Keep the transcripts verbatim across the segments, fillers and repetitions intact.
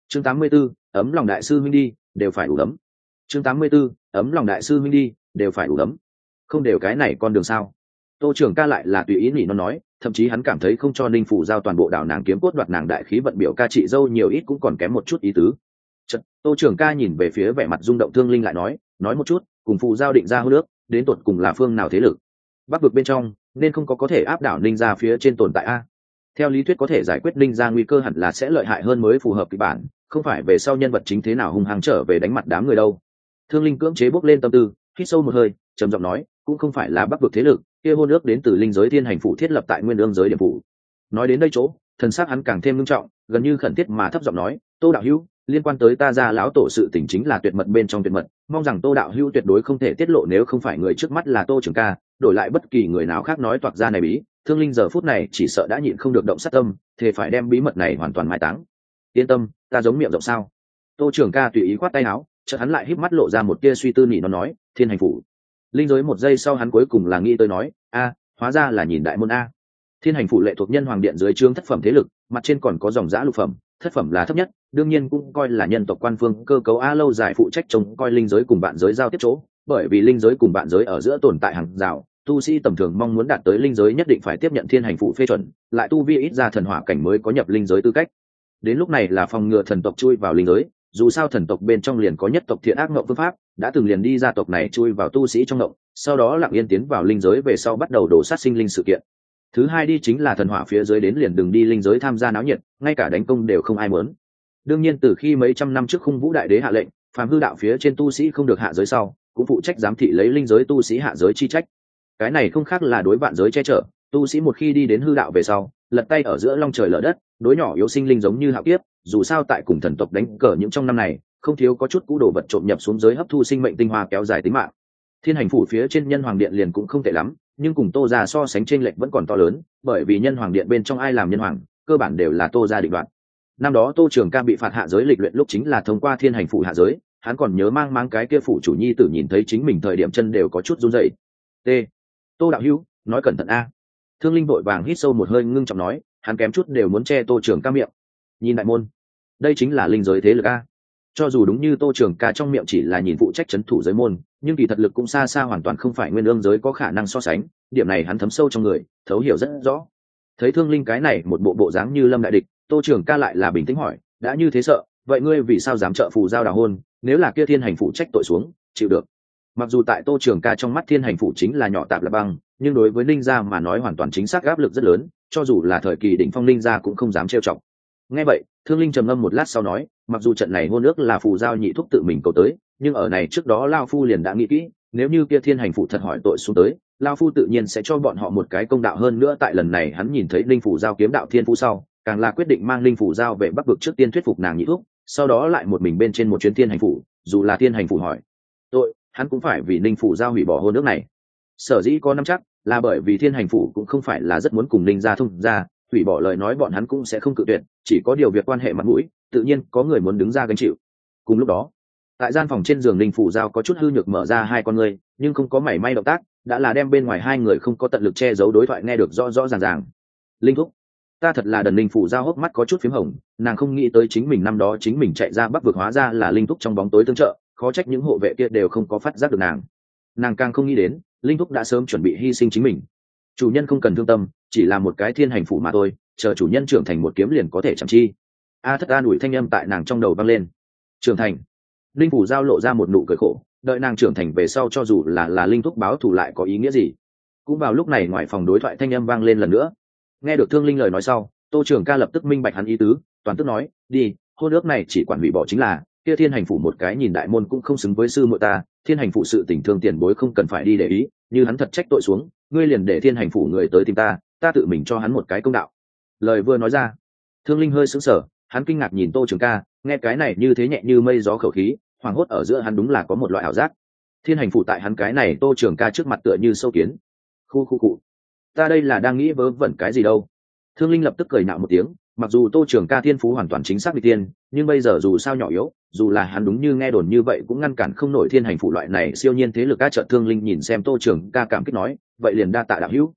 chương tám mươi 84, ấm lòng đại sư minh đi đều phải đủ ấm. chương tám mươi 84, ấm lòng đại sư minh đi đều phải đủ ấm. Không đều cái này con đường sao? Tô Trường Ca lại là tùy ý nỉ nó nói, thậm chí hắn cảm thấy không cho Ninh Phủ giao toàn bộ đảo nàng kiếm cốt đoạt nàng đại khí vận biểu ca chị dâu nhiều ít cũng còn kém một chút ý tứ. Chật, Tô Trường Ca nhìn về phía vẻ mặt rung động Thương Linh lại nói, nói một chút, cùng Phủ giao định ra hôn nước, đến tột cùng là phương nào thế lực? Bắc vực bên trong, nên không có có thể áp đảo Ninh gia phía trên tồn tại a. Theo lý thuyết có thể giải quyết Ninh gia nguy cơ hẳn là sẽ lợi hại hơn mới phù hợp kịch bản, không phải về sau nhân vật chính thế nào hung hăng trở về đánh mặt đám người đâu. Thương Linh cưỡng chế bốc lên tâm tư, hít sâu một hơi, trầm giọng nói, cũng không phải là Bắc vực thế lực, kia hôn ước đến từ linh giới thiên hành phủ thiết lập tại nguyên ương giới điểm phủ. Nói đến đây chỗ, thần sắc hắn càng thêm nghiêm trọng, gần như khẩn thiết mà thấp giọng nói, Tô đạo hữu, liên quan tới ta gia lão tổ sự tình chính là tuyệt mật bên trong tuyệt mật, mong rằng Tô đạo hữu tuyệt đối không thể tiết lộ, nếu không phải người trước mắt là Tô Trường Ca, đổi lại bất kỳ người nào khác nói toạc ra này bí, Thương Linh giờ phút này chỉ sợ đã nhịn không được động sát tâm, thề phải đem bí mật này hoàn toàn mai táng. Yên tâm, ta giống miệng rộng sao? Tô Trường Ca tùy ý khoát tay áo, chợt hắn lại híp mắt lộ ra một tia suy tư nhị nó nói, thiên hành phủ. Linh giới một giây sau hắn cuối cùng là nghĩ tới nói, a, hóa ra là nhìn đại môn a. Thiên hành phủ lệ thuộc nhân hoàng điện dưới trướng thất phẩm thế lực, mặt trên còn có dòng dã lục phẩm, thất phẩm là thấp nhất, đương nhiên cũng coi là nhân tộc quan phương cơ cấu a lâu dài phụ trách trông coi linh giới cùng bạn giới giao tiếp chỗ, bởi vì linh giới cùng bạn giới ở giữa tồn tại hàng rào, tu sĩ tầm thường mong muốn đạt tới linh giới nhất định phải tiếp nhận thiên hành phủ phê chuẩn, lại tu vi ít ra thần hỏa cảnh mới có nhập linh giới tư cách. Đến lúc này là phòng ngừa thần tộc chui vào linh giới, dù sao thần tộc bên trong liền có nhất tộc thiện ác ngộng phương pháp, đã từng liền đi ra tộc này chui vào tu sĩ trong ngộng, sau đó lặng yên tiến vào linh giới về sau bắt đầu đổ sát sinh linh sự kiện. Thứ hai đi chính là thần hỏa phía dưới đến liền đừng đi linh giới tham gia náo nhiệt, ngay cả đánh công đều không ai muốn. Đương nhiên từ khi mấy trăm năm trước Khung Vũ đại đế hạ lệnh, phàm hư đạo phía trên tu sĩ không được hạ giới sau, cũng phụ trách giám thị lấy linh giới tu sĩ hạ giới chi trách. Cái này không khác là đối vạn giới che chở, tu sĩ một khi đi đến hư đạo về sau, lật tay ở giữa long trời lở đất, đối nhỏ yếu sinh linh giống như hạo kiếp, dù sao tại cùng thần tộc đánh cờ những trong năm này, không thiếu có chút cũ đồ vật trộm nhập xuống giới hấp thu sinh mệnh tinh hoa kéo dài tính mạng. Thiên hành phủ phía trên nhân hoàng điện liền cũng không tệ lắm, nhưng cùng Tô gia so sánh chênh lệch vẫn còn to lớn, bởi vì nhân hoàng điện bên trong ai làm nhân hoàng, cơ bản đều là Tô gia định đoạt. Năm đó Tô Trường Ca bị phạt hạ giới lịch luyện lúc chính là thông qua thiên hành phủ hạ giới, hắn còn nhớ mang mang cái kia phủ chủ nhi tử nhìn thấy chính mình thời điểm chân đều có chút run rẩy. T. Tô đạo hữu, nói cẩn thận a. Thương Linh vội vàng hít sâu một hơi ngưng trọng nói, hắn kém chút đều muốn che Tô Trường Ca miệng. Nhìn đại môn, đây chính là linh giới thế lực a. Cho dù đúng như Tô Trường Ca trong miệng chỉ là nhìn phụ trách trấn thủ giới môn, nhưng kỳ thật lực cũng xa xa hoàn toàn không phải nguyên ương giới có khả năng so sánh, điểm này hắn thấm sâu trong người, thấu hiểu rất rõ. Thấy Thương Linh cái này một bộ bộ dáng như lâm đại địch, Tô Trường Ca lại là bình tĩnh hỏi, đã như thế sợ, vậy ngươi vì sao dám trợ phù giao đào hôn, nếu là kia thiên hành phụ trách tội xuống, chịu được. Mặc dù tại Tô Trường Ca trong mắt thiên hành phụ chính là nhỏ tạp là băng, nhưng đối với Ninh gia mà nói hoàn toàn chính xác áp lực rất lớn, cho dù là thời kỳ đỉnh phong Ninh gia cũng không dám trêu chọc. Nghe vậy, Thương Linh trầm ngâm một lát sau nói, mặc dù trận này hôn ước là phù giao nhị thúc tự mình cầu tới, nhưng ở này trước đó lao phu liền đã nghĩ kỹ, nếu như kia thiên hành phụ thật hỏi tội xuống tới, lao phu tự nhiên sẽ cho bọn họ một cái công đạo. Hơn nữa tại lần này hắn nhìn thấy linh phủ giao kiếm đạo thiên phú sau, càng là quyết định mang linh phủ giao về Bắc vực trước tiên thuyết phục nàng nhị thúc, sau đó lại một mình bên trên một chuyến thiên hành phủ, dù là thiên hành phủ hỏi tội, hắn cũng phải vì linh phủ giao hủy bỏ hôn ước này. Sở dĩ có nắm chắc là bởi vì thiên hành phủ cũng không phải là rất muốn cùng linh gia thông gia, hủy bỏ lời nói bọn hắn cũng sẽ không cự tuyệt, chỉ có điều việc quan hệ mặt mũi, tự nhiên có người muốn đứng ra gánh chịu. Cùng lúc đó, tại gian phòng trên giường linh phủ giao có chút hư nhược mở ra hai con ngươi, nhưng không có mảy may động tác, đã là đem bên ngoài hai người không có tận lực che giấu đối thoại nghe được rõ rõ ràng ràng. Linh thúc, ta thật là đần. Linh phủ giao hốc mắt có chút phím hồng, nàng không nghĩ tới chính mình năm đó chính mình chạy ra Bắc vực hóa ra là linh thúc trong bóng tối tương trợ, khó trách những hộ vệ kia đều không có phát giác được nàng. Nàng càng không nghĩ đến, linh thúc đã sớm chuẩn bị hy sinh chính mình. Chủ nhân không cần thương tâm, chỉ là một cái thiên hành phủ mà thôi, chờ chủ nhân trưởng thành một kiếm liền có thể chẳng chi. A thất an ủi thanh âm tại nàng trong đầu vang lên. Trưởng thành. Linh phủ giao lộ ra một nụ cười khổ, đợi nàng trưởng thành về sau cho dù là là linh thúc báo thù lại có ý nghĩa gì. Cũng vào lúc này ngoài phòng đối thoại thanh âm vang lên lần nữa. Nghe được Thương Linh lời nói sau, Tô Trường Ca lập tức minh bạch hắn ý tứ, toàn tức nói, đi, hôn ước này chỉ quản hủy bỏ chính là, kia thiên hành phủ một cái nhìn đại môn cũng không xứng với sư muội ta, thiên hành phụ sự tình thương tiền bối không cần phải đi để ý, như hắn thật trách tội xuống, ngươi liền để thiên hành phủ người tới tìm ta, ta tự mình cho hắn một cái công đạo. Lời vừa nói ra, Thương Linh hơi sững sờ, hắn kinh ngạc nhìn Tô Trường Ca, nghe cái này như thế nhẹ như mây gió khẩu khí, hoảng hốt ở giữa hắn đúng là có một loại ảo giác. Thiên hành phủ tại hắn cái này Tô Trường Ca trước mặt tựa như sâu kiến. Khu khu cụ, ta đây là đang nghĩ vớ vẩn cái gì đâu. Thương Linh lập tức cười nhạo một tiếng, mặc dù Tô Trường Ca thiên phú hoàn toàn chính xác bị tiên, nhưng bây giờ dù sao nhỏ yếu, dù là hắn đúng như nghe đồn như vậy cũng ngăn cản không nổi thiên hành phủ loại này siêu nhiên thế lực. Ca trợ Thương Linh nhìn xem Tô Trường Ca cảm kích nói, vậy liền đa tạ đạo hữu.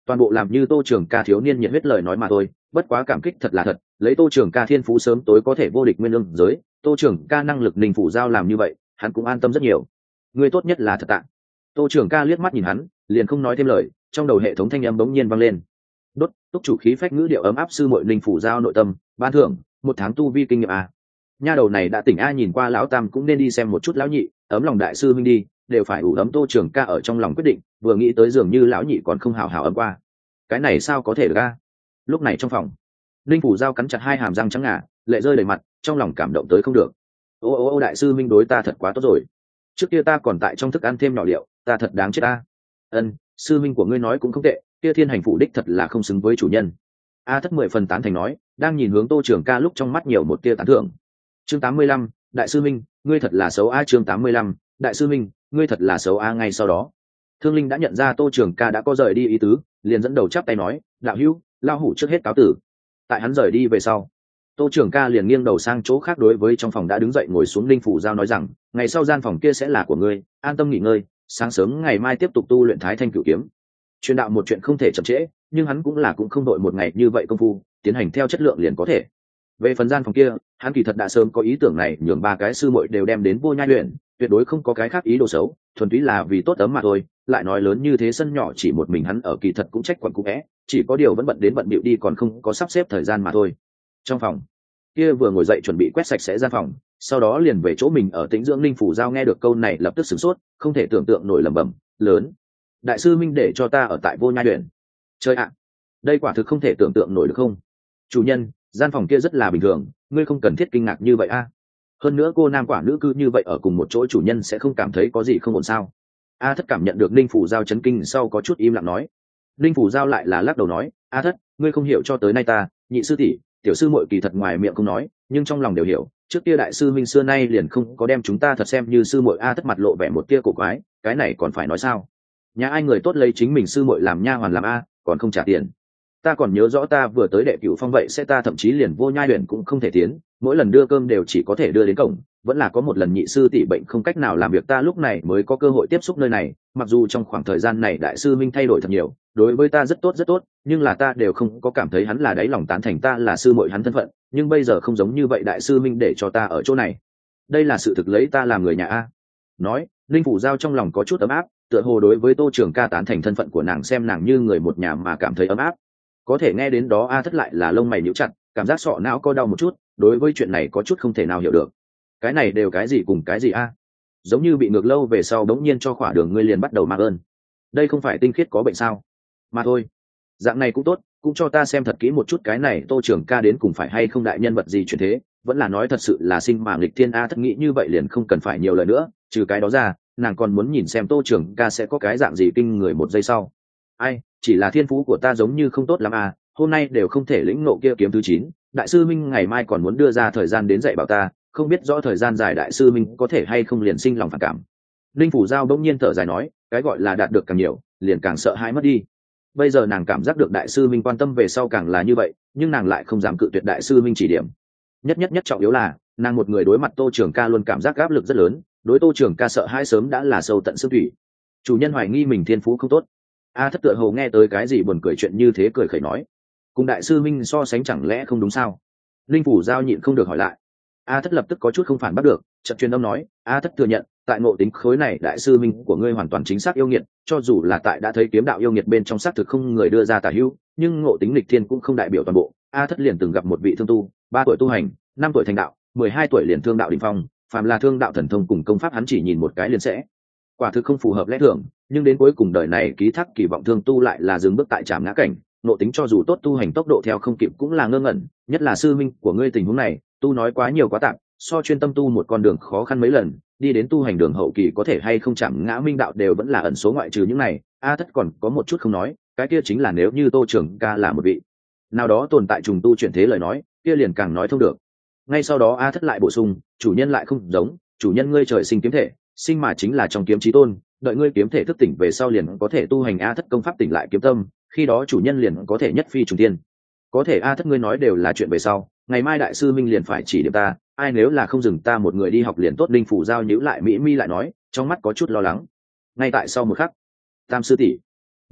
toàn bộ làm như tô trường ca thiếu niên nhiệt huyết lời nói mà thôi, bất quá cảm kích thật là thật, lấy tô trường ca thiên phú sớm tối có thể vô địch nguyên lương giới, tô trường ca năng lực Ninh Phủ Giao làm như vậy hắn cũng an tâm rất nhiều. Người tốt nhất là thật tạ. Tô trường ca liếc mắt nhìn hắn, liền không nói thêm lời, trong đầu hệ thống thanh âm bỗng nhiên vang lên. Đốt, túc chủ khí phách ngữ điệu ấm áp sư muội Ninh Phủ Giao nội tâm, ban thưởng một tháng tu vi kinh nghiệm a. Nha đầu này đã tỉnh a, nhìn qua lão tam cũng nên đi xem một chút lão nhị, ấm lòng đại sư minh đi, đều phải ủ ấm. Tô trường ca ở trong lòng quyết định, vừa nghĩ tới dường như lão nhị còn không hào hào ấm qua, cái này sao có thể được a. Lúc này trong phòng, Ninh Phủ Giao cắn chặt hai hàm răng trắng ngà, lệ rơi đầy mặt, trong lòng cảm động tới không được. Ô ô ô đại sư minh đối ta thật quá tốt rồi, trước kia ta còn tại trong thức ăn thêm nhỏ liệu, ta thật đáng chết ta. Ân, sư minh của ngươi nói cũng không tệ, kia thiên hành phủ đích thật là không xứng với chủ nhân. A thất mười phần tán thành nói, đang nhìn hướng tô trường ca lúc trong mắt nhiều một tia tán thưởng. Chương tám mươi lăm, đại sư minh ngươi thật là xấu a. Chương tám mươi lăm, đại sư minh ngươi thật là xấu a. Ngay sau đó Thương Linh đã nhận ra tô trường ca đã có rời đi ý tứ, liền dẫn đầu chắp tay nói, đạo hữu, lao hủ trước hết cáo tử. Tại hắn rời đi về sau, tô trường ca liền nghiêng đầu sang chỗ khác, đối với trong phòng đã đứng dậy ngồi xuống Linh Phủ Giao nói rằng, ngày sau gian phòng kia sẽ là của ngươi, an tâm nghỉ ngơi, sáng sớm ngày mai tiếp tục tu luyện Thái Thanh Cửu Kiếm. Truyền đạo một chuyện không thể chậm trễ, nhưng hắn cũng là cũng không đội một ngày như vậy công phu, tiến hành theo chất lượng liền có thể. Về phần gian phòng kia, hắn kỳ thật đã sớm có ý tưởng này, nhường ba cái sư muội đều đem đến Vô Nhai luyện, tuyệt đối không có cái khác ý đồ xấu, thuần túy là vì tốt ấm mà thôi. Lại nói lớn như thế sân nhỏ chỉ một mình hắn ở, kỳ thật cũng trách quặn cũng é, chỉ có điều vẫn bận đến bận bịu đi, còn không có sắp xếp thời gian mà thôi. Trong phòng kia vừa ngồi dậy chuẩn bị quét sạch sẽ gian phòng, sau đó liền về chỗ mình ở tĩnh dưỡng. Linh Phủ Giao nghe được câu này lập tức sửng sốt, không thể tưởng tượng nổi, lẩm bẩm lớn, đại sư minh để cho ta ở tại Vô Nhai luyện. Chơi ạ, đây quả thực không thể tưởng tượng nổi được không? Chủ nhân, gian phòng kia rất là bình thường, ngươi không cần thiết kinh ngạc như vậy a. Hơn nữa cô nam quả nữ cư như vậy ở cùng một chỗ, chủ nhân sẽ không cảm thấy có gì không ổn sao? A thất cảm nhận được Ninh Phủ Giao chấn kinh sau có chút im lặng nói. Ninh Phủ Giao lại là lắc đầu nói, A thất, ngươi không hiểu, cho tới nay ta, nhị sư tỷ, tiểu sư muội kỳ thật ngoài miệng không nói, nhưng trong lòng đều hiểu, trước kia đại sư minh xưa nay liền không có đem chúng ta thật xem như sư muội. A thất mặt lộ vẻ một tia cổ quái, cái này còn phải nói sao? Nhà ai người tốt lấy chính mình sư muội làm nha hoàn làm a, còn không trả tiền. Ta còn nhớ rõ ta vừa tới đệ cửu phong vậy sẽ ta thậm chí liền Vô Nhai luyện cũng không thể tiến, mỗi lần đưa cơm đều chỉ có thể đưa đến cổng, vẫn là có một lần nhị sư tỷ bệnh không cách nào làm việc, ta lúc này mới có cơ hội tiếp xúc nơi này. Mặc dù trong khoảng thời gian này đại sư minh thay đổi thật nhiều, đối với ta rất tốt rất tốt, nhưng là ta đều không có cảm thấy hắn là đáy lòng tán thành ta là sư muội hắn thân phận, nhưng bây giờ không giống như vậy, đại sư minh để cho ta ở chỗ này, đây là sự thực, lấy ta làm người nhà a. Nói, Linh Phủ Giao trong lòng có chút ấm áp, tựa hồ đối với tô trường ca tán thành thân phận của nàng, xem nàng như người một nhà mà cảm thấy ấm áp. Có thể nghe đến đó A thất lại là lông mày nhíu chặt, cảm giác sọ não co đau một chút, đối với chuyện này có chút không thể nào hiểu được. Cái này đều cái gì cùng cái gì a? Giống như bị ngược lâu về sau đống nhiên cho khỏa đường, ngươi liền bắt đầu mang ơn, đây không phải tinh khiết có bệnh sao? Mà thôi, dạng này cũng tốt, cũng cho ta xem thật kỹ một chút cái này tô trường ca đến cùng phải hay không đại nhân vật gì chuyển thế, vẫn là nói thật sự là sinh mạng lịch thiên. A thất nghĩ như vậy liền không cần phải nhiều lời nữa, trừ cái đó ra nàng còn muốn nhìn xem tô trường ca sẽ có cái dạng gì kinh người. Một giây sau, ai, chỉ là thiên phú của ta giống như không tốt lắm à, hôm nay đều không thể lĩnh ngộ kia kiếm thứ chín, đại sư minh ngày mai còn muốn đưa ra thời gian đến dạy bảo ta, không biết rõ thời gian dài đại sư minh có thể hay không liền sinh lòng phản cảm. Linh Phủ Giao bỗng nhiên thở dài nói, cái gọi là đạt được càng nhiều liền càng sợ hãi mất đi. Bây giờ nàng cảm giác được đại sư minh quan tâm về sau càng là như vậy, nhưng nàng lại không dám cự tuyệt đại sư minh chỉ điểm. Nhất nhất nhất trọng yếu là nàng một người đối mặt tô trường ca luôn cảm giác áp lực rất lớn, đối tô trường ca sợ hãi sớm đã là sâu tận xương thủy. Chủ nhân hoài nghi mình thiên phú không tốt. A thất tựa hồ nghe tới cái gì buồn cười chuyện như thế, cười khẩy nói, cùng đại sư minh so sánh chẳng lẽ không đúng sao? Linh Phủ Giao nhịn không được hỏi lại. A thất lập tức có chút không phản bắt được, chợt truyền âm nói, A thất thừa nhận, tại ngộ tính khối này đại sư minh của ngươi hoàn toàn chính xác yêu nghiệt, cho dù là tại đã thấy kiếm đạo yêu nghiệt bên trong xác thực không người đưa ra tả hữu, nhưng ngộ tính lịch thiên cũng không đại biểu toàn bộ. A thất liền từng gặp một vị thương tu, ba tuổi tu hành, năm tuổi thành đạo, mười hai tuổi liền thương đạo đỉnh phong, phàm là thương đạo thần thông cùng công pháp hắn chỉ nhìn một cái liền sẽ, quả thực không phù hợp lẽ thường. Nhưng đến cuối cùng đời này ký thác kỳ vọng thương tu lại là dừng bước tại trảm ngã cảnh, nộ tính cho dù tốt tu hành tốc độ theo không kịp cũng là ngơ ngẩn. Nhất là sư minh của ngươi tình huống này, tu nói quá nhiều quá tạm, so chuyên tâm tu một con đường khó khăn mấy lần, đi đến tu hành đường hậu kỳ có thể hay không chạm ngã minh đạo đều vẫn là ẩn số, ngoại trừ những này. A thất còn có một chút không nói, cái kia chính là nếu như tô trường ca là một vị nào đó tồn tại trùng tu chuyển thế lời nói, kia liền càng nói thông được. Ngay sau đó A thất lại bổ sung, chủ nhân lại không giống, chủ nhân ngươi trời sinh kiếm thể, sinh mà chính là trong kiếm chí tôn, đợi ngươi kiếm thể thức tỉnh về sau liền có thể tu hành A thất công pháp tỉnh lại kiếm tâm, khi đó chủ nhân liền có thể nhất phi trùng tiên. Có thể A thất ngươi nói đều là chuyện về sau, ngày mai đại sư minh liền phải chỉ điểm ta, ai nếu là không dừng ta một người đi học liền tốt. Linh Phủ Giao nhíu lại mỹ mi lại nói, trong mắt có chút lo lắng. Ngay tại sau một khắc, tam sư tỷ,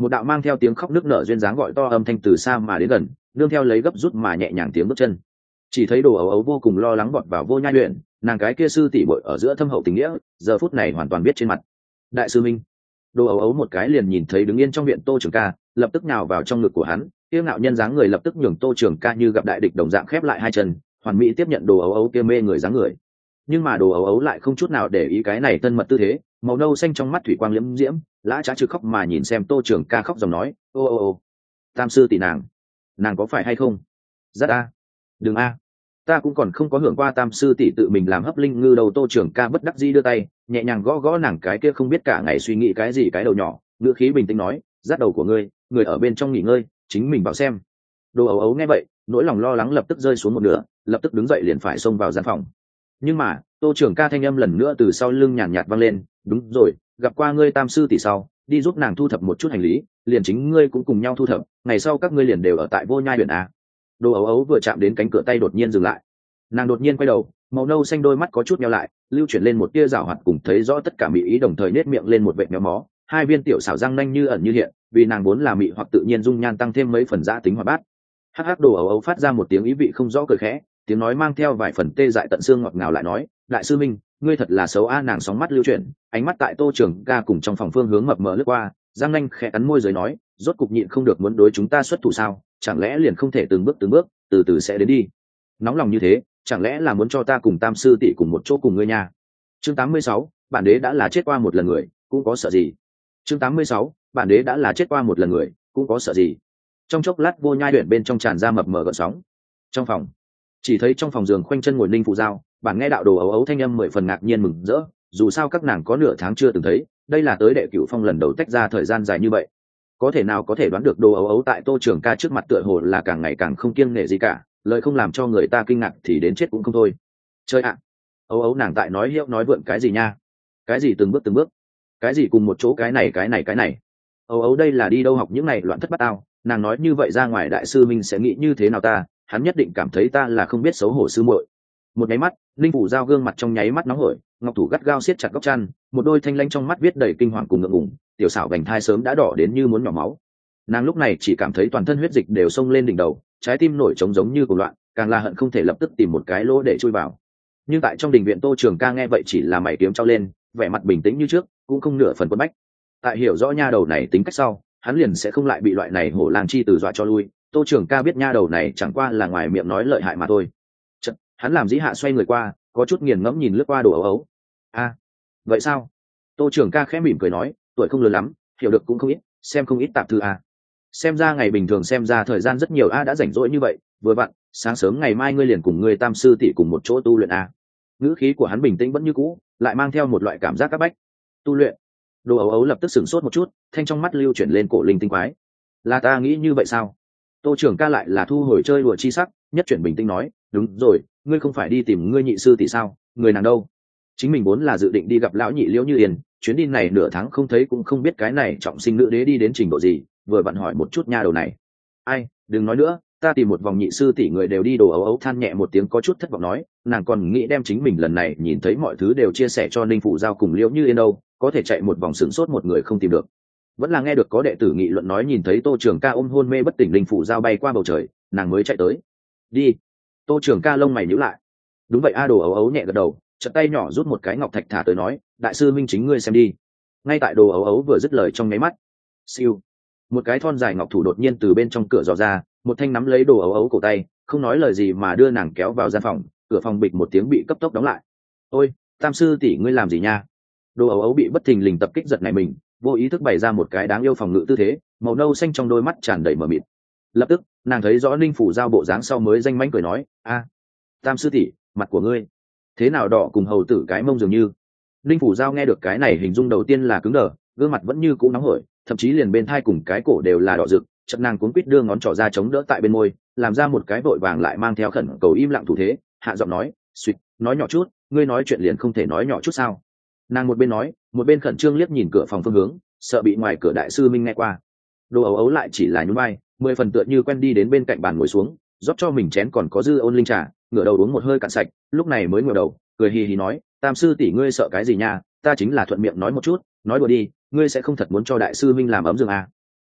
một đạo mang theo tiếng khóc nức nở duyên dáng gọi to âm thanh từ xa mà đến gần, nương theo lấy gấp rút mà nhẹ nhàng tiếng bước chân. Chỉ thấy đồ ấu ấu vô cùng lo lắng vọt vào vô nhai luyện, nàng cái kia sư tỷ bội ở giữa thâm hậu tình nghĩa giờ phút này hoàn toàn biết trên mặt. Đại sư minh. Đồ ấu ấu một cái liền nhìn thấy đứng yên trong viện Tô Trường Ca, lập tức nhào vào trong ngực của hắn, tiêu ngạo nhân dáng người lập tức nhường Tô Trường Ca như gặp đại địch đồng dạng khép lại hai chân, hoàn mỹ tiếp nhận đồ ấu ấu kia mê người dáng người. Nhưng mà đồ ấu ấu lại không chút nào để ý cái này thân mật tư thế, màu nâu xanh trong mắt thủy quang liễm diễm, lã trá trực khóc mà nhìn xem Tô Trường Ca khóc dòng nói, ô ô ô tam sư tỷ nàng nàng có phải hay không? Rất a đừng a ta cũng còn không có hưởng qua tam sư tỷ tự mình làm hấp linh ngư đầu. Tô Trường Ca bất đắc dĩ đưa tay nhẹ nhàng gõ gõ nàng cái kia không biết cả ngày suy nghĩ cái gì cái đầu nhỏ, ngữ khí bình tĩnh nói, dắt đầu của ngươi, người ở bên trong nghỉ ngơi, chính mình vào xem. Đồ ấu ấu nghe vậy, nỗi lòng lo lắng lập tức rơi xuống một nửa, lập tức đứng dậy liền phải xông vào gian phòng. Nhưng mà Tô Trường Ca thanh âm lần nữa từ sau lưng nhàn nhạt vang lên, đúng rồi, gặp qua ngươi tam sư tỷ sau, đi giúp nàng thu thập một chút hành lý, liền chính ngươi cũng cùng nhau thu thập, ngày sau các ngươi liền đều ở tại vô nhai huyện a. Đồ ấu ấu vừa chạm đến cánh cửa tay đột nhiên dừng lại, nàng đột nhiên quay đầu, màu nâu xanh đôi mắt có chút nheo lại, lưu chuyển lên một tia rảo hoạt cùng thấy rõ tất cả mỹ ý, đồng thời nết miệng lên một vệt méo mó, hai viên tiểu xảo răng nanh như ẩn như hiện, vì nàng vốn là mị hoặc tự nhiên dung nhan tăng thêm mấy phần giã tính hoạt bát. Hắc hắc. Đồ ấu ấu phát ra một tiếng ý vị không rõ cười khẽ, tiếng nói mang theo vài phần tê dại tận xương ngọt ngào lại nói, đại sư minh, ngươi thật là xấu a. Nàng sóng mắt lưu chuyển, ánh mắt tại Tô Trường Ca cùng trong phòng phương hướng mập mờ lướt qua, giang nanh khẽ cắn môi dưới nói, rốt cục nhịn không được muốn đối chúng ta xuất thủ sao? Chẳng lẽ liền không thể từng bước từng bước từ từ sẽ đến đi? Nóng lòng như thế, chẳng lẽ là muốn cho ta cùng tam sư tỷ cùng một chỗ cùng ngươi nha? Chương tám mươi sáu, bản đế đã là chết qua một lần người, cũng có sợ gì? Chương tám mươi sáu, bản đế đã là chết qua một lần người, cũng có sợ gì? Trong chốc lát vô nhai luyện bên trong tràn ra mập mờ gợn sóng. Trong phòng, chỉ thấy trong phòng giường khoanh chân ngồi Ninh Phụ Giao, bản nghe đạo đồ ấu ấu thanh âm mười phần ngạc nhiên mừng rỡ, dù sao các nàng có nửa tháng chưa từng thấy, đây là tới đệ cửu phong lần đầu tách ra thời gian dài như vậy. Có thể nào có thể đoán được đồ ấu ấu tại Tô Trường Ca trước mặt tựa hồ là càng ngày càng không kiêng nể gì cả, lời không làm cho người ta kinh ngạc thì đến chết cũng không thôi. Chơi ạ, à. Ấu ấu nàng tại nói hiệu nói vượn cái gì nha? Cái gì từng bước từng bước? Cái gì cùng một chỗ cái này cái này cái này? Ấu ấu đây là đi đâu học những này loạn thất bát ao? Nàng nói như vậy ra ngoài đại sư minh sẽ nghĩ như thế nào ta? Hắn nhất định cảm thấy ta là không biết xấu hổ sư muội. Một nháy mắt, Linh Phủ Giao gương mặt trong nháy mắt nóng hổi, ngọc thủ gắt gao siết chặt góc chăn, một đôi thanh lãnh trong mắt viết đầy kinh hoàng cùng ngượng ngùng, tiểu xảo vành thai sớm đã đỏ đến như muốn nhỏ máu. Nàng lúc này chỉ cảm thấy toàn thân huyết dịch đều xông lên đỉnh đầu, trái tim nổi trống giống như cuồng loạn, càng là hận không thể lập tức tìm một cái lỗ để chui vào. Nhưng tại trong đình viện Tô Trường Ca nghe vậy chỉ là mày kiếm trao lên, vẻ mặt bình tĩnh như trước, cũng không nửa phần quấn bách. Tại hiểu rõ nha đầu này tính cách sau, hắn liền sẽ không lại bị loại này hổ lang chi từ dọa cho lui. Tô Trường Ca biết nha đầu này chẳng qua là ngoài miệng nói lợi hại mà thôi. Chật, hắn làm dĩ hạ xoay người qua, có chút nghiền ngẫm nhìn lướt qua đồ ấu ấu. A, à, vậy sao? Tô Trường Ca khẽ mỉm cười nói, tuổi không lớn lắm, hiểu được cũng không ít, xem không ít tạp thư a. Xem ra ngày bình thường xem ra thời gian rất nhiều a, đã rảnh rỗi như vậy, vừa vặn, sáng sớm ngày mai ngươi liền cùng ngươi tam sư tỷ cùng một chỗ tu luyện a. Ngữ khí của hắn bình tĩnh vẫn như cũ, lại mang theo một loại cảm giác các bách. Tu luyện? Đồ ấu ấu lập tức sửng sốt một chút, thanh trong mắt lưu chuyển lên cổ linh tinh quái. Là ta nghĩ như vậy sao? Tô Trường Ca lại là thu hồi chơi đùa chi sắc, nhất chuyển bình tĩnh nói, đúng rồi, ngươi không phải đi tìm ngươi nhị sư tỷ sao? Người nàng đâu? Chính mình vốn là dự định đi gặp lão nhị Liễu Như Yên, chuyến đi này nửa tháng không thấy cũng không biết cái này trọng sinh nữ đế đi đến trình độ gì, vừa vặn hỏi một chút nha đầu này. Ai, đừng nói nữa, ta tìm một vòng nhị sư tỷ người đều đi. Đồ ấu ấu than nhẹ một tiếng có chút thất vọng nói, nàng còn nghĩ đem chính mình lần này nhìn thấy mọi thứ đều chia sẻ cho Ninh Phụ Giao cùng Liễu Như Yên đâu, có thể chạy một vòng sửng sốt một người không tìm được. Vẫn là nghe được có đệ tử nghị luận nói nhìn thấy Tô Trường Ca ôm hôn mê bất tỉnh Ninh Phụ Giao bay qua bầu trời, nàng mới chạy tới. Đi. Tô Trường Ca lông mày nhíu lại. Đúng vậy a. Đồ ấu ấu nhẹ gật đầu, chợt tay nhỏ rút một cái ngọc thạch thả tới nói, đại sư minh chính ngươi xem đi. Ngay tại đồ ấu ấu vừa dứt lời trong nháy mắt, siêu, một cái thon dài ngọc thủ đột nhiên từ bên trong cửa dò ra, một thanh nắm lấy đồ ấu ấu cổ tay, không nói lời gì mà đưa nàng kéo vào gian phòng. Cửa phòng bịch một tiếng bị cấp tốc đóng lại. Ôi, tam sư tỷ ngươi làm gì nha? Đồ ấu ấu bị bất thình lình tập kích giật nảy mình, vô ý thức bày ra một cái đáng yêu phòng ngự tư thế, màu nâu xanh trong đôi mắt tràn đầy mờ mịt. Lập tức nàng thấy rõ Ninh Phủ Giao bộ dáng sau mới danh mãnh cười nói, a, tam sư tỷ, mặt của ngươi thế nào đỏ cùng hầu tử cái mông dường như. Ninh Phủ Giao nghe được cái này hình dung đầu tiên là cứng đờ, gương mặt vẫn như cũ nóng hổi, thậm chí liền bên thai cùng cái cổ đều là đỏ rực. Chợt nàng cuống quýt đưa ngón trỏ ra chống đỡ tại bên môi, làm ra một cái vội vàng lại mang theo khẩn cầu im lặng thủ thế, hạ giọng nói, suýt, nói nhỏ chút, ngươi nói chuyện liền không thể nói nhỏ chút sao? Nàng một bên nói, một bên khẩn trương liếc nhìn cửa phòng phương hướng, sợ bị ngoài cửa đại sư minh nghe qua. Đồ ấu ấu lại chỉ là nhún vai, mười phần tựa như quen đi đến bên cạnh bàn ngồi xuống, rót cho mình chén còn có dư ôn linh trà, ngửa đầu uống một hơi cạn sạch, lúc này mới ngửa đầu cười hì hì nói, tam sư tỷ ngươi sợ cái gì nha, ta chính là thuận miệng nói một chút, nói đùa đi, ngươi sẽ không thật muốn cho đại sư minh làm ấm giường à?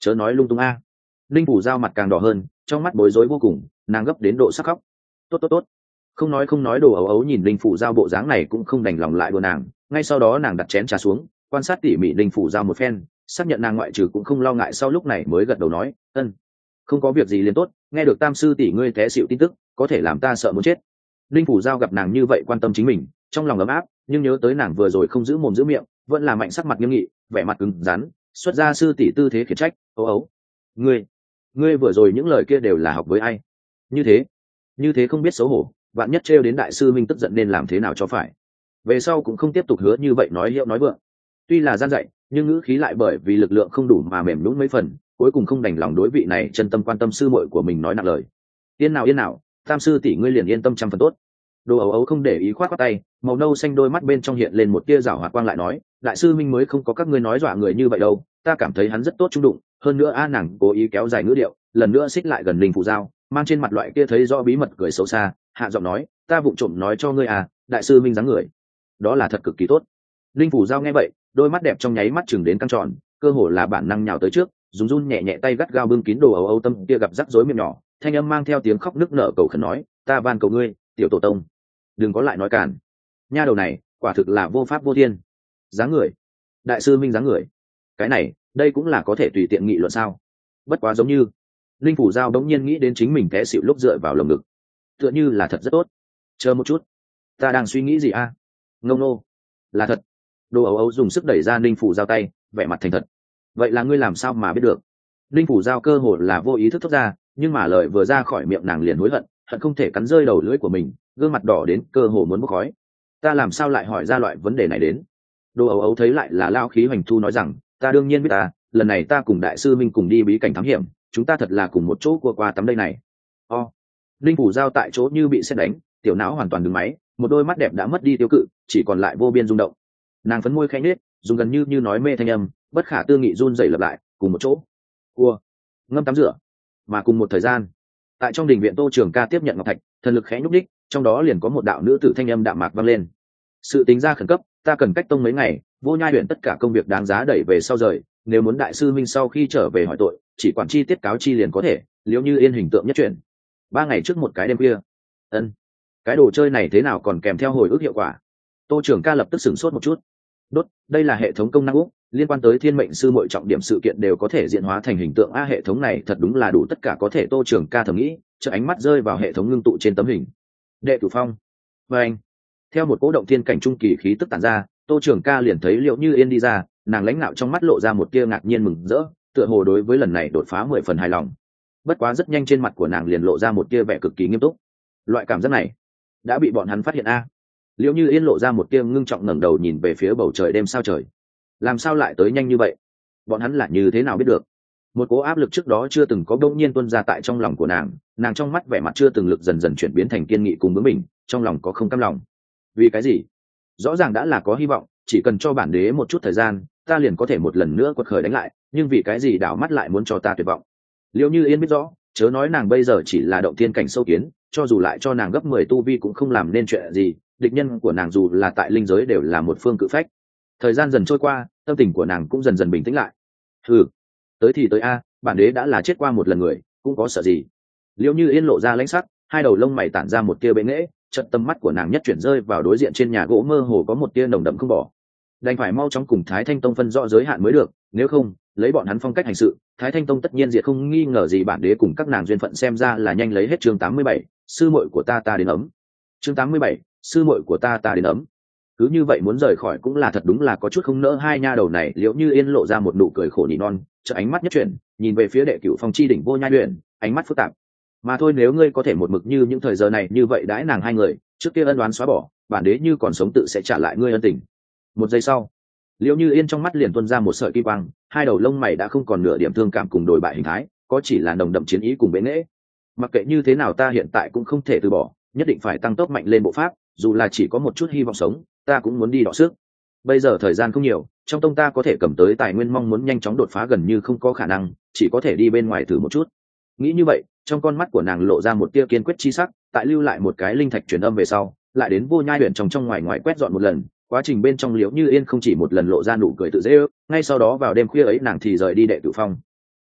chớ nói lung tung a. Linh phủ giao mặt càng đỏ hơn, trong mắt bối rối vô cùng, nàng gấp đến độ sắc khóc. Tốt tốt tốt, không nói không nói, đồ ấu ấu nhìn Linh phủ giao bộ dáng này cũng không đành lòng lại đùa nàng. Ngay sau đó nàng đặt chén trà xuống, quan sát tỉ mỉ Linh phủ giao một phen, xác nhận nàng ngoại trừ cũng không lo ngại, sau lúc này mới gật đầu nói, ân, không có việc gì liền tốt. Nghe được tam sư tỷ ngươi té xịu tin tức, có thể làm ta sợ muốn chết. Linh phủ giao gặp nàng như vậy quan tâm chính mình, trong lòng ấm áp, nhưng nhớ tới nàng vừa rồi không giữ mồm giữ miệng, vẫn là mạnh sắc mặt nghiêm nghị, vẻ mặt cứng rắn, xuất ra sư tỷ tư thế khiển trách, ấu ấu, ngươi ngươi vừa rồi những lời kia đều là học với ai? Như thế như thế không biết xấu hổ, vạn nhất trêu đến đại sư minh tức giận nên làm thế nào cho phải. Về sau cũng không tiếp tục hứa như vậy nói hiệu nói vượng. Tuy là gian dạy, nhưng ngữ khí lại bởi vì lực lượng không đủ mà mềm nhũn mấy phần, cuối cùng không đành lòng đối vị này chân tâm quan tâm sư muội của mình nói nặng lời. Yên nào yên nào, tam sư tỷ ngươi liền yên tâm trăm phần tốt. Đồ ấu ấu không để ý, khoát khoát tay, màu nâu xanh đôi mắt bên trong hiện lên một tia rảo hoạt quang, lại nói, đại sư minh mới không có các ngươi nói dọa người như vậy đâu, ta cảm thấy hắn rất tốt trung đụng. Hơn nữa a, nàng cố ý kéo dài ngữ điệu, lần nữa xích lại gần Linh phủ giao, mang trên mặt loại kia thấy rõ bí mật cười xấu xa, hạ giọng nói, ta vụng trộm nói cho ngươi à, đại sư minh dáng người đó là thật cực kỳ tốt. Linh phủ giao nghe vậy, đôi mắt đẹp trong nháy mắt chừng đến căng tròn, cơ hồ là bản năng nhào tới trước, dùng run nhẹ nhẹ tay gắt gao bưng kín đồ ấu ấu tâm kia gặp rắc rối miệng nhỏ, thanh âm mang theo tiếng khóc nức nở cầu khẩn nói, ta van cầu ngươi, tiểu tổ tông, đừng có lại nói cản. Nha đầu này quả thực là vô pháp vô thiên. Dáng người, đại sư minh dáng người, cái này đây cũng là có thể tùy tiện nghị luận sao? Bất quá giống như Linh phủ giao đống nhiên nghĩ đến chính mình té xịu lúc dựa vào lồng ngực, tựa như là thật rất tốt. Chờ một chút, ta đang suy nghĩ gì a? À? Ngông nô, là thật. Đồ ấu ấu dùng sức đẩy ra Linh phủ giao tay, vẻ mặt thành thật. Vậy là ngươi làm sao mà biết được? Linh phủ giao cơ hồ là vô ý thức thốt ra, nhưng mà lời vừa ra khỏi miệng nàng liền hối hận, hận không thể cắn rơi đầu lưỡi của mình, gương mặt đỏ đến cơ hồ muốn bốc khói. Ta làm sao lại hỏi ra loại vấn đề này đến? Đồ ấu ấu thấy lại là lao khí hoành thu nói rằng, ta đương nhiên biết ta, lần này ta cùng đại sư minh cùng đi bí cảnh thám hiểm, chúng ta thật là cùng một chỗ qua qua tắm đây này. O, Linh phủ giao tại chỗ như bị sét đánh, tiểu não hoàn toàn đứng máy, một đôi mắt đẹp đã mất đi tiêu cự, chỉ còn lại vô biên rung động. Nàng phấn môi khẽ nhếch, dùng gần như như nói mê thanh âm, bất khả tư nghị run rẩy lặp lại, cùng một chỗ. Cua, ngâm tắm rửa. Mà cùng một thời gian, tại trong đình viện Tô Trường Ca tiếp nhận ngọc thạch, thần lực khẽ nhúc đích, trong đó liền có một đạo nữ tử thanh âm đạm mạc vang lên. Sự tính ra khẩn cấp, ta cần cách tông mấy ngày, vô nhai huyện tất cả công việc đáng giá đẩy về sau rời, nếu muốn đại sư minh sau khi trở về hỏi tội, chỉ quản chi tiết cáo chi liền có thể, liếu như yên hình tượng nhất chuyển. Ba ngày trước một cái đêm kia. Ân, cái đồ chơi này thế nào còn kèm theo hồi ức hiệu quả? Tô Trường Ca lập tức sửng sốt một chút. Đốt, đây là hệ thống công năng úc, liên quan tới thiên mệnh sư mọi trọng điểm sự kiện đều có thể diễn hóa thành hình tượng a, hệ thống này thật đúng là đủ tất cả có thể. Tô Trường Ca thầm nghĩ, chợ ánh mắt rơi vào hệ thống ngưng tụ trên tấm hình. Đệ tử phong. Và anh, theo một cỗ động thiên cảnh trung kỳ khí tức tản ra, Tô Trường Ca liền thấy Liễu Như Yên đi ra, nàng lãnh nạo trong mắt lộ ra một tia ngạc nhiên mừng rỡ, tựa hồ đối với lần này đột phá mười phần hài lòng. Bất quá rất nhanh trên mặt của nàng liền lộ ra một tia vẻ cực kỳ nghiêm túc. Loại cảm giác này đã bị bọn hắn phát hiện a. Liễu Như Yên lộ ra một tia ngưng trọng, ngẩng đầu nhìn về phía bầu trời đêm sao trời. Làm sao lại tới nhanh như vậy? Bọn hắn là như thế nào biết được? Một cỗ áp lực trước đó chưa từng có bỗng nhiên tuôn ra tại trong lòng của nàng, nàng trong mắt vẻ mặt chưa từng lực dần dần chuyển biến thành kiên nghị cùng bướng bỉnh, trong lòng có không cam lòng. Vì cái gì? Rõ ràng đã là có hy vọng, chỉ cần cho bản đế một chút thời gian, ta liền có thể một lần nữa quật khởi đánh lại, nhưng vì cái gì đảo mắt lại muốn cho ta tuyệt vọng? Liễu Như Yên biết rõ, chớ nói nàng bây giờ chỉ là động thiên cảnh sâu kiến, cho dù lại cho nàng gấp mười tu vi cũng không làm nên chuyện gì, địch nhân của nàng dù là tại linh giới đều là một phương cự phách. Thời gian dần trôi qua, tâm tình của nàng cũng dần dần bình tĩnh lại. Ừ, tới thì tới a, bản đế đã là chết qua một lần người, cũng có sợ gì? Liễu Như Yên lộ ra lãnh sắc, hai đầu lông mày tản ra một tia bệ nghễ, chợt tầm mắt của nàng nhất chuyển rơi vào đối diện trên nhà gỗ mơ hồ có một tia nồng đậm không bỏ. Đành phải mau chóng cùng Thái Thanh Tông phân rõ giới hạn mới được, nếu không, lấy bọn hắn phong cách hành sự, Thái Thanh Tông tất nhiên diệt không nghi ngờ gì. Bản đế cùng các nàng duyên phận xem ra là nhanh lấy hết. Chương tám mươi bảy, sư muội của ta ta đến ấm. Chương tám mươi bảy, sư muội của ta ta đến ấm. Cứ như vậy muốn rời khỏi cũng là thật đúng là có chút không nỡ hai nha đầu này. Liễu Như Yên lộ ra một nụ cười khổ nỉ non, chợ ánh mắt nhất chuyển, nhìn về phía đệ cửu phong chi đỉnh vô nhai luyện, ánh mắt phức tạp. Mà thôi, nếu ngươi có thể một mực như những thời giờ này như vậy đãi nàng hai người, trước kia ân đoán xóa bỏ, bản đế như còn sống tự sẽ trả lại ngươi ân tình. Một giây sau, Liễu Như Yên trong mắt liền tuôn ra một sợi kim quang, hai đầu lông mày đã không còn nửa điểm thương cảm cùng đổi bại hình thái, có chỉ là nồng đậm chiến ý cùng bế nghễ. Mặc kệ như thế nào, ta hiện tại cũng không thể từ bỏ, nhất định phải tăng tốc mạnh lên bộ pháp, dù là chỉ có một chút hy vọng sống, ta cũng muốn đi đọ sức. Bây giờ thời gian không nhiều, trong tông ta có thể cầm tới tài nguyên mong muốn nhanh chóng đột phá gần như không có khả năng, chỉ có thể đi bên ngoài thử một chút. Nghĩ như vậy, trong con mắt của nàng lộ ra một tia kiên quyết chi sắc, tại lưu lại một cái linh thạch truyền âm về sau, lại đến vô nhai huyện trong trong ngoài ngoài quét dọn một lần. Quá trình bên trong Liễu Như Yên không chỉ một lần lộ ra nụ cười tự dễ ước, ngay sau đó vào đêm khuya ấy nàng thì rời đi đệ tử phong.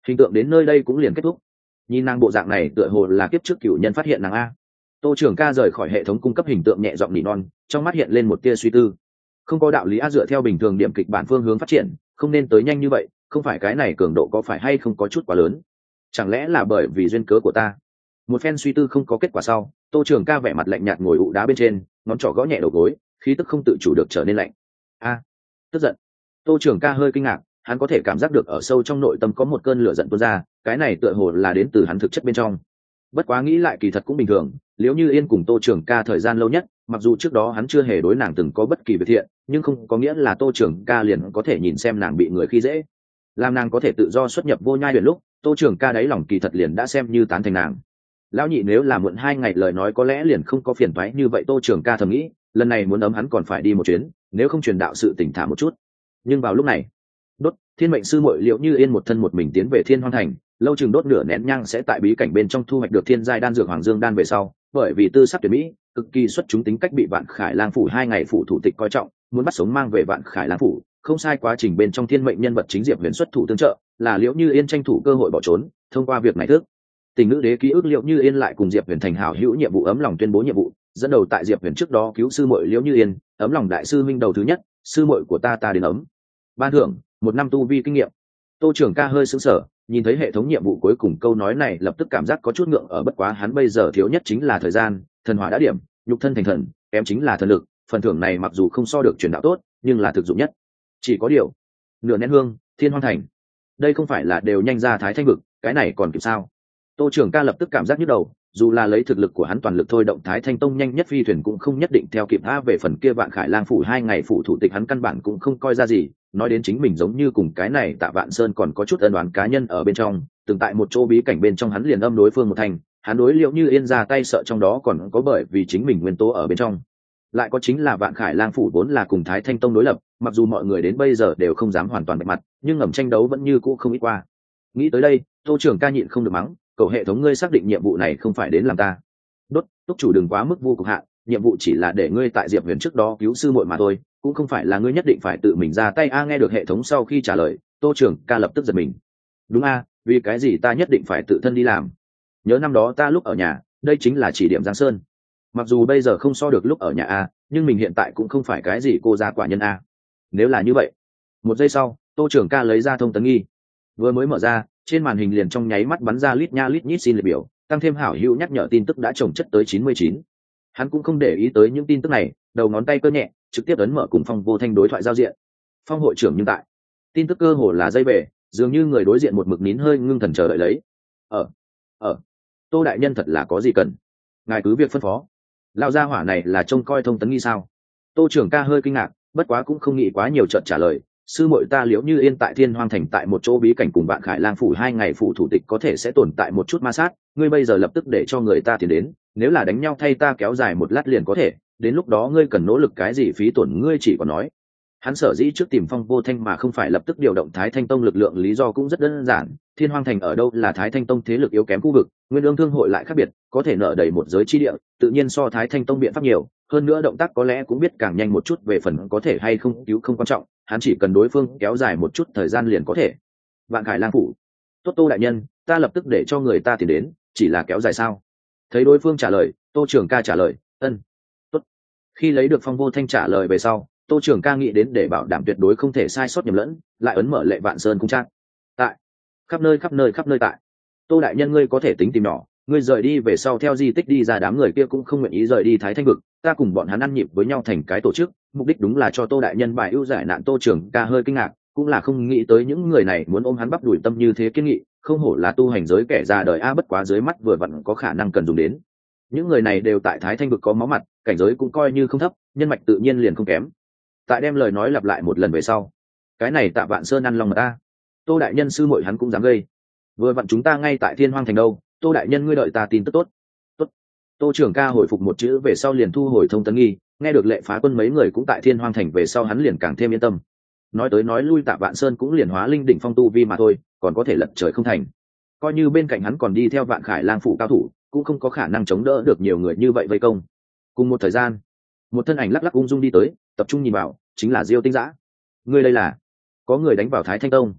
hình tượng đến nơi đây cũng liền kết thúc. Nhìn nàng bộ dạng này tựa hồ là kiếp trước cửu nhân phát hiện nàng a. Tô Trường Ca rời khỏi hệ thống cung cấp hình tượng nhẹ giọng nỉ non, trong mắt hiện lên một tia suy tư. Không có đạo lý a, dựa theo bình thường điểm kịch bản phương hướng phát triển không nên tới nhanh như vậy, không phải cái này cường độ có phải hay không có chút quá lớn, chẳng lẽ là bởi vì duyên cớ của ta. Một phen suy tư không có kết quả sau, Tô Trường Ca vẻ mặt lạnh nhạt ngồi ụ đá bên trên, ngón trỏ gõ nhẹ đầu gối, khí tức không tự chủ được trở nên lạnh. A, tức giận. Tô Trường Ca hơi kinh ngạc, hắn có thể cảm giác được ở sâu trong nội tâm có một cơn lửa giận tuôn ra, cái này tựa hồ là đến từ hắn thực chất bên trong. Bất quá nghĩ lại kỳ thật cũng bình thường, Liễu Như Yên cùng Tô Trường Ca thời gian lâu nhất, mặc dù trước đó hắn chưa hề đối nàng từng có bất kỳ việc thiện, nhưng không có nghĩa là Tô Trường Ca liền có thể nhìn xem nàng bị người khi dễ. Làm nàng có thể tự do xuất nhập vô nhai huyền lúc, Tô Trường Ca đáy lòng kỳ thật liền đã xem như tán thành nàng. Lão nhị nếu là muộn hai ngày lời nói có lẽ liền không có phiền toái như vậy. Tô Trường Ca thầm nghĩ, lần này muốn ấm hắn còn phải đi một chuyến, nếu không truyền đạo sự tỉnh thả một chút. Nhưng vào lúc này, đốt thiên mệnh sư muội Liễu Như Yên một thân một mình tiến về Thiên Hoang Thành, lâu chừng đốt nửa nén nhang sẽ tại bí cảnh bên trong thu hoạch được thiên giai đan dược Hoàng Dương đan về sau, bởi vì tư sắc tuyệt mỹ, cực kỳ xuất chúng tính cách bị Vạn Khải Lang phủ hai ngày phủ thủ tịch coi trọng, muốn bắt sống mang về Vạn Khải Lang phủ. Không sai, quá trình bên trong thiên mệnh nhân vật chính Diệp Huyền xuất thủ tương trợ, là Liễu Như Yên tranh thủ cơ hội bỏ trốn. Thông qua việc này thức tình nữ đế ký ức, Liễu Như Yên lại cùng Diệp Huyền thành hảo hữu, nhiệm vụ ấm lòng tuyên bố nhiệm vụ, dẫn đầu tại Diệp Huyền trước đó cứu sư muội Liễu Như Yên, ấm lòng đại sư minh đầu thứ nhất, sư muội của ta ta đến ấm. Ban thưởng một năm tu vi kinh nghiệm. Tô Trường Ca hơi sững sờ, nhìn thấy hệ thống nhiệm vụ cuối cùng câu nói này lập tức cảm giác có chút ngượng ở, bất quá hắn bây giờ thiếu nhất chính là thời gian, thần hỏa đã điểm, nhục thân thành thần, kém chính là thần lực, phần thưởng này mặc dù không so được truyền đạo tốt, nhưng là thực dụng nhất. Chỉ có điều, nửa nén hương, Thiên Hoang Thành. Đây không phải là đều nhanh ra Thái Thanh vực, cái này còn kịp sao? Tô Trường Ca lập tức cảm giác nhức đầu, dù là lấy thực lực của hắn toàn lực thôi động Thái Thanh Tông nhanh nhất phi thuyền cũng không nhất định theo kịp a. Về phần kia Vạn Khải Lang phủ hai ngày phủ thủ tịch hắn căn bản cũng không coi ra gì, nói đến chính mình giống như cùng cái này Tạ Vạn Sơn còn có chút ân oán cá nhân ở bên trong, từng tại một chỗ bí cảnh bên trong hắn liền âm đối phương một thành, hắn đối Liễu Như Yên ra tay sợ trong đó còn có bởi vì chính mình nguyên tố ở bên trong. Lại có chính là Vạn Khải Lang phủ vốn là cùng Thái Thanh Tông đối lập, mặc dù mọi người đến bây giờ đều không dám hoàn toàn bạch mặt, nhưng ngầm tranh đấu vẫn như cũ không ít qua. Nghĩ tới đây, Tô Trường Ca nhịn không được mắng, cậu hệ thống ngươi xác định nhiệm vụ này không phải đến làm ta. Đốt, túc chủ đừng quá mức vô cực hạn, nhiệm vụ chỉ là để ngươi tại Diệp Huyền trước đó cứu sư muội mà thôi, cũng không phải là ngươi nhất định phải tự mình ra tay a. Nghe được hệ thống sau khi trả lời, Tô Trường Ca lập tức giật mình. Đúng a, vì cái gì ta nhất định phải tự thân đi làm? Nhớ năm đó ta lúc ở nhà, đây chính là chỉ điểm Giang Sơn. Mặc dù bây giờ không so được lúc ở nhà a, nhưng mình hiện tại cũng không phải cái gì cô gia quả nhân a. Nếu là như vậy, một giây sau, Tô Trường Ca lấy ra thông tấn nghi, vừa mới mở ra, trên màn hình liền trong nháy mắt bắn ra lít nha lít nhít xin liệt biểu, tăng thêm hảo hữu nhắc nhở tin tức đã chồng chất tới chín mươi chín. Hắn cũng không để ý tới những tin tức này, đầu ngón tay cơ nhẹ, trực tiếp ấn mở cùng Phong Vô Thanh đối thoại giao diện. Phong hội trưởng nhưng tại, tin tức cơ hồ là dây về, dường như người đối diện một mực nín hơi ngưng thần chờ đợi lấy. Ở, ở, Tô đại nhân thật là có gì cần, ngài cứ việc phân phó. Lão gia hỏa này là trông coi thông tấn nghi sao? Tô Trường Ca hơi kinh ngạc, bất quá cũng không nghĩ quá nhiều, chợt trả lời, sư muội ta Liễu Như Yên tại Thiên Hoang Thành tại một chỗ bí cảnh cùng Vạn Khải Lang phủ hai ngày phủ thủ tịch có thể sẽ tồn tại một chút ma sát, ngươi bây giờ lập tức để cho người ta tiến đến, nếu là đánh nhau thay ta kéo dài một lát liền có thể, đến lúc đó ngươi cần nỗ lực cái gì phí tổn ngươi chỉ có nói. Hắn sở dĩ trước tìm Phong Vô Thanh mà không phải lập tức điều động Thái Thanh Tông lực lượng lý do cũng rất đơn giản, Thiên Hoang Thành ở đâu là Thái Thanh Tông thế lực yếu kém khu vực, Nguyên Ương Thương hội lại khác biệt, có thể nợ đầy một giới chi địa, tự nhiên so Thái Thanh Tông biện pháp nhiều, hơn nữa động tác có lẽ cũng biết càng nhanh một chút, về phần có thể hay không cứu không quan trọng, hắn chỉ cần đối phương kéo dài một chút thời gian liền có thể. Vạn Khải Lang phủ. Tốt Tô đại nhân, ta lập tức để cho người ta tìm đến, chỉ là kéo dài sao? Thấy đối phương trả lời, Tô Trường Ca trả lời, ân. Tốt. Khi lấy được Phong Vô Thanh trả lời về sau, Tô Trường Ca nghĩ đến để bảo đảm tuyệt đối không thể sai sót nhầm lẫn, lại ấn mở Lệ Vạn Sơn cung trang. Tại khắp nơi khắp nơi khắp nơi tại. Tô đại nhân ngươi có thể tính tìm nhỏ, ngươi rời đi về sau theo di tích đi ra, đám người kia cũng không nguyện ý rời đi Thái Thanh vực, ta cùng bọn hắn ăn nhịp với nhau thành cái tổ chức, mục đích đúng là cho Tô đại nhân bài ưu giải nạn. Tô Trường Ca hơi kinh ngạc, cũng là không nghĩ tới những người này muốn ôm hắn bắp đuổi tâm như thế kiên nghị, không hổ là tu hành giới kẻ ra đời a, bất quá dưới mắt vừa vặn có khả năng cần dùng đến. Những người này đều tại Thái Thanh vực có máu mặt, cảnh giới cũng coi như không thấp, nhân mạch tự nhiên liền không kém. Tại đem lời nói lặp lại một lần về sau, cái này Tạ Vạn Sơn ăn lòng mà ta. Tô đại nhân sư muội hắn cũng dám gây. Vừa vặn chúng ta ngay tại Thiên Hoang Thành đâu, Tô đại nhân ngươi đợi ta tin tức tốt. Tốt. Tô Trường Ca hồi phục một chữ về sau liền thu hồi thông tấn nghi, nghe được Lệ Phá Quân mấy người cũng tại Thiên Hoang Thành về sau hắn liền càng thêm yên tâm. Nói tới nói lui Tạ Vạn Sơn cũng liền hóa linh đỉnh phong tu vi mà thôi, còn có thể lật trời không thành. Coi như bên cạnh hắn còn đi theo Vạn Khải Lang phủ cao thủ, cũng không có khả năng chống đỡ được nhiều người như vậy vây công. Cùng một thời gian, một thân ảnh lắc lắc ung dung đi tới, tập trung nhìn vào, chính là Diêu Tinh Dã. Ngươi đây là? Có người đánh vào Thái Thanh Tông.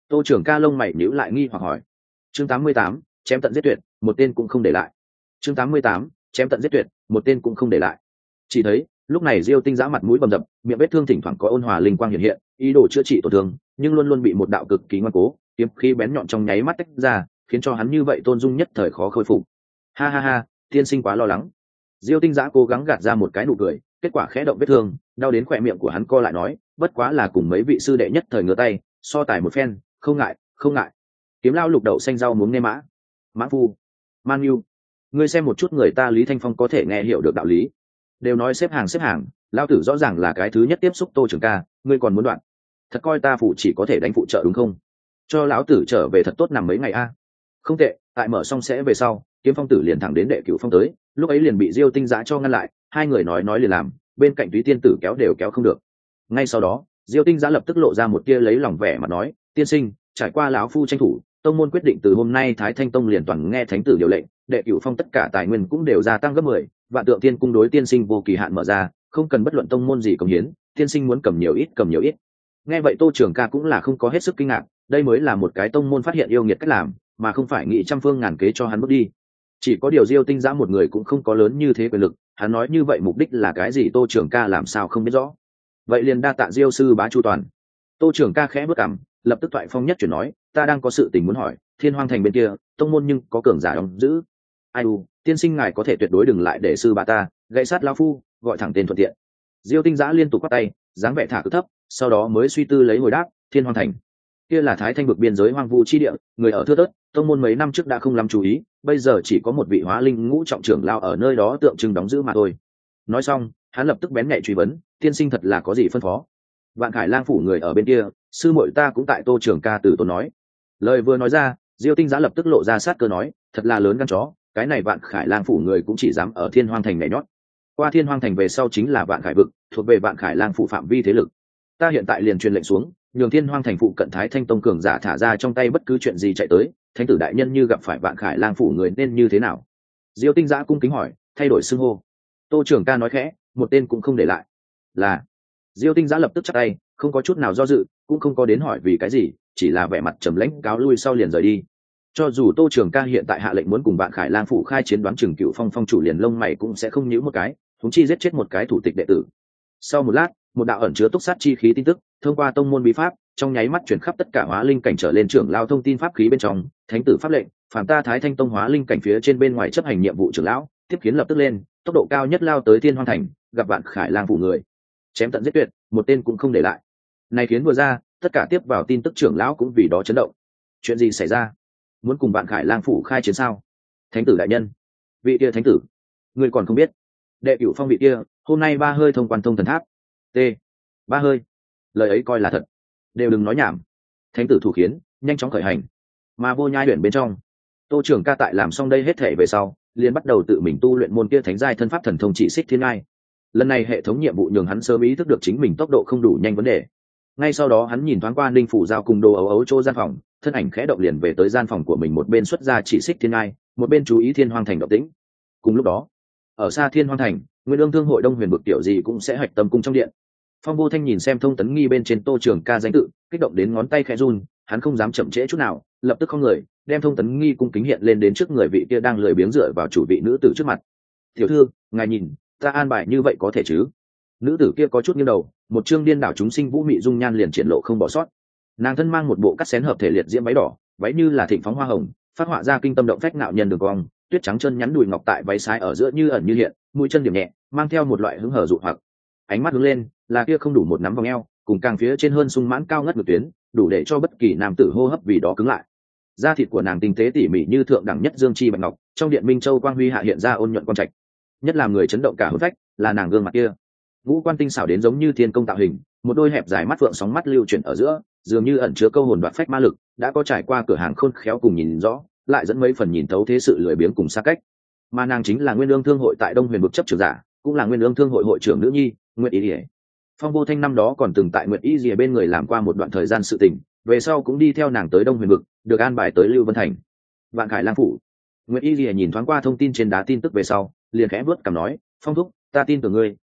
Tô trưởng ca lông mày nhíu lại nghi hoặc hỏi. Chương tám mươi tám, chém tận giết tuyệt, một tên cũng không để lại. Chương tám mươi tám, chém tận giết tuyệt, một tên cũng không để lại. Chỉ thấy lúc này Diêu Tinh Giã mặt mũi bầm dập, miệng vết thương thỉnh thoảng có ôn hòa linh quang hiện hiện, ý đồ chữa trị tổn thương, nhưng luôn luôn bị một đạo cực kỳ ngoan cố kiếm khí bén nhọn trong nháy mắt tách ra, khiến cho hắn như vậy tôn dung nhất thời khó khôi phục. Ha ha ha, tiên sinh quá lo lắng. Diêu Tinh Giã cố gắng gạt ra một cái nụ cười, kết quả khẽ động vết thương, đau đến khỏe miệng của hắn co lại nói, bất quá là cùng mấy vị sư đệ nhất thời ngửa tay, so tài một phen, không ngại, không ngại. Kiếm lao lục đậu xanh rau muống nghe mã, mã phu, man yêu. Ngươi xem một chút người ta Lý Thanh Phong có thể nghe hiểu được đạo lý. Đều nói xếp hàng xếp hàng, lao tử rõ ràng là cái thứ nhất tiếp xúc Tô trưởng ca, ngươi còn muốn đoạn? Thật coi ta phụ chỉ có thể đánh phụ trợ đúng không? Cho lão tử trở về thật tốt nằm mấy ngày a. Không tệ, tại mở xong sẽ về sau, Kiếm Phong tử liền thẳng đến Đệ Cửu Phong tới, lúc ấy liền bị Diêu Tinh Giã cho ngăn lại, hai người nói nói liền làm, bên cạnh Túy Tiên tử kéo đều kéo không được. Ngay sau đó, Diêu Tinh Giã lập tức lộ ra một tia lấy lòng vẻ mà nói, tiên sinh, trải qua lão phu tranh thủ, tông môn quyết định từ hôm nay Thái Thanh tông liền toàn nghe thánh tử điều lệnh, Đệ Cửu Phong tất cả tài nguyên cũng đều gia tăng gấp mười, vạn tượng tiên cung đối tiên sinh vô kỳ hạn mở ra, không cần bất luận tông môn gì công hiến, tiên sinh muốn cầm nhiều ít cầm nhiều ít. Nghe vậy Tô Trường Ca cũng là không có hết sức kinh ngạc, đây mới là một cái tông môn phát hiện yêu nghiệt cách làm, mà không phải nghĩ trăm phương ngàn kế cho hắn bước đi. Chỉ có điều Diêu Tinh Giã một người cũng không có lớn như thế quyền lực, hắn nói như vậy mục đích là cái gì Tô Trường Ca làm sao không biết rõ. Vậy liền đa tạ Diêu sư bá chu toàn. Tô Trường Ca khẽ bước cằm, lập tức thoại phong nhất chuyển nói, ta đang có sự tình muốn hỏi, Thiên Hoang thành bên kia, tông môn nhưng có cường giả đóng giữ. Ai u, tiên sinh ngài có thể tuyệt đối đừng lại để sư bá ta gãy sát lão phu, gọi thẳng tên thuận tiện. Diêu Tinh Giã liên tục quát tay, dáng vẻ thả cực thấp, sau đó mới suy tư lấy hồi đáp, Thiên Hoang thành kia là Thái Thanh vực biên giới hoang vu chi địa, người ở thưa thớt, tông môn mấy năm trước đã không lắm chú ý, bây giờ chỉ có một vị hóa linh ngũ trọng trưởng lao ở nơi đó tượng trưng đóng giữ mà thôi. Nói xong, hắn lập tức bén nhạy truy vấn, tiên sinh thật là có gì phân phó? Vạn Khải Lang phủ người ở bên kia, sư muội ta cũng tại Tô Trường Ca từ tốn nói. Lời vừa nói ra, Diêu Tinh Giã lập tức lộ ra sát cơ nói, thật là lớn gan chó, cái này Vạn Khải Lang phủ người cũng chỉ dám ở Thiên Hoang thành nhảy nhót. Qua Thiên Hoang thành về sau chính là Vạn Khải vực, thuộc về Vạn Khải Lang phủ phạm vi thế lực. Ta hiện tại liền truyền lệnh xuống, nhường Thiên Hoang thành phụ cận Thái Thanh tông cường giả thả ra trong tay bất cứ chuyện gì chạy tới, thánh tử đại nhân như gặp phải Vạn Khải Lang phủ người nên như thế nào? Diêu Tinh Giã cung kính hỏi, thay đổi xưng hô. Tô Trường Ca nói khẽ, một tên cũng không để lại. Là. Diêu Tinh Giã lập tức chắp tay, không có chút nào do dự, cũng không có đến hỏi vì cái gì, chỉ là vẻ mặt trầm lãnh cáo lui sau liền rời đi. Cho dù Tô Trường Ca hiện tại hạ lệnh muốn cùng Vạn Khải Lang phủ khai chiến, đoán chừng Cựu Phong phong chủ liền lông mày cũng sẽ không nhíu một cái, huống chi giết chết một cái thủ tịch đệ tử. Sau một lát, một đạo ẩn chứa túc sát chi khí tin tức thông qua tông môn bí pháp trong nháy mắt chuyển khắp tất cả hóa linh cảnh trở lên trưởng lao thông tin pháp khí bên trong, thánh tử pháp lệnh, phàm ta Thái Thanh tông hóa linh cảnh phía trên bên ngoài chấp hành nhiệm vụ trưởng lão, tiếp kiến lập tức lên, tốc độ cao nhất lao tới Thiên Hoang thành, gặp Vạn Khải Lang phủ người, chém tận giết tuyệt, một tên cũng không để lại. Này khiến vừa ra, tất cả tiếp vào tin tức trưởng lão cũng vì đó chấn động. Chuyện gì xảy ra? Muốn cùng Vạn Khải Lang phủ khai chiến sao? Thánh tử đại nhân, vị kia thánh tử, ngươi còn không biết? Đệ Cửu Phong vị kia, hôm nay ba hơi thông quan thông thần tháp. T. Ba hơi. Lời ấy coi là thật. Đều đừng nói nhảm. Thánh tử thủ khiến, nhanh chóng khởi hành. Mà Vô Nhai Huyền bên trong, Tô Trường Ca tại làm xong đây hết thể về sau, liền bắt đầu tự mình tu luyện môn kia thánh giai thân pháp thần thông chỉ xích thiên ngai. Lần này hệ thống nhiệm vụ nhường hắn sớm ý thức được chính mình tốc độ không đủ nhanh vấn đề. Ngay sau đó hắn nhìn thoáng qua Ninh phủ giao cùng đồ ấu ấu chỗ gian phòng, thân ảnh khẽ động liền về tới gian phòng của mình, một bên xuất ra chỉ xích thiên ngai, một bên chú ý Thiên Hoang thành động tĩnh. Cùng lúc đó, ở xa Thiên Hoang thành, Nguyên Ương thương hội Đông Huyền bực tiểu gì cũng sẽ hạch tâm cung trong điện. Phong Vô Thanh nhìn xem thông tấn nghi bên trên Tô Trường Ca danh tự, kích động đến ngón tay khẽ run, hắn không dám chậm trễ chút nào, lập tức không người đem thông tấn nghi cung kính hiện lên đến trước người vị kia đang lười biếng dựa vào chủ vị nữ tử trước mặt. Tiểu thư, ngài nhìn, ta an bài như vậy có thể chứ? Nữ tử kia có chút nghiêng đầu, một trương điên đảo chúng sinh vũ mị dung nhan liền triển lộ không bỏ sót. Nàng thân mang một bộ cắt xén hợp thể liệt diễm váy đỏ, váy như là thịnh phóng hoa hồng, phát họa ra kinh tâm động phách nạo nhân đường cong, tuyết trắng chân nhắn đùi ngọc tại váy sái ở giữa như ẩn như hiện, mũi chân điểm nhẹ, mang theo một loại hứng hở dụ hoặc. Ánh mắt hướng lên, là kia không đủ một nắm vòng eo, cùng càng phía trên hơn sung mãn cao ngất ngực tuyến, đủ để cho bất kỳ nam tử hô hấp vì đó cứng lại. Da thịt của nàng tinh tế tỉ mỉ như thượng đẳng nhất dương chi bạch ngọc, trong điện minh châu quang huy hạ hiện ra ôn nhuận quang trạch. Nhất làm người chấn động cả hồn phách là nàng gương mặt kia, ngũ quan tinh xảo đến giống như thiên công tạo hình, một đôi hẹp dài mắt phượng sóng mắt lưu chuyển ở giữa, dường như ẩn chứa câu hồn đoạt phách ma lực, đã có trải qua cửa hàng khôn khéo cùng nhìn rõ, lại dẫn mấy phần nhìn thấu thế sự lười biếng cùng xa cách. Mà nàng chính là Nguyên Ương thương hội tại Đông Huyền vực chấp trưởng giả, cũng là Nguyên Ương thương hội hội trưởng nữ nhi, Nguyệt Y Lìa. Phong Vô Thanh năm đó còn từng tại Nguyệt Y Lìa bên người làm qua một đoạn thời gian sự tình, về sau cũng đi theo nàng tới Đông Huyền vực, được an bài tới Lưu Vân thành. Vạn Khải Lang phủ. Nguyệt Y Lìa nhìn thoáng qua thông tin trên đá tin tức về sau, liền khẽ bước cằm nói, Phong thúc, ta tin tưởng ngươi,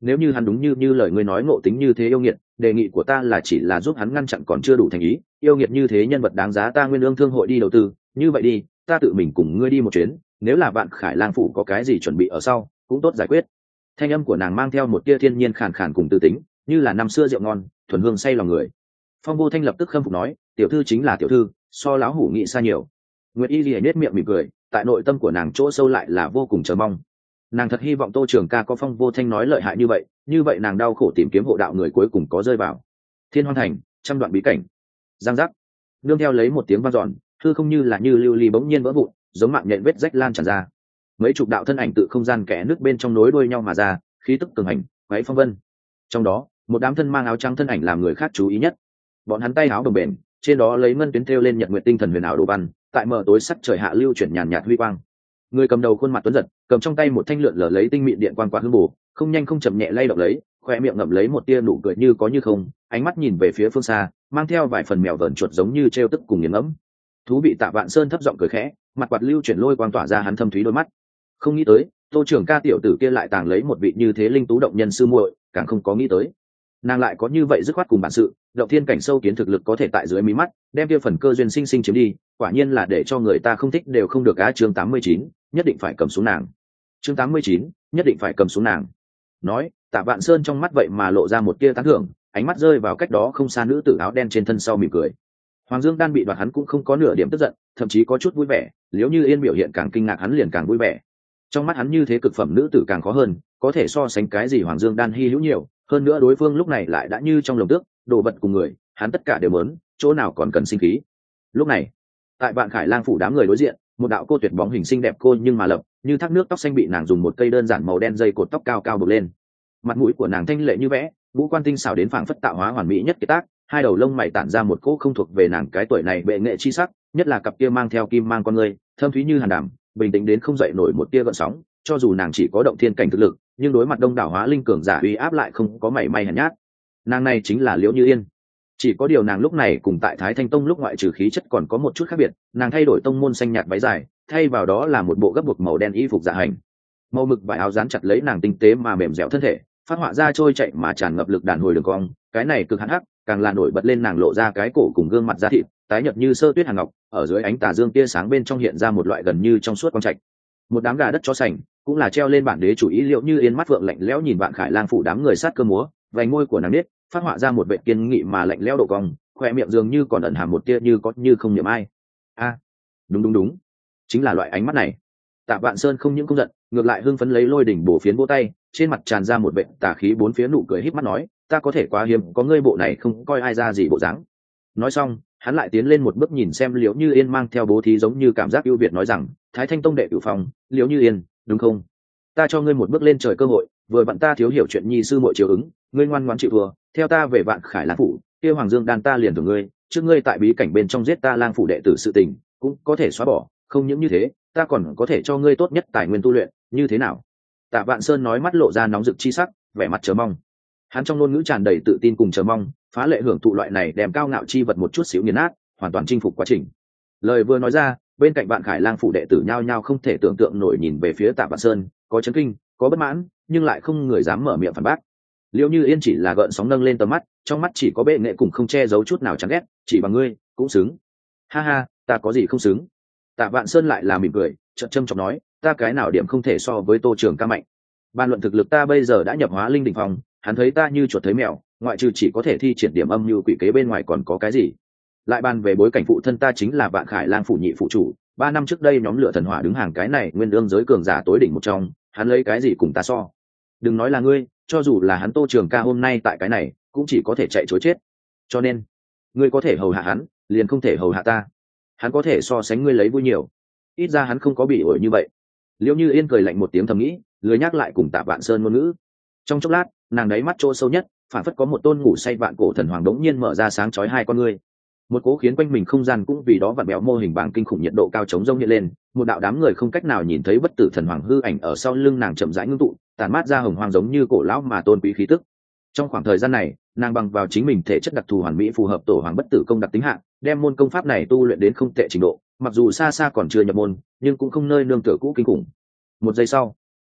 nếu như hắn đúng như như lời ngươi nói ngộ tính như thế yêu nghiệt, đề nghị của ta là chỉ là giúp hắn ngăn chặn còn chưa đủ thành ý. Yêu nghiệt như thế nhân vật đáng giá ta Nguyên Ương thương hội đi đầu tư, như vậy đi, ta tự mình cùng ngươi đi một chuyến, nếu là Vạn Khải Lang phủ có cái gì chuẩn bị ở sau, cũng tốt giải quyết. Thanh âm của nàng mang theo một tia thiên nhiên khàn khàn cùng tư tính, như là năm xưa rượu ngon, thuần hương say lòng người. Phong Vô Thanh lập tức khâm phục nói, tiểu thư chính là tiểu thư, so lão hủ nghĩ xa nhiều. Nguyệt Y Lìa nhếch miệng mỉm cười, tại nội tâm của nàng chỗ sâu lại là vô cùng chờ mong. Nàng thật hy vọng Tô Trường Ca có Phong Vô Thanh nói lợi hại như vậy, như vậy nàng đau khổ tìm kiếm hộ đạo người cuối cùng có rơi vào. Thiên Hoang Thành, trăm đoạn bí cảnh. Giang giác. Nương theo lấy một tiếng vang dọn, hư không như là như lưu ly bỗng nhiên vỡ vụn, giống mạng nhện vết rách lan tràn ra. Mấy chục đạo thân ảnh tự không gian kẽ nước bên trong nối đuôi nhau mà ra, khí tức cường hành, quấy phong vân. Trong đó, một đám thân mang áo trắng thân ảnh làm người khác chú ý nhất. Bọn hắn tay áo đồng bền, trên đó lấy ngân tuyến thêu lên nhật nguyệt tinh thần huyền ảo đồ văn, tại mờ tối sắc trời hạ lưu chuyển nhàn nhạt huy quang. Người cầm đầu khuôn mặt tuấn giật, cầm trong tay một thanh lượn lờ lấy tinh mịn điện quang quá hương bổ, không nhanh không chậm nhẹ lay động lấy, khoe miệng ngậm lấy một tia nụ cười như có như không, ánh mắt nhìn về phía phương xa, mang theo vài phần mèo vờn chuột giống như trêu tức cùng nghiền ngẫm. Thú vị Tạ Vạn Sơn thấp giọng cười khẽ, mặt quạt lưu chuyển lôi quang tỏa ra hắn thâm thúy đôi mắt. Không nghĩ tới, Tô Trường Ca tiểu tử kia lại tàng lấy một vị như thế linh tú động nhân sư muội, càng không có nghĩ tới nàng lại có như vậy dứt khoát cùng bản sự, động thiên cảnh sâu kiến thực lực có thể tại dưới mí mắt đem kia phần cơ duyên sinh sinh chiếm đi, quả nhiên là để cho người ta không thích đều không được. Á chương tám mươi chín, nhất định phải cầm xuống nàng. Chương tám mươi chín, nhất định phải cầm xuống nàng. Nói, Tạ Vạn Sơn trong mắt vậy mà lộ ra một tia tán thưởng, ánh mắt rơi vào cách đó không xa nữ tử áo đen trên thân sau mỉm cười. Hoàng Dương Đan bị đoạt hắn cũng không có nửa điểm tức giận, thậm chí có chút vui vẻ, Liễu Như Yên biểu hiện càng kinh ngạc hắn liền càng vui vẻ. Trong mắt hắn như thế cực phẩm nữ tử càng khó hơn, có thể so sánh cái gì Hoàng Dương Đan hy hữu nhiều, hơn nữa đối phương lúc này lại đã như trong lồng tước, đồ vật cùng người, hắn tất cả đều muốn, chỗ nào còn cần sinh khí. Lúc này, tại Vạn Khải Lang phủ đám người đối diện, một đạo cô tuyệt bóng hình xinh đẹp cô nhưng mà lập, như thác nước tóc xanh bị nàng dùng một cây đơn giản màu đen dây cột tóc cao cao buộc lên. Mặt mũi của nàng thanh lệ như vẽ, ngũ quan tinh xảo đến phảng phất tạo hóa hoàn mỹ nhất kiệt tác, hai đầu lông mày tản ra một cỗ không thuộc về nàng cái tuổi này bệ nghệ chi sắc, nhất là cặp kia mang theo kim mang con người, thâm thúy như hàn đàm, bình tĩnh đến không dậy nổi một tia gợn sóng, cho dù nàng chỉ có động thiên cảnh thực lực, nhưng đối mặt đông đảo hóa linh cường giả uy áp lại không có mảy may hèn nhát. Nàng này chính là Liễu Như Yên. Chỉ có điều nàng lúc này cùng tại Thái Thanh Tông lúc ngoại trừ khí chất còn có một chút khác biệt, nàng thay đổi tông môn xanh nhạt váy dài, thay vào đó là một bộ gấp buộc màu đen y phục dạ hành. Màu mực vải áo dán chặt lấy nàng tinh tế mà mềm dẻo thân thể, phát họa ra trôi chạy mà tràn ngập lực đàn hồi đường cong, cái này cực hạn hắc, càng là nổi bật lên nàng lộ ra cái cổ cùng gương mặt da thịt, tái nhợt như sơ tuyết hàn ngọc, ở dưới ánh tà dương tia sáng bên trong hiện ra một loại gần như trong suốt quang trạch. Một đám gà đất chó sành, cũng là treo lên bản đế chủ ý Liễu Như Yên mắt vượng lạnh lẽo nhìn Vạn Khải Lang phủ đám người sát cơ múa, vành môi của nàng nết, phát họa ra một vệ kiên nghị mà lạnh lẽo độ cong, khoe miệng dường như còn ẩn hàm một tia như có như không niệm ai. A, đúng đúng đúng, chính là loại ánh mắt này. Tạ Vạn Sơn không những không giận, ngược lại hưng phấn lấy lôi đỉnh bổ phiến vỗ tay, trên mặt tràn ra một vệ tà khí bốn phía nụ cười híp mắt nói, ta có thể quá hiếm, có ngươi bộ này không coi ai ra gì bộ dáng. Nói xong, hắn lại tiến lên một bước nhìn xem Liễu Như Yên mang theo bố thí giống như cảm giác ưu việt nói rằng, Thái Thanh Tông đệ cửu phòng, Liễu Như Yên, đúng không? Ta cho ngươi một bước lên trời cơ hội, vừa vặn ta thiếu hiểu chuyện nhi sư muội chiếu ứng, ngươi ngoan ngoãn chịu thua, theo ta về Vạn Khải Lang phủ, kia Hoàng Dương Đan ta liền thưởng ngươi, trước ngươi tại bí cảnh bên trong giết ta Lang phủ đệ tử sự tình, cũng có thể xóa bỏ, không những như thế, ta còn có thể cho ngươi tốt nhất tài nguyên tu luyện, như thế nào? Tạ Vạn Sơn nói mắt lộ ra nóng rực chi sắc, vẻ mặt chờ mong. Hắn trong ngôn ngữ tràn đầy tự tin cùng chờ mong, phá lệ hưởng thụ loại này đem cao ngạo chi vật một chút xíu nghiền nát, hoàn toàn chinh phục quá trình. Lời vừa nói ra, bên cạnh Vạn Khải Lang phủ đệ tử nhao nhao không thể tưởng tượng nổi nhìn về phía Tạ Vạn Sơn, có chấn kinh, có bất mãn, nhưng lại không người dám mở miệng phản bác. Liễu Như Yên chỉ là gợn sóng nâng lên tầm mắt, trong mắt chỉ có bệ nghệ cùng không che giấu chút nào chán ghét, chỉ bằng ngươi cũng xứng. Ha ha, ta có gì không xứng? Tạ Vạn Sơn lại là mỉm cười, chợt châm chọc nói, ta cái nào điểm không thể so với Tô Trường Ca mạnh. Ban luận thực lực ta bây giờ đã nhập hóa linh đỉnh phong, hắn thấy ta như chuột thấy mèo, ngoại trừ chỉ có thể thi triển điểm âm như quỷ kế bên ngoài còn có cái gì? Lại bàn về bối cảnh phụ thân ta chính là Vạn Khải Lang phủ nhị phụ chủ, ba năm trước đây nhóm lửa thần hỏa đứng hàng cái này nguyên ương giới cường giả tối đỉnh một trong, hắn lấy cái gì cùng ta so? Đừng nói là ngươi, cho dù là hắn Tô Trường Ca hôm nay tại cái này, cũng chỉ có thể chạy chối chết. Cho nên, ngươi có thể hầu hạ hắn, liền không thể hầu hạ ta. Hắn có thể so sánh ngươi lấy vui nhiều, ít ra hắn không có bị ổi như vậy. Liễu Như Yên cười lạnh một tiếng thầm nghĩ, lười nhắc lại cùng Tạ Vạn Sơn ngôn ngữ. Trong chốc lát, nàng đáy mắt chỗ sâu nhất, phản phất có một tôn ngủ say vạn cổ thần hoàng đống nhiên mở ra sáng chói hai con ngươi. Một cố khiến quanh mình không gian cũng vì đó vặn béo mô hình bảng kinh khủng nhiệt độ cao chống rông hiện lên, một đạo đám người không cách nào nhìn thấy bất tử thần hoàng hư ảnh ở sau lưng nàng chậm rãi ngưng tụ, tản mát ra hồng hoàng giống như cổ lão mà tôn quý khí tức. Trong khoảng thời gian này, nàng bằng vào chính mình thể chất đặc thù hoàn mỹ phù hợp tổ hoàng bất tử công đặc tính hạng, đem môn công pháp này tu luyện đến không tệ trình độ, mặc dù xa xa còn chưa nhập môn, nhưng cũng không nơi nương tựa cũ kinh khủng. Một giây sau,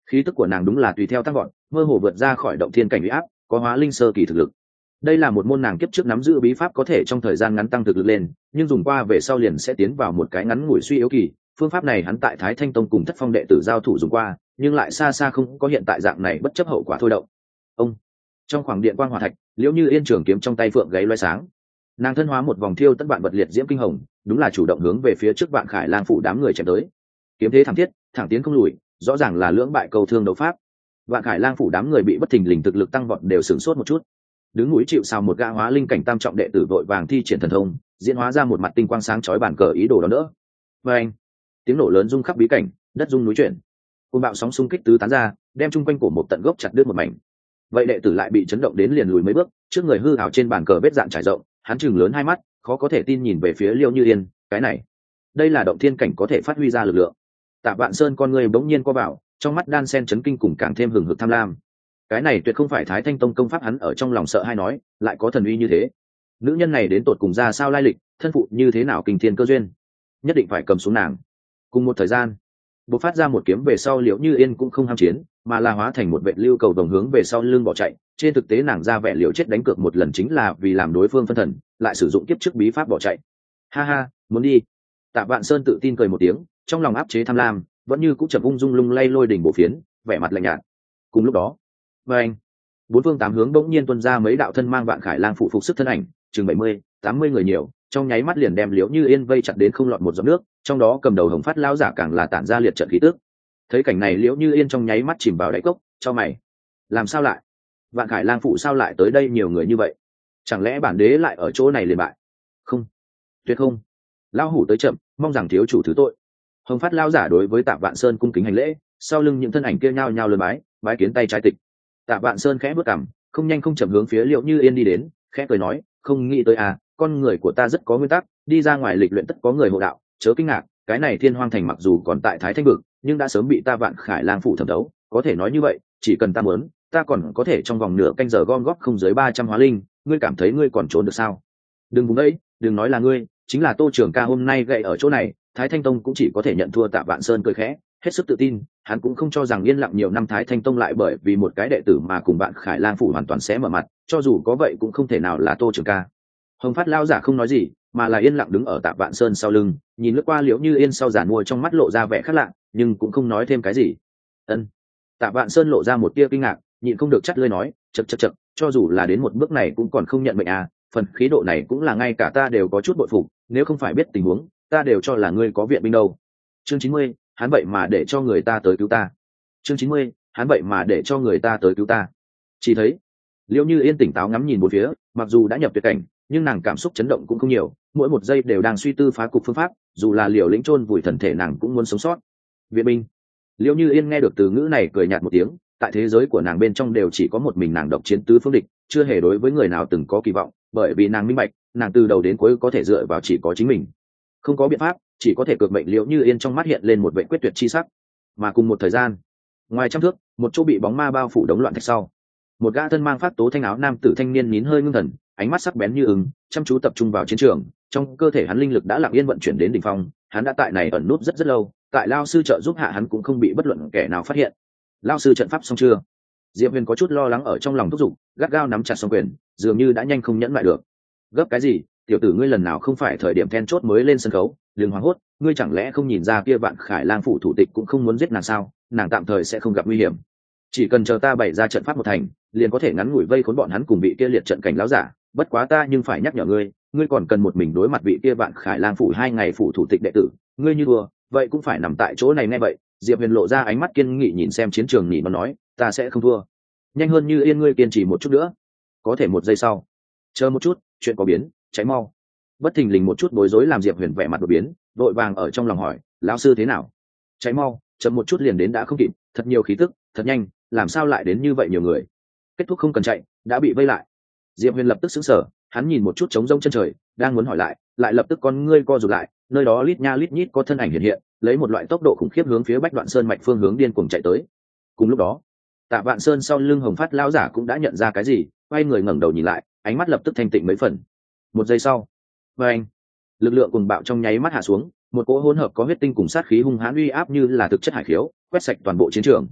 khí tức của nàng đúng là tùy theo tăng gọn, mơ hồ vượt ra khỏi động thiên cảnh uy áp, có hóa linh sơ kỳ thực lực. Đây là một môn nàng kiếp trước nắm giữ bí pháp có thể trong thời gian ngắn tăng thực lực lên, nhưng dùng qua về sau liền sẽ tiến vào một cái ngắn ngủi suy yếu kỳ. Phương pháp này hắn tại Thái Thanh Tông cùng Thất Phong đệ tử giao thủ dùng qua, nhưng lại xa xa không có hiện tại dạng này bất chấp hậu quả thôi động. Ông trong khoảng điện quang hỏa thạch, Liễu Như Yên trường kiếm trong tay phượng gáy loé sáng, nàng thân hóa một vòng thiêu tất vạn vật liệt diễm kinh hồng, đúng là chủ động hướng về phía trước Vạn Khải Lang phủ đám người chém tới. Kiếm thế thẳng thiết, thẳng tiến không lùi, rõ ràng là lưỡng bại cầu thương đấu pháp. Vạn Khải Lang phủ đám người bị bất thình lình thực lực tăng vọt đều sửng sốt một chút. Đứng núi chịu sào một gã hóa linh cảnh tam trọng đệ tử vội vàng thi triển thần thông, diễn hóa ra một mặt tinh quang sáng chói bản cờ ý đồ đón đỡ. Và anh, tiếng nổ lớn rung khắp bí cảnh, đất rung núi chuyển, cơn bão sóng xung kích tứ tán ra, đem chung quanh cổ một tận gốc chặt đứt một mảnh. Vậy đệ tử lại bị chấn động đến liền lùi mấy bước, trước người hư ảo trên bàn cờ vết dạn trải rộng, hắn chừng lớn hai mắt, khó có thể tin nhìn về phía Liễu Như Yên, cái này, đây là động thiên cảnh có thể phát huy ra lực lượng. Tạ Vạn Sơn con người bỗng nhiên co vào, trong mắt đan sen chấn kinh cùng càng thêm hừng hực tham lam. Cái này tuyệt không phải Thái Thanh Tông công pháp, hắn ở trong lòng sợ hai nói, lại có thần uy như thế. Nữ nhân này đến tột cùng ra sao lai lịch, thân phụ như thế nào kinh thiên cơ duyên, nhất định phải cầm xuống nàng. Cùng một thời gian, bộc phát ra một kiếm về sau, Liễu Như Yên cũng không ham chiến, mà là hóa thành một vệ lưu cầu đồng hướng về sau lưng bỏ chạy. Trên thực tế nàng ra vẻ liều chết đánh cược một lần chính là vì làm đối phương phân thần, lại sử dụng kiếp trước bí pháp bỏ chạy. Ha ha, muốn đi? Tạ Vạn Sơn tự tin cười một tiếng, trong lòng áp chế tham lam, vẫn như cũng chậm ung dung lung lay lôi đỉnh bộ phiến, vẻ mặt lạnh nhạt. Cùng lúc đó, và anh, bốn phương tám hướng bỗng nhiên tuôn ra mấy đạo thân mang Vạn Khải Lang phụ phục sức thân ảnh, chừng bảy mươi, tám mươi người nhiều, trong nháy mắt liền đem Liễu Như Yên vây chặt đến không lọt một giọt nước, trong đó cầm đầu Hồng Phát lão giả càng là tản ra liệt trận khí tức. Thấy cảnh này, Liễu Như Yên trong nháy mắt chìm vào đáy cốc, cho mày, làm sao lại? Vạn Khải Lang phụ sao lại tới đây nhiều người như vậy? Chẳng lẽ bản đế lại ở chỗ này liền bại? Không, tuyệt không. Lão hủ tới chậm, mong rằng thiếu chủ thứ tội. Hồng Phát lão giả đối với Tạ Vạn Sơn cung kính hành lễ, sau lưng những thân ảnh kia nhao nhao lườm bái, bái kiến tay trái tịch. Tạ Vạn Sơn khẽ bước cằm, không nhanh không chậm hướng phía Liễu Như Yên đi đến, khẽ cười nói, không nghĩ tới à, con người của ta rất có nguyên tắc, đi ra ngoài lịch luyện tất có người hộ đạo, chớ kinh ngạc, cái này Thiên Hoang thành mặc dù còn tại Thái Thanh vực, nhưng đã sớm bị ta Vạn Khải Lang phủ thẩm thấu, có thể nói như vậy, chỉ cần ta muốn, ta còn có thể trong vòng nửa canh giờ gom góp không dưới ba trăm hóa linh, ngươi cảm thấy ngươi còn trốn được sao? Đừng vùng đấy, đừng nói là ngươi, chính là Tô Trường Ca hôm nay gậy ở chỗ này, Thái Thanh Tông cũng chỉ có thể nhận thua. Tạ Vạn Sơn cười khẽ, hết sức tự tin, hắn cũng không cho rằng yên lặng nhiều năm Thái Thanh Tông lại bởi vì một cái đệ tử mà cùng Vạn Khải Lang phủ hoàn toàn sẽ mở mặt, cho dù có vậy cũng không thể nào là Tô Trường Ca. Hồng Phát lão giả không nói gì, mà là yên lặng đứng ở Tạ Vạn Sơn sau lưng, nhìn lướt qua Liễu Như Yên sau giàn mua, trong mắt lộ ra vẻ khác lạ, nhưng cũng không nói thêm cái gì. Ân. Tạ Vạn Sơn lộ ra một tia kinh ngạc, nhịn không được chắt lưỡi nói, chậc chậc chậc, cho dù là đến một bước này cũng còn không nhận mệnh à, phần khí độ này cũng là ngay cả ta đều có chút bội phục, nếu không phải biết tình huống, ta đều cho là ngươi có viện binh đâu. Chương chín mươi, hắn vậy mà để cho người ta tới cứu ta. Chương chín mươi, hắn vậy mà để cho người ta tới cứu ta. Chỉ thấy Liễu Như Yên tỉnh táo ngắm nhìn bốn phía, mặc dù đã nhập tuyệt cảnh, nhưng nàng cảm xúc chấn động cũng không nhiều, mỗi một giây đều đang suy tư phá cục phương pháp, dù là liều lĩnh chôn vùi thần thể nàng cũng muốn sống sót. Viện binh. Liễu Như Yên nghe được từ ngữ này cười nhạt một tiếng, tại thế giới của nàng bên trong đều chỉ có một mình nàng độc chiến tứ phương địch, chưa hề đối với người nào từng có kỳ vọng, bởi vì nàng minh bạch, nàng từ đầu đến cuối có thể dựa vào chỉ có chính mình, không có biện pháp, chỉ có thể cược mệnh. Liễu Như Yên trong mắt hiện lên một vẻ quyết tuyệt chi sắc. Mà cùng một thời gian, ngoài trăm thước, một chỗ bị bóng ma bao phủ đống loạn thạch sau, một gã thân mang phát tố thanh áo nam tử thanh niên nín hơi ngưng thần, ánh mắt sắc bén như ứng, chăm chú tập trung vào chiến trường, trong cơ thể hắn linh lực đã lặng yên vận chuyển đến đỉnh phong, hắn đã tại này ẩn núp rất rất lâu, tại lao sư trợ giúp hạ hắn cũng không bị bất luận kẻ nào phát hiện. Lao sư trận pháp xong chưa? Diệp Huyền có chút lo lắng ở trong lòng thúc giục, gắt gao nắm chặt song quyền, dường như đã nhanh không nhẫn lại được. Gấp cái gì, tiểu tử ngươi lần nào không phải thời điểm then chốt mới lên sân khấu, đừng hoảng hốt, ngươi chẳng lẽ không nhìn ra kia Vạn Khải Lang phủ thủ tịch cũng không muốn giết nàng sao? Nàng tạm thời sẽ không gặp nguy hiểm, chỉ cần chờ ta bày ra trận pháp một thành, liền có thể ngắn ngủi vây khốn bọn hắn cùng bị kia liệt trận cảnh láo giả. Bất quá ta nhưng phải nhắc nhở ngươi, ngươi còn cần một mình đối mặt vị kia Vạn Khải Lang phủ hai ngày phủ thủ tịch đệ tử, ngươi như đùa vậy cũng phải nằm tại chỗ này. Nghe vậy, Diệp Huyền lộ ra ánh mắt kiên nghị nhìn xem chiến trường, nhỉ nó nói, ta sẽ không thua. Nhanh hơn Như Yên, ngươi kiên trì một chút nữa. Có thể một giây sau, chờ một chút, chuyện có biến, cháy mau. Bất thình lình một chút bối rối làm Diệp Huyền vẻ mặt đột biến, vội vàng ở trong lòng hỏi, lão sư thế nào? Cháy mau, chậm một chút liền đến đã không kịp, thật nhiều khí tức, thật nhanh, làm sao lại đến như vậy nhiều người? Kết thúc không cần chạy, đã bị vây lại. Diệp Huyền lập tức sững sờ, hắn nhìn một chút trống rông chân trời, đang muốn hỏi lại, lại lập tức con ngươi co rụt lại, nơi đó lít nha lít nhít có thân ảnh hiện hiện, lấy một loại tốc độ khủng khiếp hướng phía Bách Đoạn Sơn mạch phương hướng điên cuồng chạy tới. Cùng lúc đó, Tạ Vạn Sơn sau lưng Hồng Phát lão giả cũng đã nhận ra cái gì, quay người ngẩng đầu nhìn lại, ánh mắt lập tức thanh tịnh mấy phần. Một giây sau, và anh, lực lượng cuồng bạo trong nháy mắt hạ xuống, một cỗ hỗn hợp có huyết tinh cùng sát khí hung hãn uy áp như là thực chất hải khiếu, quét sạch toàn bộ chiến trường.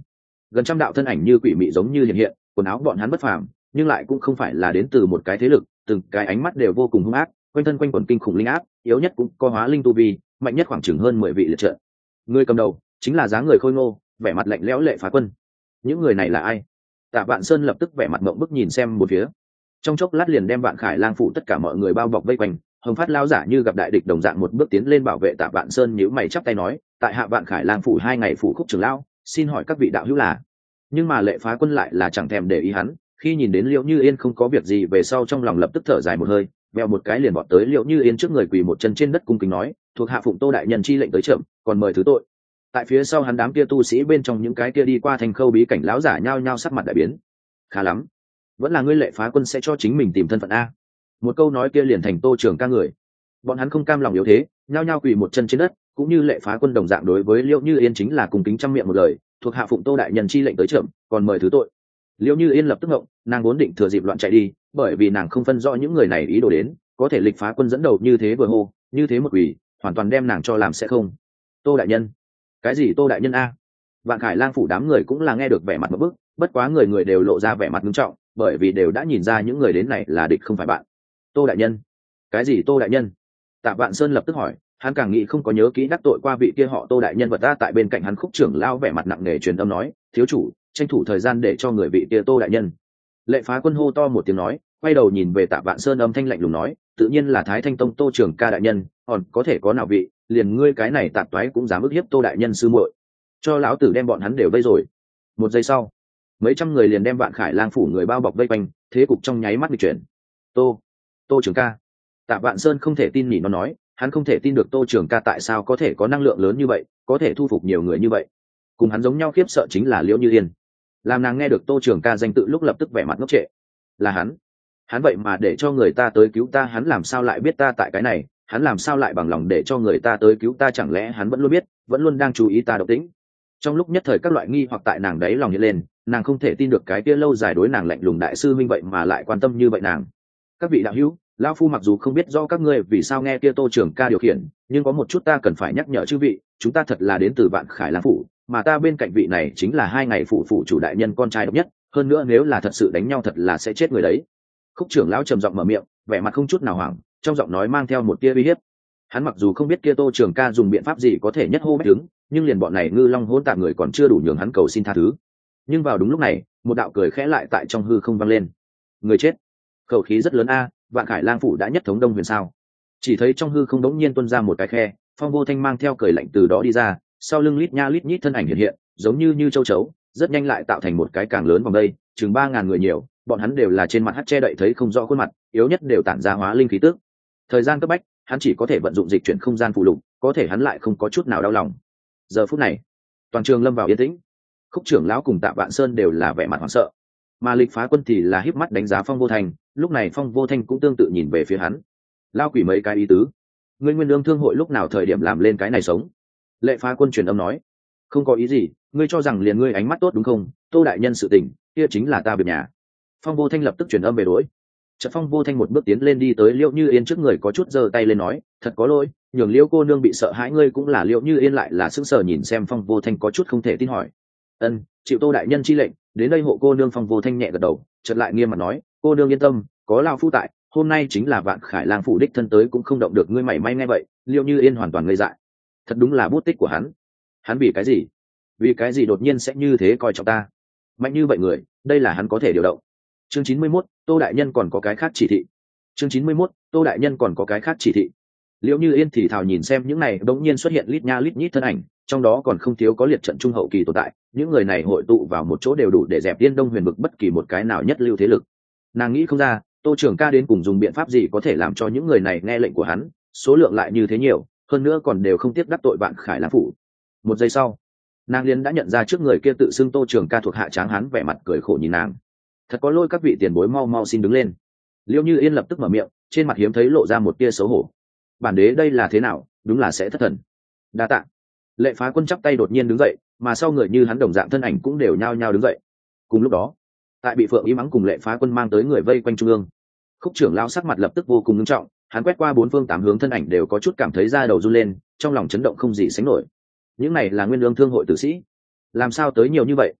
gần trăm đạo thân ảnh như quỷ mị giống như hiện hiện, quần áo bọn hắn bất phàm, nhưng lại cũng không phải là đến từ một cái thế lực, từng cái ánh mắt đều vô cùng hung ác, quanh thân quanh quần kinh khủng linh áp, yếu nhất cũng có hóa linh tu vi, mạnh nhất khoảng chừng hơn mười vị liệt trận. Người cầm đầu chính là dáng người khôi ngô, vẻ mặt lạnh lẽo Lệ Phá Quân. Những người này là ai? Tạ Vạn Sơn lập tức vẻ mặt ngậm bức nhìn xem một phía, trong chốc lát liền đem Vạn Khải Lang phủ tất cả mọi người bao bọc vây quanh. Hồng Phát lao giả như gặp đại địch đồng dạng một bước tiến lên bảo vệ Tạ Vạn Sơn, nhíu mày chắp tay nói: tại hạ Vạn Khải Lang phủ hai ngày phủ Khúc trưởng lão, xin hỏi các vị đạo hữu là? Nhưng mà Lệ Phá Quân lại là chẳng thèm để ý hắn, khi nhìn đến Liễu Như Yên không có việc gì về sau, trong lòng lập tức thở dài một hơi, vèo một cái liền bọt tới Liễu Như Yên trước người, quỳ một chân trên đất cung kính nói: thuộc hạ phụng Tô đại nhân chi lệnh tới chậm, còn mời thứ tội. Tại phía sau hắn, đám kia tu sĩ bên trong những cái kia đi qua thành khâu bí cảnh lão giả nhao nhao sắc mặt đại biến. Khá lắm, vẫn là ngươi Lệ Phá Quân sẽ cho chính mình tìm thân phận a. Một câu nói kia liền thành Tô Trường Ca người. Bọn hắn không cam lòng yếu thế, nhao nhao quỳ một chân trên đất, cũng như Lệ Phá Quân đồng dạng đối với Liễu Như Yên chính là cùng kính trăm miệng một lời: thuộc hạ phụng Tô đại nhân chi lệnh tới chậm, còn mời thứ tội. Liễu Như Yên lập tức ngộng, nàng vốn định thừa dịp loạn chạy đi, bởi vì nàng không phân rõ những người này ý đồ đến, có thể Lịch Phá Quân dẫn đầu như thế vừa hô, như thế một quỷ, hoàn toàn đem nàng cho làm sẽ không. Tô đại nhân? Cái gì Tô đại nhân a? Vạn Khải Lang phủ đám người cũng là nghe được vẻ mặt một bức, bất quá người người đều lộ ra vẻ mặt nghiêm trọng, bởi vì đều đã nhìn ra những người đến này là địch không phải bạn. Tô đại nhân? Cái gì Tô đại nhân? Tạ Vạn Sơn lập tức hỏi, hắn càng nghĩ không có nhớ kỹ đắc tội qua vị kia họ Tô đại nhân vật ta. Tại bên cạnh hắn Khúc trưởng lao vẻ mặt nặng nề truyền âm nói: thiếu chủ, tranh thủ thời gian để cho người vị kia Tô đại nhân. Lệ Phá Quân hô to một tiếng nói, quay đầu nhìn về Tạ Vạn Sơn, âm thanh lạnh lùng nói: tự nhiên là Thái Thanh Tông Tô Trường Ca đại nhân, còn có thể có nào vị, liền ngươi cái này tạp toái cũng dám ức hiếp Tô đại nhân sư muội, cho lão tử đem bọn hắn đều vây rồi. Một giây sau, mấy trăm người liền đem Vạn Khải Lang phủ người bao bọc vây quanh, thế cục trong nháy mắt bị chuyển. Tô, Tô Trường Ca. Tạ Vạn Sơn không thể tin nhìn nó nói, hắn không thể tin được Tô Trường Ca tại sao có thể có năng lượng lớn như vậy, có thể thu phục nhiều người như vậy. Cùng hắn giống nhau khiếp sợ chính là Liễu Như Yên. Làm nàng nghe được Tô Trường Ca danh tự lúc lập tức vẻ mặt ngốc trệ. Là hắn, hắn vậy mà để cho người ta tới cứu ta, hắn làm sao lại biết ta tại cái này, hắn làm sao lại bằng lòng để cho người ta tới cứu ta, chẳng lẽ hắn vẫn luôn biết, vẫn luôn đang chú ý ta động tĩnh. Trong lúc nhất thời các loại nghi hoặc tại nàng đấy lòng hiện lên, nàng không thể tin được cái kia lâu dài đối nàng lạnh lùng đại sư minh vậy mà lại quan tâm như vậy nàng. Các vị đạo hữu, lão phu mặc dù không biết do các ngươi vì sao nghe kia Tô Trường Ca điều khiển, nhưng có một chút ta cần phải nhắc nhở chư vị, chúng ta thật là đến từ Vạn Khải Lang phủ, mà ta bên cạnh vị này chính là hai ngày phủ phủ chủ đại nhân con trai độc nhất, hơn nữa nếu là thật sự đánh nhau thật là sẽ chết người đấy. Khúc trưởng lão trầm giọng mở miệng, vẻ mặt không chút nào hoảng, trong giọng nói mang theo một tia uy hiếp. Hắn mặc dù không biết kia Tô Trường Ca dùng biện pháp gì có thể nhất hô bách đứng, nhưng liền bọn này ngư long hỗn tạp người còn chưa đủ nhường hắn cầu xin tha thứ. Nhưng vào đúng lúc này, một đạo cười khẽ lại tại trong hư không vang lên. Người chết, khẩu khí rất lớn a. Vạn Khải Lang phủ đã nhất thống Đông Huyền sao? Chỉ thấy trong hư không đống nhiên tuôn ra một cái khe, Phong Vô Thanh mang theo cười lạnh từ đó đi ra, sau lưng lít nha lít nhít thân ảnh hiện hiện, giống như như châu chấu, rất nhanh lại tạo thành một cái càng lớn vòng đây, chừng ba ngàn người nhiều, bọn hắn đều là trên mặt hắt che đậy thấy không rõ khuôn mặt, yếu nhất đều tản ra hóa linh khí tức. Thời gian cấp bách, hắn chỉ có thể vận dụng dịch chuyển không gian phụ lục, có thể hắn lại không có chút nào đau lòng. Giờ phút này, toàn trường lâm vào yên tĩnh. Khúc trưởng lão cùng Tạ Vạn Sơn đều là vẻ mặt hoảng sợ, mà Lịch Phá Quân thì là híp mắt đánh giá Phong Vô Thanh. Lúc này Phong Vô Thanh cũng tương tự nhìn về phía hắn. Lao quỷ mấy cái ý tứ, ngươi nguyên lương thương hội lúc nào thời điểm làm lên cái này sống? Lệ Phá Quân truyền âm nói, không có ý gì, ngươi cho rằng liền ngươi ánh mắt tốt đúng không? Tô đại nhân sự tình, kia chính là ta việc nhà. Phong Vô Thanh lập tức truyền âm về đối. Chợt Phong Vô Thanh một bước tiến lên đi tới Liễu Như Yên trước người, có chút giơ tay lên nói, thật có lỗi, nhường Liễu cô nương bị sợ hãi. Ngươi cũng là Liễu Như Yên lại là sững sờ nhìn xem Phong Vô Thanh, có chút không thể tin hỏi, ân, chịu Tô đại nhân chi lệnh đến đây hộ cô nương. Phong Vô Thanh nhẹ gật đầu, chợt lại nghiêm mặt nói, cô nương yên tâm, có lao phu tại, hôm nay chính là Vạn Khải Lang phủ đích thân tới cũng không động được ngươi mảy may. Nghe vậy, Liễu Như Yên hoàn toàn ngây dại. Thật đúng là bút tích của hắn. Hắn vì cái gì? Vì cái gì đột nhiên sẽ như thế coi trọng ta? Mạnh như vậy người, đây là hắn có thể điều động. Chương chín mươi mốt, Tô đại nhân còn có cái khác chỉ thị. Chương chín mươi mốt, Tô đại nhân còn có cái khác chỉ thị. Liễu Như Yên thì thào nhìn xem những này bỗng nhiên xuất hiện lít nha lít nhít thân ảnh, trong đó còn không thiếu có liệt trận trung hậu kỳ tồn tại, những người này hội tụ vào một chỗ đều đủ để dẹp Tiên Đông Huyền vực bất kỳ một cái nào nhất lưu thế lực. Nàng nghĩ không ra, Tô Trường Ca đến cùng dùng biện pháp gì có thể làm cho những người này nghe lệnh của hắn, số lượng lại như thế nhiều, hơn nữa còn đều không tiếc đắc tội Vạn Khải Lang phủ. Một giây sau, nàng liền đã nhận ra trước người kia tự xưng Tô Trường Ca thuộc hạ tráng hán vẻ mặt cười khổ nhìn nàng. Thật có lỗi các vị tiền bối, mau mau xin đứng lên. Liễu Như Yên lập tức mở miệng, trên mặt hiếm thấy lộ ra một tia xấu hổ. Bản đế đây là thế nào, đúng là sẽ thất thần. Đa tạ. Lệ Phá Quân chắp tay đột nhiên đứng dậy, mà sau người như hắn đồng dạng thân ảnh cũng đều nhao nhao đứng dậy. Cùng lúc đó, tại bị Phượng Y Mắng cùng Lệ Phá Quân mang tới người vây quanh trung ương, Khúc trưởng lão sắc mặt lập tức vô cùng nghiêm trọng, hắn quét qua bốn phương tám hướng thân ảnh đều có chút cảm thấy da đầu run lên, trong lòng chấn động không gì sánh nổi. Những này là nguyên lương thương hội tử sĩ, làm sao tới nhiều như vậy?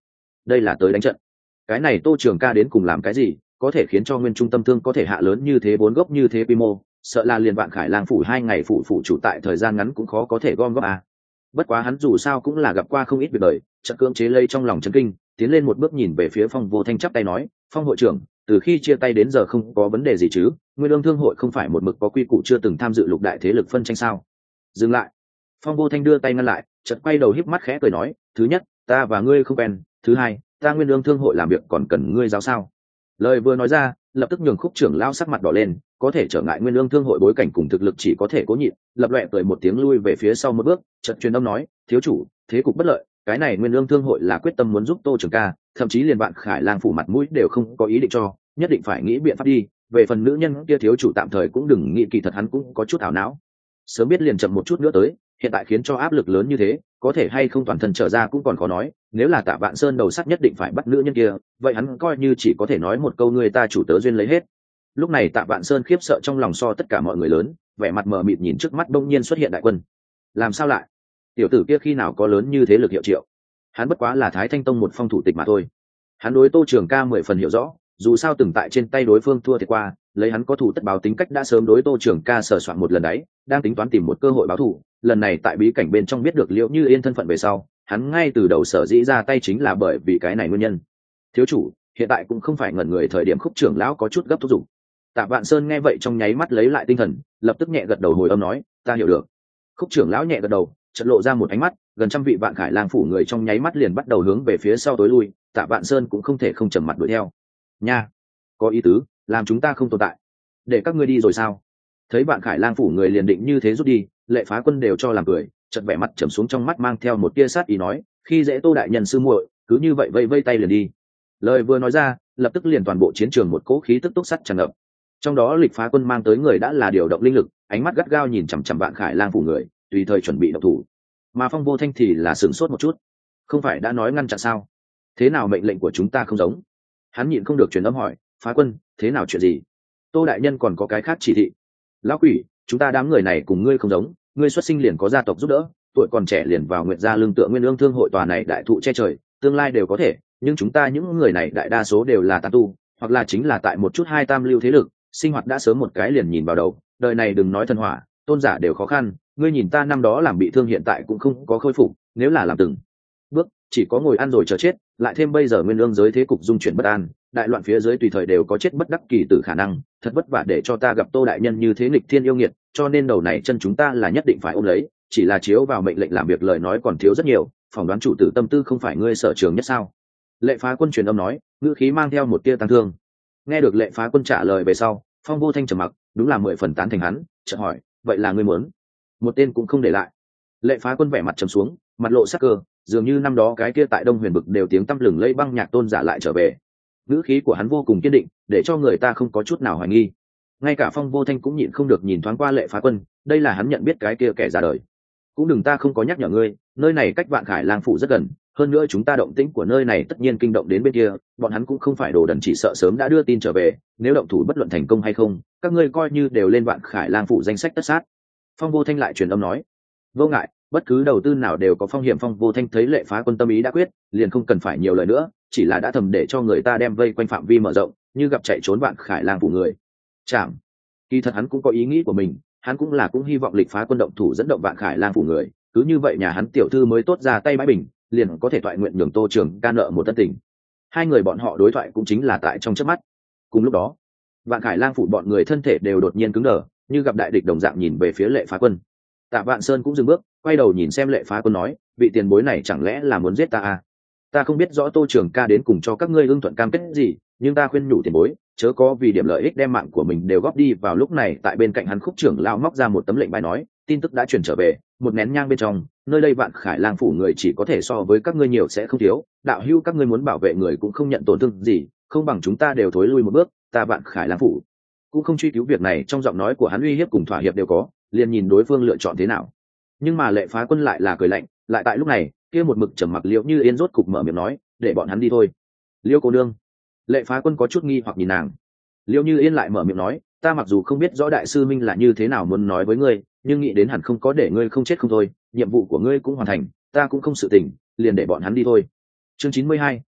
đây là tới đánh trận. Cái này Tô Trường Ca đến cùng làm cái gì có thể khiến cho nguyên trung tâm thương có thể hạ lớn như thế, bốn gốc như thế quy mô, sợ là liền Vạn Khải Lang phủ hai ngày phủ phụ chủ tại thời gian ngắn cũng khó có thể gom góp à. Bất quá hắn dù sao cũng là gặp qua không ít việc đời, chợt cưỡng chế lây trong lòng chấn kinh, tiến lên một bước nhìn về phía Phong Vô Thanh chắp tay nói, Phong hội trưởng, từ khi chia tay đến giờ không có vấn đề gì chứ? Nguyên Ương Thương hội không phải một mực có quy củ chưa từng tham dự lục đại thế lực phân tranh sao? Dừng lại. Phong Vô Thanh đưa tay ngăn lại, chợt quay đầu híp mắt khẽ cười nói, thứ nhất, ta và ngươi không quen, thứ hai, ta Nguyên Ương Thương hội làm việc còn cần ngươi giáo sao? Lời vừa nói ra, lập tức nhường Khúc trưởng lão sắc mặt đỏ lên, có thể trở ngại Nguyên Ương Thương hội bối cảnh cùng thực lực chỉ có thể cố nhịn, lập loè cười một tiếng lui về phía sau một bước, chợt truyền âm nói, thiếu chủ, thế cục bất lợi, cái này Nguyên Ương Thương hội là quyết tâm muốn giúp Tô Trường Ca, thậm chí liền Vạn Khải Lang phủ mặt mũi đều không có ý định cho, nhất định phải nghĩ biện pháp đi. Về phần nữ nhân kia thiếu chủ tạm thời cũng đừng nghĩ, kỳ thật hắn cũng có chút ảo não, sớm biết liền chậm một chút nữa tới, hiện tại khiến cho áp lực lớn như thế, có thể hay không toàn thân trở ra cũng còn khó nói. Nếu là Tạ Vạn Sơn đầu sắt nhất định phải bắt nữ nhân kia, vậy hắn coi như chỉ có thể nói một câu người ta chủ tớ duyên lấy hết. Lúc này Tạ Vạn Sơn khiếp sợ trong lòng so tất cả mọi người lớn, vẻ mặt mờ mịt nhìn trước mắt đông nhiên xuất hiện đại quân. Làm sao lại? Tiểu tử kia khi nào có lớn như thế lực hiệu triệu? Hắn bất quá là Thái Thanh Tông một phong thủ tịch mà thôi. Hắn đối Tô Trường Ca mười phần hiểu rõ, dù sao từng tại trên tay đối phương thua thiệt qua, lấy hắn có thủ tất báo tính cách đã sớm đối Tô Trường Ca sờ soạn một lần đấy, đang tính toán tìm một cơ hội báo thù. Lần này tại bí cảnh bên trong biết được Liễu Như Yên thân phận về sau, hắn ngay từ đầu sở dĩ ra tay chính là bởi vì cái này nguyên nhân. Thiếu chủ, hiện tại cũng không phải ngẩn người thời điểm. Khúc trưởng lão có chút gấp thúc giục. Tạ Vạn Sơn nghe vậy trong nháy mắt lấy lại tinh thần, lập tức nhẹ gật đầu hồi âm nói, ta hiểu được. Khúc trưởng lão nhẹ gật đầu, chợt lộ ra một ánh mắt, gần trăm vị Vạn Khải Lang phủ người trong nháy mắt liền bắt đầu hướng về phía sau tối lui. Tạ Vạn Sơn cũng không thể không trầm mặt đuổi theo. Nha, có ý tứ, làm chúng ta không tồn tại, để các ngươi đi rồi sao? Thấy Vạn Khải Lang phủ người liền định như thế rút đi, Lệ Phá Quân đều cho làm cười, chợt vẻ mặt trầm xuống, trong mắt mang theo một tia sát ý nói, khi dễ Tô đại nhân sư muội, cứ như vậy vây vây tay liền đi. Lời vừa nói ra, lập tức liền toàn bộ chiến trường một cỗ khí tức túc sắt tràn ngập. Trong đó Lịch Phá Quân mang tới người đã là điều động linh lực, ánh mắt gắt gao nhìn chằm chằm Vạn Khải Lang phủ người, tùy thời chuẩn bị động thủ. Mà Phong Vô Thanh thì là sửng sốt một chút, không phải đã nói ngăn chặn sao? Thế nào mệnh lệnh của chúng ta không giống? Hắn nhịn không được truyền âm hỏi, Phá Quân, thế nào chuyện gì? Tô đại nhân còn có cái khác chỉ thị? Lão quỷ, chúng ta đám người này cùng ngươi không giống, ngươi xuất sinh liền có gia tộc giúp đỡ, tuổi còn trẻ liền vào Nguyệt gia lương tựa Nguyên Ương Thương hội tòa này đại thụ che trời, tương lai đều có thể, nhưng chúng ta những người này đại đa số đều là tán tu, hoặc là chính là tại một chút hai tam lưu thế lực, sinh hoạt đã sớm một cái liền nhìn vào đầu, đời này đừng nói thần hỏa, tôn giả đều khó khăn, ngươi nhìn ta năm đó làm bị thương hiện tại cũng không có khôi phục, nếu là làm từng bước chỉ có ngồi ăn rồi chờ chết, lại thêm bây giờ Nguyên Ương giới thế cục dung chuyển bất an, đại loạn phía dưới tùy thời đều có chết bất đắc kỳ tử khả năng, thật vất vả để cho ta gặp Tô đại nhân như thế nghịch thiên yêu nghiệt, cho nên đầu này chân chúng ta là nhất định phải ôm lấy, chỉ là chiếu vào mệnh lệnh làm việc lời nói còn thiếu rất nhiều, phỏng đoán chủ tử tâm tư không phải ngươi sở trường nhất sao? Lệ Phá Quân truyền âm nói, ngữ khí mang theo một tia tăng thương. Nghe được Lệ Phá Quân trả lời về sau, Phong Vô Thanh trầm mặc, đúng là mười phần tán thành hắn, chợt hỏi, vậy là ngươi muốn? Một tên cũng không để lại. Lệ Phá Quân vẻ mặt trầm xuống, mặt lộ sắc cơ, dường như năm đó cái kia tại Đông Huyền Bực đều tiếng tăm lừng lẫy băng nhạc tôn giả lại trở về. Ngữ khí của hắn vô cùng kiên định, để cho người ta không có chút nào hoài nghi. Ngay cả Phong Vô Thanh cũng nhịn không được nhìn thoáng qua Lệ Phá Quân, đây là hắn nhận biết cái kia kẻ ra đời. Cũng đừng ta không có nhắc nhở ngươi, nơi này cách Vạn Khải Lang phủ rất gần, hơn nữa chúng ta động tĩnh của nơi này tất nhiên kinh động đến bên kia, bọn hắn cũng không phải đồ đần, chỉ sợ sớm đã đưa tin trở về, nếu động thủ bất luận thành công hay không, các ngươi coi như đều lên Vạn Khải Lang phủ danh sách tất sát. Phong Vô Thanh lại truyền âm nói, vô ngại, bất cứ đầu tư nào đều có phong hiểm. Phong Vô Thanh thấy Lệ Phá Quân tâm ý đã quyết, liền không cần phải nhiều lời nữa, chỉ là đã thầm để cho người ta đem vây quanh phạm vi mở rộng, như gặp chạy trốn Vạn Khải Lang phủ người chạm. Kỳ thật hắn cũng có ý nghĩ của mình, hắn cũng là cũng hy vọng Lịch Phá Quân động thủ dẫn động Vạn Khải Lang phủ người, cứ như vậy nhà hắn tiểu thư mới tốt ra tay bãi bình, liền có thể thoại nguyện nhường Tô Trường Ca nợ một tân tình. Hai người bọn họ đối thoại cũng chính là tại trong chớp mắt. Cùng lúc đó, Vạn Khải Lang phủ bọn người thân thể đều đột nhiên cứng đờ, như gặp đại địch đồng dạng nhìn về phía Lệ Phá Quân. Tạ Vạn Sơn cũng dừng bước, quay đầu nhìn xem Lệ Phá Quân nói, vị tiền bối này chẳng lẽ là muốn giết ta à? Ta không biết rõ Tô Trường Ca đến cùng cho các ngươi ưng thuận cam kết gì, nhưng ta khuyên nhủ tiền bối, chớ có vì điểm lợi ích đem mạng của mình đều góp đi vào. Lúc này tại bên cạnh hắn Khúc trưởng lão móc ra một tấm lệnh bài nói, tin tức đã truyền trở về, một nén nhang bên trong, nơi đây Vạn Khải Lang phủ người chỉ có thể so với các ngươi nhiều sẽ không thiếu, đạo hữu các ngươi muốn bảo vệ người cũng không nhận tổn thương gì, không bằng chúng ta đều thối lui một bước, ta Vạn Khải Lang phủ cũng không truy cứu việc này. Trong giọng nói của hắn uy hiếp cùng thỏa hiệp đều có, liền nhìn đối phương lựa chọn thế nào. Nhưng mà Lệ Phá Quân lại là cười lạnh, lại tại lúc này kia một mực trầm mặc Liễu Như Yên rốt cục mở miệng nói, để bọn hắn đi thôi. Liễu cô nương. Lệ Phá Quân có chút nghi hoặc nhìn nàng. Liễu Như Yên lại mở miệng nói, ta mặc dù không biết rõ đại sư minh là như thế nào muốn nói với ngươi, nhưng nghĩ đến hẳn không có để ngươi không chết không thôi, nhiệm vụ của ngươi cũng hoàn thành, ta cũng không sự tình, liền để bọn hắn đi thôi. Chương chín mươi hai,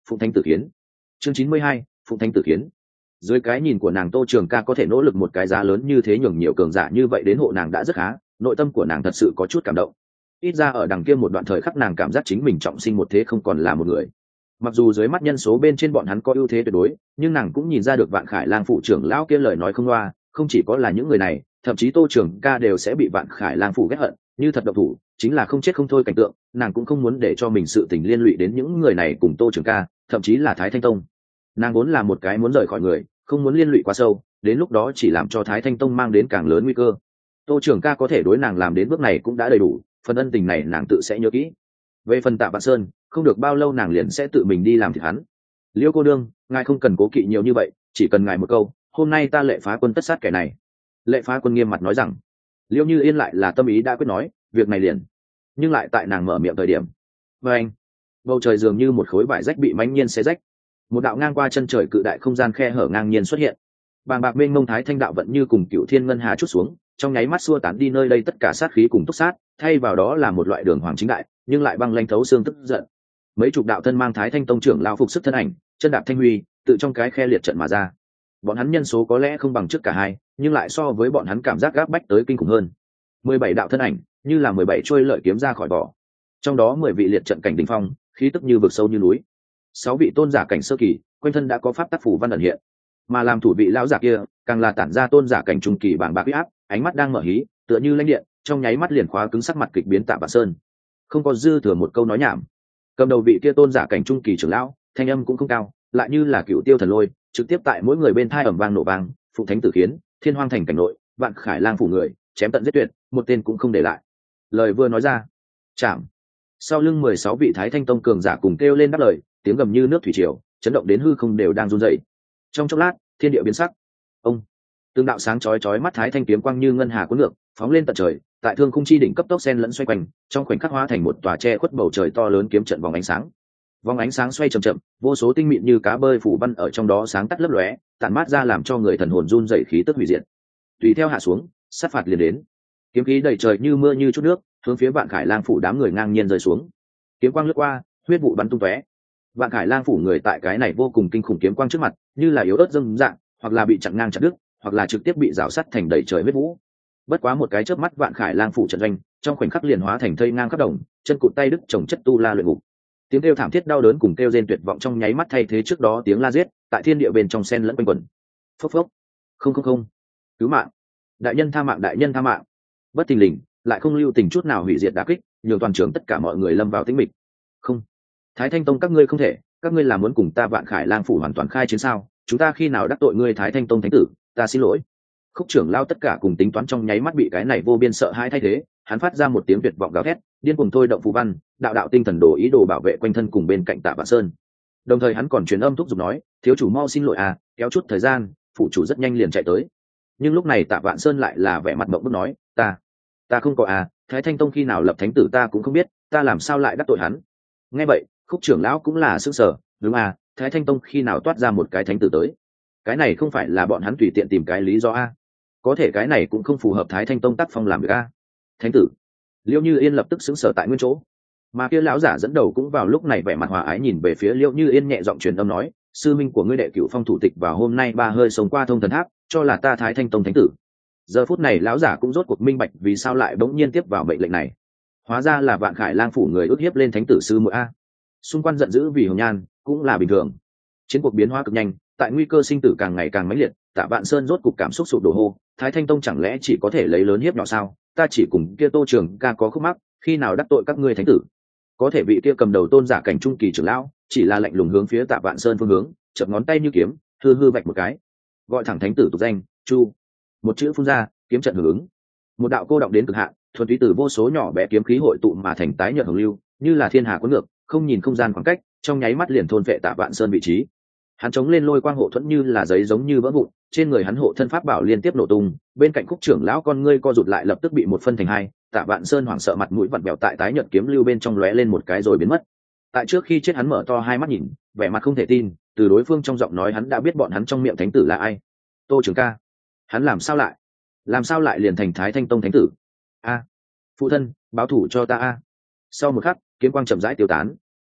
phụng thánh tử kiến. Chương chín mươi hai, phụng thánh tử kiến. Dưới cái nhìn của nàng, Tô Trường Ca có thể nỗ lực một cái giá lớn như thế nhường nhiều cường giả như vậy đến hộ nàng đã rất khá, nội tâm của nàng thật sự có chút cảm động. Ít ra ở đằng kia một đoạn thời khắc nàng cảm giác chính mình trọng sinh một thế, không còn là một người. Mặc dù dưới mắt nhân số bên trên bọn hắn có ưu thế tuyệt đối, nhưng nàng cũng nhìn ra được Vạn Khải Lang phụ trưởng lão kia lời nói không loa, không chỉ có là những người này, thậm chí Tô Trường Ca đều sẽ bị Vạn Khải Lang phụ ghét hận, như thật độc thủ, chính là không chết không thôi cảnh tượng, nàng cũng không muốn để cho mình sự tình liên lụy đến những người này cùng Tô Trường Ca, thậm chí là Thái Thanh Tông. Nàng vốn là một cái muốn rời khỏi người, không muốn liên lụy quá sâu, đến lúc đó chỉ làm cho Thái Thanh Tông mang đến càng lớn nguy cơ. Tô Trường Ca có thể đối nàng làm đến bước này cũng đã đầy đủ, phần ân tình này nàng tự sẽ nhớ kỹ. Về phần Tạ Vạn Sơn, không được bao lâu nàng liền sẽ tự mình đi làm thịt hắn. Liêu cô đương, ngài không cần cố kỵ nhiều như vậy, chỉ cần ngài một câu, hôm nay ta Lệ Phá Quân tất sát kẻ này. Lệ Phá Quân nghiêm mặt nói rằng. Liêu Như Yên lại là tâm ý đã quyết nói, việc này liền. Nhưng lại tại nàng mở miệng thời điểm, và anh, bầu trời dường như một khối vải rách bị mãnh nhiên xé rách, một đạo ngang qua chân trời cự đại không gian khe hở ngang nhiên xuất hiện. Bàng bạc mênh mông Thái Thanh đạo vẫn như cùng Cựu Thiên ngân hà chút xuống, trong nháy mắt xua tán đi nơi đây tất cả sát khí cùng túc sát, thay vào đó là một loại đường hoàng chính đại, nhưng lại băng lanh thấu xương tức giận. Mấy chục đạo thân mang Thái Thanh Tông trưởng lao phục sức thân ảnh, chân đạp thanh huy, tự trong cái khe liệt trận mà ra. Bọn hắn nhân số có lẽ không bằng trước cả hai, nhưng lại so với bọn hắn cảm giác gáp bách tới kinh khủng hơn. Mười bảy đạo thân ảnh, như là mười bảy trôi lợi kiếm ra khỏi vỏ. Trong đó mười vị liệt trận cảnh đỉnh phong, khí tức như vực sâu như núi. Sáu vị tôn giả cảnh sơ kỳ, quanh thân đã có pháp tắc phủ văn ẩn hiện. Mà làm thủ vị lão giả kia, càng là tản ra tôn giả cảnh trung kỳ bàng bạc uy áp, ánh mắt đang mở hí, tựa như lãnh điện, trong nháy mắt liền khóa cứng sắc mặt kịch biến Tạ Vạn Sơn. Không có dư thừa một câu nói nhảm. Cầm đầu vị kia tôn giả cảnh trung kỳ trưởng lão, thanh âm cũng không cao, lại như là cựu tiêu thần lôi, trực tiếp tại mỗi người bên thai ầm vang nổ vang, phụ thánh tử khiến, Thiên Hoang thành cảnh nội, Vạn Khải Lang phủ người, chém tận giết tuyệt, một tên cũng không để lại. Lời vừa nói ra, chạm. Sau lưng mười sáu vị Thái Thanh Tông cường giả cùng kêu lên đáp lời, tiếng gầm như nước thủy triều, chấn động đến hư không đều đang run rẩy. Trong chốc lát, thiên địa biến sắc. Ông, tương đạo sáng chói chói mắt Thái Thanh kiếm quang như ngân hà cuốn ngược, phóng lên tận trời, tại thương khung chi đỉnh cấp tốc xen lẫn xoay quanh, trong khoảnh khắc hóa thành một tòa che khuất bầu trời to lớn kiếm trận vòng ánh sáng. Vòng ánh sáng xoay chậm chậm, vô số tinh mịn như cá bơi phủ văn ở trong đó sáng tắt lấp lóe, tản mát ra làm cho người thần hồn run rẩy khí tức hủy diệt. Tùy theo hạ xuống, sát phạt liền đến. Kiếm khí đầy trời như mưa như chút nước, hướng phía Vạn Khải Lang phủ đám người ngang nhiên rơi xuống. Kiếm quang lướt qua, huyết vụ bắn tung tóe. Vạn Khải Lang phủ người tại cái này vô cùng kinh khủng kiếm quang trước mặt, như là yếu ớt dâm dạng, hoặc là bị chặn ngang chặt đứt, hoặc là trực tiếp bị rào sắt thành đầy trời huyết vũ. Bất quá một cái chớp mắt, Vạn Khải Lang phủ trận doanh, trong khoảnh khắc liền hóa thành thây ngang khắp đồng, chân cụt tay đứt chồng chất tu la luyện ngục. Tiếng kêu thảm thiết đau đớn cùng kêu rên tuyệt vọng trong nháy mắt thay thế trước đó tiếng la giết, tại thiên địa bên trong sen lẫn quanh quẩn. Phốc phốc. Không không không. Cứu mạng. Đại nhân tha mạng, đại nhân tha mạng. Bất thình lình, lại không lưu tình chút nào hủy diệt đả kích, nhường toàn trường tất cả mọi người lâm vào tĩnh mịch. Không. Thái Thanh Tông các ngươi không thể, các ngươi là muốn cùng ta Vạn Khải Lang phủ hoàn toàn khai chiến sao? Chúng ta khi nào đắc tội ngươi Thái Thanh Tông thánh tử, ta xin lỗi. Khúc trưởng lao tất cả cùng tính toán trong nháy mắt bị cái này vô biên sợ hãi thay thế, hắn phát ra một tiếng tuyệt vọng gào thét, điên cuồng thôi động phù văn, đạo đạo tinh thần đồ ý đồ bảo vệ quanh thân cùng bên cạnh Tạ Vạn Sơn. Đồng thời hắn còn truyền âm thúc giục nói, thiếu chủ mau xin lỗi à, kéo chút thời gian, phụ chủ rất nhanh liền chạy tới. Nhưng lúc này Tạ Vạn Sơn lại là vẻ mặt mộng bức nói, ta, ta không có à, Thái Thanh Tông khi nào lập thánh tử ta cũng không biết, ta làm sao lại đắc tội hắn. Nghe vậy, Khúc trưởng lão cũng là sững sờ, đúng à, Thái Thanh Tông khi nào toát ra một cái thánh tử tới? Cái này không phải là bọn hắn tùy tiện tìm cái lý do a? Có thể cái này cũng không phù hợp Thái Thanh Tông tác phong làm việc a. Thánh tử. Liễu Như Yên lập tức sững sờ tại nguyên chỗ. Mà kia lão giả dẫn đầu cũng vào lúc này vẻ mặt hòa ái nhìn về phía Liễu Như Yên, nhẹ giọng truyền âm nói, sư minh của ngươi đệ cửu phong thủ tịch vào hôm nay ba hơi sống qua thông thần tháp, cho là ta Thái Thanh Tông thánh tử. Giờ phút này lão giả cũng rốt cuộc minh bạch vì sao lại bỗng nhiên tiếp vào mệnh lệnh này. Hóa ra là Vạn Khải Lang phủ người ức hiếp lên thánh tử sư muội a. Xung quanh giận dữ vì hồng nhan cũng là bình thường. Chiến cuộc biến hóa cực nhanh, tại nguy cơ sinh tử càng ngày càng mãnh liệt, Tạ Vạn Sơn rốt cục cảm xúc sụp đổ hô, Thái Thanh Tông chẳng lẽ chỉ có thể lấy lớn hiếp nhỏ sao? Ta chỉ cùng kia Tô Trường Ca có khúc mắc, khi nào đắc tội các ngươi thánh tử? Có thể vị kia cầm đầu tôn giả cảnh trung kỳ trưởng lão, chỉ là lạnh lùng hướng phía Tạ Vạn Sơn phương hướng, chập ngón tay như kiếm, hư hư vạch một cái, gọi thẳng thánh tử tục danh, Chu. Một chữ phun ra, kiếm trận hưởng ứng. Một đạo cô động đến cực hạn, thuần túy từ vô số nhỏ bé kiếm khí hội tụ mà thành tái nhợt hồng lưu, như là thiên hà cuốn ngược, không nhìn không gian khoảng cách, trong nháy mắt liền thôn phệ Tạ Vạn Sơn vị trí. Hắn chống lên lôi quang hộ thuẫn như là giấy giống như vỡ vụn, trên người hắn hộ thân pháp bảo liên tiếp nổ tung, bên cạnh Khúc trưởng lão con ngươi co rụt lại lập tức bị một phân thành hai, Tạ Vạn Sơn hoảng sợ mặt mũi vặn vẹo tại tái nhợt kiếm lưu bên trong lóe lên một cái rồi biến mất. Tại trước khi chết hắn mở to hai mắt nhìn, vẻ mặt không thể tin, từ đối phương trong giọng nói hắn đã biết bọn hắn trong miệng thánh tử là ai. Tô Trường Ca. Hắn làm sao lại? Làm sao lại liền thành Thái Thanh Tông thánh tử? A, phụ thân, báo thủ cho ta a. Sau một khắc, kiếm quang chậm rãi tiêu tán.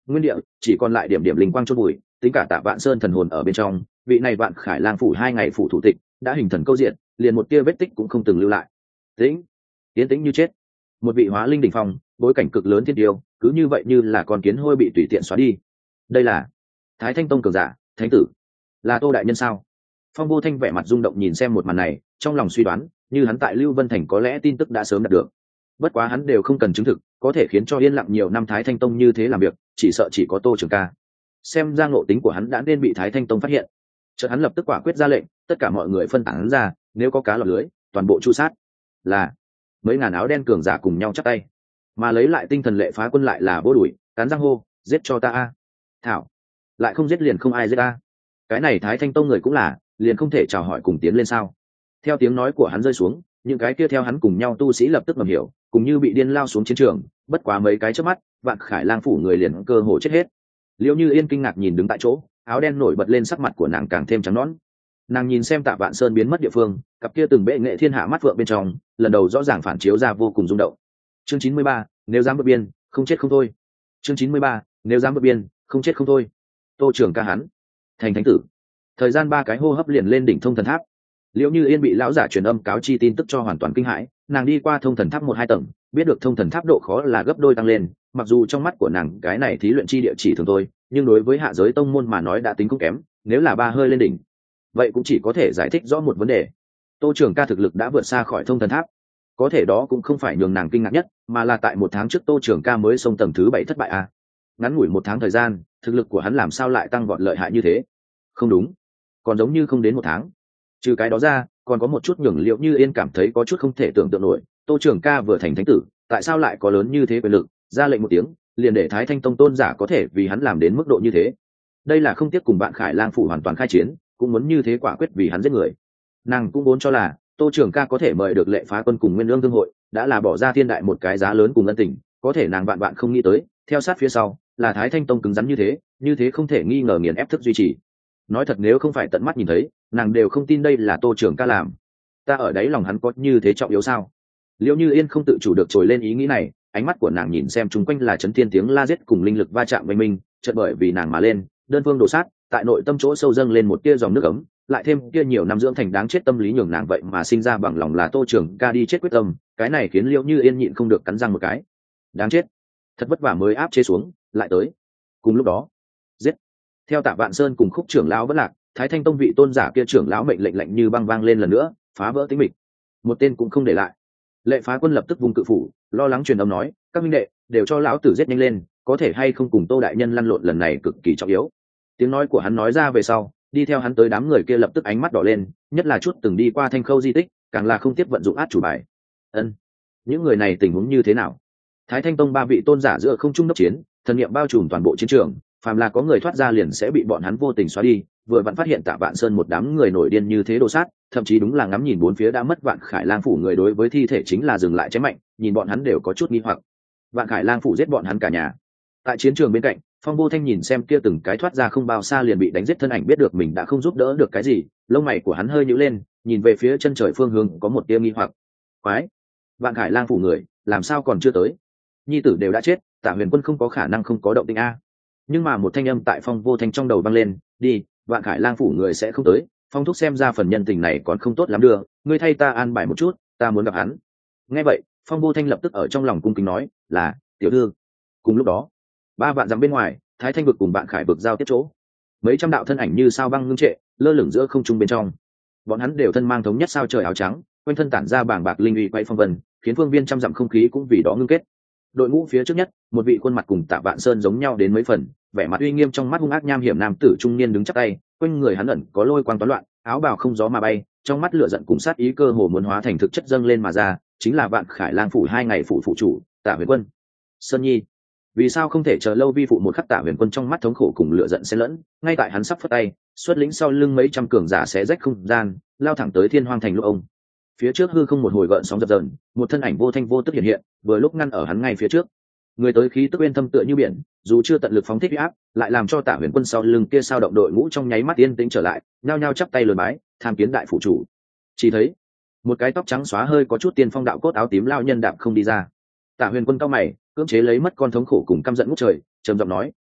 nguyên địa chỉ còn lại điểm điểm linh quang chôn bụi, tính cả Tạ Vạn Sơn thần hồn ở bên trong, vị này Vạn Khải Lang phủ hai ngày phủ thủ tịch đã hình thần câu diện, liền một tia vết tích cũng không từng lưu lại. Tĩnh, tiến tĩnh như chết. Một vị hóa linh đỉnh phong, bối cảnh cực lớn thiên tiêu, cứ như vậy như là con kiến hôi bị tùy tiện xóa đi. Đây là Thái Thanh Tông cường giả, thánh tử, là Tô đại nhân sao? Phong Vô Thanh vẻ mặt rung động nhìn xem một màn này, trong lòng suy đoán, như hắn tại Lưu Vân Thành có lẽ tin tức đã sớm đạt được. Bất quá hắn đều không cần chứng thực, có thể khiến cho yên lặng nhiều năm Thái Thanh Tông như thế làm việc, chỉ sợ chỉ có Tô Trường Ca. Xem ra ngộ tính của hắn đã nên bị Thái Thanh Tông phát hiện. Chợt hắn lập tức quả quyết ra lệnh, tất cả mọi người phân tán ra, nếu có cá lọt lưới, toàn bộ tru sát. Là mấy ngàn áo đen cường giả cùng nhau chắp tay, mà lấy lại tinh thần Lệ Phá Quân lại là vô đuổi, cắn răng hô, giết cho ta a! Thảo, lại không giết liền không ai giết ta. Cái này Thái Thanh Tông người cũng là, liền không thể chào hỏi cùng tiến lên sao? Theo tiếng nói của hắn rơi xuống, những cái kia theo hắn cùng nhau tu sĩ lập tức ngầm hiểu, cùng như bị điên lao xuống chiến trường, bất quá mấy cái chớp mắt, Vạn Khải Lang phủ người liền cơ hồ chết hết. Liễu Như Yên kinh ngạc nhìn đứng tại chỗ, áo đen nổi bật lên, sắc mặt của nàng càng thêm trắng nõn. Nàng nhìn xem Tạ Vạn Sơn biến mất địa phương, cặp kia từng bệ nghệ thiên hạ mắt vượng bên trong, lần đầu rõ ràng phản chiếu ra vô cùng rung động. Chương chín mươi ba, nếu dám vượt biên, không chết không thôi. Chương chín mươi ba, nếu dám vượt biên, không chết không thôi. Tô Trường Ca hắn, thành thánh tử. Thời gian ba cái hô hấp liền lên đỉnh thông thần tháp. Liễu Như Yên bị lão giả truyền âm cáo chi tin tức cho hoàn toàn kinh hãi, nàng đi qua thông thần tháp một hai tầng, biết được thông thần tháp độ khó là gấp đôi tăng lên, mặc dù trong mắt của nàng cái này thí luyện chi địa chỉ thường thôi, nhưng đối với hạ giới tông môn mà nói đã tính không kém, nếu là ba hơi lên đỉnh, vậy cũng chỉ có thể giải thích rõ một vấn đề. Tô Trường Ca thực lực đã vượt xa khỏi thông thần tháp. Có thể đó cũng không phải nhường nàng kinh ngạc nhất, mà là tại một tháng trước Tô Trường Ca mới xông tầng thứ bảy thất bại a. Ngắn ngủi một tháng thời gian, thực lực của hắn làm sao lại tăng vọt lợi hại như thế? Không đúng, còn giống như không đến một tháng. Trừ cái đó ra, còn có một chút nhường Liễu Như Yên cảm thấy có chút không thể tưởng tượng nổi, Tô Trường Ca vừa thành thánh tử, tại sao lại có lớn như thế quyền lực, ra lệnh một tiếng, liền để Thái Thanh Tông tôn giả có thể vì hắn làm đến mức độ như thế. Đây là không tiếc cùng Vạn Khải Lang phủ hoàn toàn khai chiến, cũng muốn như thế quả quyết vì hắn giết người. Nàng cũng muốn cho là Tô Trường Ca có thể mời được Lệ Phá Quân cùng Nguyên Lương thương hội, đã là bỏ ra thiên đại một cái giá lớn cùng ân tình, có thể nàng vạn vạn không nghĩ tới, theo sát phía sau là Thái Thanh Tông cứng rắn như thế, như thế không thể nghi ngờ nghiền ép thức duy trì. Nói thật nếu không phải tận mắt nhìn thấy, nàng đều không tin đây là Tô Trường Ca làm. Ta ở đấy lòng hắn có như thế trọng yếu sao? Liễu Như Yên không tự chủ được trồi lên ý nghĩ này, ánh mắt của nàng nhìn xem chung quanh là chấn thiên tiếng la giết cùng linh lực va chạm với mình, chợt bởi vì nàng mà lên, đơn phương đổ sát, tại nội tâm chỗ sâu dâng lên một tia dòng nước ấm, lại thêm kia nhiều năm dưỡng thành đáng chết tâm lý nhường nàng vậy mà sinh ra bằng lòng là Tô Trường Ca đi chết quyết tâm, cái này khiến Liễu Như Yên nhịn không được cắn răng một cái. Đáng chết, thật vất vả mới áp chế xuống, lại tới. Cùng lúc đó, giết. Theo Tạ Vạn Sơn cùng Khúc trưởng lão vẫn lạc, Thái Thanh Tông vị tôn giả kia trưởng lão mệnh lệnh lạnh như băng vang lên lần nữa, phá vỡ tĩnh mịch, một tên cũng không để lại. Lệ Phá Quân lập tức vùng cự phủ, lo lắng truyền âm nói, các minh đệ đều cho lão tử giết nhanh lên, có thể hay không cùng Tô đại nhân lăn lộn lần này cực kỳ trọng yếu. Tiếng nói của hắn nói ra về sau, đi theo hắn tới đám người kia lập tức ánh mắt đỏ lên, nhất là chút từng đi qua Thanh Khâu di tích, càng là không tiếp vận dụng át chủ bài. Ân, những người này tình huống như thế nào? Thái Thanh Tông ba vị tôn giả giữa không trung đốc chiến, thần niệm bao trùm toàn bộ chiến trường, phàm là có người thoát ra liền sẽ bị bọn hắn vô tình xóa đi. Vừa vặn phát hiện Tạ Vạn Sơn một đám người nổi điên như thế đồ sát, thậm chí đúng là ngắm nhìn bốn phía đã mất Vạn Khải Lang phủ người đối với thi thể chính là dừng lại chém mạnh, nhìn bọn hắn đều có chút nghi hoặc. Vạn Khải Lang phủ giết bọn hắn cả nhà. Tại chiến trường bên cạnh, Phong Vô Thanh nhìn xem kia từng cái thoát ra không bao xa liền bị đánh giết thân ảnh, biết được mình đã không giúp đỡ được cái gì, lông mày của hắn hơi nhíu lên, nhìn về phía chân trời phương hướng có một tia nghi hoặc. Quái, Vạn Khải Lang phủ người, làm sao còn chưa tới? Nhi tử đều đã chết, Tạ Huyền Quân không có khả năng không có động tĩnh a. Nhưng mà một thanh âm tại Phong Vô Thanh trong đầu vang lên, đi, Vạn Khải Lang phủ người sẽ không tới. Phong thúc xem ra phần nhân tình này còn không tốt lắm đưa, ngươi thay ta an bài một chút, ta muốn gặp hắn. Nghe vậy, Phong Vô Thanh lập tức ở trong lòng cung kính nói, là tiểu thư. Cùng lúc đó, ba vạn dặm bên ngoài, Thái Thanh vực cùng Vạn Khải vực giao tiếp chỗ, mấy trăm đạo thân ảnh như sao băng ngưng trệ, lơ lửng giữa không trung bên trong. Bọn hắn đều thân mang thống nhất sao trời áo trắng, quanh thân tản ra bàng bạc linh uy quay phong vân, khiến phương viên trăm dặm không khí cũng vì đó ngưng kết. Đội ngũ phía trước nhất, một vị khuôn mặt cùng Tạ Vạn Sơn giống nhau đến mấy phần, vẻ mặt uy nghiêm trong mắt hung ác nham hiểm nam tử trung niên đứng chắp tay, quanh người hắn ẩn có lôi quang toán loạn, áo bào không gió mà bay, trong mắt lửa giận cùng sát ý cơ hồ muốn hóa thành thực chất dâng lên mà ra, chính là Vạn Khải Lang phủ hai ngày phủ phụ chủ, Tạ Huyền Quân. Sơn Nhi, vì sao không thể chờ lâu vi phụ một khắc? Tạ Huyền Quân trong mắt thống khổ cùng lửa giận xen lẫn, ngay tại hắn sắp phất tay, xuất lĩnh sau lưng mấy trăm cường giả xé rách không gian, lao thẳng tới Thiên Hoang thành lúc ông. Phía trước hư không một hồi gợn sóng dập dờn, một thân ảnh vô thanh vô tức hiện hiện, vừa lúc ngăn ở hắn ngay phía trước. Người tới khí tức uyên thâm tựa như biển, dù chưa tận lực phóng thích uy áp, lại làm cho Tạ Huyền Quân sau lưng kia sao động đội ngũ trong nháy mắt yên tĩnh trở lại, nhao nhao chắp tay lời bái, tham kiến đại phụ chủ. Chỉ thấy một cái tóc trắng xóa hơi có chút tiên phong đạo cốt áo tím lao nhân đạp không đi ra. Tạ Huyền Quân cao mày, cưỡng chế lấy mất con thống khổ cùng căm giận ngút trời, trầm giọng nói,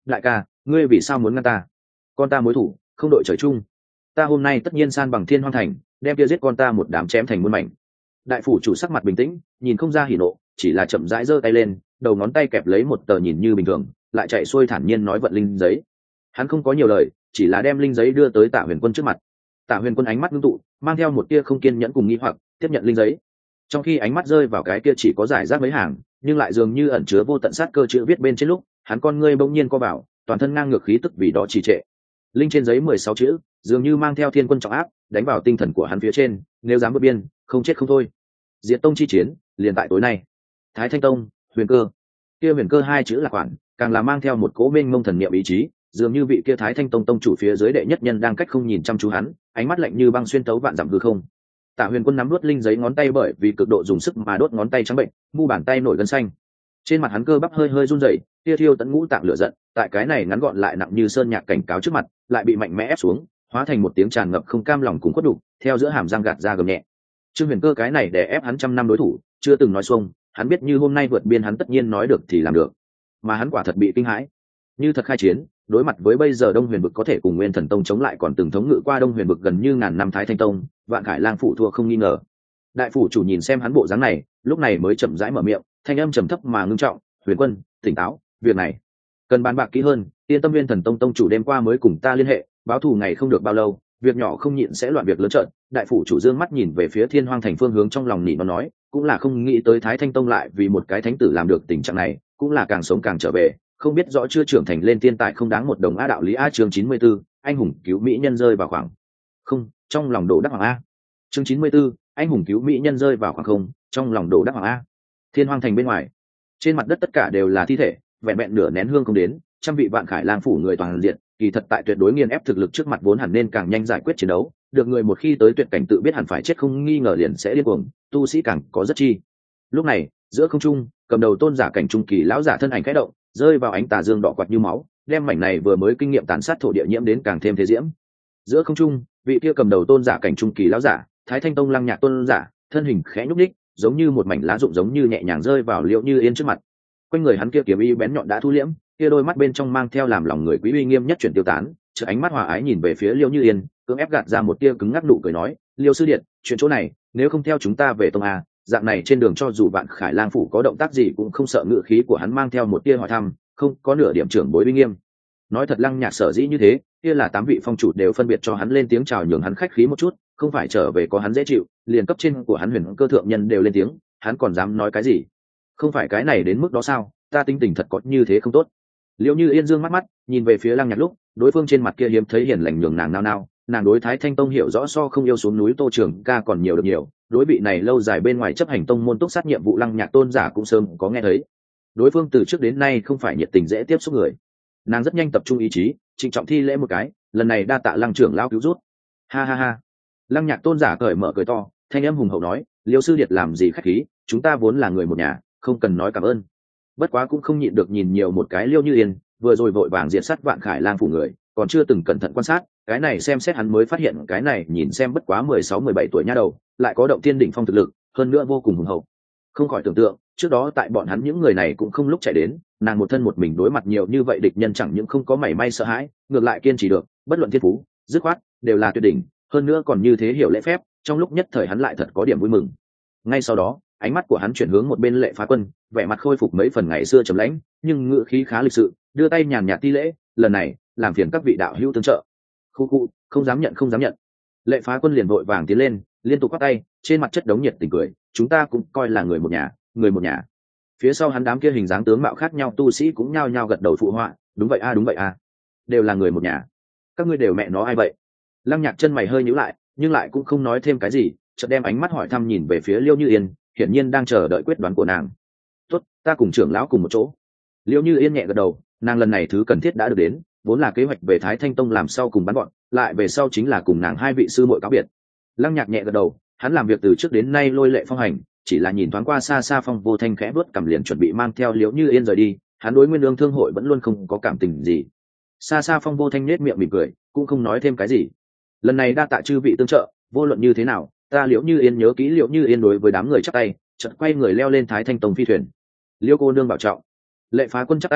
đại ca, ngươi vì sao muốn ngăn ta? Con ta mối thủ không đội trời chung, ta hôm nay tất nhiên san bằng Thiên Hoang Thành, đem kia giết con ta một đám chém thành muôn mảnh. Đại phủ chủ sắc mặt bình tĩnh, nhìn không ra hỉ nộ, chỉ là chậm rãi giơ tay lên, đầu ngón tay kẹp lấy một tờ nhìn như bình thường, lại chạy xuôi thản nhiên nói vận linh giấy. Hắn không có nhiều lời, chỉ là đem linh giấy đưa tới Tạ Huyền Quân trước mặt. Tạ Huyền Quân ánh mắt ngưng tụ, mang theo một tia không kiên nhẫn cùng nghi hoặc, tiếp nhận linh giấy. Trong khi ánh mắt rơi vào cái kia chỉ có giải rác mấy hàng, nhưng lại dường như ẩn chứa vô tận sát cơ chữ viết bên trên lúc, hắn con ngươi bỗng nhiên co vào, toàn thân ngang ngược khí tức vì đó trì trệ. Linh trên giấy mười sáu chữ, dường như mang theo thiên quân trọng áp, đánh vào tinh thần của hắn phía trên, nếu dám vượt biên, không chết không thôi. Diệt tông chi chiến, liền tại tối nay. Thái Thanh Tông, Huyền Cơ. Kia Huyền Cơ hai chữ là quản, càng là mang theo một cỗ mênh mông thần niệm ý chí, dường như vị kia Thái Thanh Tông tông chủ phía dưới đệ nhất nhân đang cách không nhìn chăm chú hắn, ánh mắt lạnh như băng xuyên tấu vạn dặm hư không. Tạ Huyền Quân nắm nuốt linh giấy ngón tay bởi vì cực độ dùng sức mà đốt ngón tay trắng bệnh, mu bàn tay nổi gân xanh. Trên mặt hắn cơ bắp hơi hơi run rẩy, tia thiêu tận ngũ tạng lửa giận, tại cái này ngắn gọn lại nặng như sơn nhạc cảnh cáo trước mặt, lại bị mạnh mẽ ép xuống, hóa thành một tiếng tràn ngập không cam lòng cùng khuất đục, theo giữa hàm răng gạt ra gầm nhẹ. Trương Huyền Cơ cái này để ép hắn trăm năm đối thủ, chưa từng nói xuông, hắn biết như hôm nay vượt biên hắn tất nhiên nói được thì làm được, mà hắn quả thật bị kinh hãi. Như thật khai chiến, đối mặt với bây giờ Đông Huyền vực có thể cùng Nguyên Thần Tông chống lại còn từng thống ngự qua Đông Huyền vực gần như ngàn năm Thái Thanh Tông, Vạn Khải Lang phủ thua không nghi ngờ. Đại phủ chủ nhìn xem hắn bộ dáng này, lúc này mới chậm rãi mở miệng, thanh âm trầm thấp mà ngưng trọng, "Huyền Quân, tỉnh táo, việc này cần bàn bạc kỹ hơn, yên tâm Nguyên Thần Tông tông chủ đêm qua mới cùng ta liên hệ, báo thù ngày không được bao lâu, việc nhỏ không nhịn sẽ loạn việc lớn trợn." Đại phủ chủ dương mắt nhìn về phía Thiên Hoang Thành phương hướng, trong lòng nỉ nó nói, cũng là không nghĩ tới Thái Thanh Tông lại vì một cái thánh tử làm được tình trạng này, cũng là càng sống càng trở về, không biết rõ chưa trưởng thành lên tiên tài không đáng một đồng. A đạo lý A chương chín mươi 94, anh hùng cứu mỹ nhân rơi vào khoảng không, trong lòng đổ đắc hoàng A. Chương chín mươi 94, anh hùng cứu mỹ nhân rơi vào khoảng không, trong lòng đổ đắc hoàng A. Thiên Hoang Thành bên ngoài, trên mặt đất tất cả đều là thi thể, vẹn vẹn nửa nén hương không đến, trăm vị Vạn Khải Lang phủ người toàn diện, kỳ thật tại tuyệt đối nghiền ép thực lực trước mặt vốn hẳn nên càng nhanh giải quyết chiến đấu, được người một khi tới tuyệt cảnh tự biết hẳn phải chết không nghi ngờ liền sẽ điên cuồng, tu sĩ càng có rất chi. Lúc này, giữa không trung, cầm đầu tôn giả cảnh trung kỳ lão giả thân ảnh khẽ động, rơi vào ánh tà dương đỏ quạt như máu, đem mảnh này vừa mới kinh nghiệm tàn sát thổ địa nhiễm đến càng thêm thế diễm. Giữa không trung, vị kia cầm đầu tôn giả cảnh trung kỳ lão giả, Thái Thanh Tông Lăng Nhạc tôn giả, thân hình khẽ nhúc nhích, giống như một mảnh lá rụng giống như nhẹ nhàng rơi vào Liễu Như Yên trước mặt. Quanh người hắn kia kiếm y bén nhọn đã thu liễm, kia đôi mắt bên trong mang theo làm lòng người quý uy nghiêm nhất chuyển tiêu tán, chợ ánh mắt hòa ái nhìn về phía Liễu Như Yên, cưỡng ép gạt ra một tia cứng ngắc nụ cười nói, "Liêu sư điện, chuyện chỗ này, nếu không theo chúng ta về tông a?" Dạng này trên đường cho dù Vạn Khải Lang phủ có động tác gì cũng không sợ, ngự khí của hắn mang theo một tia hỏi thăm, không có nửa điểm trưởng bối uy nghiêm. Nói thật, Lăng Nhạc sở dĩ như thế, kia là tám vị phong chủ đều phân biệt cho hắn lên tiếng chào nhường hắn khách khí một chút, không phải trở về có hắn dễ chịu, liền cấp trên của hắn Huyền Cơ thượng nhân đều lên tiếng, hắn còn dám nói cái gì? Không phải cái này đến mức đó sao? Ta tính tình thật có như thế không tốt. Liễu Như Yên dương mắt mắt, nhìn về phía Lăng Nhạc lúc, đối phương trên mặt kia hiếm thấy hiền lành nhường nàng nao nao, nàng đối Thái Thanh Tông hiểu rõ so không yêu xuống núi Tô Trường Ca còn nhiều được nhiều, đối vị này lâu dài bên ngoài chấp hành tông môn túc sát nhiệm vụ Lăng Nhạc tôn giả cũng sớm có nghe thấy. Đối phương từ trước đến nay không phải nhiệt tình dễ tiếp xúc người. Nàng rất nhanh tập trung ý chí, trịnh trọng thi lễ một cái, lần này đa tạ Lăng trưởng lão cứu rút. Ha ha ha. Lăng Nhạc tôn giả cởi mở cười to, thanh âm hùng hậu nói, Liêu sư điệt làm gì khách khí, chúng ta vốn là người một nhà, không cần nói cảm ơn. Bất quá cũng không nhịn được nhìn nhiều một cái Liêu Như Yên, vừa rồi vội vàng diệt sát Vạn Khải Lang phủ người, còn chưa từng cẩn thận quan sát, cái này xem xét hắn mới phát hiện cái này nhìn xem bất quá mười sáu mười bảy tuổi nha đầu, lại có động thiên đỉnh phong thực lực, hơn nữa vô cùng hùng hậu. Không khỏi tưởng tượng, trước đó tại bọn hắn những người này cũng không lúc chạy đến, nàng một thân một mình đối mặt nhiều như vậy địch nhân chẳng những không có mảy may sợ hãi, ngược lại kiên trì được, bất luận thiên phú, dứt khoát, đều là tuyệt đỉnh, hơn nữa còn như thế hiểu lễ phép, trong lúc nhất thời hắn lại thật có điểm vui mừng. Ngay sau đó, ánh mắt của hắn chuyển hướng một bên Lệ Phá Quân, vẻ mặt khôi phục mấy phần ngày xưa trầm lãnh, nhưng ngữ khí khá lịch sự, đưa tay nhàn nhạt ti lễ, lần này, làm phiền các vị đạo hữu tương trợ. Khu khu, không dám nhận không dám nhận. Lệ Phá Quân liền vội vàng tiến lên, liên tục quát tay, trên mặt chất đống nhiệt tình cười, chúng ta cũng coi là người một nhà, người một nhà. Phía sau hắn đám kia hình dáng tướng mạo khác nhau tu sĩ cũng nhao nhao gật đầu phụ họa, đúng vậy a đúng vậy a, đều là người một nhà. Các ngươi đều mẹ nó ai vậy? Lăng Nhạc chân mày hơi nhíu lại, nhưng lại cũng không nói thêm cái gì, chợt đem ánh mắt hỏi thăm nhìn về phía Liêu Như Yên, hiển nhiên đang chờ đợi quyết đoán của nàng. Tốt, ta cùng trưởng lão cùng một chỗ. Liêu Như Yên nhẹ gật đầu, nàng lần này thứ cần thiết đã được đến, vốn là kế hoạch về Thái Thanh Tông làm sau cùng bắn gọn, lại về sau chính là cùng nàng hai vị sư muội cáo biệt. Lăng Nhạc nhẹ gật đầu, hắn làm việc từ trước đến nay lôi lệ phong hành, chỉ là nhìn thoáng qua xa xa Phong Vô Thanh khẽ vuốt cầm liền chuẩn bị mang theo Liễu Như Yên rời đi, hắn đối Nguyên Lương Thương hội vẫn luôn không có cảm tình gì. Xa xa Phong Vô Thanh nhếch miệng mỉm cười, cũng không nói thêm cái gì. Lần này đa tạ chư vị tương trợ, vô luận như thế nào, ta Liễu Như Yên nhớ kỹ Liễu Như Yên đối với đám người chắp tay, chợt quay người leo lên Thái Thanh Tông phi thuyền. Liễu cô nương bảo trọng. Lệ Phá Quân chắp tay,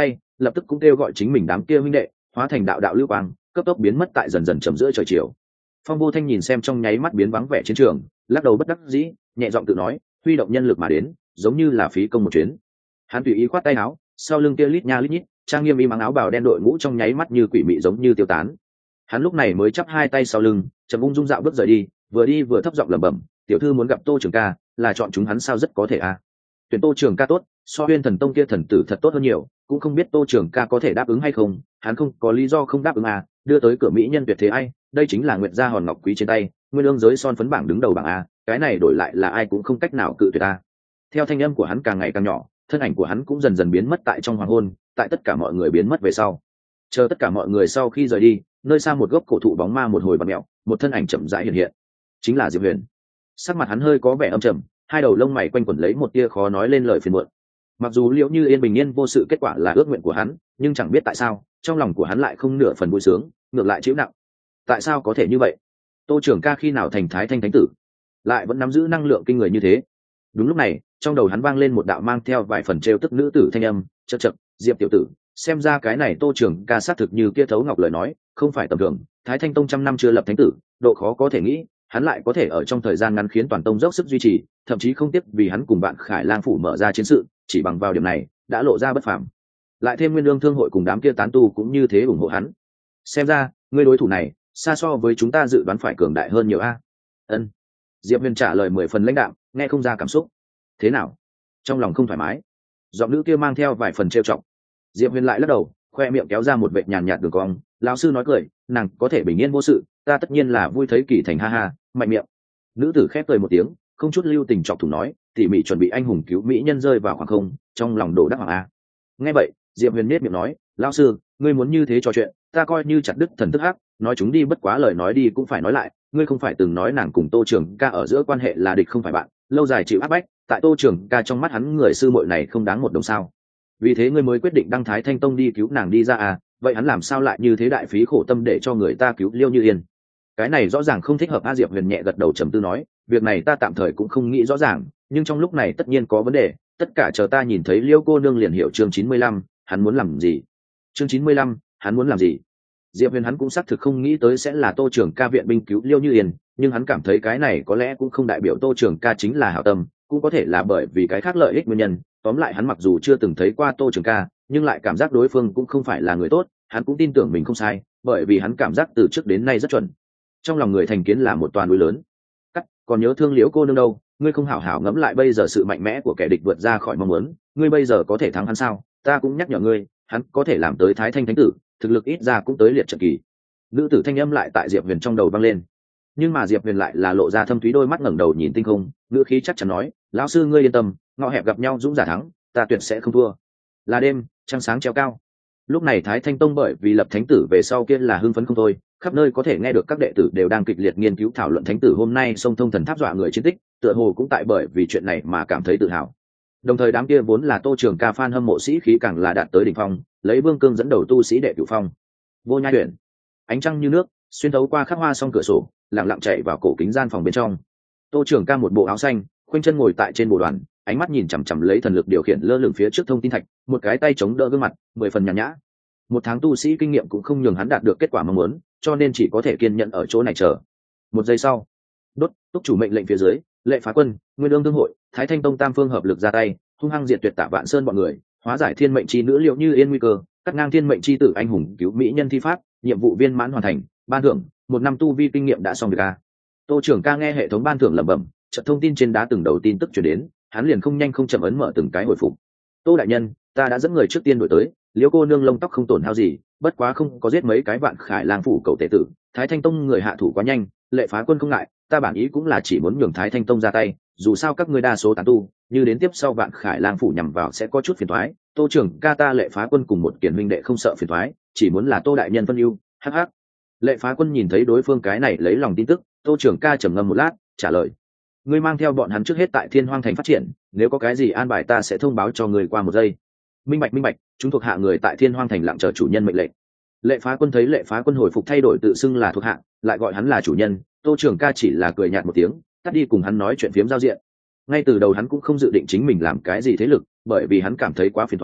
lập tức cũng kêu gọi chính mình đám kia huynh đệ hóa thành đạo đạo lưu quang cấp tốc biến mất tại dần dần chầm giữa trời chiều. Phong Vô Thanh nhìn xem trong nháy mắt biến vắng vẻ chiến trường, lắc đầu bất đắc dĩ, nhẹ giọng tự nói, huy động nhân lực mà đến, giống như là phí công một chuyến. Hắn tùy ý khoát tay áo, sau lưng kia lít nha lít nhít, trang nghiêm y mang áo bào đen đội ngũ trong nháy mắt như quỷ mị giống như tiêu tán. Hắn lúc này mới chắp hai tay sau lưng, chậm ung dung dạo bước rời đi, vừa đi vừa thấp giọng lẩm bẩm, tiểu thư muốn gặp Tô Trường ca, là chọn chúng hắn sao rất có thể a. À. Tuyển Tô Trường ca tốt, so Huyên Thần Tông kia thần tử thật tốt hơn nhiều, cũng không biết Tô Trường ca có thể đáp ứng hay không, hắn không có lý do không đáp ứng à, đưa tới cửa mỹ nhân tuyệt thế ai, đây chính là Nguyệt gia hòn ngọc quý trên tay, nguyên ương giới son phấn bảng đứng đầu bảng a, cái này đổi lại là ai cũng không cách nào cự tuyệt a. Theo thanh âm của hắn càng ngày càng nhỏ, thân ảnh của hắn cũng dần dần biến mất tại trong hoàng hôn, tại tất cả mọi người biến mất về sau. Chờ tất cả mọi người sau khi rời đi, nơi xa một gốc cổ thụ bóng ma một hồi bật mẹo, một thân ảnh chậm rãi hiện hiện, chính là Diệp Huyền. Sắc mặt hắn hơi có vẻ âm trầm, hai đầu lông mày quanh quẩn lấy một tia khó nói lên lời phiền muộn. Mặc dù Liễu Như Yên bình yên vô sự kết quả là ước nguyện của hắn, nhưng chẳng biết tại sao, trong lòng của hắn lại không nửa phần vui sướng, ngược lại chịu nặng. Tại sao có thể như vậy? Tô Trường ca khi nào thành Thái Thanh Thánh tử, lại vẫn nắm giữ năng lượng kinh người như thế? Đúng lúc này, trong đầu hắn vang lên một đạo mang theo vài phần trêu tức nữ tử thanh âm, chậc chậc, Diệp tiểu tử, xem ra cái này Tô Trường ca xác thực như kia thấu ngọc lời nói, không phải tầm thường, Thái Thanh Tông trăm năm chưa lập thánh tử, độ khó có thể nghĩ, hắn lại có thể ở trong thời gian ngắn khiến toàn tông dốc sức duy trì, thậm chí không tiếc vì hắn cùng bạn Khải Lang phủ mở ra chiến sự, chỉ bằng vào điểm này, đã lộ ra bất phàm. Lại thêm Nguyên Lương Thương hội cùng đám kia tán tu cũng như thế ủng hộ hắn. Xem ra, người đối thủ này, xa so với chúng ta dự đoán phải cường đại hơn nhiều a. Ân. Diệp Huyền trả lời mười phần lãnh đạm, nghe không ra cảm xúc. Thế nào? Trong lòng không thoải mái. Giọng nữ kia mang theo vài phần trêu chọc. Diệp Huyền lại lắc đầu, khoe miệng kéo ra một vệt nhàn nhạt đường cong, lão sư nói cười, nàng có thể bình yên vô sự, ta tất nhiên là vui thấy kỳ thành, ha ha, mạnh miệng. Nữ tử khép cười một tiếng, không chút lưu tình chọc thủng nói, tỉ mỉ chuẩn bị anh hùng cứu mỹ nhân rơi vào khoảng không, trong lòng đổ đắc hoàng a. Nghe vậy, Diệp Huyền nết miệng nói, lão sư, ngươi muốn như thế trò chuyện, ta coi như chặt đứt thần thức hắc, nói chúng đi bất quá lời nói đi cũng phải nói lại, ngươi không phải từng nói nàng cùng Tô Trường ca ở giữa quan hệ là địch không phải bạn, lâu dài chịu áp bách, tại Tô Trường ca trong mắt hắn người sư muội này không đáng một đồng sao? Vì thế ngươi mới quyết định đăng Thái Thanh Tông đi cứu nàng đi ra à? Vậy hắn làm sao lại như thế đại phí khổ tâm để cho người ta cứu Liêu Như Yên? Cái này rõ ràng không thích hợp. A Diệp Huyền nhẹ gật đầu trầm tư nói, việc này ta tạm thời cũng không nghĩ rõ ràng, nhưng trong lúc này tất nhiên có vấn đề, tất cả chờ ta nhìn thấy Liêu cô nương liền hiểu. Chương chín mươi lăm, hắn muốn làm gì? Chương chín mươi lăm, hắn muốn làm gì? Diệp Huyền hắn cũng xác thực không nghĩ tới sẽ là Tô Trường ca viện binh cứu Liêu Như Yên, nhưng hắn cảm thấy cái này có lẽ cũng không đại biểu Tô Trường ca chính là hảo tâm, cũng có thể là bởi vì cái khác lợi ích nguyên nhân. Tóm lại hắn mặc dù chưa từng thấy qua Tô Trường ca, nhưng lại cảm giác đối phương cũng không phải là người tốt, hắn cũng tin tưởng mình không sai, bởi vì hắn cảm giác từ trước đến nay rất chuẩn. Trong lòng người thành kiến là một toàn núi lớn. Cắt, còn nhớ thương Liễu cô nương đâu, ngươi không hảo hảo ngẫm lại bây giờ sự mạnh mẽ của kẻ địch vượt ra khỏi mong muốn, ngươi bây giờ có thể thắng hắn sao? Ta cũng nhắc nhở ngươi, hắn có thể làm tới Thái Thanh Thánh tử, thực lực ít ra cũng tới liệt trận kỳ. Nữ tử thanh âm lại tại Diệp Huyền trong đầu vang lên, nhưng mà Diệp Huyền lại là lộ ra thâm thúy đôi mắt ngẩng đầu nhìn tinh không, ngữ khí chắc chắn nói, lão sư ngươi yên tâm, ngõ hẹp gặp nhau dũng giả thắng, ta tuyệt sẽ không thua. Là đêm, trăng sáng treo cao. Lúc này Thái Thanh Tông bởi vì lập thánh tử về sau kia là hưng phấn không thôi, khắp nơi có thể nghe được các đệ tử đều đang kịch liệt nghiên cứu thảo luận thánh tử hôm nay sông thông thần tháp dọa người chiến tích, tựa hồ cũng tại bởi vì chuyện này mà cảm thấy tự hào. Đồng thời đám kia vốn là Tô Trường ca fan hâm mộ sĩ khí càng là đạt tới đỉnh phong, lấy Vương Cương dẫn đầu tu sĩ đệ cửu phong. Vô Nhai Huyền, ánh trăng như nước, xuyên thấu qua khắc hoa song cửa sổ, lặng lặng chạy vào cổ kính gian phòng bên trong. Tô Trường ca một bộ áo xanh, khoanh chân ngồi tại trên bồ đoàn, ánh mắt nhìn chằm chằm lấy thần lực điều khiển lơ lửng phía trước thông tin thạch, một cái tay chống đỡ gương mặt, mười phần nhàn nhã. Một tháng tu sĩ kinh nghiệm cũng không nhường hắn đạt được kết quả mong muốn, cho nên chỉ có thể kiên nhẫn ở chỗ này chờ. Một giây sau, đốt túc chủ mệnh lệnh phía dưới, Lệ Phá Quân, Nguyên Ương Thương hội, Thái Thanh Tông tam phương hợp lực ra tay, hung hăng diệt tuyệt Tạ Vạn Sơn bọn người, hóa giải thiên mệnh chi nữ Liễu Như Yên nguy cơ, cắt ngang thiên mệnh chi tử anh hùng cứu mỹ nhân thi pháp, nhiệm vụ viên mãn hoàn thành, ban thưởng một năm tu vi kinh nghiệm đã xong việc a. Tô Trường ca nghe hệ thống ban thưởng lẩm bẩm, chợt thông tin trên đá từng đầu tin tức truyền đến, hắn liền không nhanh không chậm ấn mở từng cái hồi phục. Tô đại nhân, ta đã dẫn người trước tiên đổi tới, Liễu cô nương lông tóc không tổn hao gì, bất quá không có giết mấy cái Vạn Khải Lang phủ cầu tể tử, Thái Thanh Tông người hạ thủ quá nhanh, Lệ Phá Quân không ngại, ta bản ý cũng là chỉ muốn nhường Thái Thanh Tông ra tay, dù sao các ngươi đa số tán tu, như đến tiếp sau Vạn Khải Lang phủ nhằm vào sẽ có chút phiền toái. Tô Trường ca ta Lệ Phá Quân cùng một kiền huynh đệ không sợ phiền toái, chỉ muốn là Tô đại nhân phân ưu. Hắc hắc. Lệ Phá Quân nhìn thấy đối phương cái này lấy lòng tin tức, Tô Trường ca trầm ngâm một lát, trả lời, ngươi mang theo bọn hắn trước hết tại Thiên Hoang thành phát triển, nếu có cái gì an bài ta sẽ thông báo cho người qua một giây. Minh bạch minh bạch, chúng thuộc hạ người tại Thiên Hoang thành lặng chờ chủ nhân mệnh lệnh. Lệ Phá Quân thấy Lệ Phá Quân hồi phục thay đổi tự xưng là thuộc hạ, lại gọi hắn là chủ nhân, Tô Trường ca chỉ là cười nhạt một tiếng, tắt đi cùng hắn nói chuyện phiếm giao diện. Ngay từ đầu hắn cũng không dự định chính mình làm cái gì thế lực, bởi vì hắn cảm thấy quá phiền toái,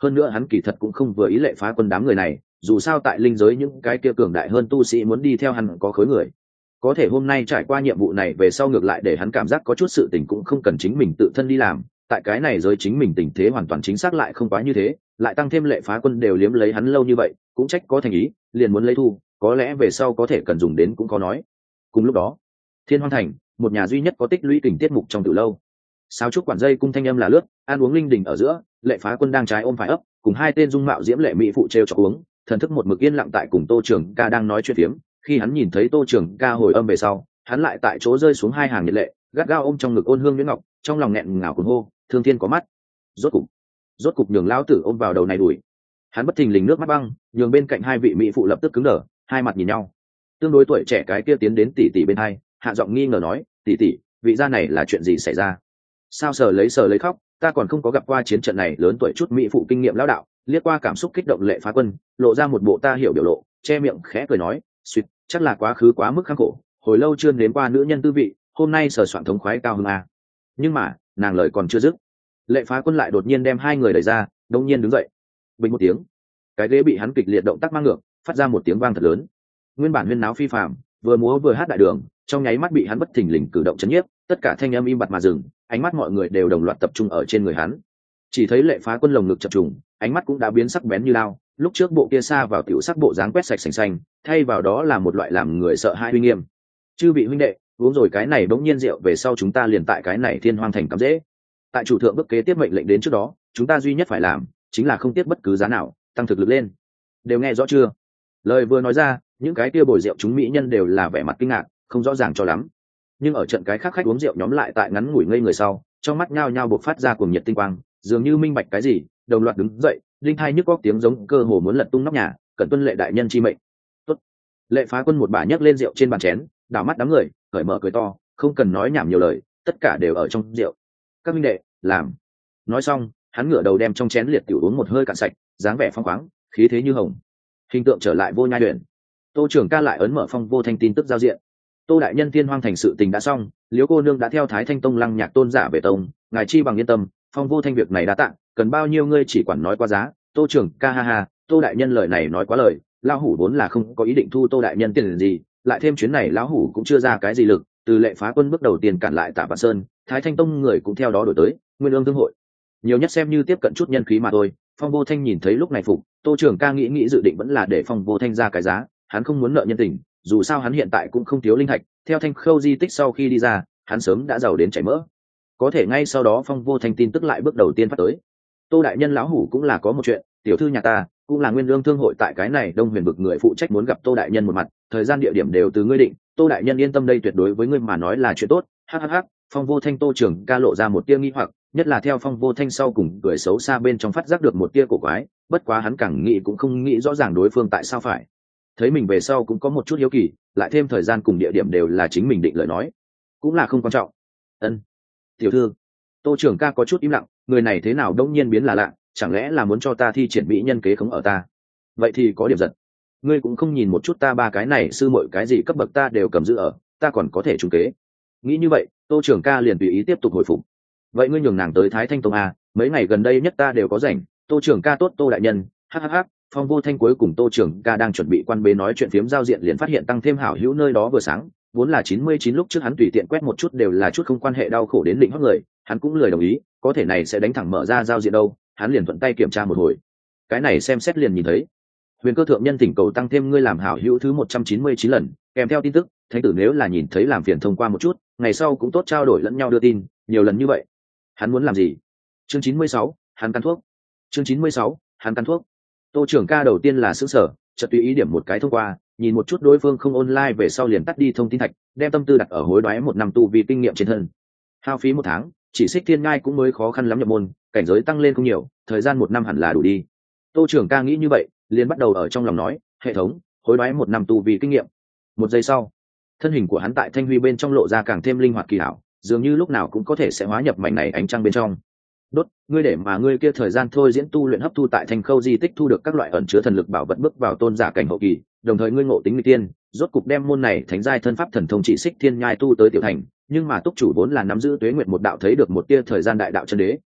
hơn nữa hắn kỳ thật cũng không vừa ý Lệ Phá Quân đám người này, dù sao tại linh giới những cái kia cường đại hơn tu sĩ muốn đi theo hắn có khối người. Có thể hôm nay trải qua nhiệm vụ này về sau ngược lại để hắn cảm giác có chút sự tình cũng không cần chính mình tự thân đi làm, tại cái này giới chính mình tình thế hoàn toàn chính xác lại không quá như thế, lại tăng thêm Lệ Phá Quân đều liếm lấy hắn lâu như vậy, cũng trách có thành ý, liền muốn lấy thu, có lẽ về sau có thể cần dùng đến cũng có nói. Cùng lúc đó, Thiên Hoang Thành, một nhà duy nhất có tích lũy kình tiết mục trong từ lâu. Sao trúc quản dây cung thanh âm là lướt, ăn uống linh đình ở giữa, Lệ Phá Quân đang trái ôm phải ấp, cùng hai tên dung mạo diễm lệ mỹ phụ treo chọc uống, thần thức một mực yên lặng tại cùng Tô Trường Ca đang nói chuyện phiếm. Khi hắn nhìn thấy Tô Trường Ca hồi âm về sau, hắn lại tại chỗ rơi xuống hai hàng nhiệt lệ, gắt gao ôm trong ngực ôn hương nhuyễn ngọc, trong lòng nghẹn ngào cuồng hô, thương thiên có mắt. Rốt cục, rốt cục nhường lão tử ôm vào đầu này đuổi. Hắn bất thình lình nước mắt băng, nhường bên cạnh hai vị mỹ phụ lập tức cứng đờ, hai mặt nhìn nhau. Tương đối tuổi trẻ cái kia tiến đến tỷ tỷ bên hai, hạ giọng nghi ngờ nói, tỷ tỷ, vị gia này là chuyện gì xảy ra? Sao sờ lấy sờ lấy khóc, ta còn không có gặp qua chiến trận này lớn tuổi chút mỹ phụ kinh nghiệm lão đạo, liếc qua cảm xúc kích động Lệ Phá Quân, lộ ra một bộ ta hiểu biểu lộ, che miệng khẽ cười nói, suýt, chắc là quá khứ quá mức khắc khổ, hồi lâu chưa nếm qua nữ nhân tư vị, hôm nay sờ soạn thống khoái cao hơn à. Nhưng mà nàng lời còn chưa dứt, Lệ Phá Quân lại đột nhiên đem hai người đẩy ra, đông nhiên đứng dậy, bình một tiếng, cái ghế bị hắn kịch liệt động tác mang ngược, phát ra một tiếng vang thật lớn. Nguyên bản huyên náo phi phàm, vừa múa vừa hát đại đường, trong nháy mắt bị hắn bất thình lình cử động chấn nhiếp, tất cả thanh âm im bặt mà dừng, ánh mắt mọi người đều đồng loạt tập trung ở trên người hắn. Chỉ thấy Lệ Phá Quân lồng ngực chập trùng, ánh mắt cũng đã biến sắc bén như lao, lúc trước bộ kia xa vào tiểu sắc bộ dáng quét sạch sành xanh, thay vào đó là một loại làm người sợ hãi uy nghiêm. Chư vị huynh đệ, uống rồi cái này bỗng nhiên rượu về sau chúng ta liền tại cái này Thiên Hoang Thành cắm dễ. Tại chủ thượng bước kế tiếp mệnh lệnh đến trước đó, chúng ta duy nhất phải làm chính là không tiếc bất cứ giá nào, tăng thực lực lên. Đều nghe rõ chưa? Lời vừa nói ra, những cái kia bồi rượu chúng mỹ nhân đều là vẻ mặt kinh ngạc, không rõ ràng cho lắm. Nhưng ở trận cái khác khách uống rượu nhóm lại tại ngắn ngủi ngây người sau, trong mắt nhao nhao bộc phát ra cuồng nhiệt tinh quang, dường như minh bạch cái gì, đồng loạt đứng dậy, linh hai nhức góc tiếng giống cơ hồ muốn lật tung nóc nhà, cần tuân Lệ đại nhân chi mệnh. Tốt. Lệ Phá Quân một bà nhấc lên rượu trên bàn chén, đảo mắt đám người, cởi mở cười to, không cần nói nhảm nhiều lời, tất cả đều ở trong rượu. Các minh đệ, làm. Nói xong, hắn ngửa đầu đem trong chén liệt tiểu uống một hơi cạn sạch, dáng vẻ phong khoáng, khí thế như hồng. Hình tượng trở lại vô nhai luyện. Tô Trường Ca lại ấn mở Phong Vô Thanh tin tức giao diện. Tô đại nhân Thiên Hoang Thành sự tình đã xong, Liễu cô nương đã theo Thái Thanh Tông Lăng Nhạc tôn giả về tông, ngài chi bằng yên tâm, Phong Vô Thanh việc này đã tặng, cần bao nhiêu ngươi chỉ quản nói qua giá. Tô Trường Ca ha ha, Tô đại nhân lời này nói quá lời, lão hủ vốn là không có ý định thu Tô đại nhân tiền gì, lại thêm chuyến này lão hủ cũng chưa ra cái gì lực, từ Lệ Phá Quân bước đầu tiên cản lại Tạ Vạn Sơn, Thái Thanh Tông người cũng theo đó đổi tới, Nguyên Ương thương hội, nhiều nhất xem như tiếp cận chút nhân khí mà thôi. Phong Vô Thanh nhìn thấy lúc này phục, Tô Trường Ca nghĩ nghĩ dự định vẫn là để Phong Vô Thanh ra cái giá, hắn không muốn nợ nhân tình, dù sao hắn hiện tại cũng không thiếu linh thạch, theo Thanh Khâu di tích sau khi đi ra, hắn sớm đã giàu đến chảy mỡ. Có thể ngay sau đó Phong Vô Thanh tin tức lại bước đầu tiên phát tới. Tô đại nhân lão hủ cũng là có một chuyện, tiểu thư nhà ta cũng là Nguyên Lương thương hội tại cái này Đông Huyền vực người phụ trách muốn gặp Tô đại nhân một mặt, thời gian địa điểm đều từ ngươi định, Tô đại nhân yên tâm đây tuyệt đối với ngươi mà nói là chuyện tốt. Hhh. Phong Vô Thanh Tô Trường Ca lộ ra một tia nghi hoặc, nhất là theo Phong Vô Thanh sau cùng cười xấu xa bên trong phát giác được một tia cổ quái, bất quá hắn càng nghĩ cũng không nghĩ rõ ràng đối phương tại sao phải. Thấy mình về sau cũng có một chút hiếu kỳ, lại thêm thời gian cùng địa điểm đều là chính mình định lời nói, cũng là không quan trọng. Ân, tiểu thư. Tô Trường Ca có chút im lặng, người này thế nào đông nhiên biến là lạ, chẳng lẽ là muốn cho ta thi triển mỹ nhân kế khống ở ta? Vậy thì có điểm giận. Ngươi cũng không nhìn một chút ta ba cái này sư muội cái gì cấp bậc ta đều cầm giữ ở, ta còn có thể trúng kế. Nghĩ như vậy, Tô Trường Ca liền tùy ý tiếp tục hồi phục. Vậy ngươi nhường nàng tới Thái Thanh Tông a, mấy ngày gần đây nhất ta đều có rảnh. Tô Trường Ca tốt Tô đại nhân. Hhh. Phong Vô Thanh cuối cùng Tô Trường Ca đang chuẩn bị quan bế nói chuyện phiếm giao diện liền phát hiện tăng thêm hảo hữu nơi đó vừa sáng, vốn là chín mươi chín lúc trước hắn tùy tiện quét một chút đều là chút không quan hệ đau khổ đến định hót người, hắn cũng lười đồng ý, có thể này sẽ đánh thẳng mở ra giao diện đâu, hắn liền thuận tay kiểm tra một hồi. Cái này xem xét liền nhìn thấy. Huyền Cơ thượng nhân thỉnh cầu tăng thêm ngươi làm hảo hữu thứ một trăm chín mươi chín lần, kèm theo tin tức, thánh tử nếu là nhìn thấy làm phiền thông qua một chút, ngày sau cũng tốt trao đổi lẫn nhau đưa tin, nhiều lần như vậy. Hắn muốn làm gì? Chương chín mươi sáu, hắn căn thuốc. Chương chín mươi sáu, hắn căn thuốc. Tô Trường Ca đầu tiên là sững sờ, chợt tùy ý điểm một cái thông qua, nhìn một chút đối phương không online về sau liền tắt đi thông tin thạch, đem tâm tư đặt ở hối đoái một năm tu vì kinh nghiệm trên thân. Hao phí một tháng, chỉ Xích Thiên Ngai cũng mới khó khăn lắm nhập môn, cảnh giới tăng lên không nhiều, thời gian một năm hẳn là đủ đi. Tô Trường Ca nghĩ như vậy, liền bắt đầu ở trong lòng nói, hệ thống, hối đoái một năm tu vì kinh nghiệm. Một giây sau, thân hình của hắn tại thanh huy bên trong lộ ra càng thêm linh hoạt kỳ hảo, dường như lúc nào cũng có thể sẽ hóa nhập mảnh này ánh trăng bên trong. Đốt, ngươi để mà ngươi kia thời gian thôi diễn tu luyện hấp thu tại Thanh Khâu di tích thu được các loại ẩn chứa thần lực bảo vật bước vào tôn giả cảnh hậu kỳ, đồng thời ngươi ngộ tính nghịch tiên, rốt cục đem môn này thánh giai thân pháp thần thông chỉ Xích Thiên Nhai tu tới tiểu thành, nhưng mà túc chủ vốn là nắm giữ tuế nguyệt một đạo thấy được một tia thời gian đại đạo chân đế,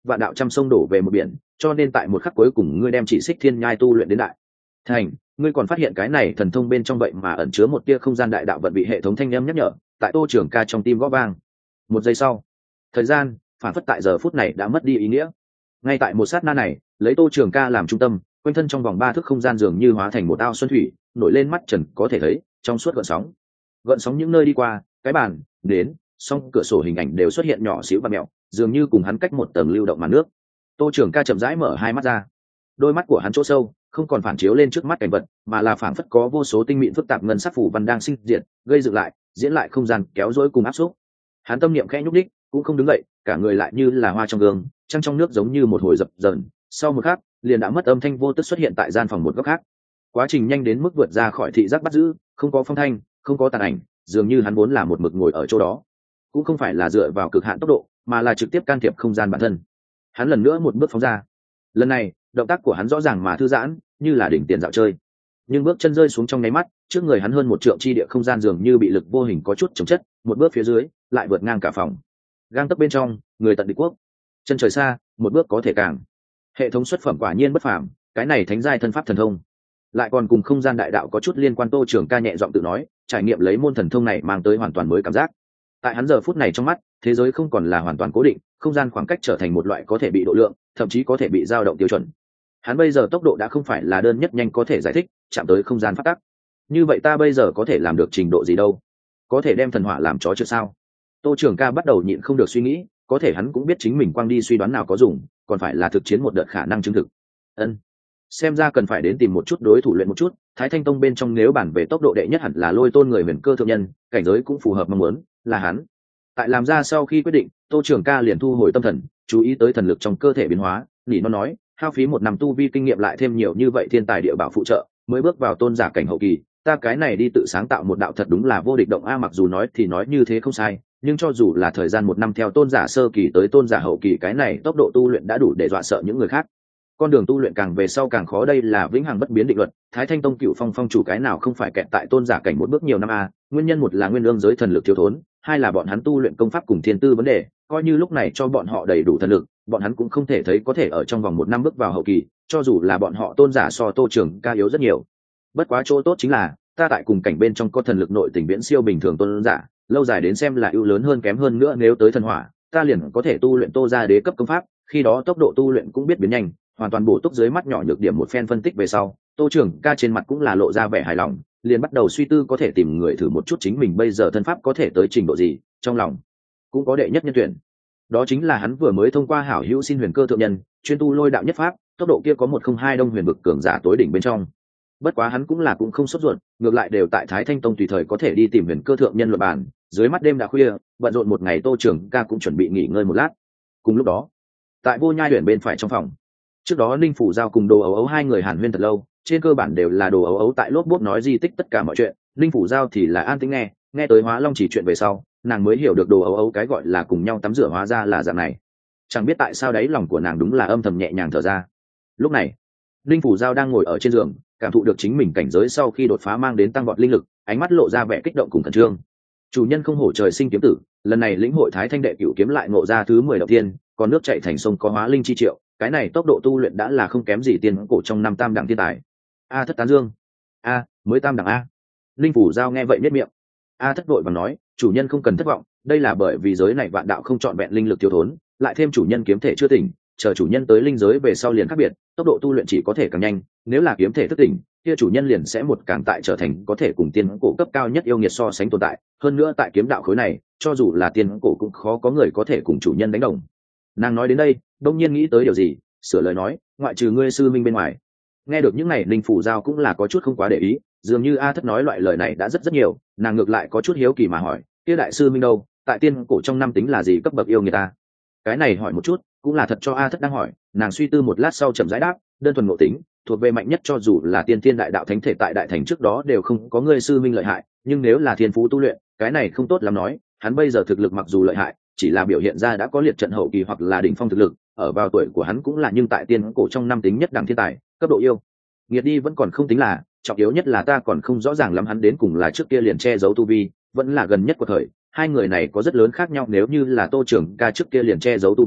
vạn đạo trăm sông đổ về một biển, cho nên tại một khắc cuối cùng ngươi đem chỉ xích thiên nhai tu luyện đến đại thành, ngươi còn phát hiện cái này thần thông bên trong vậy mà ẩn chứa một tia không gian đại đạo vận bị hệ thống thanh âm nhắc nhở, tại Tô Trường Ca trong tim gõ vang. Một giây sau, thời gian phản phất tại giờ phút này đã mất đi ý nghĩa. Ngay tại một sát na này, lấy Tô Trường Ca làm trung tâm, quanh thân trong vòng ba thước không gian dường như hóa thành một ao xuân thủy, nổi lên mắt trần có thể thấy, trong suốt gợn sóng. Gợn sóng những nơi đi qua, cái bàn, đến, song cửa sổ hình ảnh đều xuất hiện nhỏ xíu và mẹo, dường như cùng hắn cách một tầng lưu động màn nước. Tô Trường Ca chậm rãi mở hai mắt ra, đôi mắt của hắn chỗ sâu không còn phản chiếu lên trước mắt cảnh vật, mà là phảng phất có vô số tinh mịn phức tạp ngân sắc phủ văn đang sinh diệt, gây dựng lại, diễn lại không gian kéo dối cùng áp xúc. Hắn tâm niệm khẽ nhúc đích, cũng không đứng dậy, cả người lại như là hoa trong gương, trăng trong nước giống như một hồi dập dờn, sau một khắc, liền đã mất âm thanh vô tức xuất hiện tại gian phòng một góc khác. Quá trình nhanh đến mức vượt ra khỏi thị giác bắt giữ, không có phong thanh, không có tàn ảnh, dường như hắn vốn là một mực ngồi ở chỗ đó, cũng không phải là dựa vào cực hạn tốc độ, mà là trực tiếp can thiệp không gian bản thân. Hắn lần nữa một bước phóng ra. Lần này, động tác của hắn rõ ràng mà thư giãn, như là đỉnh tiền dạo chơi. Nhưng bước chân rơi xuống trong nháy mắt, trước người hắn hơn một trượng chi địa không gian dường như bị lực vô hình có chút chống chất, một bước phía dưới, lại vượt ngang cả phòng. Gang tấc bên trong, người tận địch quốc. Chân trời xa, một bước có thể càng. Hệ thống xuất phẩm quả nhiên bất phàm, cái này thánh giai thân pháp thần thông, lại còn cùng không gian đại đạo có chút liên quan. Tô Trường Ca nhẹ giọng tự nói, trải nghiệm lấy môn thần thông này mang tới hoàn toàn mới cảm giác. Tại hắn giờ phút này trong mắt, thế giới không còn là hoàn toàn cố định, không gian khoảng cách trở thành một loại có thể bị độ lượng, thậm chí có thể bị dao động tiêu chuẩn. Hắn bây giờ tốc độ đã không phải là đơn nhất nhanh có thể giải thích, chạm tới không gian phát tắc. Như vậy ta bây giờ có thể làm được trình độ gì đâu? Có thể đem thần hỏa làm chó chưa sao? Tô Trường Ca bắt đầu nhịn không được suy nghĩ, có thể hắn cũng biết chính mình quang đi suy đoán nào có dùng, còn phải là thực chiến một đợt khả năng chứng thực. Ân, xem ra cần phải đến tìm một chút đối thủ luyện một chút. Thái Thanh Tông bên trong nếu bản về tốc độ đệ nhất hẳn là Lôi Tôn người huyền cơ thượng nhân, cảnh giới cũng phù hợp mong muốn, là hắn. Tại làm ra sau khi quyết định, Tô Trường Ca liền thu hồi tâm thần, chú ý tới thần lực trong cơ thể biến hóa, nỉ nó nói, hao phí một năm tu vi kinh nghiệm lại thêm nhiều như vậy thiên tài địa bảo phụ trợ, mới bước vào tôn giả cảnh hậu kỳ, ta cái này đi tự sáng tạo một đạo thật đúng là vô địch động a. Mặc dù nói thì nói như thế không sai, nhưng cho dù là thời gian một năm theo tôn giả sơ kỳ tới tôn giả hậu kỳ, cái này tốc độ tu luyện đã đủ để dọa sợ những người khác. Con đường tu luyện càng về sau càng khó, đây là vĩnh hằng bất biến định luật. Thái Thanh Tông cựu phong phong chủ cái nào không phải kẹt tại tôn giả cảnh một bước nhiều năm a. Nguyên nhân một là nguyên lương giới thần lực thiếu thốn, hai là bọn hắn tu luyện công pháp cùng thiên tư vấn đề, coi như lúc này cho bọn họ đầy đủ thần lực, bọn hắn cũng không thể thấy có thể ở trong vòng một năm bước vào hậu kỳ, cho dù là bọn họ tôn giả so Tô Trường Ca yếu rất nhiều. Bất quá chỗ tốt chính là ta tại cùng cảnh bên trong có thần lực nội tình viễn siêu bình thường tôn giả, lâu dài đến xem là ưu lớn hơn kém hơn nữa. Nếu tới thần hỏa, ta liền có thể tu luyện Tô gia đế cấp công pháp, khi đó tốc độ tu luyện cũng biết biến nhanh, hoàn toàn bổ túc dưới mắt nhỏ nhược điểm. Một phen phân tích về sau, Tô Trường Ca trên mặt cũng là lộ ra vẻ hài lòng, liền bắt đầu suy tư có thể tìm người thử một chút chính mình bây giờ thân pháp có thể tới trình độ gì. Trong lòng cũng có đệ nhất nhân tuyển, đó chính là hắn vừa mới thông qua hảo hữu xin huyền cơ thượng nhân, chuyên tu lôi đạo nhất pháp, tốc độ kia có một không hai đông huyền vực cường giả tối đỉnh bên trong. Bất quá hắn cũng là cũng không sốt ruột, ngược lại đều tại Thái Thanh Tông tùy thời có thể đi tìm huyền cơ thượng nhân luận bàn. Dưới mắt đêm đã khuya, bận rộn một ngày, Tô Trường Ca cũng chuẩn bị nghỉ ngơi một lát. Cùng lúc đó, tại Vô Nhai Huyền bên phải trong phòng, trước đó Ninh Phủ Giao cùng Đồ Ấu Ấu hai người hàn huyên thật lâu, trên cơ bản đều là Đồ Ấu Ấu tại lốp bốp nói di tích tất cả mọi chuyện, Ninh Phủ Giao thì là an tĩnh nghe, nghe tới Hóa Long Chỉ chuyện về sau, nàng mới hiểu được Đồ Ấu Ấu cái gọi là cùng nhau tắm rửa hóa ra là dạng này. Chẳng biết tại sao đáy lòng của nàng đúng là âm thầm nhẹ nhàng thở ra. Lúc này, Ninh Phủ Giao đang ngồi ở trên giường, cảm thụ được chính mình cảnh giới sau khi đột phá mang đến tăng vọt linh lực, ánh mắt lộ ra vẻ kích động cùng khẩn trương. Chủ nhân không hổ trời sinh kiếm tử, lần này lĩnh hội Thái Thanh đệ cửu kiếm lại ngộ ra thứ mười đầu tiên, còn nước chảy thành sông có hóa linh chi triệu, cái này tốc độ tu luyện đã là không kém gì tiên cổ trong năm tam đẳng thiên tài. A Thất tán dương. A, mới tam đẳng a. Ninh Phủ Giao nghe vậy nhếch miệng. A Thất vội vàng nói, chủ nhân không cần thất vọng, đây là bởi vì giới này vạn đạo không trọn vẹn linh lực thiếu thốn, lại thêm chủ nhân kiếm thể chưa tỉnh, chờ chủ nhân tới linh giới về sau liền khác biệt, tốc độ tu luyện chỉ có thể càng nhanh, nếu là kiếm thể thức tỉnh, kia chủ nhân liền sẽ một càng tại trở thành có thể cùng tiên cổ cấp cao nhất yêu nghiệt so sánh tồn tại, hơn nữa tại kiếm đạo khối này, cho dù là tiên cổ cũng khó có người có thể cùng chủ nhân đánh đồng. Nàng nói đến đây, đông nhiên nghĩ tới điều gì, sửa lời nói, ngoại trừ ngươi sư minh bên ngoài. Nghe được những này, Linh Phủ Giao cũng là có chút không quá để ý, dường như A Thất nói loại lời này đã rất rất nhiều, nàng ngược lại có chút hiếu kỳ mà hỏi, kia đại sư minh đâu, tại tiên cổ trong năm tính là gì cấp bậc yêu người ta? Cái này hỏi một chút cũng là thật cho A Thất đang hỏi. Nàng suy tư một lát sau chậm rãi đáp, đơn thuần ngộ tính, thuộc về mạnh nhất, cho dù là tiên thiên đại đạo thánh thể tại đại thành trước đó đều không có người sư minh lợi hại, nhưng nếu là thiên phú tu luyện, cái này không tốt lắm nói. Hắn bây giờ thực lực mặc dù lợi hại, chỉ là biểu hiện ra đã có liệt trận hậu kỳ hoặc là đỉnh phong thực lực, ở vào tuổi của hắn cũng là nhưng tại tiên cổ trong năm tính nhất đẳng thiên tài, cấp độ yêu nghiệt đi vẫn còn không tính là, trọng yếu nhất là ta còn không rõ ràng lắm hắn đến cùng là trước kia liền che giấu tu vi, vẫn là gần nhất của thời hai người này có rất lớn khác nhau. Nếu như là Tô Trường Ca trước kia liền che giấu tu vi,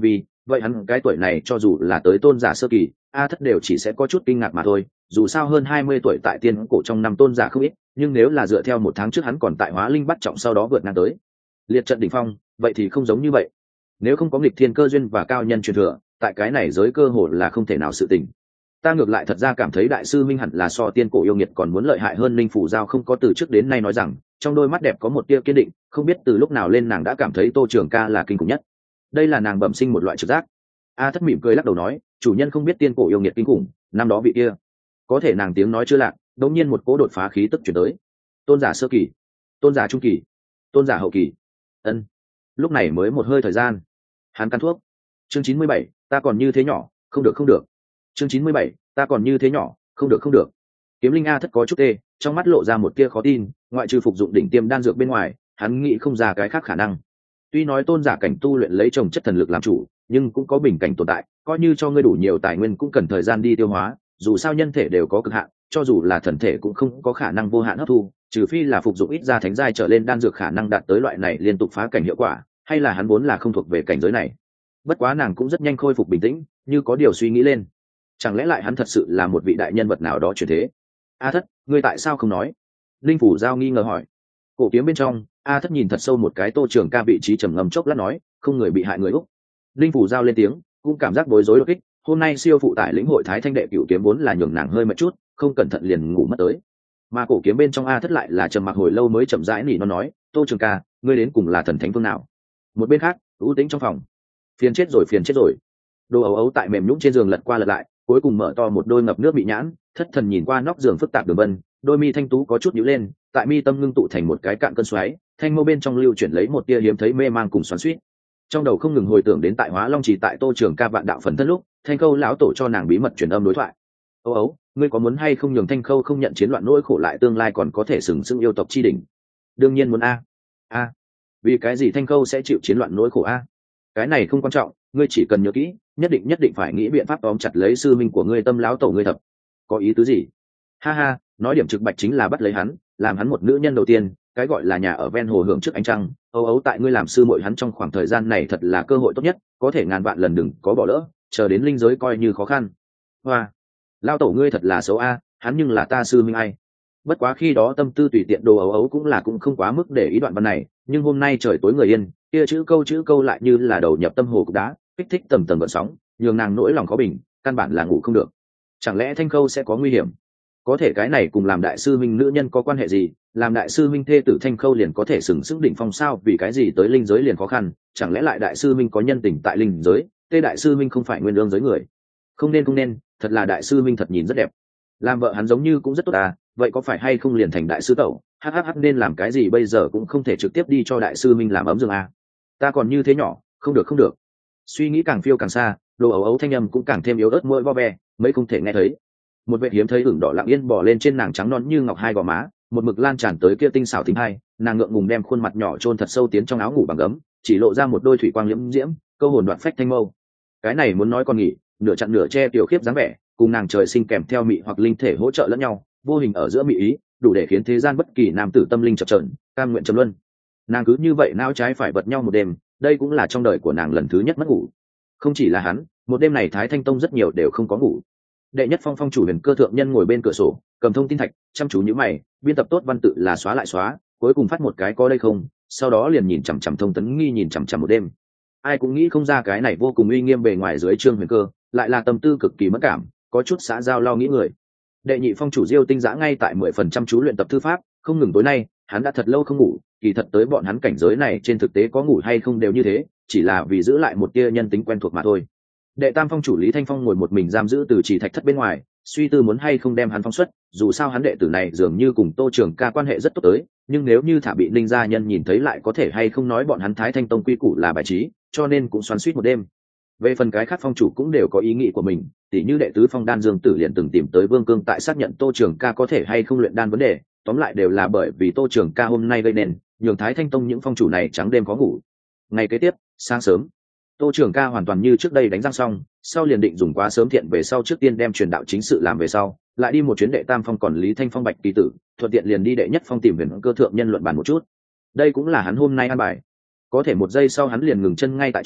vậy hắn cái tuổi này cho dù là tới tôn giả sơ kỳ, a thất đều chỉ sẽ có chút kinh ngạc mà thôi. Dù sao hơn hai mươi tuổi tại tiên cổ trong năm tôn giả không ít, nhưng nếu là dựa theo một tháng trước hắn còn tại hóa linh bắt trọng sau đó vượt ngang tới liệt trận đỉnh phong, vậy thì không giống như vậy. Nếu không có nghịch thiên cơ duyên và cao nhân truyền thừa, tại cái này giới cơ hội là không thể nào sự tình. Ta ngược lại thật ra cảm thấy đại sư minh hẳn là so tiên cổ yêu nghiệt còn muốn lợi hại hơn. Linh phủ giao không có từ trước đến nay nói rằng, trong đôi mắt đẹp có một tia kiên định, không biết từ lúc nào lên nàng đã cảm thấy Tô Trường Ca là kinh khủng nhất. Đây là nàng bẩm sinh một loại trực giác. A thất mỉm cười lắc đầu nói, chủ nhân không biết tiên cổ yêu nghiệt kinh khủng, năm đó vị kia. Có thể nàng tiếng nói chưa lạc, đột nhiên một cỗ đột phá khí tức chuyển tới. Tôn giả sơ kỳ, tôn giả trung kỳ, tôn giả hậu kỳ. Ân. Lúc này mới một hơi thời gian, hắn căn thuốc. Chương chín mươi bảy, ta còn như thế nhỏ, không được không được. Chương chín mươi bảy, ta còn như thế nhỏ, không được không được. Kiếm linh A thất có chút tê, trong mắt lộ ra một tia khó tin, ngoại trừ phục dụng đỉnh tiêm đan dược bên ngoài, hắn nghĩ không ra cái khác khả năng. Tuy nói tôn giả cảnh tu luyện lấy trồng chất thần lực làm chủ, nhưng cũng có bình cảnh tồn tại, coi như cho ngươi đủ nhiều tài nguyên cũng cần thời gian đi tiêu hóa, dù sao nhân thể đều có cực hạn, cho dù là thần thể cũng không có khả năng vô hạn hấp thu, trừ phi là phục dụng ít ra thánh giai trở lên đan dược khả năng đạt tới loại này liên tục phá cảnh hiệu quả, hay là hắn vốn là không thuộc về cảnh giới này. Bất quá nàng cũng rất nhanh khôi phục bình tĩnh, như có điều suy nghĩ lên. Chẳng lẽ lại hắn thật sự là một vị đại nhân vật nào đó chuyển thế? A thất, ngươi tại sao không nói? Linh phủ giao nghi ngờ hỏi. Cổ kiếm bên trong, A thất nhìn thật sâu một cái Tô Trường Ca vị trí trầm ngâm chốc lát nói, không người bị hại người úc. Linh phủ giao lên tiếng, cũng cảm giác bối rối đột kích. Hôm nay siêu phụ tải lĩnh hội thái thanh đệ cửu kiếm vốn là nhường nàng hơi một chút, không cẩn thận liền ngủ mất tới. Mà cổ kiếm bên trong A thất lại là trầm mặc hồi lâu mới chậm rãi nỉ nó nói, Tô Trường Ca, ngươi đến cùng là thần thánh phương nào? Một bên khác, ưu tĩnh trong phòng, phiền chết rồi phiền chết rồi. Đồ ấu ấu tại mềm nhũn trên giường lật qua lật lại, cuối cùng mở to một đôi ngập nước bị nhãn, thất thần nhìn qua nóc giường phức tạp đường vân, đôi mi thanh tú có chút nhíu lên, tại mi tâm ngưng tụ thành một cái cạn cơn xoáy, thanh mâu bên trong lưu chuyển lấy một tia hiếm thấy mê mang cùng xoắn xuýt. Trong đầu không ngừng hồi tưởng đến tại Hóa Long Trì tại Tô Trường Ca vạn đạo phần thân lúc, Thanh Khâu lão tổ cho nàng bí mật truyền âm đối thoại. Ấu ấu, ngươi có muốn hay không nhường Thanh Khâu không nhận chiến loạn nỗi khổ lại tương lai còn có thể sừng sững yêu tộc chi đỉnh? Đương nhiên muốn a. A. Vì cái gì Thanh Khâu sẽ chịu chiến loạn nỗi khổ a? Cái này không quan trọng, ngươi chỉ cần nhớ kỹ, nhất định nhất định phải nghĩ biện pháp tóm chặt lấy sư minh của ngươi Tâm lão tổ ngươi thập. Có ý tứ gì? Ha ha, nói điểm trực bạch chính là bắt lấy hắn, làm hắn một nữ nhân đầu tiên, cái gọi là nhà ở ven hồ hưởng trước ánh trăng. Âu ấu tại ngươi làm sư muội hắn trong khoảng thời gian này thật là cơ hội tốt nhất, có thể ngàn vạn lần đừng có bỏ lỡ, chờ đến linh giới coi như khó khăn. Hoa, lao tổ ngươi thật là xấu a, hắn nhưng là ta sư minh ai. Bất quá khi đó tâm tư tùy tiện đồ ấu ấu cũng là cũng không quá mức để ý đoạn văn này, nhưng hôm nay trời tối người yên, kia chữ câu chữ câu lại như là đầu nhập tâm hồ cục đá, kích thích tầm tầm gợn sóng, nhường nàng nỗi lòng khó bình, căn bản là ngủ không được. Chẳng lẽ Thanh Khâu sẽ có nguy hiểm? Có thể cái này cùng làm đại sư minh nữ nhân có quan hệ gì? Làm đại sư minh thê tử Thanh Khâu liền có thể sừng sững đỉnh phong sao? Vì cái gì tới linh giới liền khó khăn? Chẳng lẽ lại đại sư minh có nhân tình tại linh giới? Tê đại sư minh không phải nguyên lương giới người? Không nên không nên, thật là đại sư minh thật nhìn rất đẹp. Làm vợ hắn giống như cũng rất tốt à? Vậy có phải hay không liền thành đại sư tẩu? Hhh nên làm cái gì bây giờ cũng không thể trực tiếp đi cho đại sư minh làm ấm giường à? Ta còn như thế nhỏ, không được không được. Suy nghĩ càng phiêu càng xa, đồ ấu ấu thanh âm cũng càng thêm yếu ớt môi vo ve, mấy không thể nghe thấy. Một vệ hiếm thấy ửng đỏ lặng yên bỏ lên trên nàng trắng non như ngọc hai gò má, một mực lan tràn tới kia tinh xảo thính hai, nàng ngượng ngùng đem khuôn mặt nhỏ chôn thật sâu tiến trong áo ngủ bằng gấm, chỉ lộ ra một đôi thủy quang liễm diễm, câu hồn đoạn phách thanh mâu. Cái này muốn nói còn nghỉ, nửa chặn nửa che tiểu khiếp dáng vẻ, cùng nàng trời sinh kèm theo mị hoặc linh thể hỗ trợ lẫn nhau, vô hình ở giữa mị ý, đủ để khiến thế gian bất kỳ nam tử tâm linh chập chờn, cam nguyện trầm luân. Nàng cứ như vậy não trái phải vật nhau một đêm, đây cũng là trong đời của nàng lần thứ nhất mất ngủ. Không chỉ là hắn, một đêm này Thái Thanh Tông rất nhiều đều không có ngủ. Đệ nhất phong phong chủ Huyền Cơ thượng nhân ngồi bên cửa sổ, cầm thông tin thạch, chăm chú nhíu mày, biên tập tốt văn tự là xóa lại xóa, cuối cùng phát một cái có đây không, sau đó liền nhìn chằm chằm Thông Tấn Nghi nhìn chằm chằm một đêm. Ai cũng nghĩ không ra cái này vô cùng uy nghiêm bề ngoài dưới trương Huyền Cơ, lại là tâm tư cực kỳ mất cảm, có chút xã giao lo nghĩ người. Đệ nhị phong chủ Diêu Tinh Giã ngay tại mười phần trăm chú luyện tập thư pháp, không ngừng tối nay, hắn đã thật lâu không ngủ, kỳ thật tới bọn hắn cảnh giới này trên thực tế có ngủ hay không đều như thế, chỉ là vì giữ lại một tia nhân tính quen thuộc mà thôi. Đệ tam phong chủ Lý Thanh Phong ngồi một mình giam giữ từ trì thạch thất bên ngoài, suy tư muốn hay không đem hắn phong xuất, dù sao hắn đệ tử này dường như cùng Tô Trường Ca quan hệ rất tốt tới, nhưng nếu như thả bị Ninh gia nhân nhìn thấy lại có thể hay không nói bọn hắn Thái Thanh Tông quy củ là bài trí, cho nên cũng xoắn xuýt một đêm. Về phần cái khác phong chủ cũng đều có ý nghĩ của mình, tỉ như đệ tứ phong đan Dương Tử liền từng tìm tới Vương Cương tại xác nhận Tô Trường Ca có thể hay không luyện đan vấn đề, tóm lại đều là bởi vì Tô Trường Ca hôm nay gây nên, nhường Thái Thanh Tông những phong chủ này trắng đêm khó ngủ. Ngày kế tiếp, sáng sớm, Tô Trường Ca hoàn toàn như trước đây đánh răng xong, sau liền định dùng quá sớm thiện về sau trước tiên đem truyền đạo chính sự làm về sau, lại đi một chuyến đệ tam phong còn Lý Thanh Phong bạch kỳ tử, thuận tiện liền đi đệ nhất phong tìm Huyền Cơ thượng nhân luận bàn một chút. Đây cũng là hắn hôm nay an bài. Có thể một giây sau hắn liền ngừng chân ngay tại chỗ,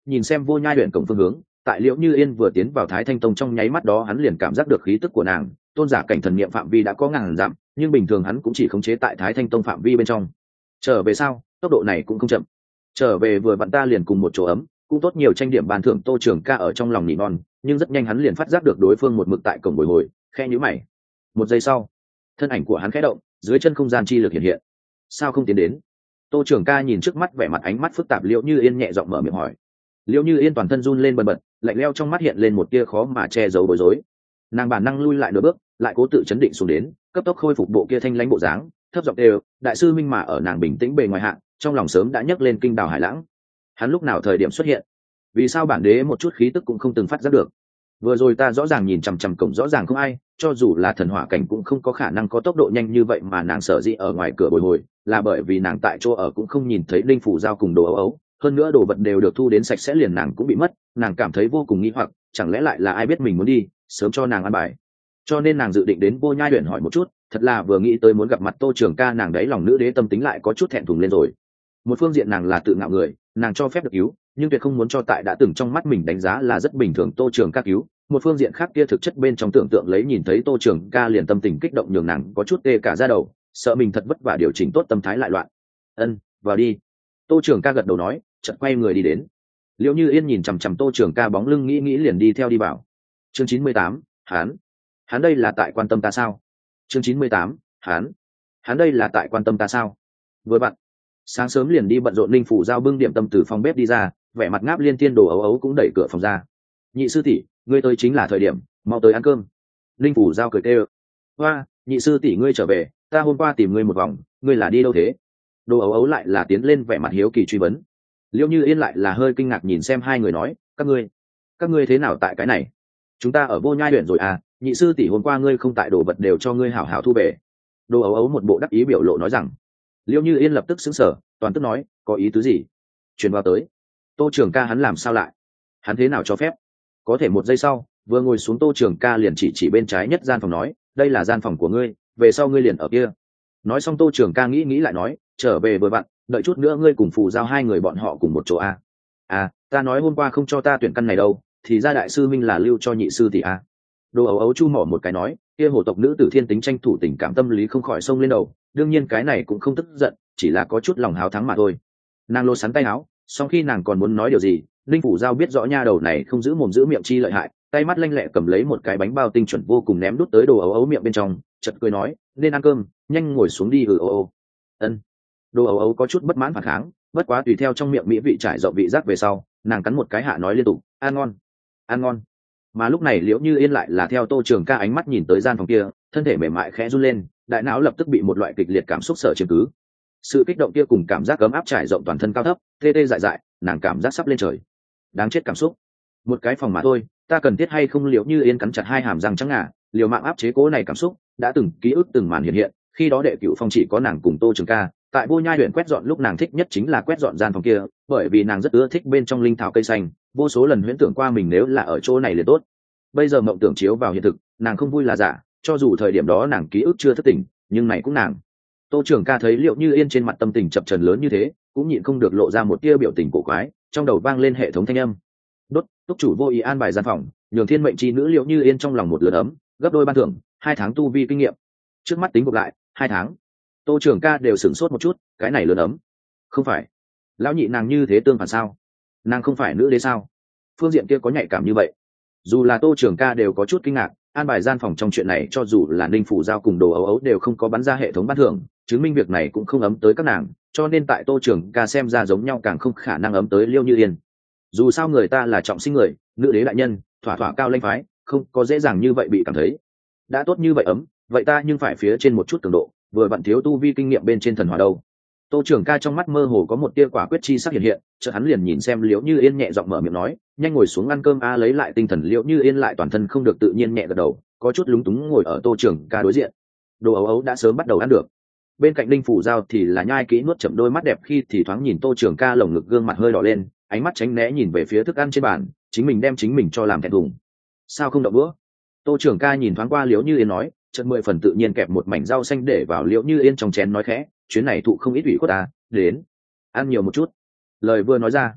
nhìn xem vô nhai huyện cổng phương hướng. Tại Liễu Như Yên vừa tiến vào Thái Thanh Tông trong nháy mắt đó, hắn liền cảm giác được khí tức của nàng. Tôn giả cảnh thần niệm phạm vi đã có ngàn dặm, nhưng bình thường hắn cũng chỉ khống chế tại Thái Thanh Tông phạm vi bên trong. Trở về sao? Tốc độ này cũng không chậm. Trở về vừa vặn ta liền cùng một chỗ ấm, cũng tốt nhiều tranh điểm bàn thưởng. Tô Trường Ca ở trong lòng nỉ non, nhưng rất nhanh hắn liền phát giác được đối phương một mực tại cổng bồi hồi, khe nhíu mày. Một giây sau, thân ảnh của hắn khẽ động, dưới chân không gian chi lực hiện hiện. Sao không tiến đến? Tô Trường Ca nhìn trước mắt vẻ mặt ánh mắt phức tạp Liễu Như Yên, nhẹ giọng mở miệng hỏi. Liễu Như Yên toàn thân run lên bần bật, lạnh lẽo trong mắt hiện lên một tia khó mà che giấu bối rối. Nàng bản năng lui lại nửa bước, lại cố tự chấn định xuống đến, cấp tốc khôi phục bộ kia thanh lãnh bộ dáng, thấp giọng đều, đại sư minh mà ở nàng bình tĩnh bề ngoài hạ, trong lòng sớm đã nhấc lên kinh đào hải lãng. Hắn lúc nào thời điểm xuất hiện? Vì sao bản đế một chút khí tức cũng không từng phát giác được? Vừa rồi ta rõ ràng nhìn chằm chằm cổng, rõ ràng không ai, cho dù là thần hỏa cảnh cũng không có khả năng có tốc độ nhanh như vậy, mà nàng sở dĩ ở ngoài cửa bồi hồi, là bởi vì nàng tại chỗ ở cũng không nhìn thấy linh phủ giao cùng đồ ấu ấu, hơn nữa đồ vật đều được thu đến sạch sẽ, liền nàng cũng bị mất. Nàng cảm thấy vô cùng nghi hoặc, chẳng lẽ lại là ai biết mình muốn đi, sớm cho nàng ăn bài. Cho nên nàng dự định đến Vô Nhai huyện hỏi một chút, thật là vừa nghĩ tới muốn gặp mặt Tô Trường Ca, nàng đấy lòng nữ đế tâm tính lại có chút thẹn thùng lên rồi. Một phương diện nàng là tự ngạo người, nàng cho phép được cứu, nhưng tuyệt không muốn cho tại đã từng trong mắt mình đánh giá là rất bình thường Tô Trường Ca cứu. Một phương diện khác kia thực chất bên trong tưởng tượng lấy nhìn thấy Tô Trường Ca liền tâm tình kích động, nhường nàng có chút tê cả da đầu, sợ mình thật vất vả điều chỉnh tốt tâm thái lại loạn. Ân, vào đi. Tô Trường Ca gật đầu nói, chợt quay người đi đến. Liễu Như Yên nhìn chằm chằm Tô Trường Ca bóng lưng, nghĩ nghĩ liền đi theo đi vào. Chương chín mươi tám, hắn, hắn đây là tại quan tâm ta sao? Chương chín mươi tám, hắn, hắn đây là tại quan tâm ta sao? Vừa bạn, sáng sớm liền đi bận rộn linh phủ giao bưng điểm tâm từ phòng bếp đi ra, vẻ mặt ngáp liên tiên đồ ấu ấu cũng đẩy cửa phòng ra. Nhị sư tỷ, ngươi tới chính là thời điểm, mau tới ăn cơm. Linh phủ giao cười kêu. Hoa, nhị sư tỷ ngươi trở về, ta hôm qua tìm ngươi một vòng, ngươi là đi đâu thế? Đồ ấu ấu lại là tiến lên vẻ mặt hiếu kỳ truy vấn. Liễu Như Yên lại là hơi kinh ngạc nhìn xem hai người nói, các ngươi, các ngươi thế nào tại cái này? Chúng ta ở Vô Nhai huyện rồi à, nhị sư tỷ hôm qua ngươi không tại, đồ vật đều cho ngươi hảo hảo thu về. Đồ ấu ấu một bộ đắc ý biểu lộ nói rằng. Liễu Như Yên lập tức sững sờ, toàn tức nói, có ý tứ gì? Truyền vào tới. Tô Trường Ca hắn làm sao lại? Hắn thế nào cho phép? Có thể một giây sau, vừa ngồi xuống Tô Trường Ca liền chỉ chỉ bên trái nhất gian phòng nói, đây là gian phòng của ngươi, về sau ngươi liền ở kia. Nói xong Tô Trường Ca nghĩ nghĩ lại nói, trở về vừa vặn, đợi chút nữa ngươi cùng phù giao hai người bọn họ cùng một chỗ a. À, ta nói hôm qua không cho ta tuyển căn này đâu, thì ra đại sư minh là lưu cho nhị sư tỷ a. Đồ ấu ấu chu mỏ một cái nói, kia hồ tộc nữ tử thiên tính tranh thủ tình cảm tâm lý không khỏi sông lên đầu, đương nhiên cái này cũng không tức giận, chỉ là có chút lòng háo thắng mà thôi. Nàng lô sắn tay áo, sau khi nàng còn muốn nói điều gì, linh phủ giao biết rõ nha đầu này không giữ mồm giữ miệng chi lợi hại, tay mắt lanh lẹ cầm lấy một cái bánh bao tinh chuẩn vô cùng ném đút tới đồ ấu ấu miệng bên trong, chợt cười nói, nên ăn cơm, nhanh ngồi xuống đi. Ừ ô ô. Ân. Đồ ấu ấu có chút bất mãn phản kháng, bất quá tùy theo trong miệng mỹ vị trải rộng vị giác về sau, nàng cắn một cái hạ nói liên tục, ăn ngon, ăn ngon. Mà lúc này Liễu Như Yên lại là theo Tô Trường Ca ánh mắt nhìn tới gian phòng kia, thân thể mềm mại khẽ run lên, đại não lập tức bị một loại kịch liệt cảm xúc sở chiếm cứ. Sự kích động kia cùng cảm giác ấm áp trải rộng toàn thân cao thấp, tê tê dại dại, nàng cảm giác sắp lên trời. Đáng chết cảm xúc. Một cái phòng mà thôi, ta cần thiết hay không? Liễu Như Yên cắn chặt hai hàm răng trắng ngà, liều mạng áp chế cố này cảm xúc, đã từng ký ức từng màn hiện hiện, khi đó Đệ Cửu Phong chỉ có nàng cùng Tô Trường Ca, tại Vô Nhai huyện quét dọn lúc nàng thích nhất chính là quét dọn gian phòng kia, bởi vì nàng rất ưa thích bên trong linh thảo cây xanh, vô số lần huyễn tưởng qua mình nếu là ở chỗ này liền tốt. Bây giờ mộng tưởng chiếu vào hiện thực, nàng không vui là giả, cho dù thời điểm đó nàng ký ức chưa thất tỉnh, nhưng này cũng nàng. Tô Trường Ca thấy Liễu Như Yên trên mặt tâm tình chập chờn lớn như thế, cũng nhịn không được lộ ra một tia biểu tình cổ quái, trong đầu vang lên hệ thống thanh âm. Đốt, túc chủ vô ý an bài gian phòng, nhường thiên mệnh chi nữ Liễu Như Yên trong lòng một lửa ấm, gấp đôi ban thưởng, hai tháng tu vi kinh nghiệm. Trước mắt tính gộp lại, hai tháng. Tô Trường Ca đều sửng sốt một chút, cái này lớn ấm. Không phải, lão nhị nàng như thế tương phản sao? Nàng không phải nữ đế sao? Phương diện kia có nhạy cảm như vậy? Dù là Tô Trường Ca đều có chút kinh ngạc, an bài gian phòng trong chuyện này cho dù là Ninh Phủ Giao cùng đồ ấu ấu đều không có bắn ra hệ thống ban thưởng, chứng minh việc này cũng không ấm tới các nàng, cho nên tại Tô Trường Ca xem ra giống nhau càng không khả năng ấm tới Liễu Như Yên. Dù sao người ta là trọng sinh người, nữ đế đại nhân, thỏa thỏa cao lãnh phái, không có dễ dàng như vậy bị cảm thấy. Đã tốt như vậy ấm, vậy ta nhưng phải phía trên một chút cường độ, vừa vặn thiếu tu vi kinh nghiệm bên trên thần hỏa đâu. Tô Trường Ca trong mắt mơ hồ có một tia quả quyết chi sắc hiện hiện, chợt hắn liền nhìn xem Liễu Như Yên nhẹ giọng mở miệng nói, nhanh ngồi xuống ăn cơm a. Lấy lại tinh thần Liễu Như Yên lại toàn thân không được tự nhiên nhẹ gật đầu, có chút lúng túng ngồi ở Tô Trường Ca đối diện. Đồ ấu ấu đã sớm bắt đầu ăn được, bên cạnh Linh Phủ Giao thì là nhai kỹ nuốt chậm, đôi mắt đẹp khi thì thoáng nhìn Tô Trường Ca lồng ngực gương mặt hơi đỏ lên, ánh mắt tránh né nhìn về phía thức ăn trên bàn, chính mình đem chính mình cho làm thẹn thùng. Sao không động bữa? Tô Trường Ca nhìn thoáng qua Liễu Như Yên nói, chợt mười phần tự nhiên kẹp một mảnh rau xanh để vào Liễu Như Yên trong chén nói khẽ, chuyến này thụ không ít ủy khuất ta, đến ăn nhiều một chút. Lời vừa nói ra,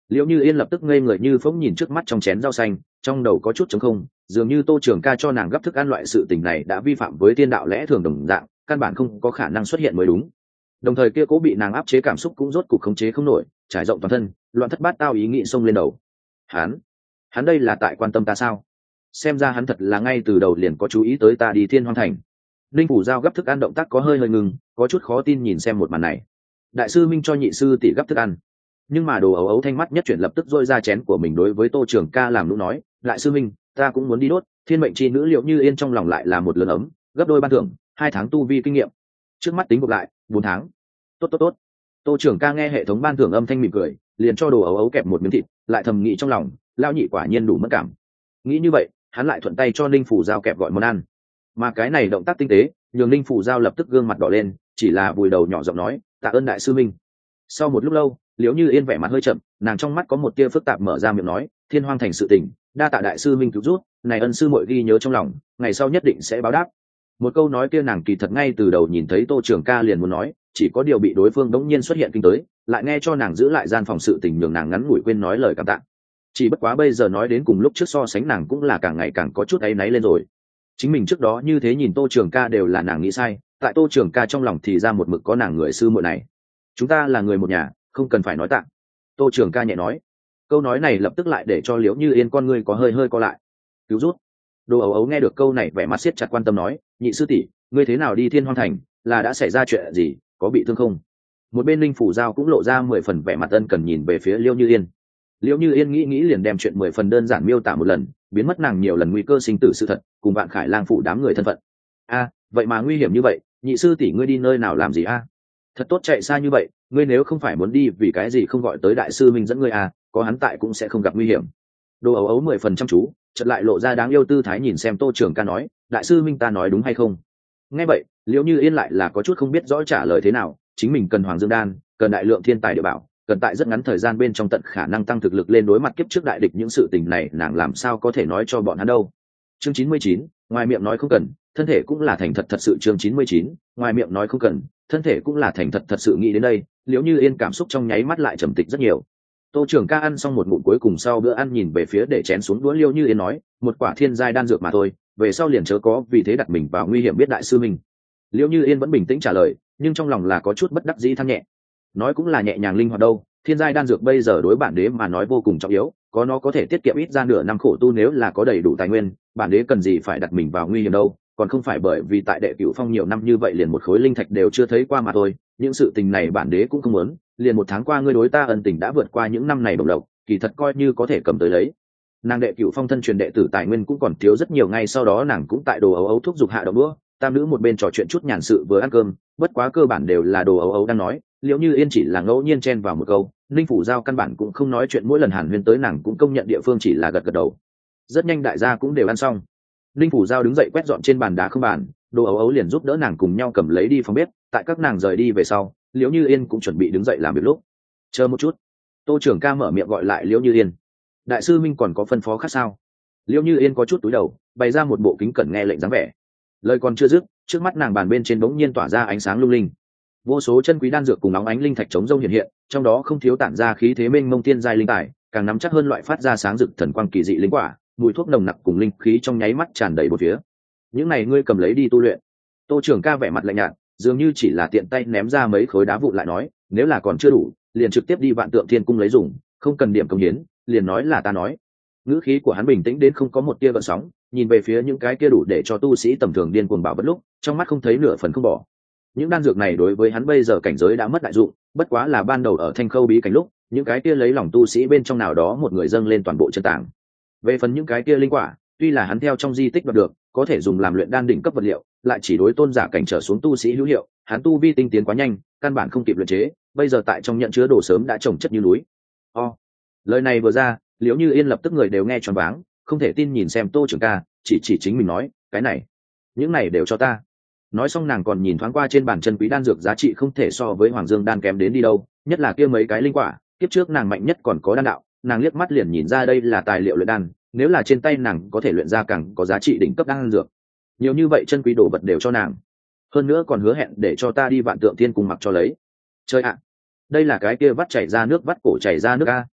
Liễu Như Yên lập tức ngây người như phỗng nhìn trước mắt trong chén rau xanh, trong đầu có chút trống không, dường như Tô Trường Ca cho nàng gấp thức ăn loại sự tình này đã vi phạm với thiên đạo lẽ thường đồng dạng, căn bản không có khả năng xuất hiện mới đúng. Đồng thời kia cố bị nàng áp chế cảm xúc cũng rốt cục khống chế không nổi, trải rộng toàn thân, loạn thất bát tao ý nghĩ xông lên đầu. Hắn, hắn đây là tại quan tâm ta sao? Xem ra hắn thật là ngay từ đầu liền có chú ý tới ta đi Thiên Hoang Thành. Linh Phủ Giao gấp thức ăn động tác có hơi hơi ngừng, có chút khó tin nhìn xem một màn này. Đại sư Minh cho nhị sư tỷ gấp thức ăn, nhưng mà đồ ấu ấu thanh mắt nhất chuyển lập tức dôi ra chén của mình đối với Tô Trường Ca làm nũng nói, đại sư Minh, ta cũng muốn đi đốt, thiên mệnh chi nữ Liễu Như Yên trong lòng lại là một lớn ấm, gấp đôi ban thưởng, hai tháng tu vi kinh nghiệm. Trước mắt tính gộp lại, bốn tháng. Tốt tốt tốt. Tô Trường Ca nghe hệ thống ban thưởng âm thanh mỉm cười, liền cho đồ ấu ấu kẹp một miếng thịt, lại thầm nghĩ trong lòng, lão nhị quả nhiên đủ mất cảm. Nghĩ như vậy, hắn lại thuận tay cho Ninh Phủ Giao kẹp gọi món ăn. Mà cái này động tác tinh tế, nhường Ninh Phủ Giao lập tức gương mặt đỏ lên, chỉ là vùi đầu nhỏ giọng nói, tạ ơn đại sư Minh. Sau một lúc lâu, Liễu Như Yên vẻ mặt hơi chậm, nàng trong mắt có một tia phức tạp mở ra miệng nói, Thiên Hoang Thành sự tình, đa tạ đại sư Minh cứu giúp, này ân sư muội ghi nhớ trong lòng, ngày sau nhất định sẽ báo đáp. Một câu nói kia nàng kỳ thật ngay từ đầu nhìn thấy Tô Trường Ca liền muốn nói, chỉ có điều bị đối phương đống nhiên xuất hiện kinh tới, lại nghe cho nàng giữ lại gian phòng sự tình nhường nàng ngắn ngủi quên nói lời cảm tạ. Chỉ bất quá bây giờ nói đến cùng lúc trước so sánh nàng cũng là càng ngày càng có chút áy náy lên rồi. Chính mình trước đó như thế nhìn Tô Trường Ca đều là nàng nghĩ sai, tại Tô Trường Ca trong lòng thì ra một mực có nàng người sư muội này. Chúng ta là người một nhà, không cần phải nói tạ. Tô Trường Ca nhẹ nói. Câu nói này lập tức lại để cho Liễu Như Yên con ngươi có hơi hơi co lại. Cứu rút. Đồ ấu ấu nghe được câu này vẻ mặt siết chặt quan tâm nói, nhị sư tỷ, ngươi thế nào đi Thiên Hoang Thành, là đã xảy ra chuyện gì, có bị thương không? Một bên Linh Phủ Giao cũng lộ ra mười phần vẻ mặt ân cần nhìn về phía Liễu Như Yên. Liễu Như Yên nghĩ nghĩ liền đem chuyện mười phần đơn giản miêu tả một lần, biến mất nàng nhiều lần nguy cơ sinh tử sự thật, cùng Vạn Khải Lang phủ đám người thân phận. A, vậy mà nguy hiểm như vậy, nhị sư tỷ ngươi đi nơi nào làm gì a? Thật tốt chạy xa như vậy, ngươi nếu không phải muốn đi vì cái gì không gọi tới đại sư Minh dẫn ngươi a, có hắn tại cũng sẽ không gặp nguy hiểm. Đồ ấu ấu mười phần chăm chú, chợt lại lộ ra đáng yêu tư thái nhìn xem Tô Trường Ca nói, đại sư Minh ta nói đúng hay không? Nghe vậy, Liễu Như Yên lại là có chút không biết rõ trả lời thế nào, chính mình cần Hoàng Dương đan, cần đại lượng thiên tài địa bảo, cần tại rất ngắn thời gian bên trong tận khả năng tăng thực lực lên đối mặt kiếp trước đại địch, những sự tình này nàng làm sao có thể nói cho bọn hắn đâu. Chương chín mươi chín, ngoài miệng nói không cần, thân thể cũng là thành thật thật sự. Chương chín mươi chín, ngoài miệng nói không cần, thân thể cũng là thành thật thật sự. Nghĩ đến đây, Liễu Như Yên cảm xúc trong nháy mắt lại trầm tịch rất nhiều. Tô Trường Ca ăn xong một ngụm cuối cùng sau bữa ăn nhìn về phía để chén xuống đũa Liễu Như Yên nói, một quả thiên giai đan dược mà thôi, về sau liền chớ có vì thế đặt mình vào nguy hiểm biết đại sư mình. Liễu Như Yên vẫn bình tĩnh trả lời, nhưng trong lòng là có chút bất đắc dĩ than nhẹ. Nói cũng là nhẹ nhàng linh hoạt đâu, thiên giai đan dược bây giờ đối bản đế mà nói vô cùng trọng yếu, có nó có thể tiết kiệm ít ra nửa năm khổ tu, nếu là có đầy đủ tài nguyên, bản đế cần gì phải đặt mình vào nguy hiểm đâu, còn không phải bởi vì tại Đệ Cửu Phong nhiều năm như vậy liền một khối linh thạch đều chưa thấy qua mà thôi, những sự tình này bản đế cũng không muốn, liền một tháng qua ngươi đối ta ân tình đã vượt qua những năm này đồng lộc, kỳ thật coi như có thể cầm tới lấy. Nàng Đệ Cửu Phong thân truyền đệ tử tài nguyên cũng còn thiếu rất nhiều, ngay sau đó nàng cũng tại Đồ Ấu Ấu thúc giục hạ động đũa, tam nữ một bên trò chuyện chút nhàn sự vừa ăn cơm, bất quá cơ bản đều là Đồ Ấu Ấu đang nói, Liễu Như Yên chỉ là ngẫu nhiên chen vào một câu, Ninh Phủ Giao căn bản cũng không nói chuyện, mỗi lần Hàn Huyên tới nàng cũng công nhận địa phương chỉ là gật gật đầu. Rất nhanh đại gia cũng đều ăn xong. Ninh Phủ Giao đứng dậy quét dọn trên bàn đá không bàn, Đồ Ấu Ấu liền giúp đỡ nàng cùng nhau cầm lấy đi phòng bếp, tại các nàng rời đi về sau, Liễu Như Yên cũng chuẩn bị đứng dậy làm việc lúc. Chờ một chút. Tô Trường Ca mở miệng gọi lại Liễu Như Yên. Đại sư Minh còn có phân phó khác sao? Liễu Như Yên có chút túi đầu, bày ra một bộ kính cẩn nghe lệnh dáng vẻ. Lời còn chưa dứt, trước mắt nàng bàn bên trên bỗng nhiên tỏa ra ánh sáng lung linh. Vô số chân quý đan dược cùng óng ánh linh thạch chống rông hiện hiện, trong đó không thiếu tản ra khí thế mênh mông tiên giai linh tài, càng nắm chắc hơn loại phát ra sáng rực thần quang kỳ dị linh quả, mùi thuốc nồng nặc cùng linh khí trong nháy mắt tràn đầy bốn phía. Những này ngươi cầm lấy đi tu luyện. Tô Trường Ca vẻ mặt lạnh nhạt, dường như chỉ là tiện tay ném ra mấy khối đá vụn lại nói, nếu là còn chưa đủ, liền trực tiếp đi Vạn Tượng Thiên Cung lấy dùng, không cần điểm công hiến, liền nói là ta nói. Ngữ khí của hắn bình tĩnh đến không có một tia gợn sóng, nhìn về phía những cái kia đủ để cho tu sĩ tầm thường điên cuồng bảo bất lúc, trong mắt không thấy nửa phần không bỏ. Những đan dược này đối với hắn bây giờ cảnh giới đã mất đại dụng, bất quá là ban đầu ở Thanh Khâu bí cảnh lúc, những cái kia lấy lòng tu sĩ bên trong nào đó một người dâng lên toàn bộ chân tảng. Về phần những cái kia linh quả, tuy là hắn theo trong di tích đoạt được, có thể dùng làm luyện đan đỉnh cấp vật liệu, lại chỉ đối tôn giả cảnh trở xuống tu sĩ hữu hiệu, hắn tu vi tinh tiến quá nhanh, căn bản không kịp luyện chế, bây giờ tại trong nhận chứa đồ sớm đã trồng chất như núi. O, lời này vừa ra, Liễu Như Yên lập tức người đều nghe choáng váng, không thể tin nhìn xem Tô Trường Ca, chỉ chỉ chính mình nói, cái này, những này đều cho ta. Nói xong nàng còn nhìn thoáng qua trên bàn chân quý đan dược giá trị không thể so với Hoàng Dương đan kém đến đi đâu, nhất là kia mấy cái linh quả, kiếp trước nàng mạnh nhất còn có đan đạo, nàng liếc mắt liền nhìn ra đây là tài liệu luyện đan, nếu là trên tay nàng có thể luyện ra càng có giá trị đỉnh cấp đan dược. Nhiều như vậy chân quý đồ vật đều cho nàng, hơn nữa còn hứa hẹn để cho ta đi Vạn Tượng Thiên Cung mặc cho lấy. Chơi ạ, đây là cái kia vắt chảy ra nước vắt cổ chảy ra nước a,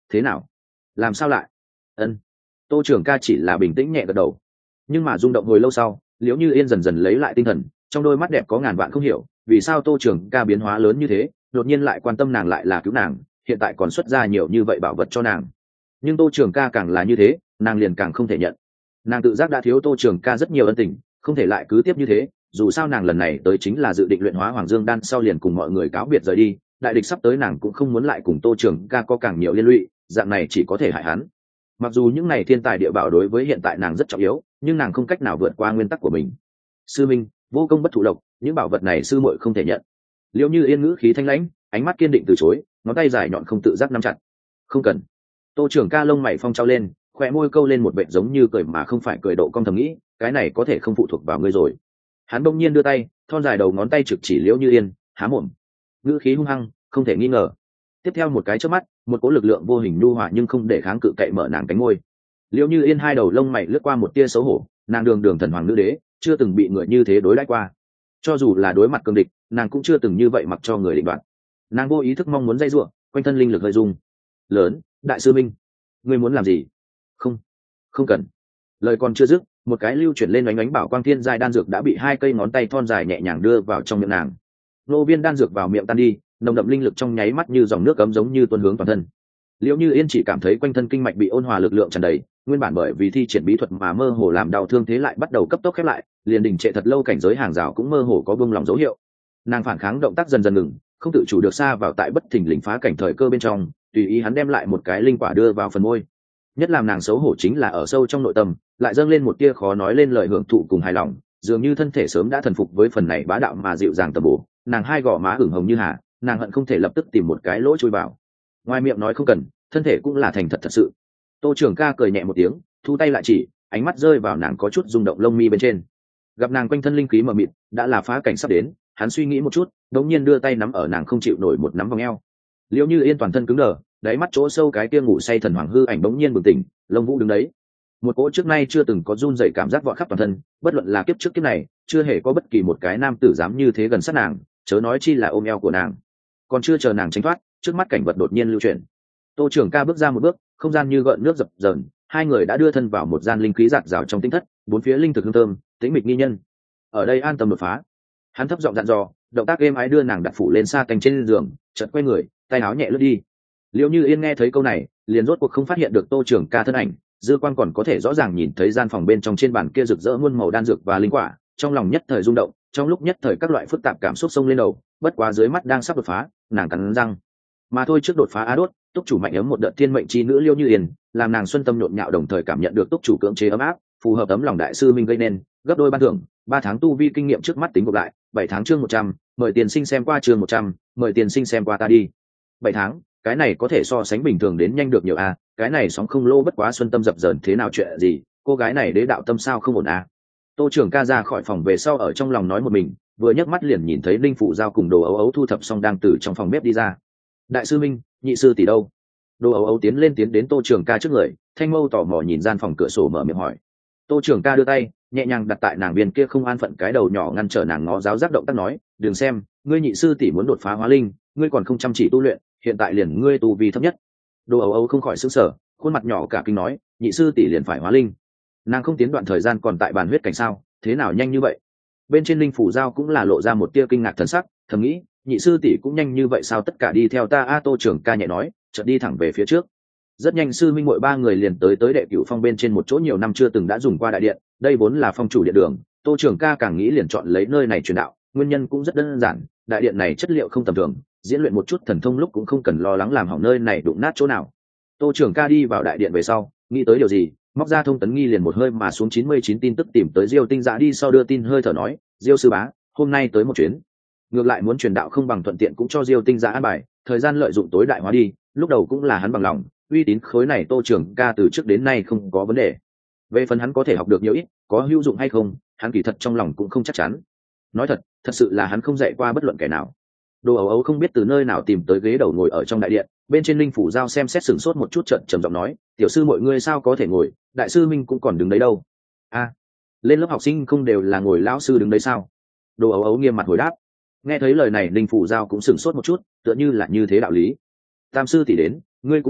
thế nào? Làm sao lại? Ân. Tô trưởng ca chỉ là bình tĩnh nhẹ gật đầu, nhưng mà rung động hồi lâu sau, liễu như yên dần dần lấy lại tinh thần, trong đôi mắt đẹp có ngàn vạn không hiểu vì sao tô trưởng ca biến hóa lớn như thế, đột nhiên lại quan tâm nàng, lại là cứu nàng, hiện tại còn xuất ra nhiều như vậy bảo vật cho nàng. Nhưng tô trưởng ca càng là như thế, nàng liền càng không thể nhận. Nàng tự giác đã thiếu tô trưởng ca rất nhiều ân tình, không thể lại cứ tiếp như thế. Dù sao nàng lần này tới chính là dự định luyện hóa hoàng dương đan, sau liền cùng mọi người cáo biệt rời đi. Đại địch sắp tới, nàng cũng không muốn lại cùng tô trưởng ca có càng nhiều liên lụy, dạng này chỉ có thể hại hắn. Mặc dù những này thiên tài địa bảo đối với hiện tại nàng rất trọng yếu, nhưng nàng không cách nào vượt qua nguyên tắc của mình. Sư minh, vô công bất thụ lộc, những bảo vật này sư muội không thể nhận. Liễu như yên ngữ khí thanh lãnh, ánh mắt kiên định từ chối, ngón tay dài nhọn không tự giác nắm chặt. Không cần. Tô trưởng ca lông mày phong trao lên, khóe môi câu lên một vệt giống như cười mà không phải cười độ cong, thầm nghĩ cái này có thể không phụ thuộc vào ngươi rồi. Hắn bỗng nhiên đưa tay, thon dài đầu ngón tay trực chỉ Liễu như yên, há mồm, ngữ khí hung hăng không thể nghi ngờ. Tiếp theo một cái chớp mắt, một cỗ lực lượng vô hình nhu hòa nhưng không để kháng cự cậy mở nàng cánh môi. Liễu như yên hai đầu lông mày lướt qua một tia xấu hổ, nàng đường đường thần hoàng nữ đế chưa từng bị người như thế đối đãi qua, cho dù là đối mặt cương địch nàng cũng chưa từng như vậy mặc cho người định đoạt. Nàng vô ý thức mong muốn dây ruộng, quanh thân linh lực hơi rung lớn. Đại sư minh, ngươi muốn làm gì? Không, không cần. Lời còn chưa dứt, một cái lưu chuyển lên ánh ánh bảo quang thiên giai đan dược đã bị hai cây ngón tay thon dài nhẹ nhàng đưa vào trong miệng nàng. Nô viên đan dược vào miệng tan đi, nồng đậm linh lực trong nháy mắt như dòng nước cấm giống như tuôn hướng toàn thân. Liễu như yên chỉ cảm thấy quanh thân kinh mạch bị ôn hòa lực lượng tràn đầy, nguyên bản bởi vì thi triển bí thuật mà mơ hồ làm đau thương thế lại bắt đầu cấp tốc khép lại, liền đình trệ thật lâu cảnh giới hàng rào cũng mơ hồ có buông lỏng dấu hiệu. Nàng phản kháng động tác dần dần ngừng, không tự chủ được xa vào tại bất thình lình phá cảnh thời cơ bên trong, tùy ý hắn đem lại một cái linh quả đưa vào phần môi. Nhất làm nàng xấu hổ chính là ở sâu trong nội tâm lại dâng lên một tia khó nói lên lời hưởng thụ cùng hài lòng, dường như thân thể sớm đã thần phục với phần này bá đạo mà dịu dàng tầm bổ. Nàng hai gò má ửng hồng như hà, nàng hận không thể lập tức tìm một cái lỗ chui vào. Ngoài miệng nói không cần, thân thể cũng là thành thật thật sự. Tô trưởng ca cười nhẹ một tiếng, thu tay lại chỉ, ánh mắt rơi vào nàng có chút rung động lông mi bên trên. Gặp nàng quanh thân linh khí mờ mịt, đã là phá cảnh sắp đến, hắn suy nghĩ một chút, đống nhiên đưa tay nắm ở nàng không chịu nổi một nắm vòng eo. Liễu như yên toàn thân cứng đờ, đáy mắt chỗ sâu cái kia ngủ say thần hoàng hư ảnh bỗng nhiên bừng tỉnh, lông vũ đứng đấy. Một cỗ trước nay chưa từng có run rẩy cảm giác vọt khắp toàn thân, bất luận là kiếp trước kiếp này, chưa hề có bất kỳ một cái nam tử dám như thế gần sát nàng, chớ nói chi là ôm eo của nàng. Còn chưa chờ nàng tránh thoát, trước mắt cảnh vật đột nhiên lưu chuyển. Tô trưởng ca bước ra một bước, không gian như gợn nước dập dờn, hai người đã đưa thân vào một gian linh khí rạc rào trong tinh thất, bốn phía linh thực hương thơm, tĩnh mịch nghi nhân. Ở đây an tâm đột phá. Hắn thấp giọng dặn dò, động tác êm ái đưa nàng đặt phủ lên xa canh trên giường, chợt quay người, tay áo nhẹ lướt đi. Liễu như yên nghe thấy câu này, liền rốt cuộc không phát hiện được Tô trưởng ca thân ảnh, dư quan còn có thể rõ ràng nhìn thấy gian phòng bên trong trên bàn kia rực rỡ muôn màu đan dược và linh quả, trong lòng nhất thời rung động, trong lúc nhất thời các loại phức tạp cảm xúc xông lên đầu, bất quá dưới mắt đang sắp đột phá, nàng cắn răng. Mà thôi, trước đột phá á đốt, túc chủ mạnh ấm một đợt thiên mệnh chi nữ Liễu như yên, làm nàng xuân tâm nhộn nhạo, đồng thời cảm nhận được túc chủ cưỡng chế ấm áp, phù hợp tấm lòng đại sư minh gây nên, gấp đôi ban thưởng, ba tháng tu vi kinh nghiệm trước mắt tính gộp lại, bảy tháng chương một trăm, mời tiền sinh xem qua chương một trăm, mời tiền sinh xem qua ta đi. Bảy tháng, cái này có thể so sánh bình thường đến nhanh được nhiều a, à, cái này sóng không lô bất quá xuân tâm dập dờn thế nào chuyện gì, cô gái này đế đạo tâm sao không ổn à. Tô trưởng ca ra khỏi phòng về sau ở trong lòng nói một mình, vừa nhấc mắt liền nhìn thấy linh phụ giao cùng đồ ấu ấu thu thập xong đang từ trong phòng bếp đi ra. Đại sư minh, nhị sư tỷ đâu? Đồ ấu ấu tiến lên tiến đến Tô trưởng ca trước người, thanh mâu tò mò nhìn gian phòng cửa sổ mở miệng hỏi. Tô trưởng ca đưa tay nhẹ nhàng đặt tại nàng viên kia không an phận cái đầu nhỏ, ngăn trở nàng ngó giáo giác động tác, nói đừng xem, ngươi nhị sư tỷ muốn đột phá hóa linh, ngươi còn không chăm chỉ tu luyện, hiện tại liền ngươi tu vi thấp nhất. Đồ ấu ấu không khỏi sững sờ, khuôn mặt nhỏ cả kinh nói, nhị sư tỷ liền phải hóa linh? Nàng không tiến đoạn thời gian còn tại bàn huyết cảnh sao, thế nào nhanh như vậy? Bên trên linh phủ giao cũng là lộ ra một tia kinh ngạc thần sắc, thầm nghĩ nhị sư tỷ cũng nhanh như vậy sao, tất cả đi theo ta. A Tô trưởng ca nhẹ nói, chợt đi thẳng về phía trước. Rất nhanh sư minh muội ba người liền tới tới đệ cửu phong bên trên một chỗ nhiều năm chưa từng đã dùng qua đại điện, đây vốn là phong chủ điện đường. Tô trưởng ca càng nghĩ liền chọn lấy nơi này truyền đạo, nguyên nhân cũng rất đơn giản, đại điện này chất liệu không tầm thường, diễn luyện một chút thần thông lúc cũng không cần lo lắng làm hỏng nơi này đụng nát chỗ nào. Tô trưởng ca đi vào đại điện về sau, nghĩ tới điều gì, móc ra thông tấn nghi liền một hơi mà xuống chín mươi chín tin tức tìm tới Diêu Tinh Dạ, đi sau đưa tin hơi thở nói, Diêu sư bá, hôm nay tới một chuyến. Ngược lại muốn truyền đạo không bằng thuận tiện cũng cho Diêu Tinh Dạ an bài, thời gian lợi dụng tối đại hóa đi, lúc đầu cũng là hắn bằng lòng, uy tín khối này Tô trưởng ca từ trước đến nay không có vấn đề. Về phần hắn có thể học được nhiều ít, có hữu dụng hay không, hắn kỳ thật trong lòng cũng không chắc chắn. Nói thật, thật sự là hắn không dạy qua bất luận kẻ nào. Đồ ấu ấu không biết từ nơi nào tìm tới ghế đầu ngồi ở trong đại điện, bên trên linh phủ giao xem xét sửng sốt một chút, trận trầm giọng nói, tiểu sư mọi người sao có thể ngồi, đại sư minh cũng còn đứng đấy đâu. A, à, lên lớp học sinh không đều là ngồi lão sư đứng đấy sao? Đồ ấu ấu nghiêm mặt hồi đáp. Nghe thấy lời này linh phủ giao cũng sửng sốt một chút, tựa như là như thế đạo lý. Tam sư tỷ đến, ngươi cũng ngồi,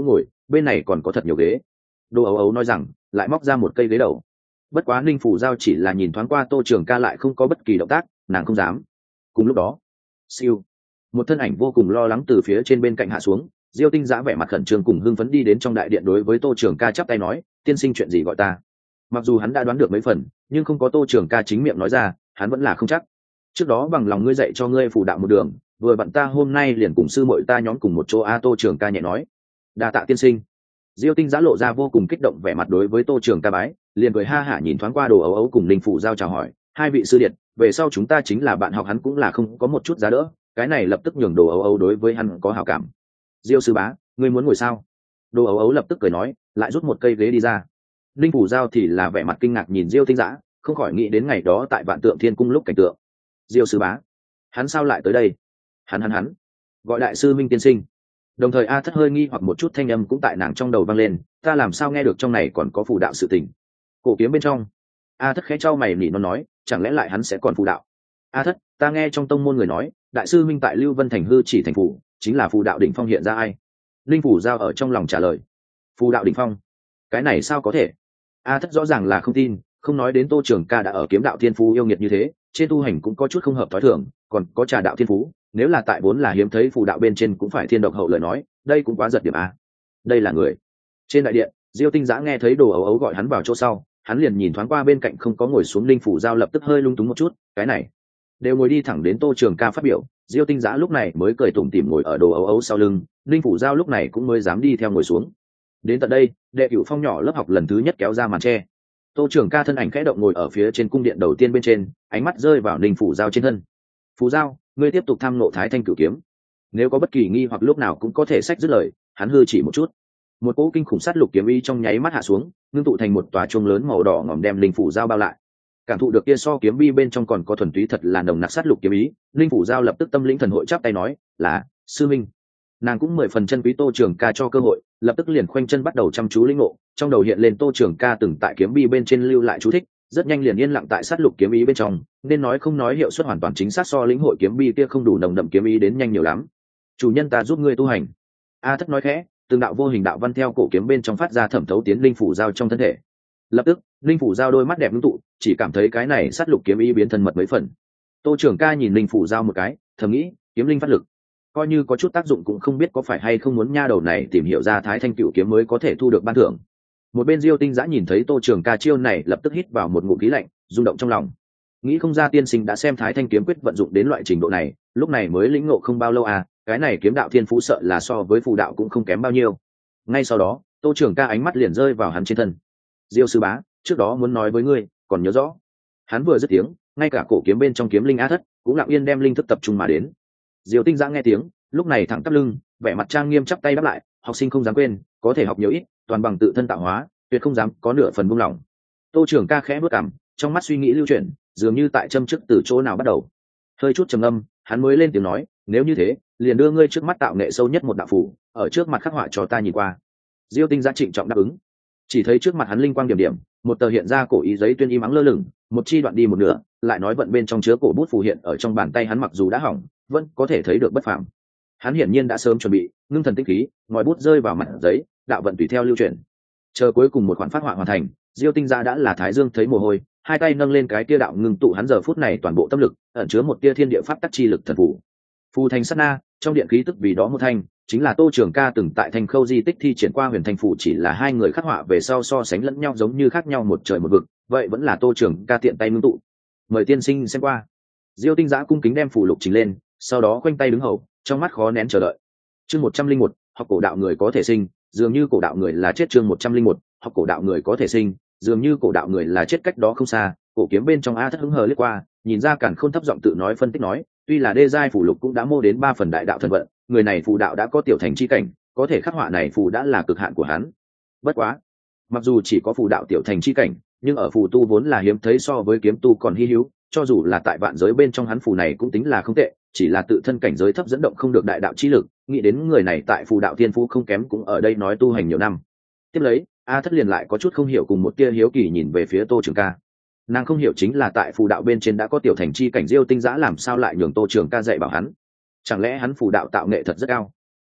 bên này còn có thật nhiều ghế. Đồ ấu ấu nói rằng lại móc ra một cây ghế đầu. Bất quá Ninh Phủ Giao chỉ là nhìn thoáng qua Tô Trường Ca lại không có bất kỳ động tác, nàng không dám. Cùng lúc đó, siêu, một thân ảnh vô cùng lo lắng từ phía trên bên cạnh hạ xuống. Diêu Tinh Giã vẻ mặt khẩn trương cùng hưng phấn đi đến trong đại điện, đối với Tô Trường Ca chắp tay nói, tiên sinh chuyện gì gọi ta. Mặc dù hắn đã đoán được mấy phần, nhưng không có Tô Trường Ca chính miệng nói ra, hắn vẫn là không chắc. Trước đó bằng lòng ngươi dạy cho ngươi phù đạo một đường, vừa bạn ta hôm nay liền cùng sư muội ta nhóm cùng một chỗ. A Tô Trường Ca nhẹ nói, đa tạ tiên sinh. Diêu Tinh Giã lộ ra vô cùng kích động vẻ mặt đối với Tô Trường Ca bái, liền cười ha hả nhìn thoáng qua Đồ Ấu Ấu cùng Ninh Phủ Giao chào hỏi, hai vị sư điện, về sau chúng ta chính là bạn học. Hắn cũng là không có một chút giá đỡ, cái này lập tức nhường Đồ Ấu Ấu đối với hắn có hảo cảm. Diêu sư bá, ngươi muốn ngồi sao? Đồ Ấu Ấu lập tức cười nói, lại rút một cây ghế đi ra. Ninh Phủ Giao thì là vẻ mặt kinh ngạc nhìn Diêu Tinh Giã, không khỏi nghĩ đến ngày đó tại Vạn Tượng Thiên Cung lúc cảnh tượng. Diêu sư bá, hắn sao lại tới đây? Hắn hắn hắn, gọi đại sư Minh tiên sinh. Đồng thời A Thất hơi nghi hoặc một chút thanh âm cũng tại nàng trong đầu vang lên, ta làm sao nghe được trong này còn có phù đạo sự tình. Cổ kiếm bên trong, A Thất khẽ trao mày nỉ nó nói, chẳng lẽ lại hắn sẽ còn phù đạo? A Thất, ta nghe trong tông môn người nói, đại sư Minh tại Lưu Vân Thành hư chỉ thành phủ, chính là phù đạo đỉnh phong hiện ra ai? Linh Phủ Giao ở trong lòng trả lời, phù đạo đỉnh phong, cái này sao có thể? A Thất rõ ràng là không tin, không nói đến Tô Trường Ca đã ở kiếm đạo thiên phú yêu nghiệt như thế, trên tu hành cũng có chút không hợp thói thường, còn có trà đạo thiên phú, nếu là tại vốn là hiếm thấy phù đạo bên trên cũng phải thiên độc hậu lời nói, đây cũng quá giật điểm a. Đây là người. Trên đại điện, Diêu Tinh Giã nghe thấy Đồ Ấu Ấu gọi hắn vào chỗ sau, hắn liền nhìn thoáng qua bên cạnh không có ngồi xuống Linh Phủ Giao, lập tức hơi lung túng một chút, cái này, đều ngồi đi thẳng đến Tô Trường Ca phát biểu. Diêu Tinh Giã lúc này mới cười tủm tỉm ngồi ở Đồ Ấu Ấu sau lưng, Linh Phủ Giao lúc này cũng mới dám đi theo ngồi xuống. Đến tận đây, đệ cửu phong nhỏ lớp học lần thứ nhất kéo ra màn che. Tô Trường Ca thân ảnh khẽ động ngồi ở phía trên cung điện đầu tiên bên trên, ánh mắt rơi vào Ninh Phủ Giao trên thân. Phủ Giao, ngươi tiếp tục tham nộ Thái Thanh Cửu Kiếm, nếu có bất kỳ nghi hoặc lúc nào cũng có thể sách dứt lời. Hắn hư chỉ một chút, một cỗ kinh khủng sát lục kiếm ý trong nháy mắt hạ xuống, ngưng tụ thành một tòa chuông lớn màu đỏ ngòm đem Ninh Phủ Giao bao lại. Cảm thụ được kia so kiếm bi bên trong còn có thuần túy thật là nồng nặc sát lục kiếm ý, Ninh Phủ Giao lập tức tâm lĩnh thần hội chắp tay nói, là sư minh. Nàng cũng mười phần chân quý Tô Trường Ca cho cơ hội, lập tức liền khoanh chân bắt đầu chăm chú lĩnh ngộ, trong đầu hiện lên Tô Trường Ca từng tại kiếm bi bên trên lưu lại chú thích, rất nhanh liền yên lặng tại sát lục kiếm ý bên trong, nên nói không nói hiệu suất hoàn toàn chính xác so lĩnh hội kiếm bi kia không đủ nồng đậm kiếm ý đến nhanh nhiều lắm. Chủ nhân ta giúp ngươi tu hành. A Thất nói khẽ, từng đạo vô hình đạo văn theo cổ kiếm bên trong phát ra thẩm thấu tiến Linh Phủ Giao trong thân thể. Lập tức, Linh Phủ Giao đôi mắt đẹp ngưng tụ, chỉ cảm thấy cái này sát lục kiếm ý biến thân mật mấy phần. Tô Trường Ca nhìn Linh Phủ Giao một cái, thầm nghĩ, kiếm linh phát lực, coi như có chút tác dụng cũng không biết có phải hay không muốn nha đầu này tìm hiểu ra Thái Thanh Cửu Kiếm mới có thể thu được ban thưởng. Một bên Diêu Tinh Giã nhìn thấy Tô Trường Ca chiêu này lập tức hít vào một ngụm khí lạnh, rung động trong lòng. Nghĩ không ra tiên sinh đã xem Thái Thanh kiếm quyết vận dụng đến loại trình độ này, lúc này mới lĩnh ngộ không bao lâu à, cái này kiếm đạo thiên phú sợ là so với phù đạo cũng không kém bao nhiêu. Ngay sau đó, Tô Trường Ca ánh mắt liền rơi vào hắn trên thân. Diêu sư bá, trước đó muốn nói với ngươi, còn nhớ rõ? Hắn vừa dứt tiếng, ngay cả cổ kiếm bên trong kiếm linh A Thất cũng lặng yên đem linh thức tập trung mà đến. Diêu Tinh Giã nghe tiếng, lúc này thẳng tắp lưng, vẻ mặt trang nghiêm chắp tay đáp lại, học sinh không dám quên, có thể học nhiều ít, toàn bằng tự thân tạo hóa, tuyệt không dám có nửa phần buông lỏng. Tô Trường Ca khẽ bước cằm, trong mắt suy nghĩ lưu chuyển, dường như tại châm chức từ chỗ nào bắt đầu. Hơi chút trầm ngâm, hắn mới lên tiếng nói, nếu như thế, liền đưa ngươi trước mắt tạo nghệ sâu nhất một đạo phủ, ở trước mặt khắc họa cho ta nhìn qua. Diêu Tinh Giã trịnh trọng đáp ứng. Chỉ thấy trước mặt hắn linh quang điểm điểm, một tờ hiện ra cổ ý giấy tuyên im ắng lơ lửng, một chi đoạn đi một nửa, lại nói vận bên trong chứa cổ bút phù hiện ở trong bàn tay hắn, mặc dù đã hỏng, vẫn có thể thấy được bất phàm. Hắn hiển nhiên đã sớm chuẩn bị, ngưng thần tinh khí, ngòi bút rơi vào mặt giấy, đạo vận tùy theo lưu chuyển. Chờ cuối cùng một khoản phát họa hoàn thành, Diêu Tinh Giã đã là thái dương thấy mồ hôi, hai tay nâng lên cái tia đạo ngưng tụ hắn giờ phút này toàn bộ tâm lực, ẩn chứa một tia thiên địa pháp tắc chi lực thần phù. Phù thành sát na, trong điện khí tức vì đó một thanh, chính là Tô Trường Ca từng tại Thanh Khâu di tích thi triển qua huyền thanh phù, chỉ là hai người khắc họa về sau so sánh lẫn nhau giống như khác nhau một trời một vực, vậy vẫn là Tô Trường Ca tiện tay ngưng tụ. Mời tiên sinh xem qua. Diêu Tinh Giã cung kính đem phù lục trình lên, sau đó khoanh tay đứng hầu, trong mắt khó nén chờ đợi. Chương một trăm linh một, học cổ đạo người có thể sinh, dường như cổ đạo người là chết. Chương một trăm linh một, học cổ đạo người có thể sinh, dường như cổ đạo người là chết. Cách đó không xa, cổ kiếm bên trong A Thất hứng hờ liếc qua, nhìn ra Càn Khôn thấp giọng tự nói phân tích nói, tuy là đê giai phù lục cũng đã mô đến ba phần đại đạo thần vận, người này phù đạo đã có tiểu thành chi cảnh, có thể khắc họa này phù đã là cực hạn của hắn. Bất quá, mặc dù chỉ có phù đạo tiểu thành chi cảnh, nhưng ở phù tu vốn là hiếm thấy, so với kiếm tu còn hi hữu, cho dù là tại vạn giới bên trong hắn phù này cũng tính là không tệ, chỉ là tự thân cảnh giới thấp dẫn động không được đại đạo chi lực, nghĩ đến người này tại phù đạo thiên phú không kém, cũng ở đây nói tu hành nhiều năm. Tiếp lấy, A Thất liền lại có chút không hiểu, cùng một tia hiếu kỳ nhìn về phía Tô Trường Ca. Nàng không hiểu chính là tại phù đạo bên trên đã có tiểu thành chi cảnh Diêu Tinh Giã làm sao lại nhường Tô Trường Ca dạy bảo hắn? Chẳng lẽ hắn phù đạo tạo nghệ thật rất cao?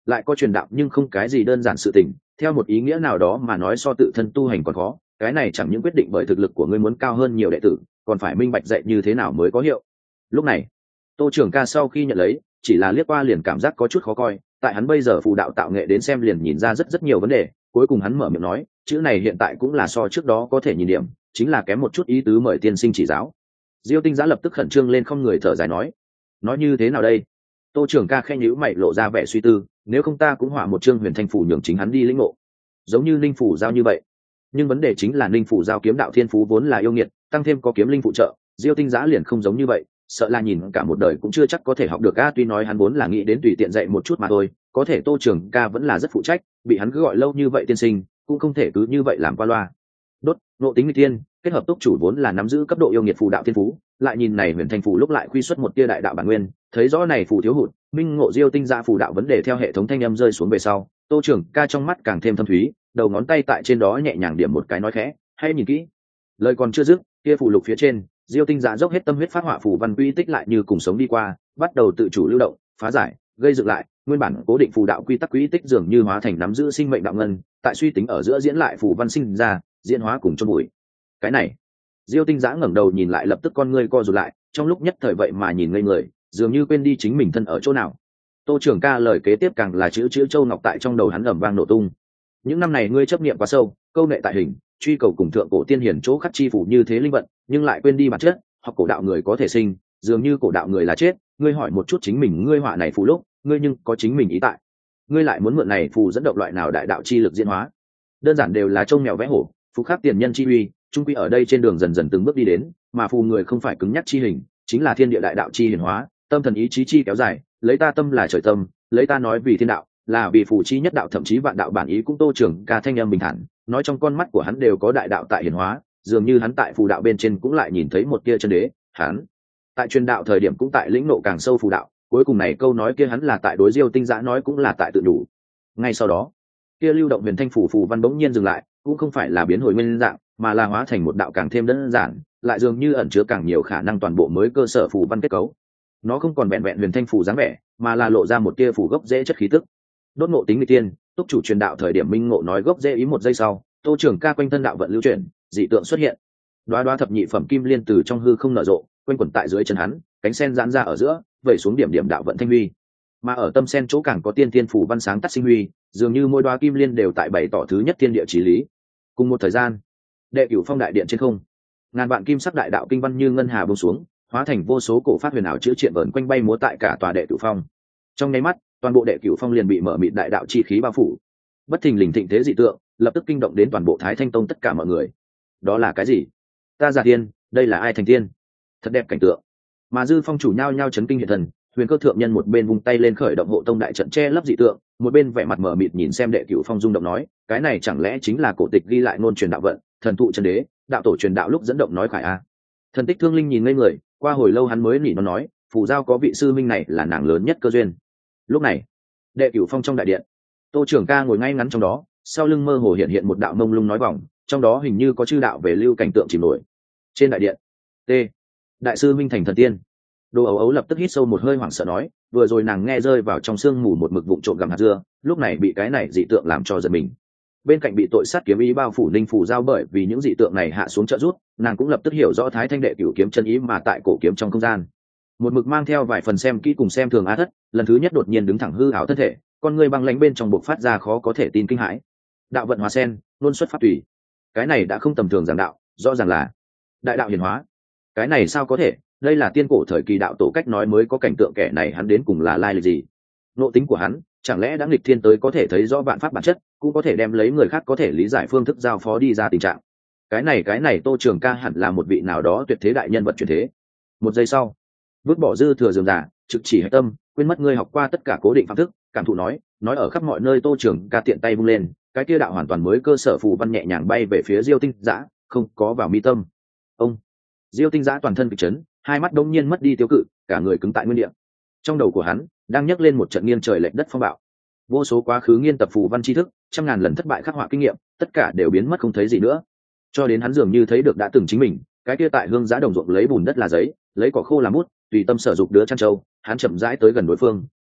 lại có truyền đạo nhưng không cái gì đơn giản sự tình, theo một ý nghĩa nào đó mà nói so tự thân tu hành còn khó. Cái này chẳng những quyết định bởi thực lực của ngươi muốn cao hơn nhiều đệ tử, còn phải minh bạch dạy như thế nào mới có hiệu. Lúc này Tô Trường Ca sau khi nhận lấy, chỉ là liếc qua liền cảm giác có chút khó coi, tại hắn bây giờ phù đạo tạo nghệ đến xem liền nhìn ra rất rất nhiều vấn đề. Cuối cùng hắn mở miệng nói, chữ này hiện tại cũng là so trước đó có thể nhìn điểm, chính là kém một chút ý tứ, mời tiên sinh chỉ giáo. Diêu Tinh Giã lập tức khẩn trương lên, không người thở dài nói, nói như thế nào đây? Tô Trường Ca khẽ nhíu mày lộ ra vẻ suy tư, nếu không ta cũng họa một chương huyền thanh phủ nhường chính hắn đi lĩnh ngộ, giống như Ninh phủ giao như vậy. Nhưng vấn đề chính là Ninh phủ giao kiếm đạo thiên phú vốn là yêu nghiệt, tăng thêm có kiếm linh phụ trợ, Diêu Tinh Giã liền không giống như vậy, sợ là nhìn cả một đời cũng chưa chắc có thể học được a. Tuy nói hắn vốn là nghĩ đến tùy tiện dạy một chút mà thôi, có thể Tô Trường Ca vẫn là rất phụ trách, bị hắn cứ gọi lâu như vậy tiên sinh, cũng không thể cứ như vậy làm qua loa. Đốt, nộ tính nguy tiên, kết hợp túc chủ vốn là nắm giữ cấp độ yêu nghiệt phù đạo thiên phú, lại nhìn này huyền thanh phù lúc lại quy xuất một tia đại đạo bản nguyên, thấy rõ này phù thiếu hụt, minh ngộ Diêu Tinh Giã phù đạo vấn đề theo hệ thống thanh âm rơi xuống về sau, Tô Trường Ca trong mắt càng thêm thâm thúy, đầu ngón tay tại trên đó nhẹ nhàng điểm một cái nói khẽ, hay nhìn kỹ. Lời còn chưa dứt, kia phù lục phía trên, Diêu Tinh Giã dốc hết tâm huyết phát họa phù văn quy tích lại như cùng sống đi qua, bắt đầu tự chủ lưu động, phá giải, gây dựng lại, nguyên bản cố định phù đạo quy tắc quy tích dường như hóa thành nắm giữ sinh mệnh đạo ngân, tại suy tính ở giữa diễn lại phù văn sinh ra, diễn hóa cùng chôn bụi. Cái này, Diêu Tinh Giã ngẩng đầu nhìn lại lập tức con ngươi co rụt lại, trong lúc nhất thời vậy mà nhìn ngây người, dường như quên đi chính mình thân ở chỗ nào. Tô Trường Ca lời kế tiếp càng là chữ chữ châu ngọc tại trong đầu hắn ầm vang nổ tung. Những năm này ngươi chấp niệm quá sâu, câu nệ tại hình, truy cầu cùng thượng cổ tiên hiển chỗ khắc chi phủ như thế linh vận, nhưng lại quên đi bản chất, học cổ đạo người có thể sinh, dường như cổ đạo người là chết. Ngươi hỏi một chút chính mình, ngươi họa này phù lúc, ngươi nhưng có chính mình ý tại, ngươi lại muốn mượn này phù dẫn động loại nào đại đạo chi lực diễn hóa? Đơn giản đều là trông mèo vẽ hổ, phù khắc tiền nhân chi uy, trung quy ở đây trên đường dần dần từng bước đi đến, mà phù người không phải cứng nhắc chi hình, chính là thiên địa đại đạo chi hiển hóa, tâm thần ý chí chi kéo dài, lấy ta tâm là trời tâm, lấy ta nói vì thiên đạo, là vì phù chi nhất đạo, thậm chí vạn đạo bản ý. Cũng Tô Trường Ca thanh âm bình thản, nói trong con mắt của hắn đều có đại đạo tại hiển hóa, dường như hắn tại phù đạo bên trên cũng lại nhìn thấy một tia chân đế, hắn tại truyền đạo thời điểm cũng tại lĩnh nộ càng sâu phù đạo. Cuối cùng này câu nói kia hắn là tại đối Diêu Tinh Giã nói, cũng là tại tự đủ. Ngay sau đó, kia lưu động huyền thanh phủ phù văn bỗng nhiên dừng lại, cũng không phải là biến hồi nguyên dạng, mà là hóa thành một đạo càng thêm đơn giản, lại dường như ẩn chứa càng nhiều khả năng toàn bộ mới cơ sở phù văn kết cấu. Nó không còn vẹn vẹn huyền thanh phủ dáng vẻ, mà là lộ ra một tia phủ gốc rễ chất khí tức. Đốt ngộ tính nguy tiên, túc chủ truyền đạo thời điểm minh ngộ nói gốc rễ ý, một giây sau, Tô Trường Ca quanh thân đạo vận lưu chuyển, dị tượng xuất hiện. Đoá đoá thập nhị phẩm kim liên từ trong hư không nở rộ, quanh quẩn tại dưới chân hắn, cánh sen giãn ra ở giữa, vẩy xuống điểm điểm đạo vận thanh huy. Mà ở tâm sen chỗ càng có tiên tiên phủ văn sáng tắt sinh huy, dường như mỗi đoá kim liên đều tại bày tỏ thứ nhất thiên địa chí lý. Cùng một thời gian, đệ cửu phong đại điện trên không, ngàn vạn kim sắc đại đạo kinh văn như ngân hà buông xuống, hóa thành vô số cổ phát huyền ảo chữ triện vờn quanh bay múa tại cả tòa đệ cửu phong. Trong nháy mắt, toàn bộ đệ cửu phong liền bị mở mịt đại đạo chi khí bao phủ. Bất thình lình thịnh thế dị tượng, lập tức kinh động đến toàn bộ Thái Thanh Tông tất cả mọi người. Đó là cái gì? Ta giả tiên, đây là ai thành tiên? Thật đẹp cảnh tượng. Mà Dư Phong chủ nhao nhao chấn kinh hiện thần, Huyền Cơ thượng nhân một bên vung tay lên khởi động hộ tông đại trận che lấp dị tượng, một bên vẻ mặt mở mịt nhìn xem đệ cửu phong rung động nói, cái này chẳng lẽ chính là cổ tịch ghi lại ngôn truyền đạo vận, thần thụ chân đế, đạo tổ truyền đạo lúc dẫn động nói khải a. Thần Tích Thương Linh nhìn ngây người, qua hồi lâu hắn mới nỉ nó nói, phù giao có vị sư minh này là nàng lớn nhất cơ duyên. Lúc này, đệ cửu phong trong đại điện, Tô Trường Ca ngồi ngay ngắn trong đó, sau lưng mơ hồ hiện hiện một đạo mông lung nói vòng, trong đó hình như có chư đạo về lưu cảnh tượng chìm nổi. Trên đại điện, T. Đại sư minh thành thần tiên. Đồ Ấu Ấu lập tức hít sâu một hơi hoảng sợ nói, vừa rồi nàng nghe rơi vào trong sương mù một mực vụng trộm gặm hạt dưa, lúc này bị cái này dị tượng làm cho giật mình. Bên cạnh bị tội sát kiếm ý bao phủ Ninh Phủ Giao, bởi vì những dị tượng này hạ xuống trợ rút, nàng cũng lập tức hiểu rõ Thái Thanh đệ cửu kiếm chân ý mà tại cổ kiếm trong không gian. Một mực mang theo vài phần xem kỹ cùng xem thường Á Thất, lần thứ nhất đột nhiên đứng thẳng hư ảo thân thể, con ngươi băng lãnh bên trong bộc phát ra khó có thể tin kinh hãi. Đạo vận hóa sen, luôn xuất pháp tùy. Cái này đã không tầm thường giảng đạo, rõ ràng là đại đạo hiển hóa. Cái này sao có thể? Đây là tiên cổ thời kỳ đạo tổ cách nói mới có cảnh tượng, kẻ này hắn đến cùng là lai lịch gì? Nội tính của hắn chẳng lẽ đã nghịch thiên tới có thể thấy rõ vạn pháp bản chất, cũng có thể đem lấy người khác có thể lý giải phương thức giao phó đi ra tình trạng. Cái này cái này Tô Trường Ca hẳn là một vị nào đó tuyệt thế đại nhân vật truyền thế. Một giây sau, vứt bỏ dư thừa dườm giả, trực chỉ hệ tâm, quên mất ngươi học qua tất cả cố định phạm thức, cảm thụ nói, nói ở khắp mọi nơi. Tô Trường Ca tiện tay vung lên, cái kia đạo hoàn toàn mới cơ sở phù văn nhẹ nhàng bay về phía Diêu Tinh Giã, không có vào mi tâm. Ông Diêu Tinh Giã toàn thân kịch chấn, hai mắt đông nhiên mất đi tiêu cự, cả người cứng tại nguyên địa. Trong đầu của hắn đang nhấc lên một trận nghiêng trời lệch đất phong bạo, vô số quá khứ nghiên tập phù văn tri thức, trăm ngàn lần thất bại khắc họa kinh nghiệm, tất cả đều biến mất không thấy gì nữa. Cho đến hắn dường như thấy được đã từng chính mình, cái kia tại hương giã đồng ruộng lấy bùn đất là giấy, lấy cỏ khô làm bút, tùy tâm sở dục đứa chăn trâu. Hắn chậm rãi tới gần đối phương,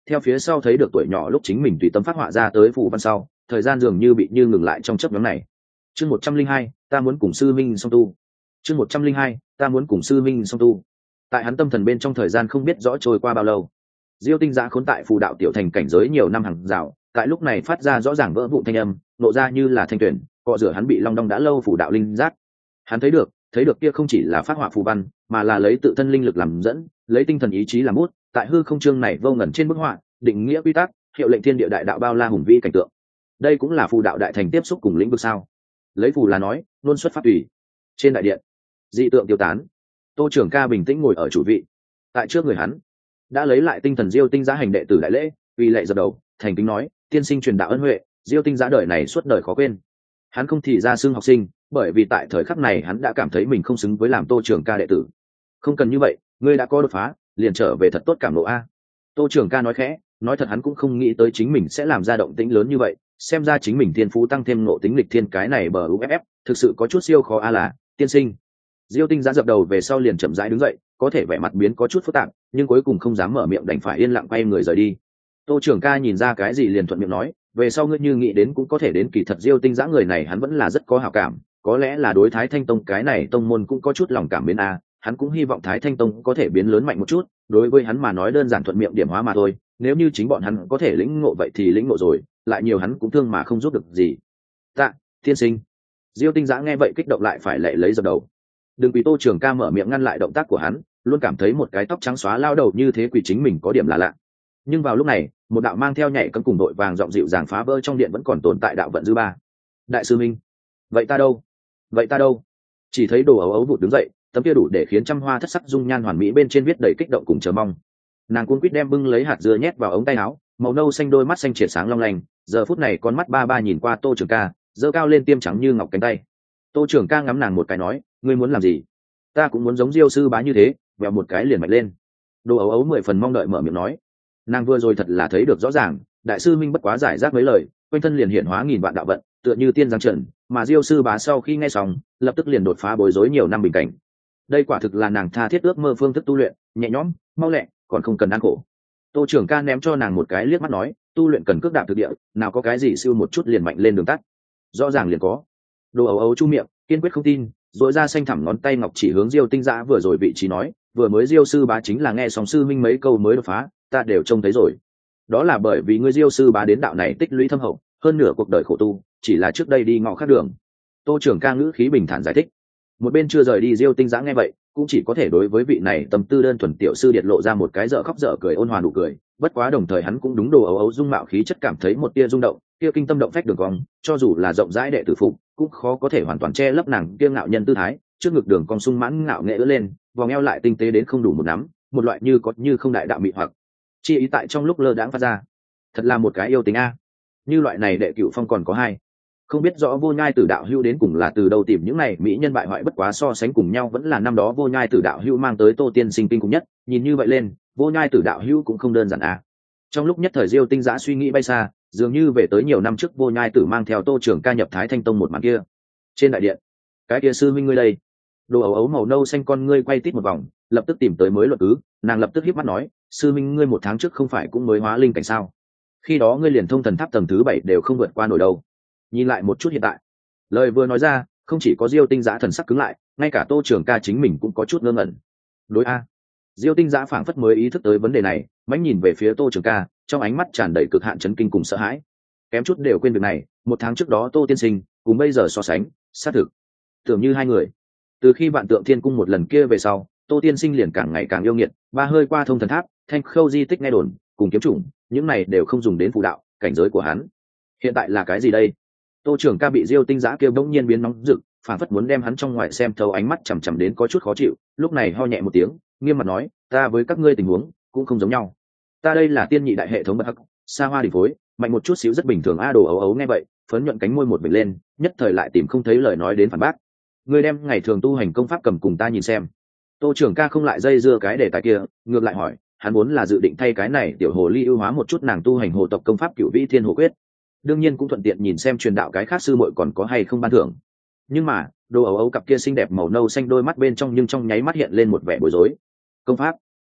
theo phía sau thấy được tuổi nhỏ lúc chính mình tùy tâm phát họa ra tới phù văn sau, thời gian dường như bị như ngừng lại trong chớp nhoáng này. Chương một trăm linh hai, ta muốn cùng sư minh song tu. Chương một trăm linh hai, ta muốn cùng sư minh song tu. Tại hắn tâm thần bên trong thời gian không biết rõ trôi qua bao lâu. Diêu Tinh Giã khốn tại phù đạo tiểu thành cảnh giới nhiều năm hàng rào, tại lúc này phát ra rõ ràng vỡ vụn thanh âm, nộ ra như là thanh tuyển, cọ rửa hắn bị long đong đã lâu phù đạo linh giác. Hắn thấy được, thấy được kia không chỉ là phát họa phù văn, mà là lấy tự thân linh lực làm dẫn, lấy tinh thần ý chí làm bút, tại hư không chương này vô ngần trên bức họa, định nghĩa quy tắc, hiệu lệnh thiên địa đại đạo bao la hùng vĩ cảnh tượng. Đây cũng là phù đạo đại thành tiếp xúc cùng lĩnh vực sao? Lấy phù là nói, luôn xuất phát tùy. Trên đại điện, dị tượng tiêu tán. Tô Trường Ca bình tĩnh ngồi ở chủ vị. Tại trước người hắn, đã lấy lại tinh thần Diêu Tinh Giã hành đệ tử đại lễ, vì lệ dập đầu, thành kính nói, tiên sinh truyền đạo ân huệ, Diêu Tinh Giã đời này suốt đời khó quên. Hắn không thì ra xưng học sinh, bởi vì tại thời khắc này hắn đã cảm thấy mình không xứng với làm Tô Trường Ca đệ tử. Không cần như vậy, ngươi đã có đột phá, liền trở về thật tốt cảm nộ a. Tô Trường Ca nói khẽ, nói thật hắn cũng không nghĩ tới chính mình sẽ làm ra động tĩnh lớn như vậy, xem ra chính mình thiên phú tăng thêm ngộ tính lịch thiên cái này bờ u ép ép, thực sự có chút siêu khó a là, tiên sinh. Diêu Tinh Giã dập đầu về sau liền chậm rãi đứng dậy, có thể vẻ mặt biến có chút phức tạp, nhưng cuối cùng không dám mở miệng đành phải yên lặng quay người rời đi. Tô Trường Ca nhìn ra cái gì liền thuận miệng nói, về sau ngươi như nghĩ đến cũng có thể đến, kỳ thật Diêu Tinh Giã người này hắn vẫn là rất có hảo cảm, có lẽ là đối Thái Thanh Tông cái này tông môn cũng có chút lòng cảm biến a, hắn cũng hy vọng Thái Thanh Tông có thể biến lớn mạnh một chút, đối với hắn mà nói đơn giản thuận miệng điểm hóa mà thôi, nếu như chính bọn hắn có thể lĩnh ngộ vậy thì lĩnh ngộ rồi, lại nhiều hắn cũng thương mà không giúp được gì. Tạ, tiên sinh. Diêu Tinh Giã nghe vậy kích động lại phải lệ lấy dập đầu. Đừng vì Tô Trường Ca mở miệng ngăn lại động tác của hắn, luôn cảm thấy một cái tóc trắng xóa lao đầu như thế quỷ chính mình có điểm là lạ. Nhưng vào lúc này, một đạo mang theo nhảy cấm cùng đội vàng giọng dịu dàng phá vỡ trong điện vẫn còn tồn tại đạo vận dư ba. Đại sư minh, vậy ta đâu? Vậy ta đâu? Chỉ thấy Đồ Ấu Ấu vụt đứng dậy, tấm kia đủ để khiến trăm hoa thất sắc dung nhan hoàn mỹ bên trên viết đầy kích động cùng chờ mong. Nàng cuống quýt đem bưng lấy hạt dưa nhét vào ống tay áo, màu nâu xanh đôi mắt xanh triệt sáng long lanh, giờ phút này con mắt ba ba nhìn qua Tô Trường Ca, giơ cao lên tiêm trắng như ngọc cánh tay. Tô Trường Ca ngắm nàng một cái nói, ngươi muốn làm gì? Ta cũng muốn giống Diêu sư bá như thế, vèo một cái liền mạnh lên. Đồ Ấu Ấu mười phần mong đợi mở miệng nói. Nàng vừa rồi thật là thấy được rõ ràng, đại sư minh bất quá giải rác mấy lời, quanh thân liền hiện hóa nghìn vạn đạo vận, tựa như tiên giáng trần, mà Diêu sư bá sau khi nghe xong, lập tức liền đột phá bối rối nhiều năm bình cảnh. Đây quả thực là nàng tha thiết ước mơ phương thức tu luyện, nhẹ nhõm, mau lẹ, còn không cần ăn khổ. Tô Trường Ca ném cho nàng một cái liếc mắt nói, tu luyện cần cước đạp thực địa, nào có cái gì siêu một chút liền mạnh lên đường tắt. Rõ ràng liền có. Đồ Ấu Ấu chu miệng, kiên quyết không tin, rồi ra xanh thẳm ngón tay ngọc chỉ hướng Diêu Tinh Giã vừa rồi vị trí nói, vừa mới Diêu sư bá chính là nghe xong sư minh mấy câu mới đột phá, ta đều trông thấy rồi. Đó là bởi vì ngươi Diêu sư bá đến đạo này tích lũy thâm hậu, hơn nửa cuộc đời khổ tu, chỉ là trước đây đi ngõ khác đường. Tô Trường Ca ngữ khí bình thản giải thích. Một bên chưa rời đi Diêu Tinh Giã nghe vậy, cũng chỉ có thể đối với vị này tâm tư đơn thuần tiểu sư điệt lộ ra một cái dở khóc dở cười ôn hòa nụ cười, bất quá đồng thời hắn cũng đúng Đồ Ấu Ấu dung mạo khí chất cảm thấy một tia rung động, kia kinh tâm động phách đường cong, cho dù là rộng rãi đệ tử phục, cũng khó có thể hoàn toàn che lấp nàng kia ngạo nhân tư thái, trước ngực đường cong sung mãn ngạo nghệ ưỡn lên, vòng eo lại tinh tế đến không đủ một nắm, một loại như có như không đại đạo mị hoặc chi ý tại trong lúc lơ đãng phát ra. Thật là một cái yêu tính a. Như loại này đệ cửu phong còn có hai. Không biết rõ Vô Nhai Tử đạo hữu đến cùng là từ đâu tìm những này mỹ nhân bại hoại, bất quá so sánh cùng nhau vẫn là năm đó Vô Nhai Tử đạo hữu mang tới Tô tiên sinh kinh cùng nhất, nhìn như vậy lên, Vô Nhai Tử đạo hữu cũng không đơn giản à. Trong lúc nhất thời Diêu Tinh Giã suy nghĩ bay xa, dường như về tới nhiều năm trước Vô Nhai Tử mang theo Tô Trường Ca nhập Thái Thanh Tông một màn kia. Trên đại điện, cái kia sư minh ngươi đây. Đồ Ấu Ấu màu nâu xanh con ngươi quay tít một vòng, lập tức tìm tới mới luận cứ, nàng lập tức híp mắt nói, sư minh ngươi một tháng trước không phải cũng mới hóa linh cảnh sao? Khi đó ngươi liền thông thần tháp tầng thứ bảy đều không vượt qua nổi đâu. Nhìn lại một chút hiện tại. Lời vừa nói ra, không chỉ có Diêu Tinh Giã thần sắc cứng lại, ngay cả Tô Trường Ca chính mình cũng có chút ngơ ngẩn. Đối a. Diêu Tinh Giã phảng phất mới ý thức tới vấn đề này, mãnh nhìn về phía Tô Trường Ca, trong ánh mắt tràn đầy cực hạn chấn kinh cùng sợ hãi. Kém chút đều quên việc này, một tháng trước đó Tô tiên sinh, cùng bây giờ so sánh, xác thực tưởng như hai người. Từ khi Vạn Tượng Thiên Cung một lần kia về sau, Tô tiên sinh liền càng ngày càng yêu nghiệt, ba hơi qua thông thần tháp, thanh khâu di tích nghe đồn, cùng kiếm chủng, những này đều không dùng đến phù đạo, cảnh giới của hắn. Hiện tại là cái gì đây? Tô Trường Ca bị Diêu Tinh Giã kêu bỗng nhiên biến nóng rực, phản phất muốn đem hắn trong ngoài xem thấu, ánh mắt chằm chằm đến có chút khó chịu, lúc này ho nhẹ một tiếng, nghiêm mặt nói, ta với các ngươi tình huống cũng không giống nhau. Ta đây là tiên nhị đại hệ thống bậc hắc, xa hoa đỉnh phối, mạnh một chút xíu rất bình thường a. Đồ Ấu Ấu nghe vậy, phấn nhuận cánh môi một vệt lên, nhất thời lại tìm không thấy lời nói đến phản bác. Ngươi đem ngày thường tu hành công pháp cầm cùng ta nhìn xem. Tô Trường Ca không lại dây dưa cái đề tài kia, ngược lại hỏi, hắn vốn là dự định thay cái này tiểu hồ ly ưu hóa một chút nàng tu hành hồ tộc công pháp Cửu Vĩ Thiên Hồ Quyết, đương nhiên cũng thuận tiện nhìn xem truyền đạo cái khác sư muội còn có hay không ban thưởng. Nhưng mà Đồ Ấu Ấu cặp kia xinh đẹp màu nâu xanh đôi mắt bên trong nhưng trong nháy mắt hiện lên một vẻ bối rối. Công pháp?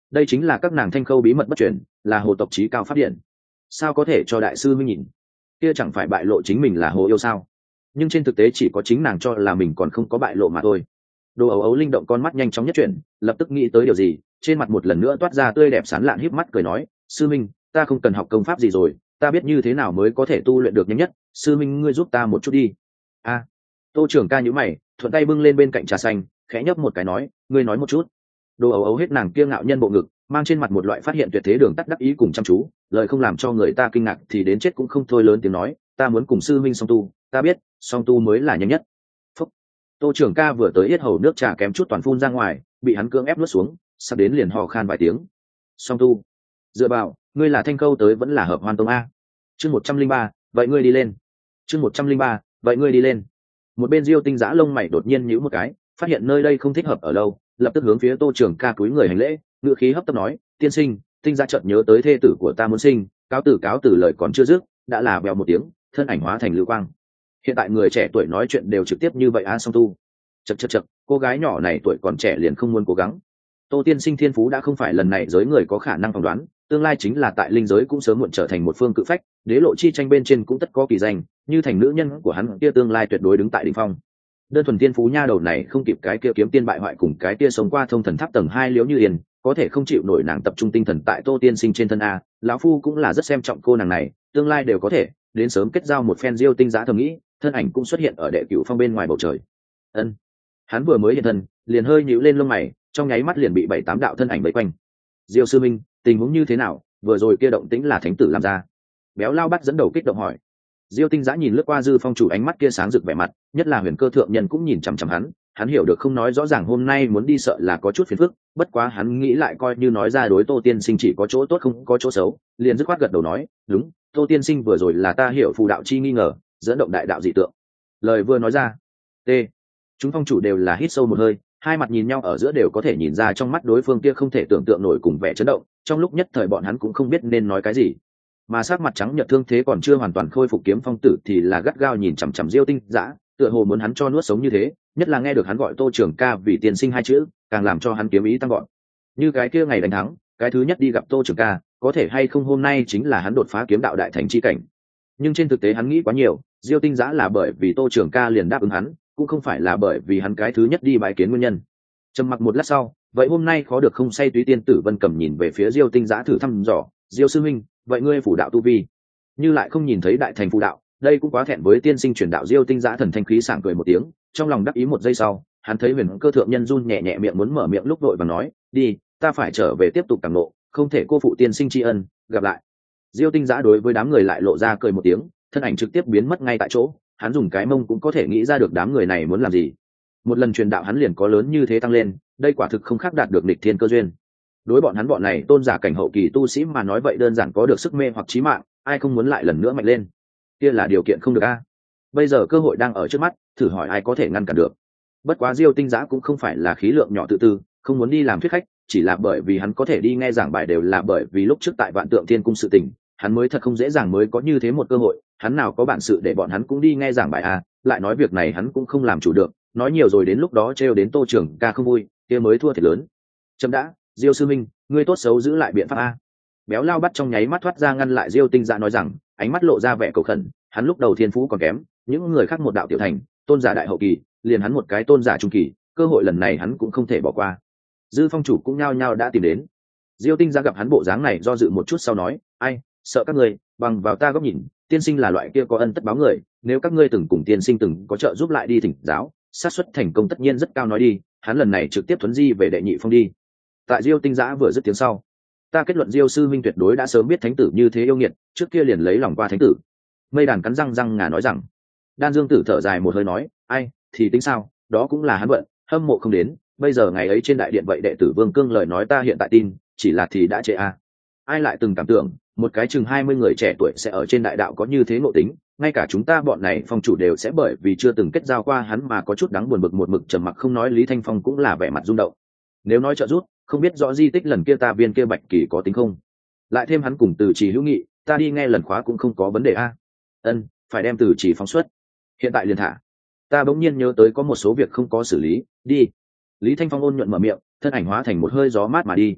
đây chính là các nàng thanh khâu bí mật bất truyền, là hồ tộc trí cao pháp điện, sao có thể cho đại sư minh nhìn? Kia chẳng phải bại lộ chính mình là hồ yêu sao? Nhưng trên thực tế chỉ có chính nàng cho là mình còn không có bại lộ mà thôi. Đồ ấu ấu linh động con mắt nhanh chóng nhất chuyển, lập tức nghĩ tới điều gì, trên mặt một lần nữa toát ra tươi đẹp sán lạn, híp mắt cười nói, sư minh, ta không cần học công pháp gì rồi, ta biết như thế nào mới có thể tu luyện được nhanh nhất, sư minh ngươi giúp ta một chút đi. A. Tô trưởng ca nhíu mày, thuận tay bưng lên bên cạnh trà xanh, khẽ nhấp một cái nói, ngươi nói một chút. Đồ ấu ấu hết nàng kia ngạo nhân bộ ngực, mang trên mặt một loại phát hiện tuyệt thế đường tắt đắc ý cùng chăm chú, lời không làm cho người ta kinh ngạc thì đến chết cũng không thôi, lớn tiếng nói, ta muốn cùng sư minh song tu, ta biết song tu mới là nhanh nhất. Phúc. Tô trưởng ca vừa tới yết hầu nước trà kém chút toàn phun ra ngoài, bị hắn cưỡng ép nuốt xuống, sắp đến liền hò khan vài tiếng. Song tu? Dựa vào, ngươi là thanh câu tới vẫn là hợp hoan tông a? Chương một trăm linh ba, vậy ngươi đi lên. Chương một trăm linh ba, vậy ngươi đi lên. Một bên Diêu Tinh Giã lông mày đột nhiên nhíu một cái, phát hiện nơi đây không thích hợp ở lâu, lập tức hướng phía Tô trưởng ca cúi người hành lễ, ngựa khí hấp tấp nói, tiên sinh, Tinh Giã chợt nhớ tới thê tử của ta muốn sinh, cáo tử cáo tử lời còn chưa dứt, đã là bèo một tiếng, thân ảnh hóa thành lưu quang. Hiện tại người trẻ tuổi nói chuyện đều trực tiếp như vậy a, song tu. Chậc chậc chậc, cô gái nhỏ này tuổi còn trẻ liền không muốn cố gắng. Tô tiên sinh thiên phú đã không phải lần này giới người có khả năng phỏng đoán, tương lai chính là tại linh giới cũng sớm muộn trở thành một phương cự phách, đế lộ chi tranh bên trên cũng tất có kỳ danh, như thành nữ nhân của hắn kia tương lai tuyệt đối đứng tại đỉnh phong. Đơn thuần tiên phú nha đầu này không kịp cái kia kiếm tiên bại hoại cùng cái kia sống qua thông thần tháp tầng hai liếu như yên, có thể không chịu nổi nàng tập trung tinh thần tại Tô tiên sinh trên thân a, lão phu cũng là rất xem trọng cô nàng này, tương lai đều có thể đến sớm kết giao một phen. Diêu Tinh Giã thầm nghĩ, thân ảnh cũng xuất hiện ở đệ cửu phong bên ngoài bầu trời. Ân. Hắn vừa mới hiện thân, liền hơi nhíu lên lông mày, trong nháy mắt liền bị bảy tám đạo thân ảnh vây quanh. Diêu sư minh, tình huống như thế nào? Vừa rồi kia động tĩnh là thánh tử làm ra? Béo lao bắt dẫn đầu kích động hỏi. Diêu Tinh Giã nhìn lướt qua Dư Phong chủ, ánh mắt kia sáng rực vẻ mặt, nhất là Huyền Cơ thượng nhân cũng nhìn chằm chằm hắn, hắn hiểu được không nói rõ ràng hôm nay muốn đi sợ là có chút phiền phức, bất quá hắn nghĩ lại coi như nói ra đối Tô tiên sinh chỉ có chỗ tốt không có chỗ xấu, liền dứt khoát gật đầu nói, đúng, Tô tiên sinh vừa rồi là ta hiểu phù đạo chi nghi ngờ, dẫn động đại đạo dị tượng. Lời vừa nói ra, t chúng phong chủ đều là hít sâu một hơi, hai mặt nhìn nhau ở giữa đều có thể nhìn ra trong mắt đối phương kia không thể tưởng tượng nổi cùng vẻ chấn động, trong lúc nhất thời bọn hắn cũng không biết nên nói cái gì. Mà sắc mặt trắng nhợt thương thế còn chưa hoàn toàn khôi phục Kiếm Phong tử thì là gắt gao nhìn chằm chằm Diêu Tinh Giã, tựa hồ muốn hắn cho nuốt sống như thế, nhất là nghe được hắn gọi Tô trưởng ca vì tiên sinh hai chữ, càng làm cho hắn kiếm ý tăng gọn. Như cái kia ngày đánh thắng, cái thứ nhất đi gặp Tô trưởng ca, có thể hay không hôm nay chính là hắn đột phá kiếm đạo đại thành chi cảnh. Nhưng trên thực tế hắn nghĩ quá nhiều, Diêu Tinh Giã là bởi vì Tô trưởng ca liền đáp ứng hắn, cũng không phải là bởi vì hắn cái thứ nhất đi bái kiến nguyên nhân. Trầm mặc một lát sau, vậy hôm nay khó được không say túy tiên tử Vân Cầm nhìn về phía Diêu Tinh Giã thử thăm dò, Diêu sư minh, vậy ngươi phủ đạo tu vi, như lại không nhìn thấy đại thành phù đạo, đây cũng quá thẹn với tiên sinh truyền đạo. Diêu Tinh Giã thần thanh khí sảng cười một tiếng, trong lòng đắc ý. Một giây sau, hắn thấy Huyền Cơ thượng nhân run nhẹ nhẹ miệng muốn mở miệng lúc đội và nói, đi, ta phải trở về tiếp tục cảm ngộ, không thể cô phụ tiên sinh tri ân, gặp lại. Diêu Tinh Giã đối với đám người lại lộ ra cười một tiếng, thân ảnh trực tiếp biến mất ngay tại chỗ. Hắn dùng cái mông cũng có thể nghĩ ra được đám người này muốn làm gì. Một lần truyền đạo hắn liền có lớn như thế tăng lên, đây quả thực không khác đạt được nghịch thiên cơ duyên. Đối bọn hắn bọn này tôn giả cảnh hậu kỳ tu sĩ mà nói, vậy đơn giản có được sức mê hoặc chí mạng, ai không muốn lại lần nữa mạnh lên. Kia là điều kiện không được a. Bây giờ cơ hội đang ở trước mắt, thử hỏi ai có thể ngăn cản được. Bất quá Diêu Tinh Giã cũng không phải là khí lượng nhỏ tự tư, không muốn đi làm thuyết khách, chỉ là bởi vì hắn có thể đi nghe giảng bài đều là bởi vì lúc trước tại Vạn Tượng Thiên cung sự tình, hắn mới thật không dễ dàng mới có như thế một cơ hội, hắn nào có bản sự để bọn hắn cũng đi nghe giảng bài a, lại nói việc này hắn cũng không làm chủ được, nói nhiều rồi đến lúc đó trêu đến Tô trưởng ca không vui, kia mới thua thiệt lớn. Chấm đã, Diêu sư minh, ngươi tốt xấu giữ lại biện pháp a. Béo lao bắt trong nháy mắt thoát ra ngăn lại Diêu Tinh Giã, nói rằng, ánh mắt lộ ra vẻ cầu khẩn, hắn lúc đầu thiên phú còn kém, những người khác một đạo tiểu thành, tôn giả đại hậu kỳ, liền hắn một cái tôn giả trung kỳ, cơ hội lần này hắn cũng không thể bỏ qua. Dư phong chủ cũng nhao nhao đã tìm đến. Diêu Tinh Giã gặp hắn bộ dáng này do dự một chút sau nói, ai, sợ các ngươi, bằng vào ta góc nhìn, tiên sinh là loại kia có ân tất báo người, nếu các ngươi từng cùng tiên sinh từng có trợ giúp lại đi thỉnh giáo, xác suất thành công tất nhiên rất cao. Nói đi, hắn lần này trực tiếp thuấn di về đệ nhị phong đi. Tại Diêu Tinh Giã vừa dứt tiếng sau, ta kết luận Diêu sư minh tuyệt đối đã sớm biết thánh tử như thế yêu nghiệt, trước kia liền lấy lòng qua thánh tử. Mây Đàn cắn răng răng ngà nói rằng. Đan Dương tử thở dài một hơi nói, ai, thì tính sao, đó cũng là hắn vận, hâm mộ không đến, bây giờ ngày ấy trên đại điện vậy đệ tử Vương Cương lời nói ta hiện tại tin, chỉ là thì đã trễ a. Ai lại từng cảm tưởng, một cái chừng hai mươi người trẻ tuổi sẽ ở trên đại đạo có như thế ngộ tính, ngay cả chúng ta bọn này phong chủ đều sẽ bởi vì chưa từng kết giao qua hắn mà có chút đáng buồn bực. Một mực trầm mặc không nói Lý Thanh Phong cũng là vẻ mặt rung động. Nếu nói trợ giúp, không biết rõ di tích lần kia ta viên kia bạch kỳ có tính không, lại thêm hắn cùng Từ Chỉ hữu nghị, ta đi nghe lần khóa cũng không có vấn đề a. Ân, phải đem Từ Chỉ phóng xuất, hiện tại liền thả. Ta bỗng nhiên nhớ tới có một số việc không có xử lý, đi. Lý Thanh Phong ôn nhuận mở miệng, thân ảnh hóa thành một hơi gió mát mà đi.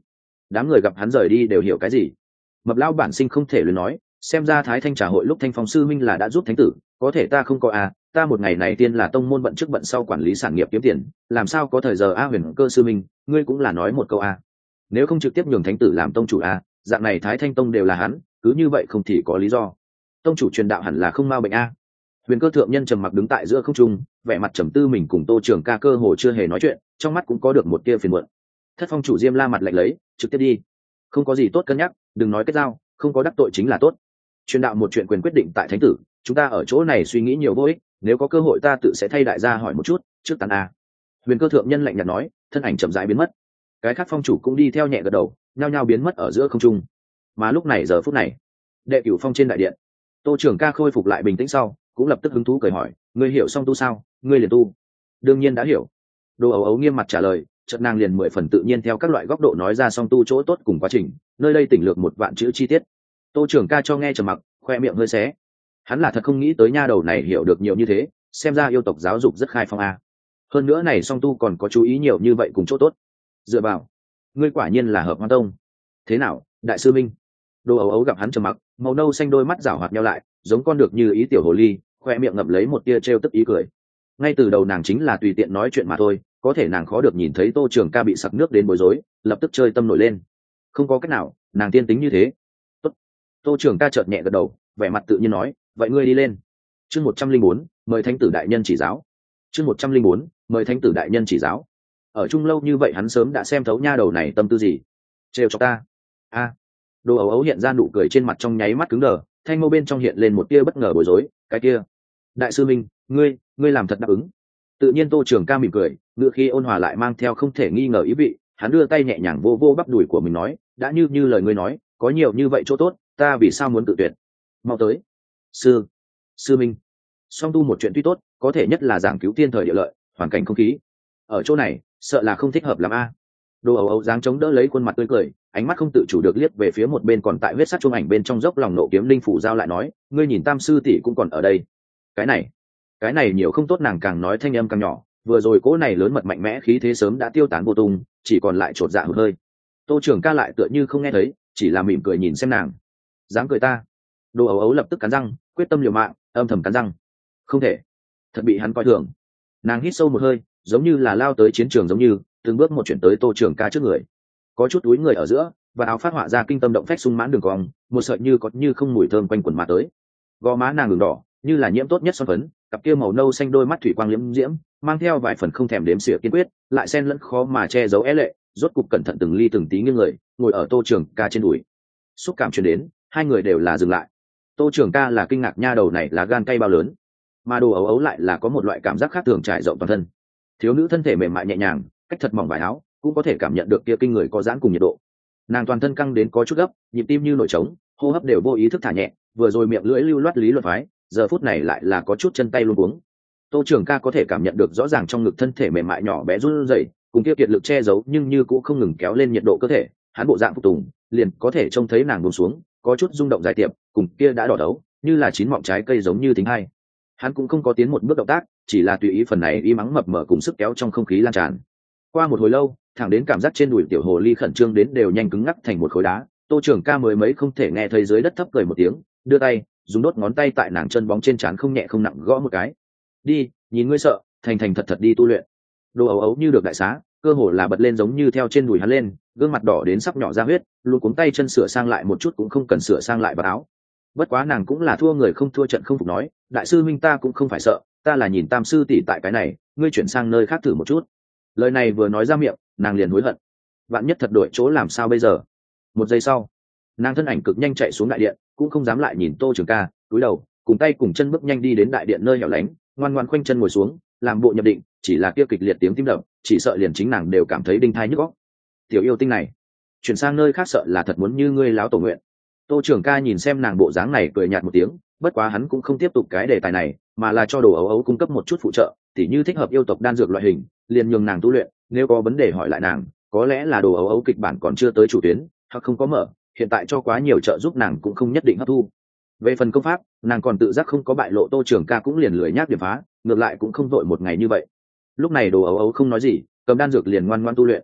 Đám người gặp hắn rời đi đều hiểu cái gì. Mập lão bản sinh không thể luyến nói, xem ra Thái Thanh Trà hội lúc Thanh Phong sư minh là đã giúp thánh tử, có thể ta không có à, ta một ngày này tiên là tông môn bận trước bận sau quản lý sản nghiệp kiếm tiền, làm sao có thời giờ a. Huyền Cơ sư minh, ngươi cũng là nói một câu a. Nếu không trực tiếp nhường thánh tử làm tông chủ a, dạng này Thái Thanh tông đều là hắn, cứ như vậy không thì có lý do. Tông chủ truyền đạo hẳn là không mau bệnh a. Huyền Cơ thượng nhân trầm mặc đứng tại giữa không trung, vẻ mặt trầm tư, mình cùng Tô Trường Ca cơ hồ chưa hề nói chuyện, trong mắt cũng có được một tia phiền muộn. Thất Phong chủ Diêm La mặt lạnh lấy, trực tiếp đi, không có gì tốt cân nhắc, đừng nói kết giao, không có đắc tội chính là tốt. Truyền đạo một chuyện quyền quyết định tại thánh tử, chúng ta ở chỗ này suy nghĩ nhiều vô ích, nếu có cơ hội ta tự sẽ thay đại gia hỏi một chút, trước tán a. Huyền Cơ thượng nhân lạnh nhạt nói, thân ảnh chậm rãi biến mất. Cái khác phong chủ cũng đi theo nhẹ gật đầu, nhao nhao biến mất ở giữa không trung. Mà lúc này giờ phút này, đệ cửu phong trên đại điện, Tô Trường Ca khôi phục lại bình tĩnh sau, cũng lập tức hứng thú cười hỏi, ngươi hiểu song tu sao? Ngươi liền tu? Đương nhiên đã hiểu. Đồ Ấu Ấu nghiêm mặt trả lời, chợt nàng liền mười phần tự nhiên theo các loại góc độ nói ra song tu chỗ tốt cùng quá trình, nơi đây tỉnh lược một vạn chữ chi tiết. Tô Trường Ca cho nghe trầm mặc, khoe miệng hơi xé. Hắn là thật không nghĩ tới nha đầu này hiểu được nhiều như thế, xem ra yêu tộc giáo dục rất khai phong a. Hơn nữa này song tu còn có chú ý nhiều như vậy cùng chỗ tốt. Dựa vào, ngươi quả nhiên là hợp hoan tông. Thế nào, đại sư minh? Đồ Ấu Ấu gặp hắn trầm mặc, màu nâu xanh đôi mắt rảo hoạt nhau lại, giống con được như ý tiểu hồ ly, khoe miệng ngậm lấy một tia trêu tức ý cười. Ngay từ đầu nàng chính là tùy tiện nói chuyện mà thôi, có thể nàng khó được nhìn thấy Tô Trường Ca bị sặc nước đến bối rối, lập tức chơi tâm nổi lên. Không có cách nào, nàng tiên tính như thế. Tốt. Tô Trường Ca chợt nhẹ gật đầu, vẻ mặt tự nhiên nói, vậy ngươi đi lên. Chương một trăm linh bốn, mời thánh tử đại nhân chỉ giáo. Chương một trăm linh bốn, mời thánh tử đại nhân chỉ giáo. Ở chung lâu như vậy hắn sớm đã xem thấu nha đầu này tâm tư gì. Trêu cho ta. A. Đồ Ấu Ấu hiện ra nụ cười trên mặt trong nháy mắt cứng đờ, thanh mâu bên trong hiện lên một tia bất ngờ bối rối, cái kia. Đại sư minh, ngươi, ngươi làm thật đáp ứng. Tự nhiên Tô Trường Ca mỉm cười, ngựa khi ôn hòa lại mang theo không thể nghi ngờ ý vị, hắn đưa tay nhẹ nhàng vô vô bắp đùi của mình nói, đã như như lời ngươi nói, có nhiều như vậy chỗ tốt, ta vì sao muốn tự tuyệt. Mau tới. Sư, sư minh. Song tu một chuyện tuy tốt, có thể nhất là giảng cứu thiên thời địa lợi, hoàn cảnh không khí. Ở chỗ này, sợ là không thích hợp lắm a. Đồ Ấu Ấu dáng chống đỡ lấy khuôn mặt tươi cười, ánh mắt không tự chủ được liếc về phía một bên còn tại huyết sắc chuông ảnh bên trong dốc lòng nộ kiếm linh phủ giao lại nói, ngươi nhìn Tam sư tỷ cũng còn ở đây. Cái này, cái này nhiều không tốt, nàng càng nói thanh âm càng nhỏ, vừa rồi cỗ này lớn mật mạnh mẽ khí thế sớm đã tiêu tán vô tung, chỉ còn lại chột dạ hụt hơi. Tô Trường Ca lại tựa như không nghe thấy, chỉ là mỉm cười nhìn xem nàng. Dám cười ta? Đồ Ấu Ấu lập tức cắn răng, quyết tâm liều mạng, âm thầm cắn răng. Không thể, thật bị hắn coi thường. Nàng hít sâu một hơi, giống như là lao tới chiến trường, giống như từng bước một chuyển tới Tô Trường Ca trước người, có chút túi người ở giữa, và áo phát họa ra kinh tâm động phách sung mãn đường cong, một sợi như có như không mùi thơm quanh quần mà tới. Gò má nàng đường đỏ, như là nhiễm tốt nhất son phấn, cặp kia màu nâu xanh đôi mắt thủy quang liễm diễm, mang theo vài phần không thèm đếm xỉa kiên quyết, lại xen lẫn khó mà che giấu é lệ, rốt cục cẩn thận từng ly từng tí nghiêng người, ngồi ở Tô Trường Ca trên đùi. Xúc cảm truyền đến, hai người đều là dừng lại. Tô Trường Ca là kinh ngạc nha đầu này là gan cay bao lớn, mà Đồ Ấu Ấu lại là có một loại cảm giác khác thường trải rộng toàn thân. Thiếu nữ thân thể mềm mại nhẹ nhàng, cách thật mỏng vải áo, cũng có thể cảm nhận được kia kinh người có giãn cùng nhiệt độ. Nàng toàn thân căng đến có chút gấp, nhịp tim như nổi trống, hô hấp đều vô ý thức thả nhẹ, vừa rồi miệng lưỡi lưu loát lý luận phái, giờ phút này lại là có chút chân tay luống cuống. Tô Trường Ca có thể cảm nhận được rõ ràng trong ngực thân thể mềm mại nhỏ bé run rẩy, cùng kia kiệt lực che giấu nhưng như cũng không ngừng kéo lên nhiệt độ cơ thể, hắn bộ dạng phục tùng, liền có thể trông thấy nàng buông xuống, có chút rung động dài tiệp, cùng kia đã đỏ đấu, như là chín mọng trái cây giống như thính hai. Hắn cũng không có tiến một bước động tác, chỉ là tùy ý phần này y mắng mập mờ cùng sức kéo trong không khí lan tràn. Qua một hồi lâu, thẳng đến cảm giác trên đùi tiểu hồ ly khẩn trương đến đều nhanh cứng ngắc thành một khối đá, Tô Trường Ca mới mấy không thể nghe thấy dưới đất thấp cười một tiếng, đưa tay dùng đốt ngón tay tại nàng chân bóng trên trán không nhẹ không nặng gõ một cái. Đi, nhìn ngươi sợ, thành thành thật thật đi tu luyện. Đồ Ấu Ấu như được đại xá, cơ hồ là bật lên giống như theo trên đùi hắn lên, gương mặt đỏ đến sắp nhỏ ra huyết, luôn cuống tay chân sửa sang lại một chút cũng không cần sửa sang lại vào áo. Bất quá nàng cũng là thua người không thua trận không phục nói, đại sư minh ta cũng không phải sợ, ta là nhìn Tam sư tỷ tại cái này, ngươi chuyển sang nơi khác thử một chút. Lời này vừa nói ra miệng, nàng liền hối hận. Vạn nhất thật đổi chỗ làm sao bây giờ? Một giây sau, nàng thân ảnh cực nhanh chạy xuống đại điện, cũng không dám lại nhìn Tô Trường Ca, cúi đầu, cùng tay cùng chân bước nhanh đi đến đại điện nơi hẻo lánh, ngoan ngoan khoanh chân ngồi xuống, làm bộ nhập định, chỉ là kia kịch liệt tiếng tim đập, chỉ sợ liền chính nàng đều cảm thấy đinh thai nhức óc. Tiểu yêu tinh này, chuyển sang nơi khác sợ là thật muốn như ngươi láo tổ nguyện. Tô Trường Ca nhìn xem nàng bộ dáng này cười nhạt một tiếng, bất quá hắn cũng không tiếp tục cái đề tài này, mà là cho Đồ Ấu Ấu cung cấp một chút phụ trợ, tỉ như thích hợp yêu tộc đan dược loại hình, liền nhường nàng tu luyện, nếu có vấn đề hỏi lại nàng, có lẽ là Đồ Ấu Ấu kịch bản còn chưa tới chủ tuyến, hoặc không có mở, hiện tại cho quá nhiều trợ giúp nàng cũng không nhất định hấp thu. Về phần công pháp, nàng còn tự giác không có bại lộ, Tô Trường Ca cũng liền lười nhác điểm phá, ngược lại cũng không vội một ngày như vậy. Lúc này Đồ Ấu Ấu không nói gì, cầm đan dược liền ngoan ngoãn tu luyện.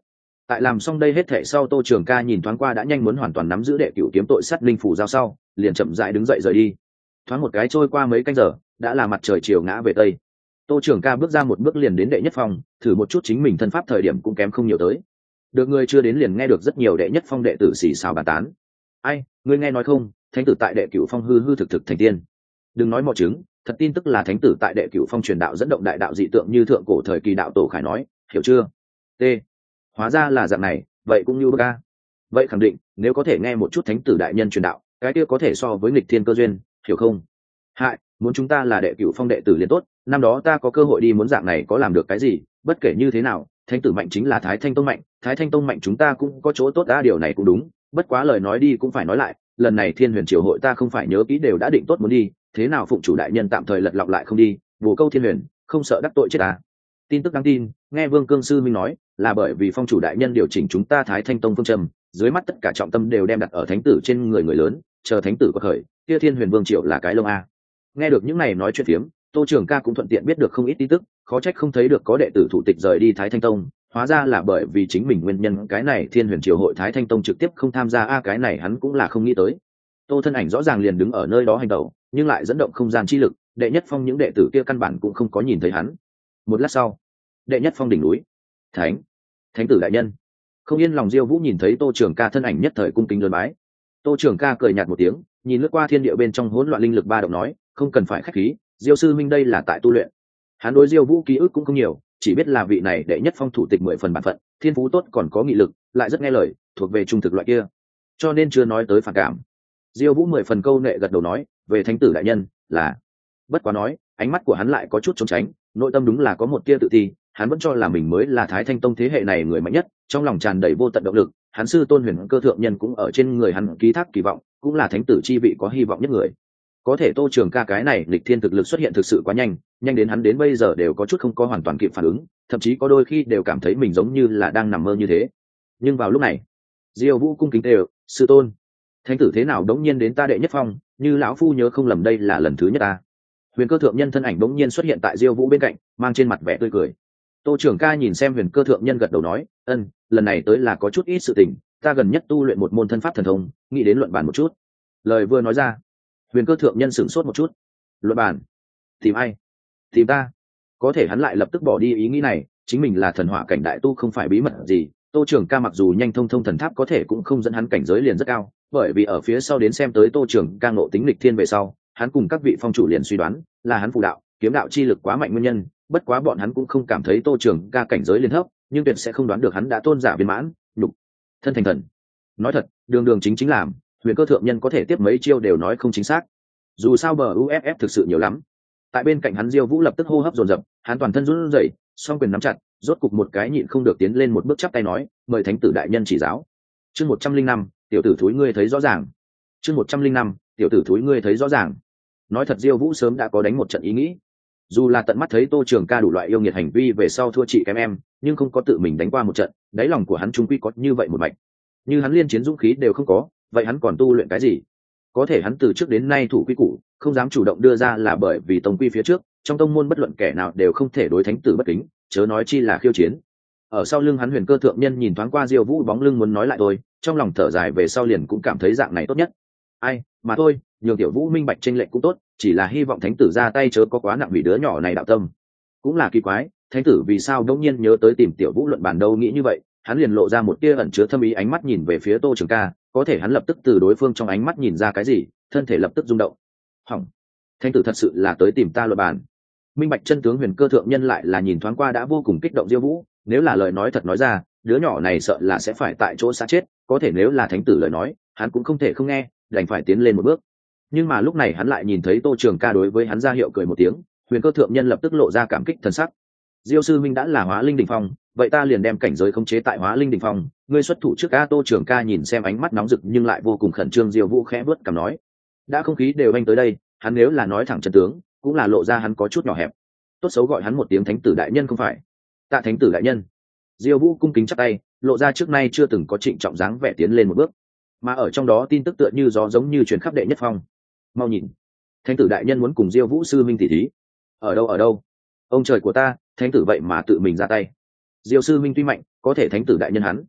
Tại làm xong đây hết thệ sau, Tô Trường Ca nhìn thoáng qua đã nhanh muốn hoàn toàn nắm giữ đệ cửu kiếm tội sát linh phủ giao sau, liền chậm rãi đứng dậy rời đi. Thoáng một cái trôi qua mấy canh giờ, đã là mặt trời chiều ngã về tây. Tô Trường Ca bước ra một bước liền đến đệ nhất phong, thử một chút chính mình thân pháp thời điểm cũng kém không nhiều tới. Được người chưa đến liền nghe được rất nhiều đệ nhất phong đệ tử xì xào bàn tán. Ai, ngươi nghe nói không, thánh tử tại đệ cửu phong hư hư thực thực thành tiên. Đừng nói mò chứng, thật tin tức là thánh tử tại đệ cửu phong truyền đạo dẫn động đại đạo dị tượng như thượng cổ thời kỳ đạo tổ Khải nói, hiểu chưa? T. Hóa ra là dạng này, vậy cũng như bức a. Vậy khẳng định, nếu có thể nghe một chút thánh tử đại nhân truyền đạo, cái kia có thể so với nghịch thiên cơ duyên, hiểu không? Hại, muốn chúng ta là đệ cửu phong đệ tử liền tốt, năm đó ta có cơ hội đi muốn dạng này có làm được cái gì, bất kể như thế nào, thánh tử mạnh chính là Thái Thanh Tông mạnh, Thái Thanh Tông mạnh chúng ta cũng có chỗ tốt, đã điều này cũng đúng, bất quá lời nói đi cũng phải nói lại, lần này Thiên Huyền Triều hội ta không phải nhớ kỹ đều đã định tốt muốn đi, thế nào phụng chủ đại nhân tạm thời lật lọng lại không đi, Bồ Câu Thiên Huyền, không sợ đắc tội chết ta. Tin tức đáng tin, nghe Vương Cương sư minh nói, là bởi vì phong chủ đại nhân điều chỉnh chúng ta Thái Thanh Tông phương châm, dưới mắt tất cả trọng tâm đều đem đặt ở thánh tử trên người người lớn, chờ thánh tử có khởi, kia Thiên Huyền Vương Triều là cái lông a. Nghe được những này nói chuyện phiếm, Tô Trường Ca cũng thuận tiện biết được không ít tin tức, khó trách không thấy được có đệ tử thủ tịch rời đi Thái Thanh Tông, hóa ra là bởi vì chính mình nguyên nhân, cái này Thiên Huyền Triều hội Thái Thanh Tông trực tiếp không tham gia a, cái này hắn cũng là không nghĩ tới. Tô thân ảnh rõ ràng liền đứng ở nơi đó hành động, nhưng lại dẫn động không gian chi lực, đệ nhất phong những đệ tử kia căn bản cũng không có nhìn thấy hắn. Một lát sau, đệ nhất phong đỉnh núi, thánh thánh tử đại nhân. Không yên lòng Diêu Vũ nhìn thấy Tô Trường Ca thân ảnh nhất thời cung kính lớn bái. Tô Trường Ca cười nhạt một tiếng, nhìn lướt qua thiên địa bên trong hỗn loạn linh lực ba động nói, không cần phải khách khí, Diêu sư minh đây là tại tu luyện. Hắn đối Diêu Vũ ký ức cũng không nhiều, chỉ biết là vị này đệ nhất phong thủ tịch mười phần bản phận, thiên phú tốt còn có nghị lực, lại rất nghe lời, thuộc về trung thực loại kia, cho nên chưa nói tới phản cảm. Diêu Vũ mười phần câu nệ gật đầu nói, về thánh tử đại nhân, là. Bất quá nói, ánh mắt của hắn lại có chút trốn tránh, nội tâm đúng là có một tia tự ti, hắn vẫn cho là mình mới là Thái Thanh Tông thế hệ này người mạnh nhất, trong lòng tràn đầy vô tận động lực, hắn sư tôn Huyền Cơ thượng nhân cũng ở trên người hắn ký thác kỳ vọng, cũng là thánh tử chi vị có hy vọng nhất người. Có thể Tô Trường Ca cái này lịch thiên thực lực xuất hiện thực sự quá nhanh, nhanh đến hắn đến bây giờ đều có chút không có hoàn toàn kịp phản ứng, thậm chí có đôi khi đều cảm thấy mình giống như là đang nằm mơ như thế. Nhưng vào lúc này, Diêu Vũ cung kính đều, sư tôn, thánh tử thế nào đống nhiên đến ta đệ nhất phong, như lão phu nhớ không lầm đây là lần thứ nhất ta. Huyền Cơ thượng nhân thân ảnh đống nhiên xuất hiện tại Diêu Vũ bên cạnh, mang trên mặt vẻ tươi cười. Tô Trường Ca nhìn xem Huyền Cơ thượng nhân gật đầu nói, ân, lần này tới là có chút ít sự tình, ta gần nhất tu luyện một môn thân pháp thần thông, nghĩ đến luận bàn một chút. Lời vừa nói ra, Huyền Cơ thượng nhân sửng sốt một chút. Luận bàn? Tìm ai? Tìm ta? Có thể hắn lại lập tức bỏ đi ý nghĩ này, chính mình là thần hỏa cảnh đại tu không phải bí mật gì. Tô Trường Ca mặc dù nhanh thông thông thần tháp có thể cũng không dẫn hắn cảnh giới liền rất cao, bởi vì ở phía sau đến xem tới Tô Trường Ca ngộ tính lịch thiên về sau, hắn cùng các vị phong chủ liền suy đoán là hắn phù đạo, kiếm đạo chi lực quá mạnh nguyên nhân, bất quá bọn hắn cũng không cảm thấy Tô Trường Ca cảnh giới liền thấp, nhưng tuyệt sẽ không đoán được hắn đã tôn giả viên mãn, nhục thân thành thần. Nói thật, đường đường chính chính làm, Huyền Cơ thượng nhân có thể tiếp mấy chiêu đều nói không chính xác. Dù sao bờ u ép ép thực sự nhiều lắm. Tại bên cạnh hắn Diêu Vũ lập tức hô hấp dồn dập, hắn toàn thân run rẩy, song quyền nắm chặt, rốt cục một cái nhịn không được tiến lên một bước chắp tay nói, mời thánh tử đại nhân chỉ giáo. Chương một trăm linh năm, tiểu tử thúi ngươi thấy rõ ràng. Chương một trăm linh năm, tiểu tử thúi ngươi thấy rõ ràng. Nói thật Diêu Vũ sớm đã có đánh một trận ý nghĩ. Dù là tận mắt thấy Tô Trường Ca đủ loại yêu nghiệt hành vi về sau thua chị kém em, nhưng không có tự mình đánh qua một trận, đáy lòng của hắn chung quy có như vậy một mạch. Như hắn liên chiến dũng khí đều không có, vậy hắn còn tu luyện cái gì? Có thể hắn từ trước đến nay thủ quy củ, không dám chủ động đưa ra là bởi vì tông quy phía trước, trong tông môn bất luận kẻ nào đều không thể đối thánh tử bất kính, chớ nói chi là khiêu chiến. Ở sau lưng hắn Huyền Cơ thượng nhân nhìn thoáng qua Diêu Vũ bóng lưng muốn nói lại thôi, trong lòng thở dài về sau liền cũng cảm thấy dạng này tốt nhất. Ai, mà thôi, nhường tiểu Vũ minh bạch chênh lệch cũng tốt, chỉ là hy vọng thánh tử ra tay chớ có quá nặng vì đứa nhỏ này đạo tâm. Cũng là kỳ quái, thánh tử vì sao đột nhiên nhớ tới tìm tiểu Vũ luận bàn đâu, nghĩ như vậy, hắn liền lộ ra một tia ẩn chứa thâm ý ánh mắt nhìn về phía Tô Trường Ca, có thể hắn lập tức từ đối phương trong ánh mắt nhìn ra cái gì, thân thể lập tức rung động. Hỏng, thánh tử thật sự là tới tìm ta luận bàn. Minh bạch chân tướng Huyền Cơ thượng nhân lại là nhìn thoáng qua đã vô cùng kích động Diêu Vũ, nếu là lời nói thật nói ra, đứa nhỏ này sợ là sẽ phải tại chỗ xã chết, có thể nếu là thánh tử lời nói, hắn cũng không thể không nghe, đành phải tiến lên một bước. Nhưng mà lúc này hắn lại nhìn thấy Tô Trường Ca đối với hắn ra hiệu cười một tiếng, Huyền Cơ thượng nhân lập tức lộ ra cảm kích thần sắc. Diêu sư minh đã là Hóa Linh đỉnh phong, vậy ta liền đem cảnh giới khống chế tại Hóa Linh đỉnh phong, ngươi xuất thủ trước a. Tô Trường Ca nhìn xem ánh mắt nóng rực nhưng lại vô cùng khẩn trương Diêu Vũ khẽ bước cằm nói, đã không khí đều anh tới đây, hắn nếu là nói thẳng chân tướng, cũng là lộ ra hắn có chút nhỏ hẹp. Tốt xấu gọi hắn một tiếng thánh tử đại nhân không phải? Tạ thánh tử đại nhân. Diêu Vũ cung kính chắp tay, lộ ra trước nay chưa từng có trịnh trọng dáng vẻ tiến lên một bước. Mà ở trong đó tin tức tựa như gió giống như truyền khắp đệ nhất phong. Mau nhìn, thánh tử đại nhân muốn cùng Diêu Vũ sư minh tỷ thí. Ở đâu ở đâu? Ông trời của ta, thánh tử vậy mà tự mình ra tay. Diêu sư minh tuy mạnh, có thể thánh tử đại nhân hắn,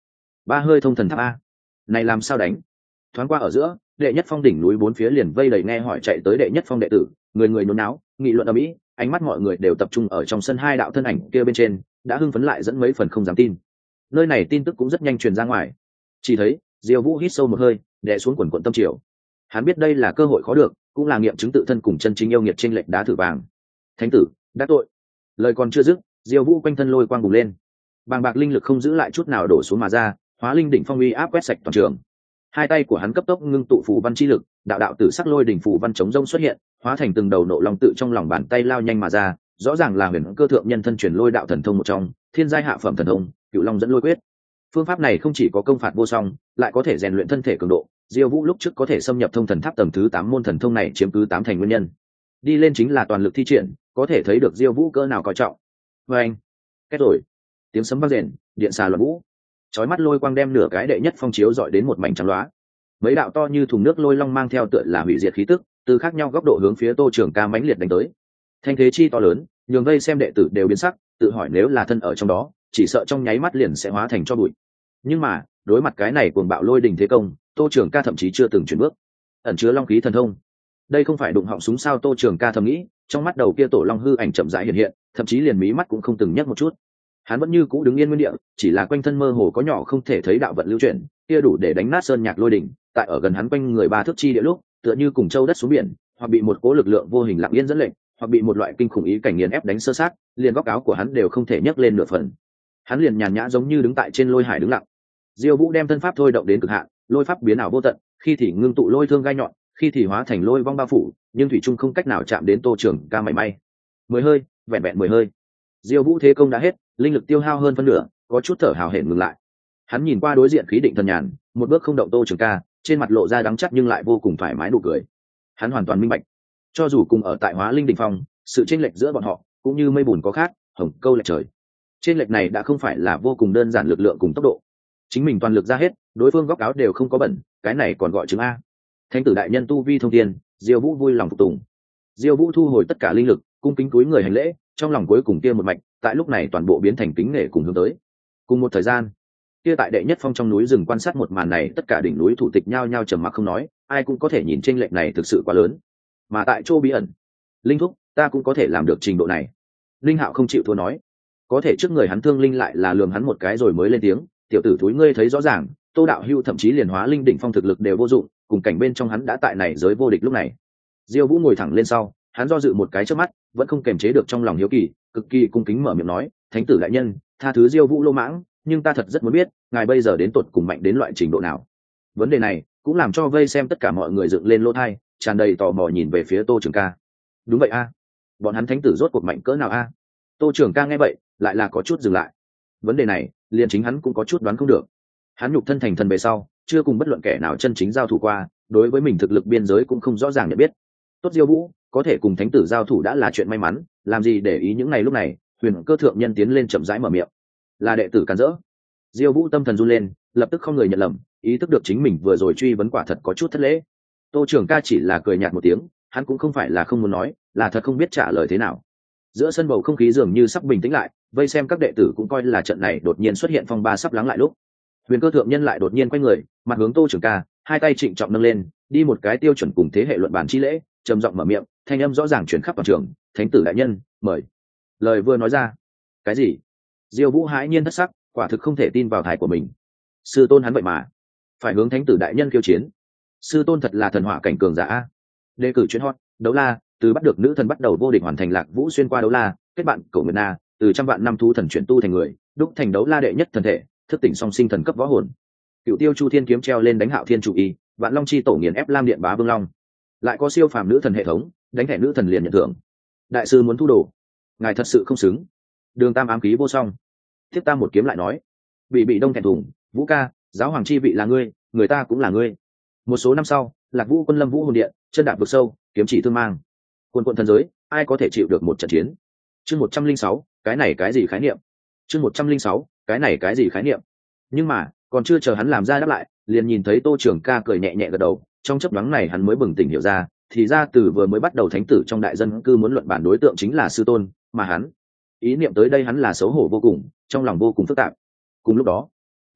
Ba hơi thông thần tháp a, này làm sao đánh? Thoáng qua ở giữa, đệ nhất phong đỉnh núi bốn phía liền vây đầy nghe hỏi chạy tới đệ nhất phong đệ tử, người người nôn náo, nghị luận ầm ĩ, ánh mắt mọi người đều tập trung ở trong sân hai đạo thân ảnh kia bên trên, đã hưng phấn lại dẫn mấy phần không dám tin. Nơi này tin tức cũng rất nhanh truyền ra ngoài. Chỉ thấy Diêu Vũ hít sâu một hơi, đè xuống quần quần tâm triều. Hắn biết đây là cơ hội khó được, cũng là nghiệm chứng tự thân cùng chân chính yêu nghiệt trên lệch đá thử vàng. Thánh tử, đã tội. Lời còn chưa dứt, Diêu Vũ quanh thân lôi quang bùng lên. Bàng bạc linh lực không giữ lại chút nào đổ xuống mà ra, hóa linh đỉnh phong uy áp quét sạch toàn trường. Hai tay của hắn cấp tốc ngưng tụ phù văn chi lực, đạo đạo tử sắc lôi đỉnh phù văn chống rông xuất hiện, hóa thành từng đầu nộ long tự trong lòng bàn tay lao nhanh mà ra, rõ ràng là huyền cơ thượng nhân thân truyền lôi đạo thần thông một trong, thiên giai hạ phẩm thần thông, Cửu Long dẫn lôi quyết. Phương pháp này không chỉ có công phạt vô song, lại có thể rèn luyện thân thể cường độ. Diêu Vũ lúc trước có thể xâm nhập thông thần tháp tầng thứ tám môn thần thông này chiếm cứ tám thành nguyên nhân. Đi lên chính là toàn lực thi triển, có thể thấy được Diêu Vũ cỡ nào coi trọng. Và anh, kết rồi. Tiếng sấm vang rền, điện xà luận vũ. Chói mắt lôi quang đem nửa cái đệ nhất phong chiếu dọi đến một mảnh trắng loá. Mấy đạo to như thùng nước lôi long mang theo tựa là hủy diệt khí tức, từ khác nhau góc độ hướng phía Tô Trường Ca mãnh liệt đánh tới. Thanh thế chi to lớn, nhường vây xem đệ tử đều biến sắc, tự hỏi nếu là thân ở trong đó, chỉ sợ trong nháy mắt liền sẽ hóa thành tro bụi. Nhưng mà, đối mặt cái này cuồng bạo lôi đình thế công, Tô Trường Ca thậm chí chưa từng chuyển bước. Ẩn chứa long khí thần thông. Đây không phải đụng họng súng sao? Tô Trường Ca thầm nghĩ, trong mắt đầu kia tổ long hư ảnh chậm rãi hiện hiện, thậm chí liền mí mắt cũng không từng nhấc một chút. Hắn vẫn như cũ đứng yên nguyên địa, chỉ là quanh thân mơ hồ có nhỏ không thể thấy đạo vận lưu chuyển, kia đủ để đánh nát sơn nhạc lôi đỉnh. Tại ở gần hắn quanh người ba thước chi địa lúc, tựa như cùng châu đất xuống biển, hoặc bị một cố lực lượng vô hình lặng yên dẫn lệnh, hoặc bị một loại kinh khủng ý cảnh nghiền ép đánh sơ sát, liền góc áo của hắn đều không thể nhấc lên nửa phần. Hắn liền nhàn nhã giống như đứng tại trên lôi hải đứng lặng. Diêu Vũ đem thân pháp thôi động đến cực hạn, lôi pháp biến ảo vô tận, khi thì ngưng tụ lôi thương gai nhọn, khi thì hóa thành lôi vong bao phủ, nhưng thủy chung không cách nào chạm đến Tô Trường Ca mảy may. Mười hơi, vẹn vẹn mười hơi. Diêu Vũ thế công đã hết, linh lực tiêu hao hơn phân nửa, có chút thở hào hển ngừng lại. Hắn nhìn qua đối diện khí định thần nhàn, một bước không động Tô Trường Ca, trên mặt lộ ra đắng chát nhưng lại vô cùng thoải mái nụ cười. Hắn hoàn toàn minh bạch, cho dù cùng ở tại Hóa Linh đỉnh phong, sự chênh lệch giữa bọn họ cũng như mây bùn có khác, hồng câu lệch trời. Chênh lệch này đã không phải là vô cùng đơn giản lực lượng cùng tốc độ. Chính mình toàn lực ra hết, đối phương góc áo đều không có bẩn, cái này còn gọi chứng a. Thánh tử đại nhân tu vi thông thiên, Diêu Vũ vui lòng phục tùng. Diêu Vũ thu hồi tất cả linh lực, cung kính cúi người hành lễ, trong lòng cuối cùng kia một mạch, tại lúc này toàn bộ biến thành kính nể cùng hướng tới. Cùng một thời gian, kia tại đệ nhất phong trong núi rừng quan sát một màn này, tất cả đỉnh núi thủ tịch nhao nhao trầm mặc không nói, ai cũng có thể nhìn chênh lệch này thực sự quá lớn. Mà tại chỗ bí ẩn, linh thúc, ta cũng có thể làm được trình độ này. Linh Hạo không chịu thua nói, có thể trước người hắn Thương Linh lại là lườm hắn một cái rồi mới lên tiếng, tiểu tử thúi ngươi thấy rõ ràng, Tô đạo hưu thậm chí liền Hóa Linh đỉnh phong thực lực đều vô dụng, cùng cảnh bên trong hắn đã tại này giới vô địch lúc này. Diêu Vũ ngồi thẳng lên sau, hắn do dự một cái trước mắt, vẫn không kềm chế được trong lòng hiếu kỳ, cực kỳ cung kính mở miệng nói, thánh tử đại nhân, tha thứ Diêu Vũ lô mãng, nhưng ta thật rất muốn biết, ngài bây giờ đến tột cùng mạnh đến loại trình độ nào. Vấn đề này cũng làm cho vây xem tất cả mọi người dựng lên lỗ tai, tràn đầy tò mò nhìn về phía Tô Trường Ca. Đúng vậy a, bọn hắn thánh tử rốt cuộc mạnh cỡ nào a? Tô Trường Ca nghe vậy, lại là có chút dừng lại. Vấn đề này, liền chính hắn cũng có chút đoán không được. Hắn nhục thân thành thần về sau, chưa cùng bất luận kẻ nào chân chính giao thủ qua, đối với mình thực lực biên giới cũng không rõ ràng nhận biết. Tốt Diêu Vũ, có thể cùng thánh tử giao thủ đã là chuyện may mắn, làm gì để ý những ngày lúc này. Huyền Cơ thượng nhân tiến lên chậm rãi mở miệng, là đệ tử cản rỡ. Diêu Vũ tâm thần run lên, lập tức không người nhận lầm, ý thức được chính mình vừa rồi truy vấn quả thật có chút thất lễ. Tô Trường Ca chỉ là cười nhạt một tiếng, hắn cũng không phải là không muốn nói, là thật không biết trả lời thế nào. Giữa sân bầu không khí dường như sắp bình tĩnh lại, vây xem các đệ tử cũng coi là trận này đột nhiên xuất hiện phong ba sắp lắng lại lúc. Huyền Cơ thượng nhân lại đột nhiên quay người, mặt hướng Tô Trường Ca, hai tay trịnh trọng nâng lên, đi một cái tiêu chuẩn cùng thế hệ luận bản chi lễ, trầm giọng mở miệng, thanh âm rõ ràng truyền khắp toàn trường, "Thánh tử đại nhân, mời." Lời vừa nói ra, cái gì? Diêu Vũ hãi nhiên thất sắc, quả thực không thể tin vào thái của mình. Sư tôn hắn vậy mà phải hướng thánh tử đại nhân khiêu chiến. Sư tôn thật là thần hỏa cảnh cường giả a. Đề cử chuyên hot, đấu la, từ bắt được nữ thần bắt đầu vô địch hoàn thành Lạc Vũ xuyên qua đấu la, kết bạn cổ Nguyệt Na, từ trăm vạn năm thú thần chuyển tu thành người, đúc thành đấu la đệ nhất thần thể, thức tỉnh song sinh thần cấp võ hồn. Cựu Tiêu Chu Thiên kiếm treo lên đánh Hạo Thiên chủ y, Vạn Long chi tổ nghiền ép Lam Điện Bá Vương Long. Lại có siêu phàm nữ thần hệ thống, đánh thẻ nữ thần liền nhận thưởng. Đại sư muốn thu đồ, ngài thật sự không xứng. Đường Tam ám khí vô song. Thiết Tam một kiếm lại nói, bị bị đông thẹn thùng, Vũ ca, giáo hoàng chi vị là ngươi, người ta cũng là ngươi. Một số năm sau, Lạc Vũ quân lâm Vũ hồn điện, chân đạp vực sâu, kiếm chỉ thương mang. Quân quận thần giới, ai có thể chịu được một trận chiến? Chương một trăm linh sáu, cái này cái gì khái niệm? Chương một trăm linh sáu, cái này cái gì khái niệm? Nhưng mà, còn chưa chờ hắn làm ra đáp lại, liền nhìn thấy Tô Trường Ca cười nhẹ nhẹ gật đầu, trong chớp nhoáng này hắn mới bừng tỉnh hiểu ra, thì ra từ vừa mới bắt đầu thánh tử trong đại dân cư muốn luận bản đối tượng chính là sư tôn, mà hắn, ý niệm tới đây hắn là xấu hổ vô cùng, trong lòng vô cùng phức tạp. Cùng lúc đó,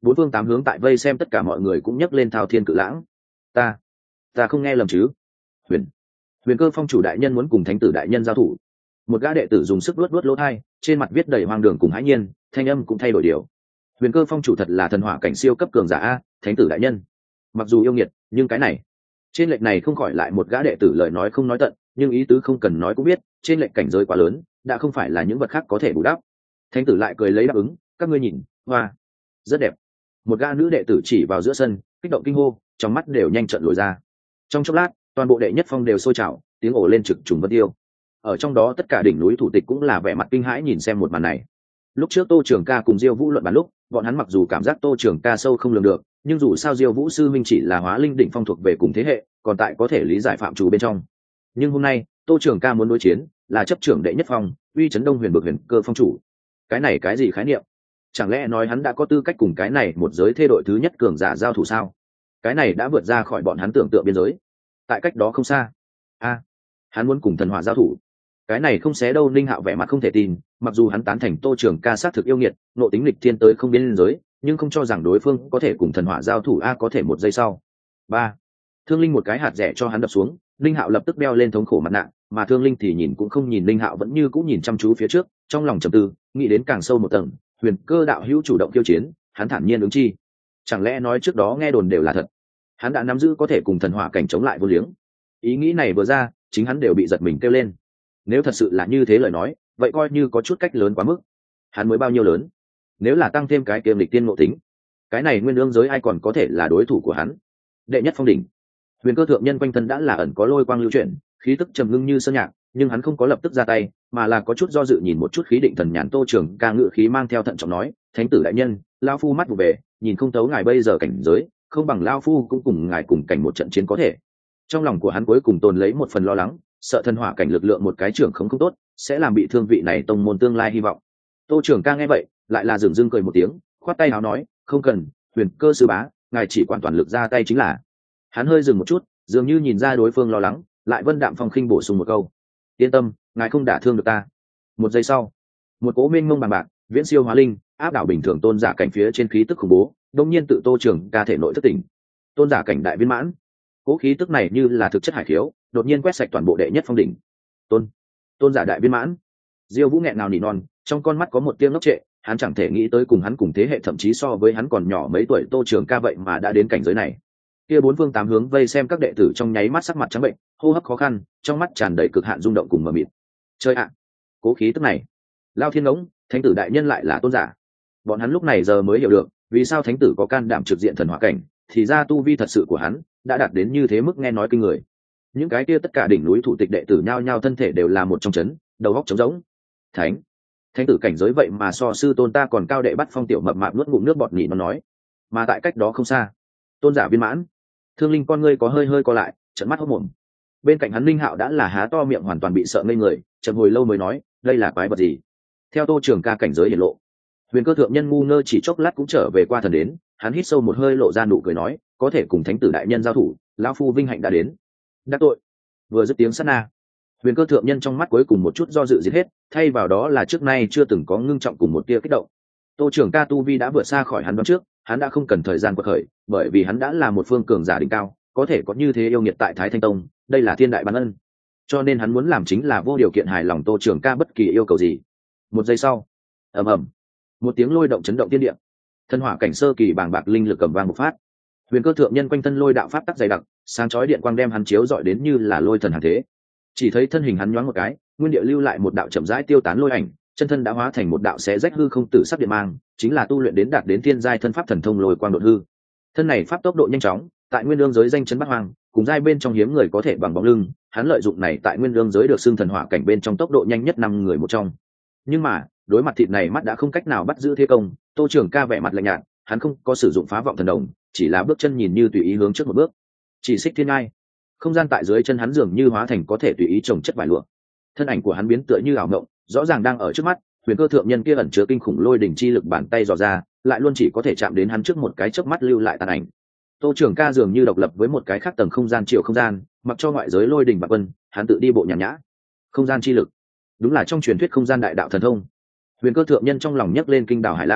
bốn phương tám hướng tại vây xem tất cả mọi người cũng nhấc lên thao thiên cự lãng. Ta, ta không nghe lầm chứ? Huyền, Huyền Cơ Phong chủ đại nhân muốn cùng thánh tử đại nhân giao thủ. Một gã đệ tử dùng sức luốt luốt lỗ tai, trên mặt viết đầy hoang đường cùng hãi nhiên, thanh âm cũng thay đổi điều. Huyền Cơ Phong chủ thật là thần hỏa cảnh siêu cấp cường giả a, thánh tử đại nhân. Mặc dù yêu nghiệt, nhưng cái này, trên lệch này không khỏi lại một gã đệ tử lời nói không nói tận, nhưng ý tứ không cần nói cũng biết, trên lệch cảnh giới quá lớn, đã không phải là những vật khác có thể bù đắp. Thánh tử lại cười lấy đáp ứng, các ngươi nhìn, hoa, rất đẹp. Một gã nữ đệ tử chỉ vào giữa sân, kích động kinh hô, trong mắt đều nhanh trợn lồi ra. Trong chốc lát, toàn bộ đệ nhất phong đều sôi trào, tiếng ồ lên trực trùng vân tiêu. Ở trong đó tất cả đỉnh núi thủ tịch cũng là vẻ mặt kinh hãi nhìn xem một màn này. Lúc trước Tô Trường Ca cùng Diêu Vũ luận bàn lúc, bọn hắn mặc dù cảm giác Tô Trường Ca sâu không lường được, nhưng dù sao Diêu Vũ sư minh chỉ là hóa linh đỉnh phong thuộc về cùng thế hệ, còn tại có thể lý giải phạm chủ bên trong. Nhưng hôm nay, Tô Trường Ca muốn đối chiến, là chấp trưởng đệ nhất phong, uy chấn Đông Huyền Bực Huyền Cơ Phong chủ. Cái này cái gì khái niệm? Chẳng lẽ nói hắn đã có tư cách cùng cái này một giới thê đội thứ nhất cường giả giao thủ sao? Cái này đã vượt ra khỏi bọn hắn tưởng tượng biên giới. Tại cách đó không xa, a, hắn muốn cùng thần hỏa giao thủ. Cái này không xé đâu. Linh Hạo vẻ mặt không thể tin, mặc dù hắn tán thành Tô Trường Ca sát thực yêu nghiệt, nộ tính lịch thiên tới không biên giới, nhưng không cho rằng đối phương có thể cùng thần hỏa giao thủ. A, có thể một giây sau. Ba, Thương Linh một cái hạt rẻ cho hắn đập xuống, Linh Hạo lập tức đeo lên thống khổ mặt nạ, mà Thương Linh thì nhìn cũng không nhìn Linh Hạo, vẫn như cũng nhìn chăm chú phía trước, trong lòng trầm tư, nghĩ đến càng sâu một tầng, Huyền Cơ đạo hữu chủ động khiêu chiến, hắn thản nhiên ứng chi. Chẳng lẽ nói trước đó nghe đồn đều là thật? Hắn đã nắm giữ có thể cùng thần hỏa cảnh chống lại vô liếng. Ý nghĩ này vừa ra, chính hắn đều bị giật mình kêu lên. Nếu thật sự là như thế lời nói, vậy coi như có chút cách lớn quá mức. Hắn mới bao nhiêu lớn? Nếu là tăng thêm cái kiềm lịch tiên ngộ tính, cái này nguyên ương giới ai còn có thể là đối thủ của hắn? Đệ nhất phong đỉnh, Huyền Cơ thượng nhân quanh thân đã là ẩn có lôi quang lưu chuyển, khí tức trầm ngưng như sơn nhạc, nhưng hắn không có lập tức ra tay, mà là có chút do dự nhìn một chút khí định thần nhàn. Tô Trường Ca ngự khí mang theo thận trọng nói, thánh tử đại nhân, lao phu mắt vụ về, nhìn không thấu ngài bây giờ cảnh giới, không bằng lao phu cũng cùng ngài cùng cảnh một trận chiến có thể. Trong lòng của hắn cuối cùng tồn lấy một phần lo lắng, sợ thần hỏa cảnh lực lượng một cái trưởng không không tốt, sẽ làm bị thương vị này tông môn tương lai hy vọng. Tô Trường Ca nghe vậy, lại là dửng dưng cười một tiếng, khoát tay áo nói, không cần, Huyền Cơ sư bá, ngài chỉ quản toàn lực ra tay chính là. Hắn hơi dừng một chút, dường như nhìn ra đối phương lo lắng, lại vân đạm phong khinh bổ sung một câu, yên tâm, ngài không đả thương được ta. Một giây sau, một cỗ mênh mông bằng bạc, viễn siêu hóa linh, áp đảo bình thường tôn giả cảnh phía trên khí tức khủng bố, đông nhiên tự Tô Trường Ca thể nội thất tỉnh. Tôn giả cảnh đại viên mãn, cỗ khí tức này như là thực chất hải khiếu, đột nhiên quét sạch toàn bộ đệ nhất phong đỉnh. Tôn, tôn giả đại viên mãn. Diêu Vũ nghẹn ngào nỉ non, trong con mắt có một tia ngốc trệ, hắn chẳng thể nghĩ tới cùng hắn cùng thế hệ, thậm chí so với hắn còn nhỏ mấy tuổi Tô Trường Ca vậy mà đã đến cảnh giới này. Kia bốn phương tám hướng vây xem các đệ tử trong nháy mắt sắc mặt trắng bệnh, hô hấp khó khăn, trong mắt tràn đầy cực hạn rung động cùng mờ mịt. Chơi ạ, cố khí tức này, Lao Thiên Ngỗng, thánh tử đại nhân lại là tôn giả. Bọn hắn lúc này giờ mới hiểu được, vì sao thánh tử có can đảm trực diện thần hỏa cảnh, thì ra tu vi thật sự của hắn đã đạt đến như thế mức nghe nói kinh người. Những cái kia tất cả đỉnh núi thủ tịch đệ tử nhao nhao thân thể đều là một trong chấn, đầu óc trống rỗng. Thánh, thánh tử cảnh giới vậy mà so sư tôn ta còn cao. Đệ Bắt Phong tiểu mập mạp nuốt ngụm nước bọt nhị nó nói, mà tại cách đó không xa, tôn giả viên mãn. Thương Linh con ngươi có hơi hơi co lại, trợn mắt hốt mồm. Bên cạnh hắn Linh Hạo đã là há to miệng hoàn toàn bị sợ ngây người, chậm hồi lâu mới nói, đây là quái vật gì? Theo Tô Trường Ca cảnh giới hiển lộ, Huyền Cơ thượng nhân ngu ngơ chỉ chốc lát cũng trở về qua thần đến, hắn hít sâu một hơi lộ ra nụ cười nói, có thể cùng thánh tử đại nhân giao thủ, lão phu vinh hạnh đã đến. Đắc tội. Vừa dứt tiếng sát na, Huyền Cơ thượng nhân trong mắt cuối cùng một chút do dự giết hết, thay vào đó là trước nay chưa từng có ngưng trọng cùng một tia kích động. Tô Trường Ca tu vi đã vượt xa khỏi hắn đoán trước, hắn đã không cần thời gian quật khởi, bởi vì hắn đã là một phương cường giả đỉnh cao, có thể có như thế yêu nghiệt tại Thái Thanh Tông, đây là thiên đại ban ân. Cho nên hắn muốn làm chính là vô điều kiện hài lòng Tô Trường Ca bất kỳ yêu cầu gì. Một giây sau, ầm ầm, một tiếng lôi động chấn động thiên địa. Thân hỏa cảnh sơ kỳ bàng bạc linh lực cầm vang một phát. Huyền Cơ thượng nhân quanh thân lôi đạo pháp tắc dày đặc, sáng chói điện quang đem hắn chiếu rọi đến như là lôi thần hàng thế. Chỉ thấy thân hình hắn nhoáng một cái, nguyên địa lưu lại một đạo chậm rãi tiêu tán lôi ảnh, chân thân đã hóa thành một đạo xé rách hư không tử sắc điện mang, chính là tu luyện đến đạt đến thiên giai thân pháp thần thông lôi quang đột hư. Thân này pháp tốc độ nhanh chóng, tại nguyên lương giới danh chấn bát hoang, cùng giai bên trong hiếm người có thể bằng bóng lưng, hắn lợi dụng này tại nguyên lương giới được xưng thần hỏa cảnh bên trong tốc độ nhanh nhất năm người một trong. Nhưng mà, đối mặt thịt này mắt đã không cách nào bắt giữ thế công, Tô Trường Ca vẻ mặt lạnh nhạt, hắn không có sử dụng phá vọng thần đồng, chỉ là bước chân nhìn như tùy ý hướng trước một bước. Chỉ xích thiên ai, không gian tại dưới chân hắn dường như hóa thành có thể tùy ý trồng chất vải lụa. Thân ảnh của hắn biến tựa như ảo ngộng, rõ ràng đang ở trước mắt. Huyền Cơ thượng nhân kia ẩn chứa kinh khủng lôi đỉnh chi lực bàn tay dò ra, lại luôn chỉ có thể chạm đến hắn trước một cái chớp mắt lưu lại tàn ảnh. Tô Trường Ca dường như độc lập với một cái khác tầng không gian chiều không gian, mặc cho ngoại giới lôi đỉnh bạc vân, hắn tự đi bộ nhàn nhã. Không gian chi lực, đúng là trong truyền thuyết không gian đại đạo thần thông. Huyền Cơ thượng nhân trong lòng nhấc lên kinh đảo hải lãng,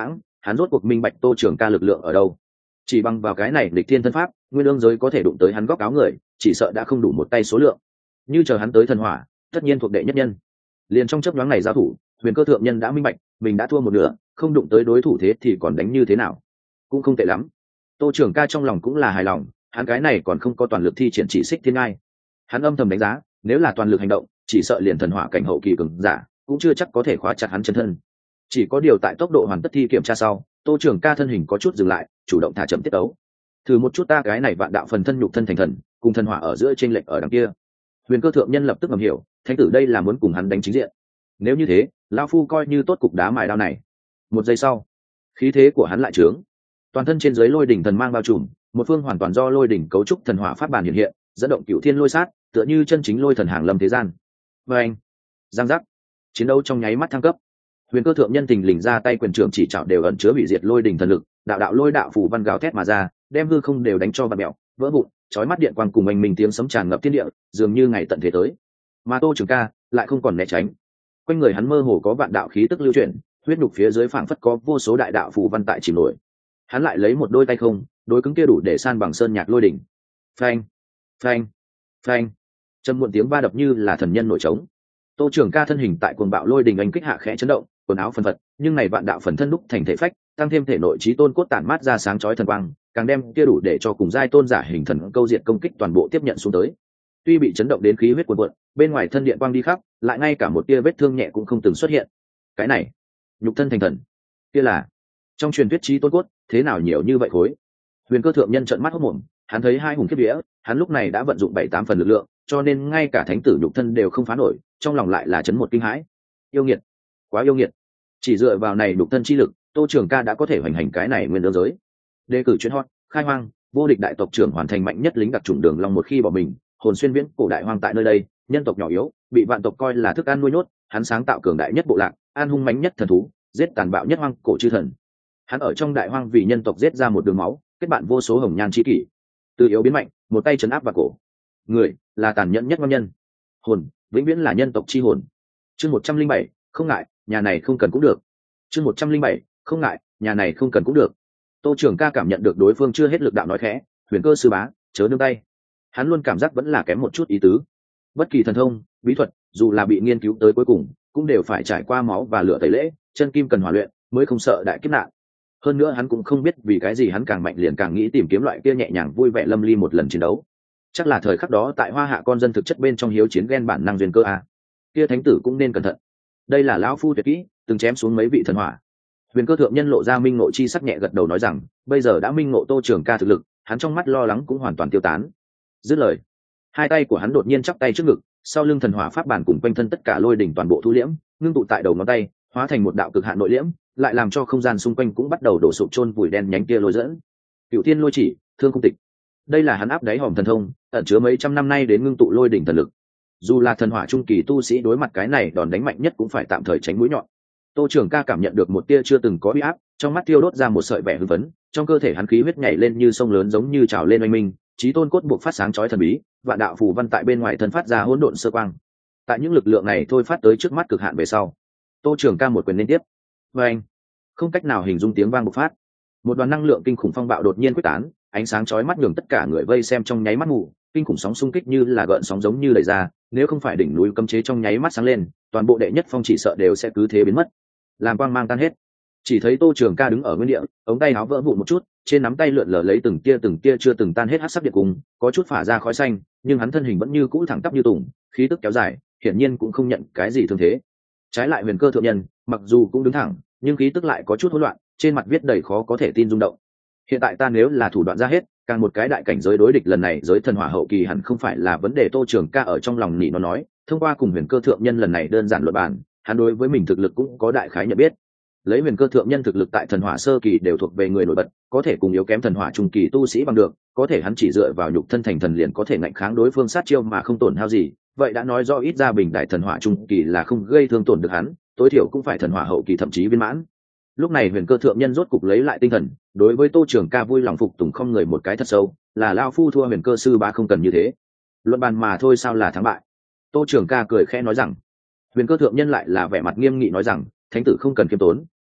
hắn rốt cuộc minh bạch Tô Trường Ca lực lượng ở đâu. Chỉ bằng vào cái này lịch thiên thân pháp, nguyên ương giới có thể đụng tới hắn góc áo người, chỉ sợ đã không đủ một tay số lượng. Như chờ hắn tới thần hỏa, tất nhiên thuộc đệ nhất nhân. Liền trong chớp nhoáng này giao thủ, Huyền Cơ thượng nhân đã minh bạch, mình đã thua một nửa, không đụng tới đối thủ thế thì còn đánh như thế nào? Cũng không tệ lắm. Tô Trường Ca trong lòng cũng là hài lòng, hắn cái này còn không có toàn lực thi triển chỉ xích thiên ngai. Hắn âm thầm đánh giá, nếu là toàn lực hành động, chỉ sợ liền thần hỏa cảnh hậu kỳ cường giả, cũng chưa chắc có thể khóa chặt hắn chân thân. Chỉ có điều tại tốc độ hoàn tất thi kiểm tra sau, Tô Trường Ca thân hình có chút dừng lại, chủ động thả chậm tiết tấu. Thử một chút ta cái này vạn đạo phần thân nhục thân thành thần, cùng thần hỏa ở giữa chênh lệch ở đằng kia. Huyền Cơ thượng nhân lập tức ngầm hiểu, thánh tử đây là muốn cùng hắn đánh chính diện. Nếu như thế, lão phu coi như tốt cục đá mài đao này. Một giây sau, khí thế của hắn lại trướng, toàn thân trên dưới lôi đỉnh thần mang bao trùm, một phương hoàn toàn do lôi đỉnh cấu trúc thần hỏa pháp bản hiện hiện, dẫn động cửu thiên lôi sát, tựa như chân chính lôi thần hàng lâm thế gian. Và anh, giang giác, chiến đấu trong nháy mắt thăng cấp. Huyền Cơ thượng nhân tình lình ra tay quyền trưởng chỉ chảo đều ẩn chứa hủy diệt lôi đỉnh thần lực, đạo đạo lôi đạo phù văn gào thét mà ra, đem hư không đều đánh cho vặn mèo, vỡ vụn, chói mắt điện quang cùng anh mình tiếng sấm tràn ngập thiên địa, dường như ngày tận thế tới. Mà Tô Trường Ca lại không còn né tránh, quanh người hắn mơ hồ có vạn đạo khí tức lưu chuyển, huyết nhục phía dưới phảng phất có vô số đại đạo phù văn tại chìm nổi. Hắn lại lấy một đôi tay không, đối cứng kia đủ để san bằng sơn nhạc lôi đỉnh. Phanh, phanh, phanh, trầm muộn tiếng va đập như là thần nhân nổi trống. Tô Trường Ca thân hình tại cuồng bạo lôi đỉnh anh kích hạ khẽ chấn động, quần áo phân phật, nhưng này vạn đạo phần thân đúc thành thể phách, tăng thêm thể nội chí tôn cốt tản mát ra sáng chói thần quang, càng đem kia đủ để cho cùng giai tôn giả hình thần câu diệt công kích toàn bộ tiếp nhận xuống tới. Tuy bị chấn động đến khí huyết cuồn cuộn, bên ngoài thân điện quang đi khắp, lại ngay cả một tia vết thương nhẹ cũng không từng xuất hiện. Cái này, nhục thân thành thần, kia là trong truyền thuyết chí tôn cốt, thế nào nhiều như vậy khối? Huyền Cơ thượng nhân trợn mắt hốt mồm, hắn thấy hai hùng kiếp vía, hắn lúc này đã vận dụng bảy tám phần lực lượng, cho nên ngay cả thánh tử nhục thân đều không phá nổi, trong lòng lại là chấn một kinh hãi. Yêu nghiệt, quá yêu nghiệt. Chỉ dựa vào này nhục thân chi lực, Tô Trường Ca đã có thể hoành hành cái này nguyên đương giới. Đề cử chuyên hot, khai hoang, vô địch đại tộc trưởng hoàn thành mạnh nhất lính đặc chủng đường long một khi bỏ mình, hồn xuyên viễn cổ đại hoang tại nơi đây, nhân tộc nhỏ yếu, bị vạn tộc coi là thức ăn nuôi nhốt, hắn sáng tạo cường đại nhất bộ lạc, an hung mãnh nhất thần thú, giết tàn bạo nhất hoang cổ chư thần. Hắn ở trong đại hoang vì nhân tộc giết ra một đường máu, kết bạn vô số hồng nhan chi kỷ. Từ yếu biến mạnh, một tay trấn áp vào cổ. Người là tàn nhẫn nhất ngon nhân. Hồn, vĩnh viễn là nhân tộc chi hồn. Chương một trăm linh bảy, không ngại, nhà này không cần cũng được. Chương một trăm linh bảy, không ngại, nhà này không cần cũng được. Tô Trường Ca cảm nhận được đối phương chưa hết lực đạo nói khẽ, Huyền Cơ sư bá, chớ nương tay. Hắn luôn cảm giác vẫn là kém một chút ý tứ. Bất kỳ thần thông, bí thuật, dù là bị nghiên cứu tới cuối cùng, cũng đều phải trải qua máu và lửa tẩy lễ, chân kim cần hòa luyện, mới không sợ đại kiếp nạn. Hơn nữa hắn cũng không biết vì cái gì hắn càng mạnh liền càng nghĩ tìm kiếm loại kia nhẹ nhàng vui vẻ lâm ly một lần chiến đấu. Chắc là thời khắc đó tại Hoa Hạ con dân thực chất bên trong hiếu chiến ghen bản năng duyên cơ a. Kia thánh tử cũng nên cẩn thận. Đây là lão phu tuyệt kỹ, từng chém xuống mấy vị thần hỏa. Huyền Cơ thượng nhân lộ ra minh ngộ chi sắc nhẹ gật đầu nói rằng, bây giờ đã minh ngộ Tô Trường Ca thực lực, hắn trong mắt lo lắng cũng hoàn toàn tiêu tán. Dứt lời, hai tay của hắn đột nhiên chắp tay trước ngực, sau lưng thần hỏa pháp bản cùng quanh thân tất cả lôi đỉnh toàn bộ thu liễm, ngưng tụ tại đầu ngón tay, hóa thành một đạo cực hạn nội liễm, lại làm cho không gian xung quanh cũng bắt đầu đổ sụp chôn vùi đen nhánh kia lôi dẫn. Cửu Thiên Lôi Chỉ, Thương Cung Tịch. Đây là hắn áp đáy hòm thần thông, ẩn chứa mấy trăm năm nay đến ngưng tụ lôi đỉnh thần lực. Dù là thần hỏa trung kỳ tu sĩ đối mặt cái này đòn đánh mạnh nhất cũng phải tạm thời tránh mũi nhọn. Tô Trường Ca cảm nhận được một tia chưa từng có uy áp, trong mắt tiêu đốt ra một sợi vẻ hưng phấn, trong cơ thể hắn khí huyết nhảy lên như sông lớn giống như trào lên oanh minh, chí tôn cốt buộc phát sáng chói thần bí, vạn đạo phù văn tại bên ngoài thân phát ra hỗn độn sơ quang. Tại những lực lượng này thôi phát tới trước mắt cực hạn về sau, Tô Trường Ca một quyền liên tiếp. Và anh, không cách nào hình dung tiếng vang bộc phát. Một đoàn năng lượng kinh khủng phong bạo đột nhiên quyết tán, ánh sáng chói mắt nhường tất cả người vây xem trong nháy mắt mù, kinh khủng sóng xung kích như là gợn sóng giống như đẩy ra, nếu không phải đỉnh núi cấm chế trong nháy mắt sáng lên, toàn bộ đệ nhất phong chỉ sợ đều sẽ cứ thế biến mất. Làm quang mang tan hết, chỉ thấy Tô Trường Ca đứng ở nguyên địa, ống tay áo vỡ vụn một chút, trên nắm tay lượn lờ lấy từng tia từng tia chưa từng tan hết hắc sắc điện cùng, có chút phả ra khói xanh, nhưng hắn thân hình vẫn như cũ thẳng tắp như tùng, khí tức kéo dài, hiển nhiên cũng không nhận cái gì thương thế. Trái lại Huyền Cơ thượng nhân, mặc dù cũng đứng thẳng, nhưng khí tức lại có chút hỗn loạn, trên mặt viết đầy khó có thể tin rung động. Hiện tại ta nếu là thủ đoạn ra hết, càng một cái đại cảnh giới đối địch lần này giới thần hỏa hậu kỳ hẳn không phải là vấn đề. Tô Trường Ca ở trong lòng nỉ nó nói, thông qua cùng Huyền Cơ thượng nhân lần này đơn giản luận bàn, hắn đối với mình thực lực cũng có đại khái nhận biết. Lấy Huyền Cơ thượng nhân thực lực tại thần hỏa sơ kỳ đều thuộc về người nổi bật, có thể cùng yếu kém thần hỏa trung kỳ tu sĩ bằng được, có thể hắn chỉ dựa vào nhục thân thành thần liền có thể ngạnh kháng đối phương sát chiêu mà không tổn hao gì, vậy đã nói rõ ít ra bình đại thần hỏa trung kỳ là không gây thương tổn được hắn, tối thiểu cũng phải thần hỏa hậu kỳ thậm chí viên mãn. Lúc này Huyền Cơ thượng nhân rốt cục lấy lại tinh thần, đối với Tô Trường Ca vui lòng phục tùng không người một cái thật sâu, là lao phu thua Huyền Cơ sư bá không cần như thế, luận bàn mà thôi sao là thắng bại. Tô Trường Ca cười khẽ nói rằng. Huyền Cơ thượng nhân lại là vẻ mặt nghiêm nghị nói rằng, thánh tử không cần khiêm tốn,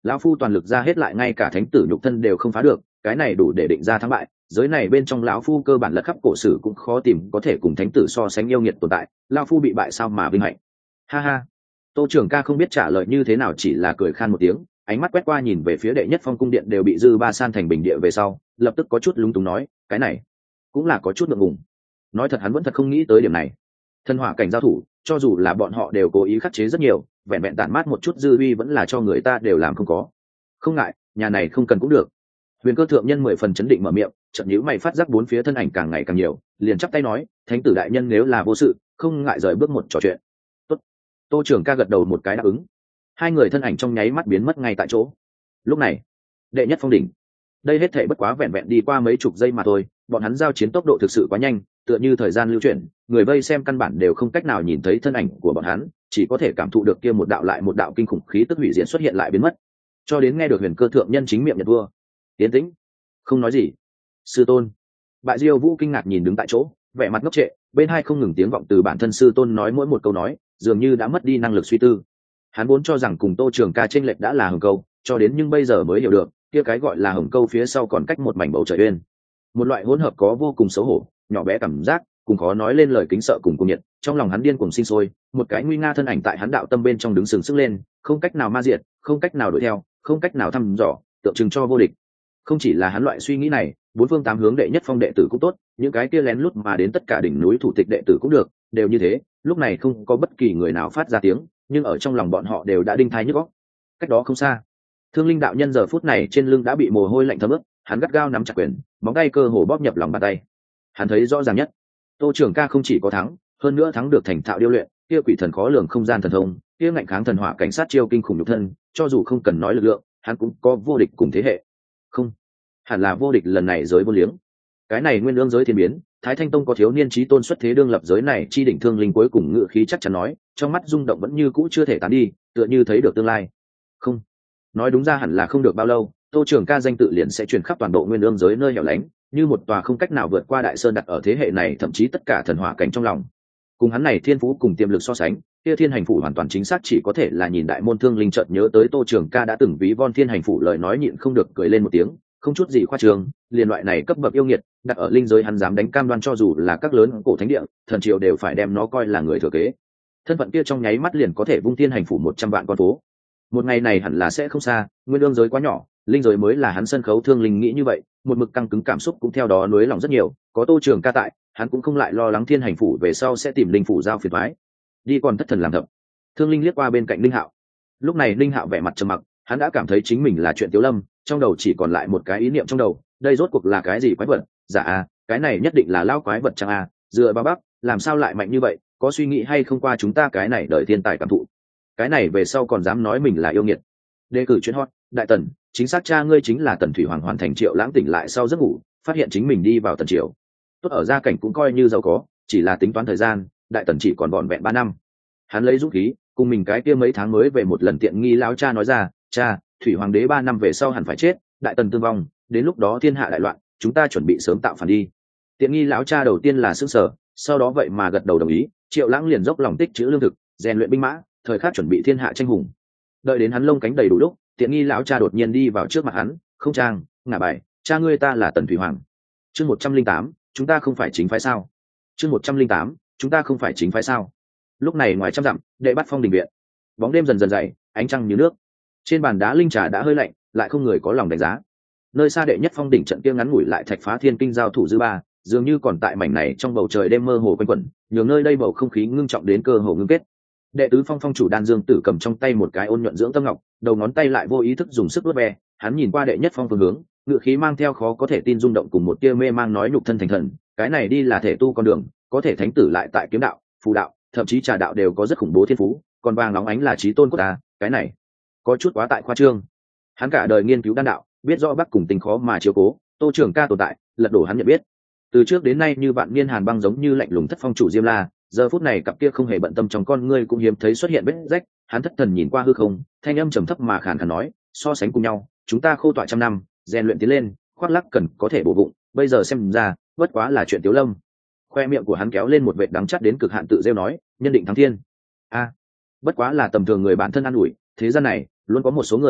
lão phu toàn lực ra hết lại ngay cả thánh tử nhục thân đều không phá được, cái này đủ để định ra thắng bại. Giới này bên trong lão phu cơ bản lật khắp cổ sử cũng khó tìm có thể cùng thánh tử so sánh yêu nghiệt tồn tại, lão phu bị bại sao mà vinh hạnh. Ha ha. Tô Trường Ca không biết trả lời như thế nào, chỉ là cười khan một tiếng, ánh mắt quét qua nhìn về phía đệ nhất phong cung điện đều bị dư ba san thành bình địa về sau, lập tức có chút lúng túng nói, cái này cũng là có chút ngượng ngùng. Nói thật hắn vẫn thật không nghĩ tới điểm này. Thần hỏa cảnh giao thủ, cho dù là bọn họ đều cố ý khắc chế rất nhiều, vẹn vẹn tản mát một chút dư uy vẫn là cho người ta đều làm không có. Không ngại, nhà này không cần cũng được. Huyền Cơ thượng nhân mười phần chấn định mở miệng, chợt nhíu mày phát giác bốn phía thân ảnh càng ngày càng nhiều, liền chắp tay nói, thánh tử đại nhân nếu là vô sự, không ngại rời bước một trò chuyện. Tốt. Tô Trường Ca gật đầu một cái đáp ứng. Hai người thân ảnh trong nháy mắt biến mất ngay tại chỗ. Lúc này, đệ nhất phong đỉnh, đây hết thảy bất quá vẹn vẹn đi qua mấy chục giây mà thôi, bọn hắn giao chiến tốc độ thực sự quá nhanh, tựa như thời gian lưu chuyển, người vây xem căn bản đều không cách nào nhìn thấy thân ảnh của bọn hắn, chỉ có thể cảm thụ được kia một đạo lại một đạo kinh khủng khí tức hủy diệt xuất hiện lại biến mất, cho đến nghe được Huyền Cơ thượng nhân chính miệng nhận vua. Tiến tĩnh, không nói gì. Sư tôn. Bại Diêu Vũ kinh ngạc nhìn đứng tại chỗ, vẻ mặt ngốc trệ, bên hai không ngừng tiếng vọng từ bản thân sư tôn nói mỗi một câu nói, dường như đã mất đi năng lực suy tư. Hắn vốn cho rằng cùng Tô Trường Ca chênh lệch đã là hồng câu, cho đến nhưng bây giờ mới hiểu được, kia cái gọi là hồng câu phía sau còn cách một mảnh bầu trời uyên. Một loại hỗn hợp có vô cùng xấu hổ, nhỏ bé cảm giác, cùng khó nói lên lời kính sợ cùng cuồng nhiệt, trong lòng hắn điên cuồng sinh sôi, một cái nguy nga thân ảnh tại hắn đạo tâm bên trong đứng sừng sững lên, không cách nào ma diệt, không cách nào đuổi theo, không cách nào thăm dò, tượng trưng cho vô địch. Không chỉ là hắn loại suy nghĩ này, bốn phương tám hướng đệ nhất phong đệ tử cũng tốt, những cái kia lén lút mà đến tất cả đỉnh núi thủ tịch đệ tử cũng được, đều như thế, lúc này không có bất kỳ người nào phát ra tiếng, nhưng ở trong lòng bọn họ đều đã đinh thai nhức óc. Cách đó không xa, Thương Linh đạo nhân giờ phút này trên lưng đã bị mồ hôi lạnh thấm ướt, hắn gắt gao nắm chặt quyền, móng tay cơ hồ bóp nhập lòng bàn tay. Hắn thấy rõ ràng nhất, Tô Trường Ca không chỉ có thắng, hơn nữa thắng được thành thạo điêu luyện, kia quỷ thần khó lường không gian thần thông, kia ngạnh kháng thần hỏa cảnh sát chiêu kinh khủng nhục thân, cho dù không cần nói lực lượng, hắn cũng có vô địch cùng thế hệ. Không, hẳn là vô địch lần này giới vô liếng. Cái này nguyên ương giới thiên biến, Thái Thanh Tông có thiếu niên chí tôn xuất thế đương lập giới này chi đỉnh Thương Linh cuối cùng ngự khí chắc chắn nói, trong mắt rung động vẫn như cũ chưa thể tán đi, tựa như thấy được tương lai. Không, nói đúng ra hẳn là không được bao lâu, Tô Trường Ca danh tự liền sẽ truyền khắp toàn bộ nguyên ương giới nơi hẻo lánh, như một tòa không cách nào vượt qua đại sơn đặt ở thế hệ này, thậm chí tất cả thần hỏa cảnh trong lòng. Cùng hắn này thiên phú cùng tiềm lực so sánh, kia Thiên Hành phủ hoàn toàn chính xác chỉ có thể là nhìn đại môn. Thương Linh chợt nhớ tới Tô Trường Ca đã từng ví von Thiên Hành phủ lời nói nhịn không được cười lên một tiếng, không chút gì khoa trương, liền loại này cấp bậc yêu nghiệt, đặt ở linh giới hắn dám đánh cam đoan cho dù là các lớn cổ thánh địa, thần triều đều phải đem nó coi là người thừa kế. Thân phận kia trong nháy mắt liền có thể vung Thiên Hành phủ một trăm vạn con phố. Một ngày này hẳn là sẽ không xa, nguyên ương giới quá nhỏ, linh giới mới là hắn sân khấu. Thương Linh nghĩ như vậy, một mực căng cứng cảm xúc cũng theo đó nuối lòng rất nhiều, có Tô Trường Ca tại, hắn cũng không lại lo lắng Thiên Hành phủ về sau sẽ tìm linh phủ giao phiền toái. Đi còn thất thần làm thập. Thương Linh liếc qua bên cạnh Linh Hạo. Lúc này Linh Hạo vẻ mặt trầm mặc, hắn đã cảm thấy chính mình là chuyện Tiếu Lâm, trong đầu chỉ còn lại một cái ý niệm trong đầu, đây rốt cuộc là cái gì quái vật? Dạ à, cái này nhất định là lao quái vật chăng à, dựa vào Bắc, làm sao lại mạnh như vậy, có suy nghĩ hay không qua chúng ta cái này đợi thiên tài cảm thụ. Cái này về sau còn dám nói mình là yêu nghiệt. Đề cử chuyên hot, đại tần, chính xác cha ngươi chính là Tần Thủy Hoàng. Hoàn thành Triệu Lãng tỉnh lại sau giấc ngủ, phát hiện chính mình đi vào tần triều. Tốt ở gia cảnh cũng coi như giàu có, chỉ là tính toán thời gian, đại tần chỉ còn vỏn vẹn ba năm. Hắn lấy dũng khí, cùng mình cái kia mấy tháng mới về một lần tiện nghi lão cha nói ra, cha, Thủy Hoàng đế ba năm về sau hẳn phải chết, đại tần tương vong, đến lúc đó thiên hạ đại loạn, chúng ta chuẩn bị sớm tạo phản đi. Tiện nghi lão cha đầu tiên là sững sờ, sau đó vậy mà gật đầu đồng ý. Triệu Lãng liền dốc lòng tích trữ lương thực, rèn luyện binh mã, thời khắc chuẩn bị thiên hạ tranh hùng. Đợi đến hắn lông cánh đầy đủ lúc, tiện nghi lão cha đột nhiên đi vào trước mặt hắn, không trang, ngả bài, cha ngươi ta là Tần Thủy Hoàng. Chương một trăm linh tám, chúng ta không phải chính phái sao? Chương một trăm linh tám, chúng ta không phải chính phái sao? Lúc này ngoài trăm dặm, đệ bắt phong đình viện, bóng đêm dần dần dày, ánh trăng như nước. Trên bàn đá linh trà đã hơi lạnh, lại không người có lòng đánh giá. Nơi xa đệ nhất phong đỉnh trận kia ngắn ngủi lại thạch phá thiên kinh giao thủ dư ba, dường như còn tại mảnh này trong bầu trời đêm mơ hồ quanh quẩn, nhường nơi đây bầu không khí ngưng trọng đến cơ hồ ngưng kết. Đệ tứ phong phong chủ Đan Dương Tử cầm trong tay một cái ôn nhuận dưỡng tâm ngọc, đầu ngón tay lại vô ý thức dùng sức vuốt ve, hắn nhìn qua đệ nhất phong phương hướng, ngựa khí mang theo khó có thể tin rung động cùng một tia mê mang nói nhục thân thành thần, cái này đi là thể tu con đường, có thể thánh tử lại tại kiếm đạo, phù đạo, thậm chí trà đạo đều có rất khủng bố thiên phú, còn vàng nóng ánh là chí tôn của ta, cái này có chút quá tại khoa trương. Hắn cả đời nghiên cứu đan đạo, biết rõ Bắc cùng tình khó mà chiếu cố, Tô Trường Ca tồn tại, lật đổ hắn nhận biết. Từ trước đến nay như vạn niên hàn băng giống như lạnh lùng thất phong chủ Diêm La, giờ phút này cặp kia không hề bận tâm trong con ngươi cũng hiếm thấy xuất hiện vết rách. Hắn thất thần nhìn qua hư không, thanh âm trầm thấp mà khàn khàn nói, so sánh cùng nhau, chúng ta khô tọa trăm năm, rèn luyện tiến lên, khoác lắc cần có thể bổ vụng, bây giờ xem ra bất quá là chuyện Tiếu Lâm. Khoe miệng của hắn kéo lên một vệt đắng chát đến cực hạn, tự rêu nói, nhân định thắng thiên. A, bất quá là tầm thường người bản thân an ủi, thế gian này luôn có một số người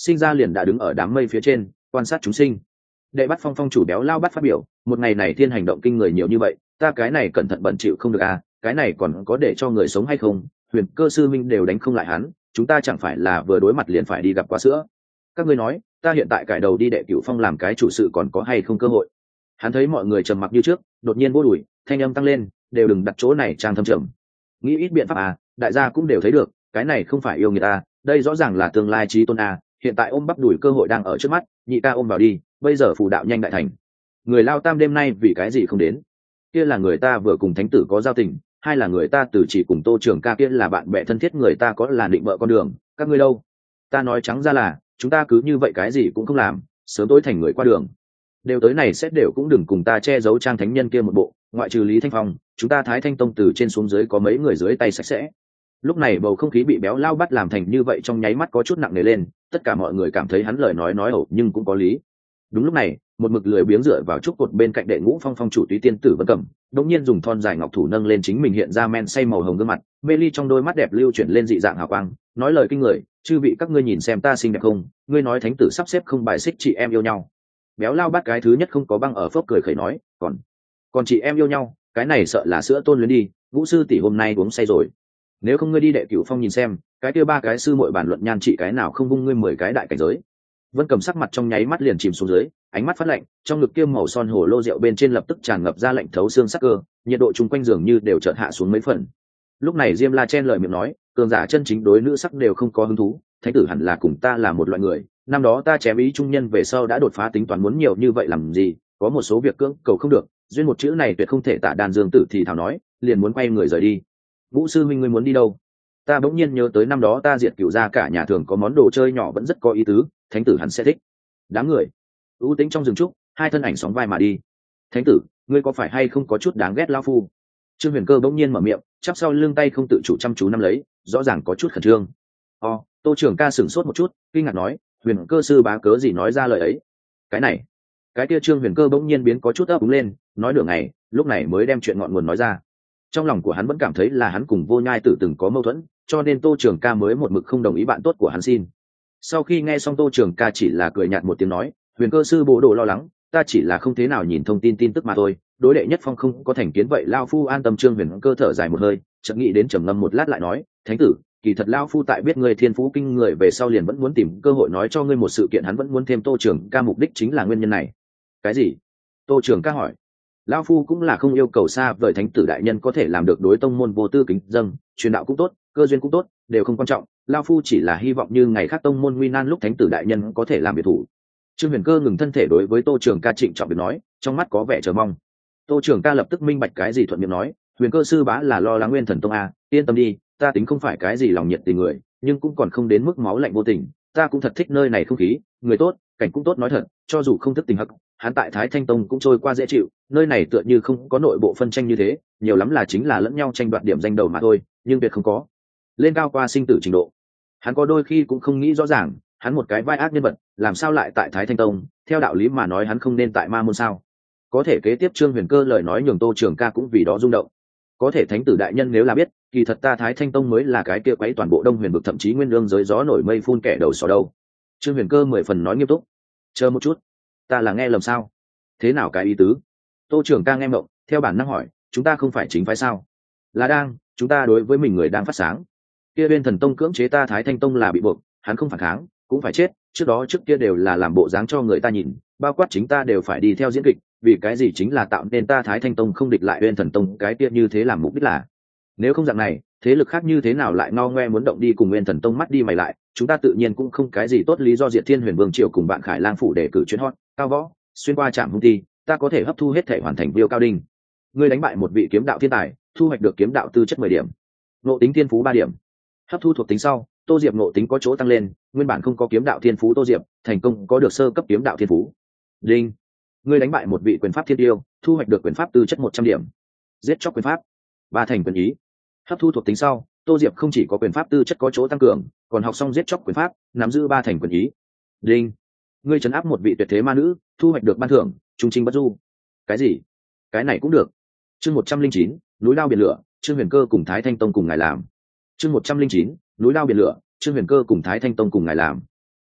sinh ra liền đã đứng ở đám mây phía trên quan sát chúng sinh. Đệ bắt phong phong chủ béo lao bắt phát biểu, một ngày này thiên hành động kinh người nhiều như vậy, ta cái này cẩn thận bận chịu không được à, cái này còn có để cho người sống hay không? Huyền Cơ sư minh đều đánh không lại hắn, chúng ta chẳng phải là vừa đối mặt liền phải đi gặp quá sữa? Các ngươi nói, ta hiện tại cải đầu đi đệ cửu phong làm cái chủ sự còn có hay không cơ hội? Hắn thấy mọi người trầm mặc như trước, đột nhiên vô đuổi, thanh âm tăng lên, đều đừng đặt chỗ này trang thâm trầm. Nghĩ ít biện pháp à, đại gia cũng đều thấy được, cái này không phải yêu người ta, đây rõ ràng là tương lai chí tôn à, hiện tại ôm bắp đuổi cơ hội đang ở trước mắt, nhị ca ôm vào đi, bây giờ phù đạo nhanh đại thành. Người lao tam đêm nay vì cái gì không đến? Kia là người ta vừa cùng thánh tử có giao tình, hay là người ta từ chỉ cùng Tô Trường Ca kia là bạn bè thân thiết, người ta có là định vợ con đường, các ngươi đâu? Ta nói trắng ra là, chúng ta cứ như vậy cái gì cũng không làm, sớm tối thành người qua đường. Đều tới này sẽ đều cũng đừng cùng ta che giấu trang thánh nhân kia một bộ, ngoại trừ Lý Thanh Phong, chúng ta Thái Thanh Tông từ trên xuống dưới có mấy người dưới tay sạch sẽ. Lúc này bầu không khí bị béo lao bắt làm thành như vậy trong nháy mắt có chút nặng nề lên, tất cả mọi người cảm thấy hắn lời nói nói ẩu nhưng cũng có lý. Đúng lúc này, một mực lười biếng dựa vào trúc cột bên cạnh đệ ngũ phong phong chủ Túy Tiên tử Vân Cẩm, đột nhiên dùng thon dài ngọc thủ nâng lên chính mình hiện ra men say màu hồng gương mặt, mê ly trong đôi mắt đẹp lưu chuyển lên dị dạng hào quang, nói lời kinh người, chư vị các ngươi nhìn xem ta xinh đẹp không, ngươi nói thánh tử sắp xếp không bài xích chị em yêu nhau. Béo lao bắt cái thứ nhất không có băng ở phốc cười khẩy nói, còn còn chị em yêu nhau, cái này sợ là sữa tôn luyến đi, Vũ sư tỷ hôm nay uống say rồi. Nếu không ngươi đi đệ cửu phong nhìn xem, cái kia ba cái sư muội bản luận nhan trị cái nào không vung ngươi mười cái đại cảnh giới. Vân Cầm sắc mặt trong nháy mắt liền chìm xuống dưới, ánh mắt phát lạnh, trong ngực kiêm màu son hồ lô rượu bên trên lập tức tràn ngập ra lạnh thấu xương sắc cơ, nhiệt độ chung quanh giường như đều chợt hạ xuống mấy phần. Lúc này Diêm La chen lời miệng nói, cường giả chân chính đối nữ sắc đều không có hứng thú, thánh tử hẳn là cùng ta là một loại người, năm đó ta chém ý trung nhân về sau đã đột phá, tính toán muốn nhiều như vậy làm gì, có một số việc cưỡng cầu không được, duyên một chữ này tuyệt không thể tả. Đàn Dương Tử thì thào nói, liền muốn quay người rời đi. Vũ sư huynh ngươi muốn đi đâu? Ta bỗng nhiên nhớ tới năm đó ta diệt cửu gia cả nhà thường có món đồ chơi nhỏ vẫn rất có ý tứ, thánh tử hẳn sẽ thích. Đám người ưu tính trong rừng trúc, hai thân ảnh sóng vai mà đi. Thánh tử, ngươi có phải hay không có chút đáng ghét lão phu? Trương Huyền Cơ bỗng nhiên mở miệng, chắp sau lưng tay không tự chủ chăm chú nắm lấy, rõ ràng có chút khẩn trương. O, Tô Trường Ca sửng sốt một chút, kinh ngạc nói, Huyền Cơ sư bá cớ gì nói ra lời ấy? Cái này, cái kia Trương Huyền Cơ bỗng nhiên biến có chút ấp úng lên, nói nửa ngày, lúc này mới đem chuyện ngọn nguồn nói ra. Trong lòng của hắn vẫn cảm thấy là hắn cùng Vô Nhai Tử từng có mâu thuẫn, cho nên Tô Trường Ca mới một mực không đồng ý bạn tốt của hắn xin. Sau khi nghe xong, Tô Trường Ca chỉ là cười nhạt một tiếng nói, Huyền Cơ sư bố đồ lo lắng, ta chỉ là không thế nào nhìn thông tin tin tức mà thôi, đối đệ nhất phong không có thành kiến vậy. Lao phu an tâm. Trương Huyền Cơ thở dài một hơi, chợt nghĩ đến trầm ngâm một lát lại nói, thánh tử, kỳ thật Lao phu tại biết ngươi thiên phú kinh người về sau liền vẫn muốn tìm cơ hội nói cho ngươi một sự kiện. Hắn vẫn muốn thêm Tô Trường Ca mục đích chính là nguyên nhân này. Cái gì? Tô Trường Ca hỏi. Lao phu cũng là không yêu cầu xa vời, thánh tử đại nhân có thể làm được đối tông môn vô tư kính dâng, truyền đạo cũng tốt, cơ duyên cũng tốt, đều không quan trọng. Lao phu chỉ là hy vọng như ngày khác tông môn nguy nan lúc thánh tử đại nhân có thể làm biệt thủ. Trương Huyền Cơ ngừng thân thể đối với Tô Trường Ca trịnh trọng việc nói, trong mắt có vẻ chờ mong. Tô Trường Ca lập tức minh bạch cái gì, thuận miệng nói, Huyền Cơ sư bá là lo lắng Nguyên Thần Tông a, yên tâm đi, ta tính không phải cái gì lòng nhiệt tình người, nhưng cũng còn không đến mức máu lạnh vô tình, ta cũng thật thích nơi này không khí, người tốt, cảnh cũng tốt. Nói thật, cho dù không thức tình hắc, hắn tại Thái Thanh Tông cũng trôi qua dễ chịu, nơi này tựa như không có nội bộ phân tranh như thế, nhiều lắm là chính là lẫn nhau tranh đoạt điểm danh đầu mà thôi, nhưng việc không có lên cao qua sinh tử trình độ. Hắn có đôi khi cũng không nghĩ rõ ràng, hắn một cái vai ác nhân vật, làm sao lại tại Thái Thanh Tông, theo đạo lý mà nói hắn không nên tại Ma môn sao? Có thể kế tiếp Trương Huyền Cơ lời nói nhường Tô Trường Ca cũng vì đó rung động. Có thể thánh tử đại nhân nếu là biết, kỳ thật ta Thái Thanh Tông mới là cái kia quấy toàn bộ Đông Huyền vực, thậm chí nguyên lương giới gió nổi mây phun kẻ đầu sỏ đâu. Trương Huyền Cơ mười phần nói nghiêm túc. Chờ một chút, ta là nghe lầm sao? Thế nào cái ý tứ? Tô Trường Ca nghe mộng, theo bản năng hỏi, chúng ta không phải chính phái sao? Là đang, chúng ta đối với mình người đang phát sáng. Kia bên Thần Tông cưỡng chế ta Thái Thanh Tông là bị buộc, hắn không phản kháng cũng phải chết, trước đó trước kia đều là làm bộ dáng cho người ta nhìn, bao quát chính ta đều phải đi theo diễn kịch, vì cái gì chính là tạo nên ta Thái Thanh Tông không địch lại Uyên Thần Tông, cái kia như thế làm mục đích là, nếu không dạng này, thế lực khác như thế nào lại ngao ngoe muốn động đi cùng Uyên Thần Tông mắt đi mày lại, chúng ta tự nhiên cũng không cái gì tốt lý do diệt Thiên Huyền Vương triều cùng bạn Khải Lang phủ để cử chuyến hot, cao võ, xuyên qua trạm hung ti, ta có thể hấp thu hết thể hoàn thành Viêu Cao Đinh. Ngươi đánh bại một vị kiếm đạo thiên tài, thu hoạch được kiếm đạo tư chất mười điểm, ngộ tính thiên phú ba điểm. Hấp thu thuộc tính sau, Tô Diệp ngộ tính có chỗ tăng lên, nguyên bản không có kiếm đạo thiên phú Tô Diệp thành công có được sơ cấp kiếm đạo thiên phú. Đinh, ngươi đánh bại một vị quyền pháp thiên tiêu, thu hoạch được quyền pháp tư chất một trăm điểm, giết chóc quyền pháp ba thành quyền ý. Hấp thu thuộc tính sau, Tô Diệp không chỉ có quyền pháp tư chất có chỗ tăng cường, còn học xong giết chóc quyền pháp, nắm giữ ba thành quyền ý. Đinh, ngươi trấn áp một vị tuyệt thế ma nữ, thu hoạch được ban thưởng trung trinh bất du. Cái gì? Cái này cũng được. Chương một trăm linh chín, núi lao biển lửa, Trương Huyền Cơ cùng Thái Thanh Tông cùng ngài làm. Chương một trăm linh chín, núi lao biển lửa, Trương Huyền Cơ cùng Thái Thanh Tông cùng ngài làm.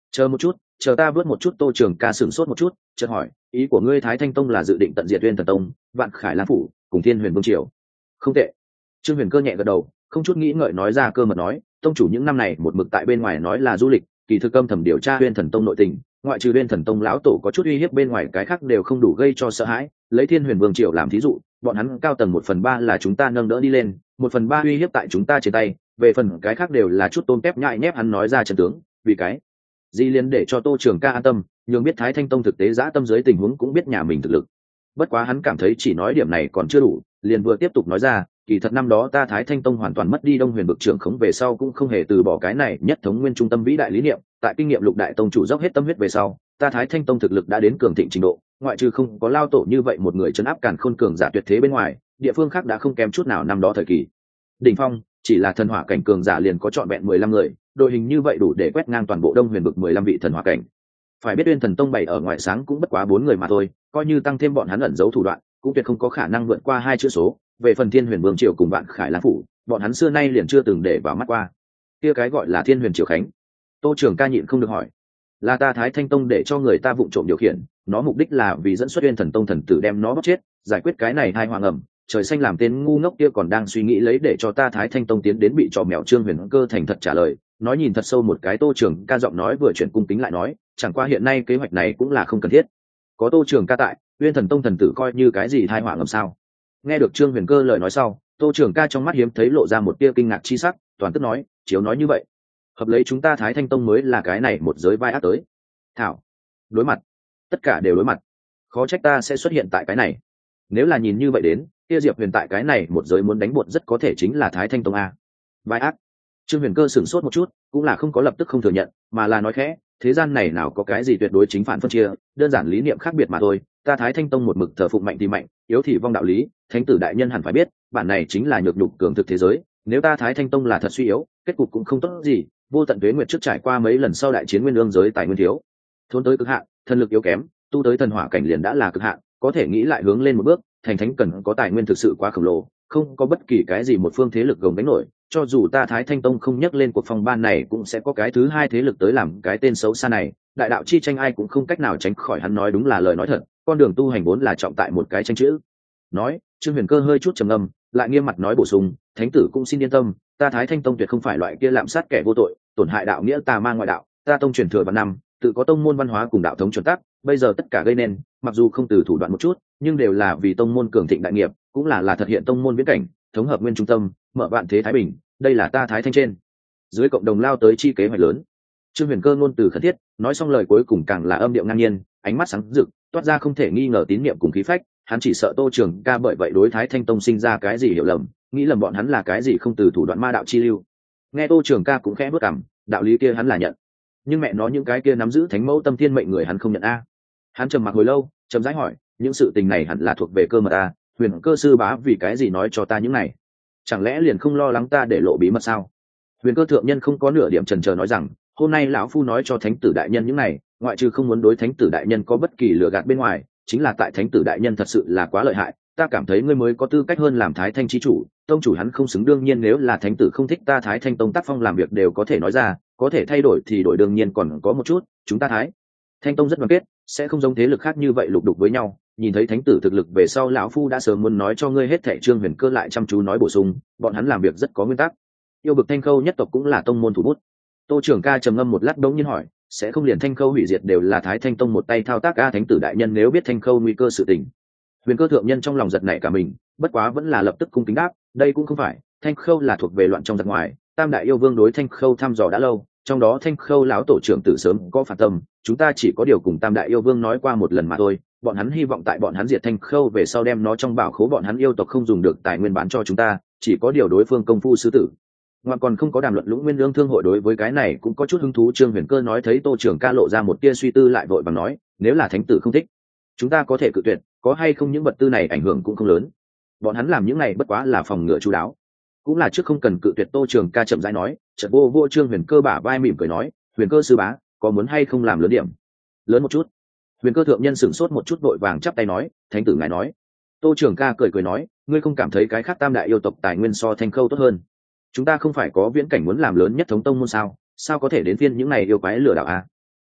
chờ một chút, chờ ta vớt một chút. Tô Trường Ca sửng sốt một chút, chợt hỏi, ý của ngươi Thái Thanh Tông là dự định tận diệt Uyên Thần Tông, Vạn Khải Lang phủ cùng Thiên Huyền Vương triều? Không tệ. Trương Huyền Cơ nhẹ gật đầu, không chút nghĩ ngợi nói ra cơ mật nói, tông chủ những năm này một mực tại bên ngoài nói là du lịch, kỳ thực âm thầm điều tra Uyên Thần Tông nội tình, ngoại trừ Uyên Thần Tông lão tổ có chút uy hiếp bên ngoài, cái khác đều không đủ gây cho sợ hãi. Lấy Thiên Huyền Vương triều làm thí dụ, bọn hắn cao tầng một phần ba là chúng ta nâng đỡ đi lên, một phần ba uy hiếp tại chúng ta trên tay, về phần cái khác đều là chút tôm tép nhại nhép. Hắn nói ra trận tướng, vì cái gì liền để cho Tô Trường Ca an tâm, nhưng biết Thái Thanh Tông thực tế dã tâm dưới tình huống cũng biết nhà mình thực lực. Bất quá hắn cảm thấy chỉ nói điểm này còn chưa đủ, liền vừa tiếp tục nói ra, kỳ thật năm đó ta Thái Thanh Tông hoàn toàn mất đi Đông Huyền vực trưởng khống về sau cũng không hề từ bỏ cái này nhất thống nguyên trung tâm vĩ đại lý niệm, tại kinh nghiệm lục đại tông chủ dốc hết tâm huyết về sau, ta Thái Thanh Tông thực lực đã đến cường thịnh trình độ, ngoại trừ không có lao tổ như vậy một người trấn áp càn khôn cường giả tuyệt thế bên ngoài, địa phương khác đã không kém chút nào năm đó thời kỳ đỉnh phong, chỉ là thần hỏa cảnh cường giả liền có trọn vẹn mười lăm người, đội hình như vậy đủ để quét ngang toàn bộ Đông Huyền vực mười lăm vị thần hỏa cảnh. Phải biết Uyên Thần Tông bày ở ngoài sáng cũng bất quá bốn người mà thôi, coi như tăng thêm bọn hắn ẩn giấu thủ đoạn, cũng tuyệt không có khả năng vượt qua hai chữ số. Về phần Thiên Huyền Vương triều cùng Vạn Khải Lang phủ, bọn hắn xưa nay liền chưa từng để vào mắt qua. Kia cái gọi là Thiên Huyền triều khánh, Tô Trường Ca nhịn không được hỏi, là ta Thái Thanh Tông để cho người ta vụng trộm điều khiển, nó mục đích là vì dẫn xuất Uyên Thần Tông thần tử đem nó bóc chết, giải quyết cái này hai hoàng ẩm. Trời xanh làm tên ngu ngốc kia còn đang suy nghĩ lấy để cho ta Thái Thanh Tông tiến đến bị trò mèo. Trương Huyền Cơ thành thật trả lời, nói nhìn thật sâu một cái. Tô Trường Ca giọng nói vừa chuyển cung kính lại nói, chẳng qua hiện nay kế hoạch này cũng là không cần thiết, có Tô Trường Ca tại, Uyên Thần Tông thần tử coi như cái gì tai họa ngầm sao? Nghe được Trương Huyền Cơ lời nói sau, Tô Trường Ca trong mắt hiếm thấy lộ ra một tia kinh ngạc chi sắc, toàn tức nói, chiếu nói như vậy, hợp lấy chúng ta Thái Thanh Tông mới là cái này một giới vai ác tới. Thảo, đối mặt, tất cả đều đối mặt, khó trách ta sẽ xuất hiện tại cái này. Nếu là nhìn như vậy đến, kia Diệp Huyền tại cái này một giới muốn đánh bột rất có thể chính là Thái Thanh Tông a. Vai ác. Trương Huyền Cơ sửng sốt một chút, cũng là không có lập tức không thừa nhận, mà là nói khẽ, thế gian này nào có cái gì tuyệt đối chính phản phân chia, đơn giản lý niệm khác biệt mà thôi. Ta Thái Thanh Tông một mực thờ phụng mạnh thì mạnh, yếu thì vong đạo lý, thánh tử đại nhân hẳn phải biết, bản này chính là nhược nhục cường thực thế giới. Nếu ta Thái Thanh Tông là thật suy yếu, kết cục cũng không tốt gì. Vô tận tuế nguyệt trước trải qua mấy lần sau đại chiến nguyên lương giới tài nguyên thiếu, thốn tới cực hạn, thần lực yếu kém, tu tới thần hỏa cảnh liền đã là cực hạn, có thể nghĩ lại hướng lên một bước, thành thánh cần có tài nguyên thực sự quá khổng lồ, không có bất kỳ cái gì một phương thế lực gồng đánh nổi. Cho dù ta Thái Thanh Tông không nhắc lên cuộc phong ban này, cũng sẽ có cái thứ hai thế lực tới làm cái tên xấu xa này. Đại đạo chi tranh ai cũng không cách nào tránh khỏi. Hắn nói đúng là lời nói thật, con đường tu hành vốn là trọng tại một cái tranh chữ. Nói, Trương Huyền Cơ hơi chút trầm ngâm, lại nghiêm mặt nói bổ sung, thánh tử cũng xin yên tâm, ta Thái Thanh Tông tuyệt không phải loại kia lạm sát kẻ vô tội, tổn hại đạo nghĩa tà ma ngoại đạo. Ta tông truyền thừa vạn năm, tự có tông môn văn hóa cùng đạo thống chuẩn tắc, bây giờ tất cả gây nên, mặc dù không từ thủ đoạn một chút, nhưng đều là vì tông môn cường thịnh đại nghiệp, cũng là là thực hiện tông môn viễn cảnh, thống hợp nguyên trung tâm, mở vạn thế thái bình. Đây là ta Thái Thanh trên dưới cộng đồng lao tới chi kế hoạch lớn. Trương Huyền Cơ ngôn từ khẩn thiết, nói xong lời cuối cùng càng là âm điệu ngang nhiên, ánh mắt sáng rực, toát ra không thể nghi ngờ tín niệm cùng khí phách. Hắn chỉ sợ Tô Trường Ca bởi vậy đối Thái Thanh Tông sinh ra cái gì hiểu lầm, nghĩ lầm bọn hắn là cái gì không từ thủ đoạn ma đạo chi lưu. Nghe Tô Trường Ca cũng khẽ bước cằm, đạo lý kia hắn là nhận, nhưng mẹ nó những cái kia nắm giữ thánh mẫu tâm thiên mệnh người hắn không nhận a. Hắn trầm mặc hồi lâu, trầm rãi hỏi, những sự tình này hẳn là thuộc về cơ mật ta, Huyền Cơ sư bá vì cái gì nói cho ta những này? Chẳng lẽ liền không lo lắng ta để lộ bí mật sao? Huyền Cơ thượng nhân không có nửa điểm chần chờ nói rằng, hôm nay lão phu nói cho thánh tử đại nhân những này, ngoại trừ không muốn đối thánh tử đại nhân có bất kỳ lừa gạt bên ngoài, chính là tại thánh tử đại nhân thật sự là quá lợi hại, ta cảm thấy ngươi mới có tư cách hơn làm Thái Thanh chi chủ, tông chủ hắn không xứng. Đương nhiên nếu là thánh tử không thích ta Thái Thanh Tông tác phong làm việc đều có thể nói ra, có thể thay đổi thì đổi. Đương nhiên còn có một chút, chúng ta Thái Thanh Tông rất đoàn kết, sẽ không giống thế lực khác như vậy lục đục với nhau. Nhìn thấy thánh tử thực lực về sau, lão phu đã sớm muốn nói cho ngươi hết thảy. Trương Huyền Cơ lại chăm chú nói bổ sung, bọn hắn làm việc rất có nguyên tắc, yêu bực Thanh Khâu nhất tộc cũng là tông môn thủ bút. Tô Trường Ca trầm ngâm một lát đống nhiên hỏi, sẽ không liền Thanh Khâu hủy diệt đều là Thái Thanh Tông một tay thao tác a? Thánh tử đại nhân nếu biết Thanh Khâu nguy cơ sự tình. Huyền Cơ thượng nhân trong lòng giật nảy cả mình, bất quá vẫn là lập tức cung kính đáp, đây cũng không phải, Thanh Khâu là thuộc về loạn trong giặc ngoài, tam đại yêu vương đối Thanh Khâu thăm dò đã lâu, trong đó Thanh Khâu lão tổ trưởng tử sớm có phản tâm, chúng ta chỉ có điều cùng tam đại yêu vương nói qua một lần mà thôi. Bọn hắn hy vọng tại bọn hắn diệt Thanh Khâu về sau đem nó trong bảo khố bọn hắn yêu tộc không dùng được tài nguyên bán cho chúng ta, chỉ có điều đối phương công phu sư tử ngoạn còn không có đàm luận. Lũng Nguyên Lương thương hội đối với cái này cũng có chút hứng thú. Trương Huyền Cơ nói thấy Tô Trường Ca lộ ra một tia suy tư lại vội vàng nói, nếu là thánh tử không thích, chúng ta có thể cự tuyệt, có hay không những vật tư này ảnh hưởng cũng không lớn, bọn hắn làm những này bất quá là phòng ngừa chú đáo, cũng là trước không cần cự tuyệt. Tô Trường Ca chậm rãi nói, chợt vô vô Trương Huyền Cơ bả vai mỉm cười nói, Huyền Cơ sư bá, có muốn hay không làm lớn điểm, lớn một chút? Huyền Cơ thượng nhân sửng sốt một chút vội vàng chắp tay nói, thánh tử ngài nói. Tô Trường Ca cười cười nói, ngươi không cảm thấy cái khác tam đại yêu tộc tài nguyên so Thanh Khâu tốt hơn? Chúng ta không phải có viễn cảnh muốn làm lớn nhất thống tông môn sao, sao có thể đến phiên những này yêu quái lừa đảo a?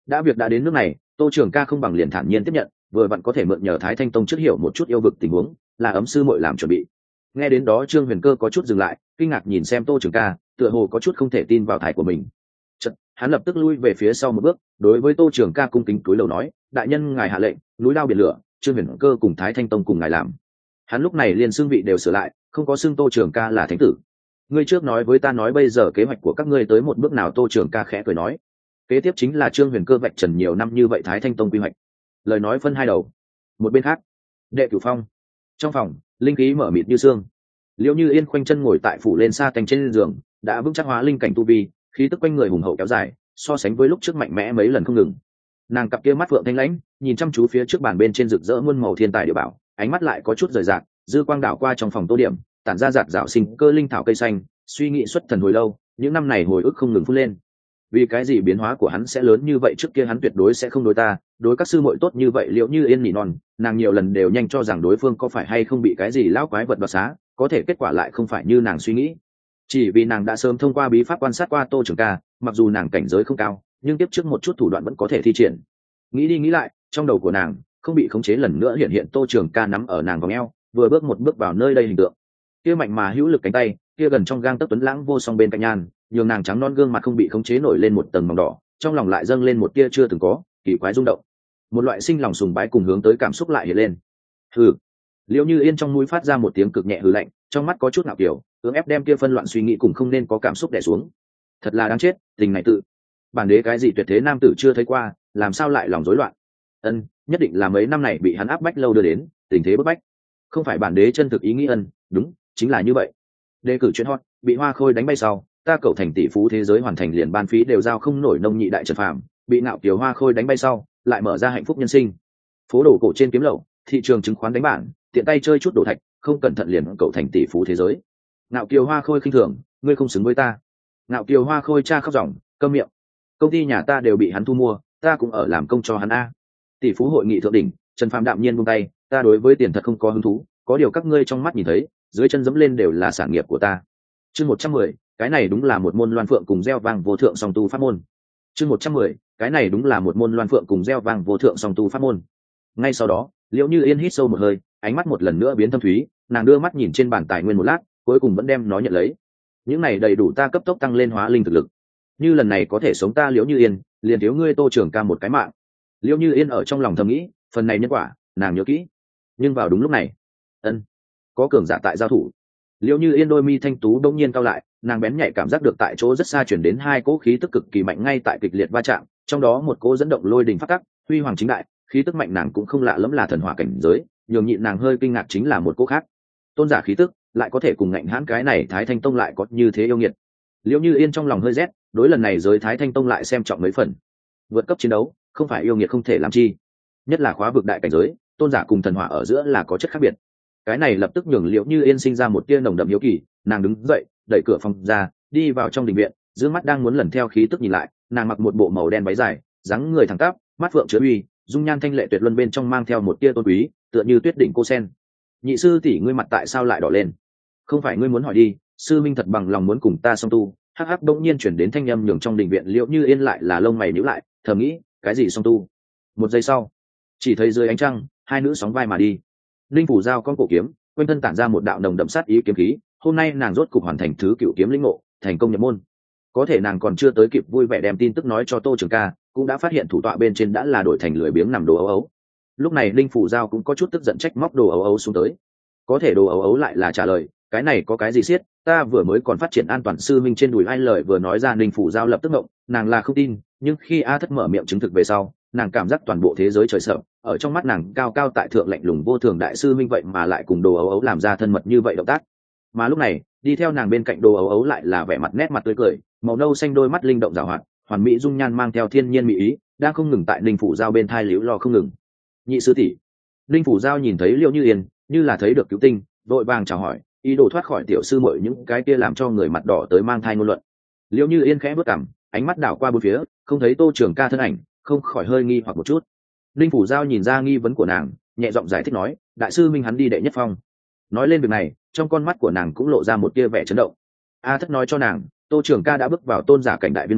đã việc đã đến nước này, tô trường ca không bằng liền thản nhiên tiếp nhận, vừa vặn có thể mượn nhờ Thái Thanh Tông trước hiểu một chút yêu vực tình huống, là ấm sư muội làm chuẩn bị. Nghe đến đó Trương Huyền Cơ có chút dừng lại, kinh ngạc nhìn xem tô trường ca, tựa hồ có chút không thể tin vào thái của mình. Chật, hắn lập tức lui về phía sau một bước, đối với tô trường ca cung kính cúi đầu nói, đại nhân ngài hạ lệnh, núi lao biển lửa, Trương Huyền Cơ cùng Thái Thanh Tông cùng ngài làm. Hắn lúc này liền xương vị đều sửa lại, không có xương tô trường ca là thánh tử. Ngươi trước nói với ta nói bây giờ kế hoạch của các ngươi tới một bước nào? Tô trường ca khẽ cười nói, kế tiếp chính là Trương Huyền Cơ vạch trần nhiều năm như vậy Thái Thanh Tông quy hoạch. Lời nói phân hai đầu. Một bên khác, Đệ Cửu Phong trong phòng, linh khí mở mịt như xương. Liễu Như Yên khoanh chân ngồi tại phủ lên sa canh trên giường, đã vững chắc hóa linh cảnh tu vi, khí tức quanh người hùng hậu kéo dài, so sánh với lúc trước mạnh mẽ mấy lần không ngừng. Nàng cặp kia mắt phượng thanh lãnh, nhìn chăm chú phía trước bàn bên trên rực rỡ muôn màu thiên tài địa bảo, ánh mắt lại có chút rời rạc, dư quang đảo qua trong phòng tô điểm, tản ra rạt rạo sinh cơ linh thảo cây xanh, suy nghĩ xuất thần hồi lâu, những năm này hồi ức không ngừng phun lên. Vì cái gì biến hóa của hắn sẽ lớn như vậy? Trước kia hắn tuyệt đối sẽ không đối ta, đối các sư muội tốt như vậy. Liễu Như Yên nỉ non, nàng nhiều lần đều nhanh cho rằng đối phương có phải hay không bị cái gì lão quái vật đoạt xá, có thể kết quả lại không phải như nàng suy nghĩ. Chỉ vì nàng đã sớm thông qua bí pháp quan sát qua tô trường ca, mặc dù nàng cảnh giới không cao, nhưng tiếp trước một chút thủ đoạn vẫn có thể thi triển. Nghĩ đi nghĩ lại, trong đầu của nàng không bị khống chế lần nữa hiện hiện tô trường ca nắm ở nàng vòng eo, vừa bước một bước vào nơi đây hình tượng. Kia mạnh mà hữu lực cánh tay, kia gần trong gang tấc tuấn lãng vô song bên cạnh nhan, nhường nàng trắng non gương mặt không bị khống chế nổi lên một tầng màu đỏ, trong lòng lại dâng lên một tia chưa từng có kỳ quái rung động, một loại sinh lòng sùng bái cùng hướng tới cảm xúc lại hiện lên. Hừ. Liễu Như Yên trong mũi phát ra một tiếng cực nhẹ hừ lạnh, trong mắt có chút ngạo kiểu, cưỡng ép đem kia phân loạn suy nghĩ cùng không nên có cảm xúc đè xuống. Thật là đáng chết, tình này tự bản đế cái gì tuyệt thế nam tử chưa thấy qua, làm sao lại lòng rối loạn? Ân, nhất định là mấy năm này bị hắn áp bách lâu đưa đến tình thế bức bách. Không phải bản đế chân thực ý nghĩ. Ân, đúng, chính là như vậy. Đề cử chuyên hot, bị Hoa Khôi đánh bay sau, ta cậu thành tỷ phú thế giới hoàn thành liền ban phí đều giao không nổi nông nhị đại trần phàm, bị Ngạo Kiều Hoa Khôi đánh bay sau, lại mở ra hạnh phúc nhân sinh. Phố đồ cổ trên kiếm lậu, thị trường chứng khoán đánh bản, tiện tay chơi chút đồ thạch, không cẩn thận liền cậu thành tỷ phú thế giới. Ngạo Kiều Hoa Khôi khinh thường, ngươi không xứng với ta. Ngạo Kiều Hoa Khôi cha khóc ròng, câm miệng. Công ty nhà ta đều bị hắn thu mua, ta cũng ở làm công cho hắn a. Tỷ phú hội nghị thượng đỉnh, Trần Phàm đạm nhiên buông tay, ta đối với tiền thật không có hứng thú, có điều các ngươi trong mắt nhìn thấy, dưới chân dẫm lên đều là sản nghiệp của ta. Chương một trăm mười, cái này đúng là một môn loan phượng cùng gieo vang vô thượng song tu pháp môn. Chương một trăm mười, cái này đúng là một môn loan phượng cùng gieo vang vô thượng song tu pháp môn. Ngay sau đó, Liễu Như Yên hít sâu một hơi, ánh mắt một lần nữa biến thâm thúy, nàng đưa mắt nhìn trên bàn tài nguyên một lát, cuối cùng vẫn đem nó nhận lấy. Những này đầy đủ ta cấp tốc tăng lên hóa linh thực lực. Như lần này có thể sống ta Liễu Như Yên, liền thiếu ngươi Tô Trường Ca một cái mạng. Liễu Như Yên ở trong lòng thầm nghĩ, phần này nhân quả, nàng nhớ kỹ. Nhưng vào đúng lúc này, ân, có cường giả tại giao thủ. Liễu Như Yên đôi mi thanh tú đông nhiên cao lại, nàng bén nhạy cảm giác được tại chỗ rất xa chuyển đến hai cỗ khí tức cực kỳ mạnh ngay tại kịch liệt va chạm, trong đó một cỗ dẫn động lôi đình phát tắc, huy hoàng chính đại, khí tức mạnh nàng cũng không lạ lẫm là thần hỏa cảnh giới, nhường nhịn nàng hơi kinh ngạc chính là một cỗ khác. Tôn giả khí tức lại có thể cùng ngạnh hãn cái này Thái Thanh Tông lại có như thế yêu nghiệt. Liễu Như Yên trong lòng hơi rét, đối lần này giới Thái Thanh Tông lại xem trọng mấy phần. Vượt cấp chiến đấu, không phải yêu nghiệt không thể làm chi. Nhất là khóa vực đại cảnh giới, tôn giả cùng thần hỏa ở giữa là có chất khác biệt. Cái này lập tức nhường Liễu Như Yên sinh ra một tia nồng đậm hiếu kỳ, nàng đứng dậy, đẩy cửa phòng ra, đi vào trong đình viện, dương mắt đang muốn lần theo khí tức nhìn lại, nàng mặc một bộ màu đen váy dài, dáng người thẳng tắp, mắt phượng chứa uy, dung nhan thanh lệ tuyệt luân bên trong mang theo một tia tôn quý, tựa như tuyết đỉnh cô sen. Nhị sư tỷ, ngươi mặt tại sao lại đỏ lên? Không phải ngươi muốn hỏi đi, sư minh thật bằng lòng muốn cùng ta song tu? Hắc hắc bỗng nhiên chuyển đến thanh âm nhường trong đình viện Liễu Như Yên lại là lông mày nhíu lại, thầm nghĩ, cái gì song tu? Một giây sau, chỉ thấy dưới ánh trăng, hai nữ sóng vai mà đi. Linh phủ giao con cổ kiếm, quanh thân tản ra một đạo nồng đậm sát ý kiếm khí, hôm nay nàng rốt cục hoàn thành thứ cựu kiếm lĩnh ngộ, thành công nhập môn. Có thể nàng còn chưa tới kịp vui vẻ đem tin tức nói cho Tô Trường Ca, cũng đã phát hiện thủ tọa bên trên đã là đổi thành lười biếng nằm đồ ấu ấu. Lúc này Linh phủ giao cũng có chút tức giận trách móc đồ ấu ấu xuống tới. Có thể đồ ấu ấu lại là trả lời, cái này có cái gì xiết, ta vừa mới còn phát triển an toàn sư minh trên đùi ai lời vừa nói ra. Linh phủ giao lập tức ngộng, nàng là không tin, nhưng khi A Thất mở miệng chứng thực về sau, nàng cảm giác toàn bộ thế giới trời sợ, ở trong mắt nàng cao cao tại thượng lạnh lùng vô thường đại sư minh vậy mà lại cùng đồ ấu ấu làm ra thân mật như vậy động tác. Mà lúc này đi theo nàng bên cạnh đồ ấu ấu lại là vẻ mặt nét mặt tươi cười, màu nâu xanh đôi mắt linh động rào hoạt, hoàn mỹ dung nhan mang theo thiên nhiên mỹ ý, đang không ngừng tại Ninh phủ giao bên thai liễu lo không ngừng. Nhị sư tỷ. Ninh phủ giao nhìn thấy Liễu Như Yên như là thấy được cứu tinh, vội vàng chào hỏi, ý đồ thoát khỏi tiểu sư muội những cái kia làm cho người mặt đỏ tới mang thai ngôn luận. Liễu Như Yên khẽ bước cằm, ánh mắt đảo qua bốn phía, không thấy Tô Trường Ca thân ảnh, không khỏi hơi nghi hoặc một chút. Ninh phủ giao nhìn ra nghi vấn của nàng, nhẹ giọng giải thích nói, đại sư minh hắn đi đệ nhất phong. Nói lên việc này, trong con mắt của nàng cũng lộ ra một tia vẻ chấn động. A Thất nói cho nàng, Tô Trường Ca đã bước vào tôn giả cảnh đại viên mãn,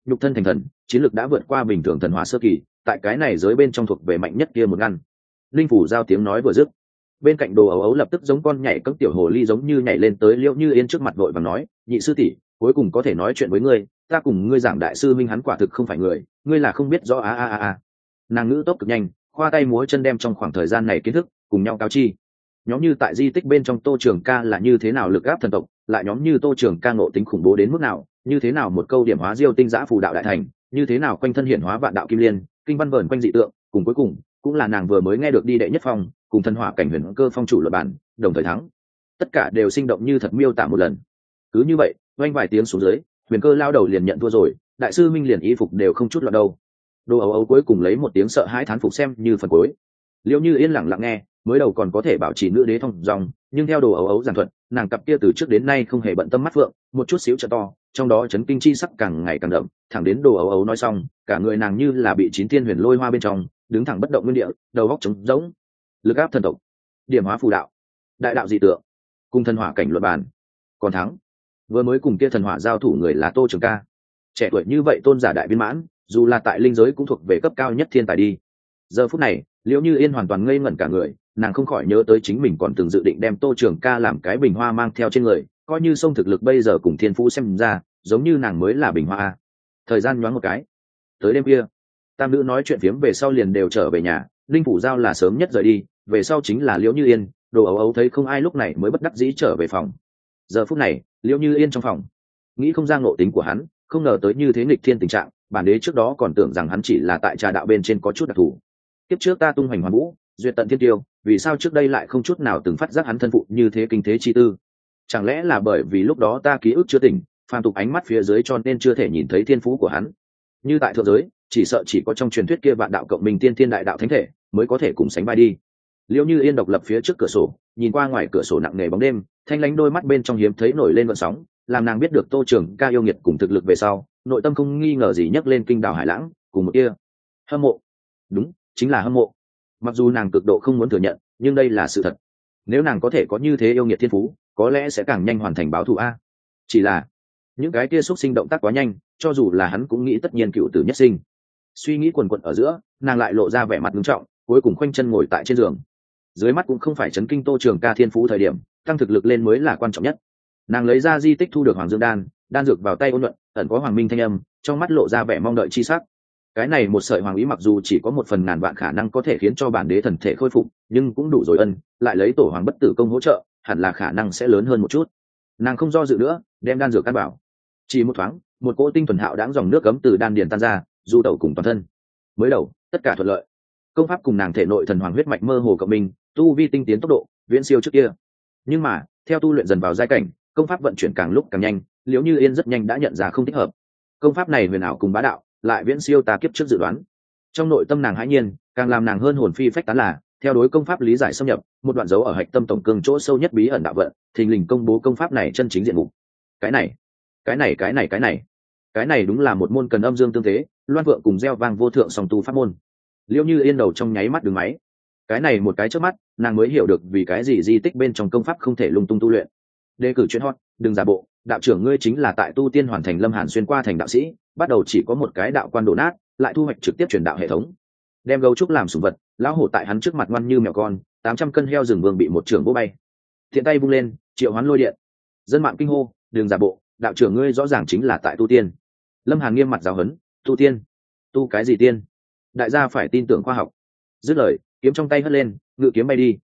nhục thân thành thần, chiến lược đã vượt qua bình thường thần hỏa sơ kỳ, tại cái này giới bên trong thuộc về mạnh nhất kia một ngăn. Linh phủ giao tiếng nói vừa dứt, bên cạnh Đồ Ấu Ấu lập tức giống con nhảy cẫng tiểu hồ ly giống như nhảy lên tới Liễu Như Yên trước mặt vội vàng nói, nhị sư tỷ, cuối cùng có thể nói chuyện với ngươi, ta cùng ngươi giảng đại sư minh hắn quả thực không phải người, ngươi là không biết rõ a a a a. Nàng ngữ tốc cực nhanh, khoa tay múa chân đem trong khoảng thời gian này kiến thức cùng nhau cáo chi. Nhóm như tại di tích bên trong Tô Trường Ca là như thế nào lực áp thần tộc, lại nhóm như Tô Trường Ca ngộ tính khủng bố đến mức nào, như thế nào một câu điểm hóa diêu tinh giã phù đạo đại thành, như thế nào quanh thân hiển hóa vạn đạo kim liên, kinh văn vờn quanh dị tượng, cùng cuối cùng cũng là nàng vừa mới nghe được đi đệ nhất phong, cùng thần hỏa cảnh huyền cơ phong chủ luật bản, đồng thời thắng. Tất cả đều sinh động như thật miêu tả một lần. Cứ như vậy, oanh vài tiếng xuống dưới, huyền cơ lao đầu liền nhận thua rồi, đại sư minh liền y phục đều không chút loạn đâu. Đồ Ấu Ấu cuối cùng lấy một tiếng sợ hãi thán phục xem như phần cuối. Liễu Như Yên lặng lặng nghe, mới đầu còn có thể bảo trì nữ đế thông dòng, nhưng theo Đồ Ấu Ấu giảng thuật, nàng cặp kia từ trước đến nay không hề bận tâm mắt phượng, một chút xíu trợ to, trong đó chấn kinh chi sắc càng ngày càng đậm, thẳng đến Đồ Ấu Ấu nói xong, cả người nàng như là bị chín thiên huyền lôi hoa bên trong, đứng thẳng bất động nguyên địa, đầu óc trống rỗng. Lực áp thần tộc, điểm hóa phù đạo, đại đạo dị tượng, cùng thần hỏa cảnh luật bàn, còn thắng. Vừa mới cùng kia thần hỏa giao thủ người là Tô Trường Ca, trẻ tuổi như vậy tôn giả đại viên mãn, dù là tại linh giới cũng thuộc về cấp cao nhất thiên tài đi. Giờ phút này, Liễu Như Yên hoàn toàn ngây ngẩn cả người, nàng không khỏi nhớ tới chính mình còn từng dự định đem Tô Trường Ca làm cái bình hoa mang theo trên người, coi như sông thực lực bây giờ cùng thiên phú xem ra giống như nàng mới là bình hoa. Thời gian nhoáng một cái, tới đêm kia, tam nữ nói chuyện phiếm về sau liền đều trở về nhà. Linh phủ giao là sớm nhất rời đi, về sau chính là Liễu Như Yên. Đồ Ấu Ấu thấy không ai lúc này mới bất đắc dĩ trở về phòng. Giờ phút này, Liễu Như Yên trong phòng, nghĩ không ra ngộ tính của hắn, không ngờ tới như thế nghịch thiên tình trạng. Bản đế trước đó còn tưởng rằng hắn chỉ là tại trà đạo bên trên có chút đặc thù. Tiếp trước ta tung hoành hoàn vũ, duyệt tận thiên tiêu, vì sao trước đây lại không chút nào từng phát giác hắn thân phụ như thế kinh thế chi tư? Chẳng lẽ là bởi vì lúc đó ta ký ức chưa tỉnh, phàm tục ánh mắt phía dưới cho nên chưa thể nhìn thấy thiên phú của hắn? Như tại thượng giới, chỉ sợ chỉ có trong truyền thuyết kia vạn đạo cộng minh tiên thiên đại đạo thánh thể mới có thể cùng sánh vai đi. Liễu Như Yên độc lập phía trước cửa sổ, nhìn qua ngoài cửa sổ nặng nề bóng đêm, thanh lãnh đôi mắt bên trong hiếm thấy nổi lên gợn sóng, làm nàng biết được Tô Trường Ca yêu nghiệt cùng thực lực về sau, nội tâm không nghi ngờ gì nhấc lên kinh đảo hải lãng, cùng một kia hâm mộ. Đúng, chính là hâm mộ. Mặc dù nàng cực độ không muốn thừa nhận, nhưng đây là sự thật. Nếu nàng có thể có như thế yêu nghiệt thiên phú, có lẽ sẽ càng nhanh hoàn thành báo thù a. Chỉ là những cái kia xúc sinh động tác quá nhanh, cho dù là hắn cũng nghĩ tất nhiên cựu tử nhất sinh. Suy nghĩ quần quật ở giữa, nàng lại lộ ra vẻ mặt nghiêm trọng, cuối cùng khoanh chân ngồi tại trên giường. Dưới mắt cũng không phải chấn kinh Tô Trường Ca thiên phú thời điểm, tăng thực lực lên mới là quan trọng nhất. Nàng lấy ra di tích thu được Hoàng Dương đan, đan dược vào tay ôn nhuận, ẩn có hoàng minh thanh âm, trong mắt lộ ra vẻ mong đợi chi sắc. Cái này một sợi hoàng ý mặc dù chỉ có một phần ngàn vạn khả năng có thể khiến cho bản đế thần thể khôi phục, nhưng cũng đủ rồi ân, lại lấy tổ hoàng bất tử công hỗ trợ, hẳn là khả năng sẽ lớn hơn một chút. Nàng không do dự nữa, đem đan dược căn bảo. Chỉ một thoáng, một cỗ tinh thuần hạo đãng dòng nước cấm từ đan điền tan ra, du tẩu cùng toàn thân. Mới đầu, tất cả thuận lợi. Công pháp cùng nàng thể nội thần hoàng huyết mạch mơ hồ cộng minh, tu vi tinh tiến tốc độ viễn siêu trước kia. Nhưng mà, theo tu luyện dần vào giai cảnh, công pháp vận chuyển càng lúc càng nhanh, Liễu Như Yên rất nhanh đã nhận ra không thích hợp. Công pháp này huyền ảo cùng bá đạo, lại viễn siêu ta kiếp trước dự đoán. Trong nội tâm nàng hãi nhiên, càng làm nàng hơn hồn phi phách tán là, theo đối công pháp lý giải xâm nhập, một đoạn dấu ở hạch tâm tổng cương chỗ sâu nhất bí ẩn đạo vận, thình lình công bố công pháp này chân chính diện mục. Cái này, cái này cái này cái này, cái này đúng là một môn cần âm dương tương thế, loan vượng cùng gieo vang vô thượng song tu pháp môn. Liễu Như Yên đầu trong nháy mắt đứng máy. Cái này một cái trước mắt, nàng mới hiểu được vì cái gì di tích bên trong công pháp không thể lung tung tu luyện. Đề cử chuyên hot, đừng giả bộ, đạo trưởng ngươi chính là tại tu tiên hoàn thành Lâm Hàn xuyên qua thành đạo sĩ, bắt đầu chỉ có một cái đạo quan đổ nát, lại thu hoạch trực tiếp truyền đạo hệ thống. Đem gấu trúc làm sủng vật, lão hổ tại hắn trước mặt ngoan như mèo con, tám trăm cân heo rừng vương bị một trưởng vỗ bay. Thiện tay vung lên, triệu hoán lôi điện. Dân mạng kinh hô, đừng giả bộ, đạo trưởng ngươi rõ ràng chính là tại tu tiên. Lâm Hàn nghiêm mặt giáo huấn, tu tiên? Tu cái gì tiên? Đại gia phải tin tưởng khoa học. Dứt lời, kiếm trong tay hất lên, ngự kiếm bay đi.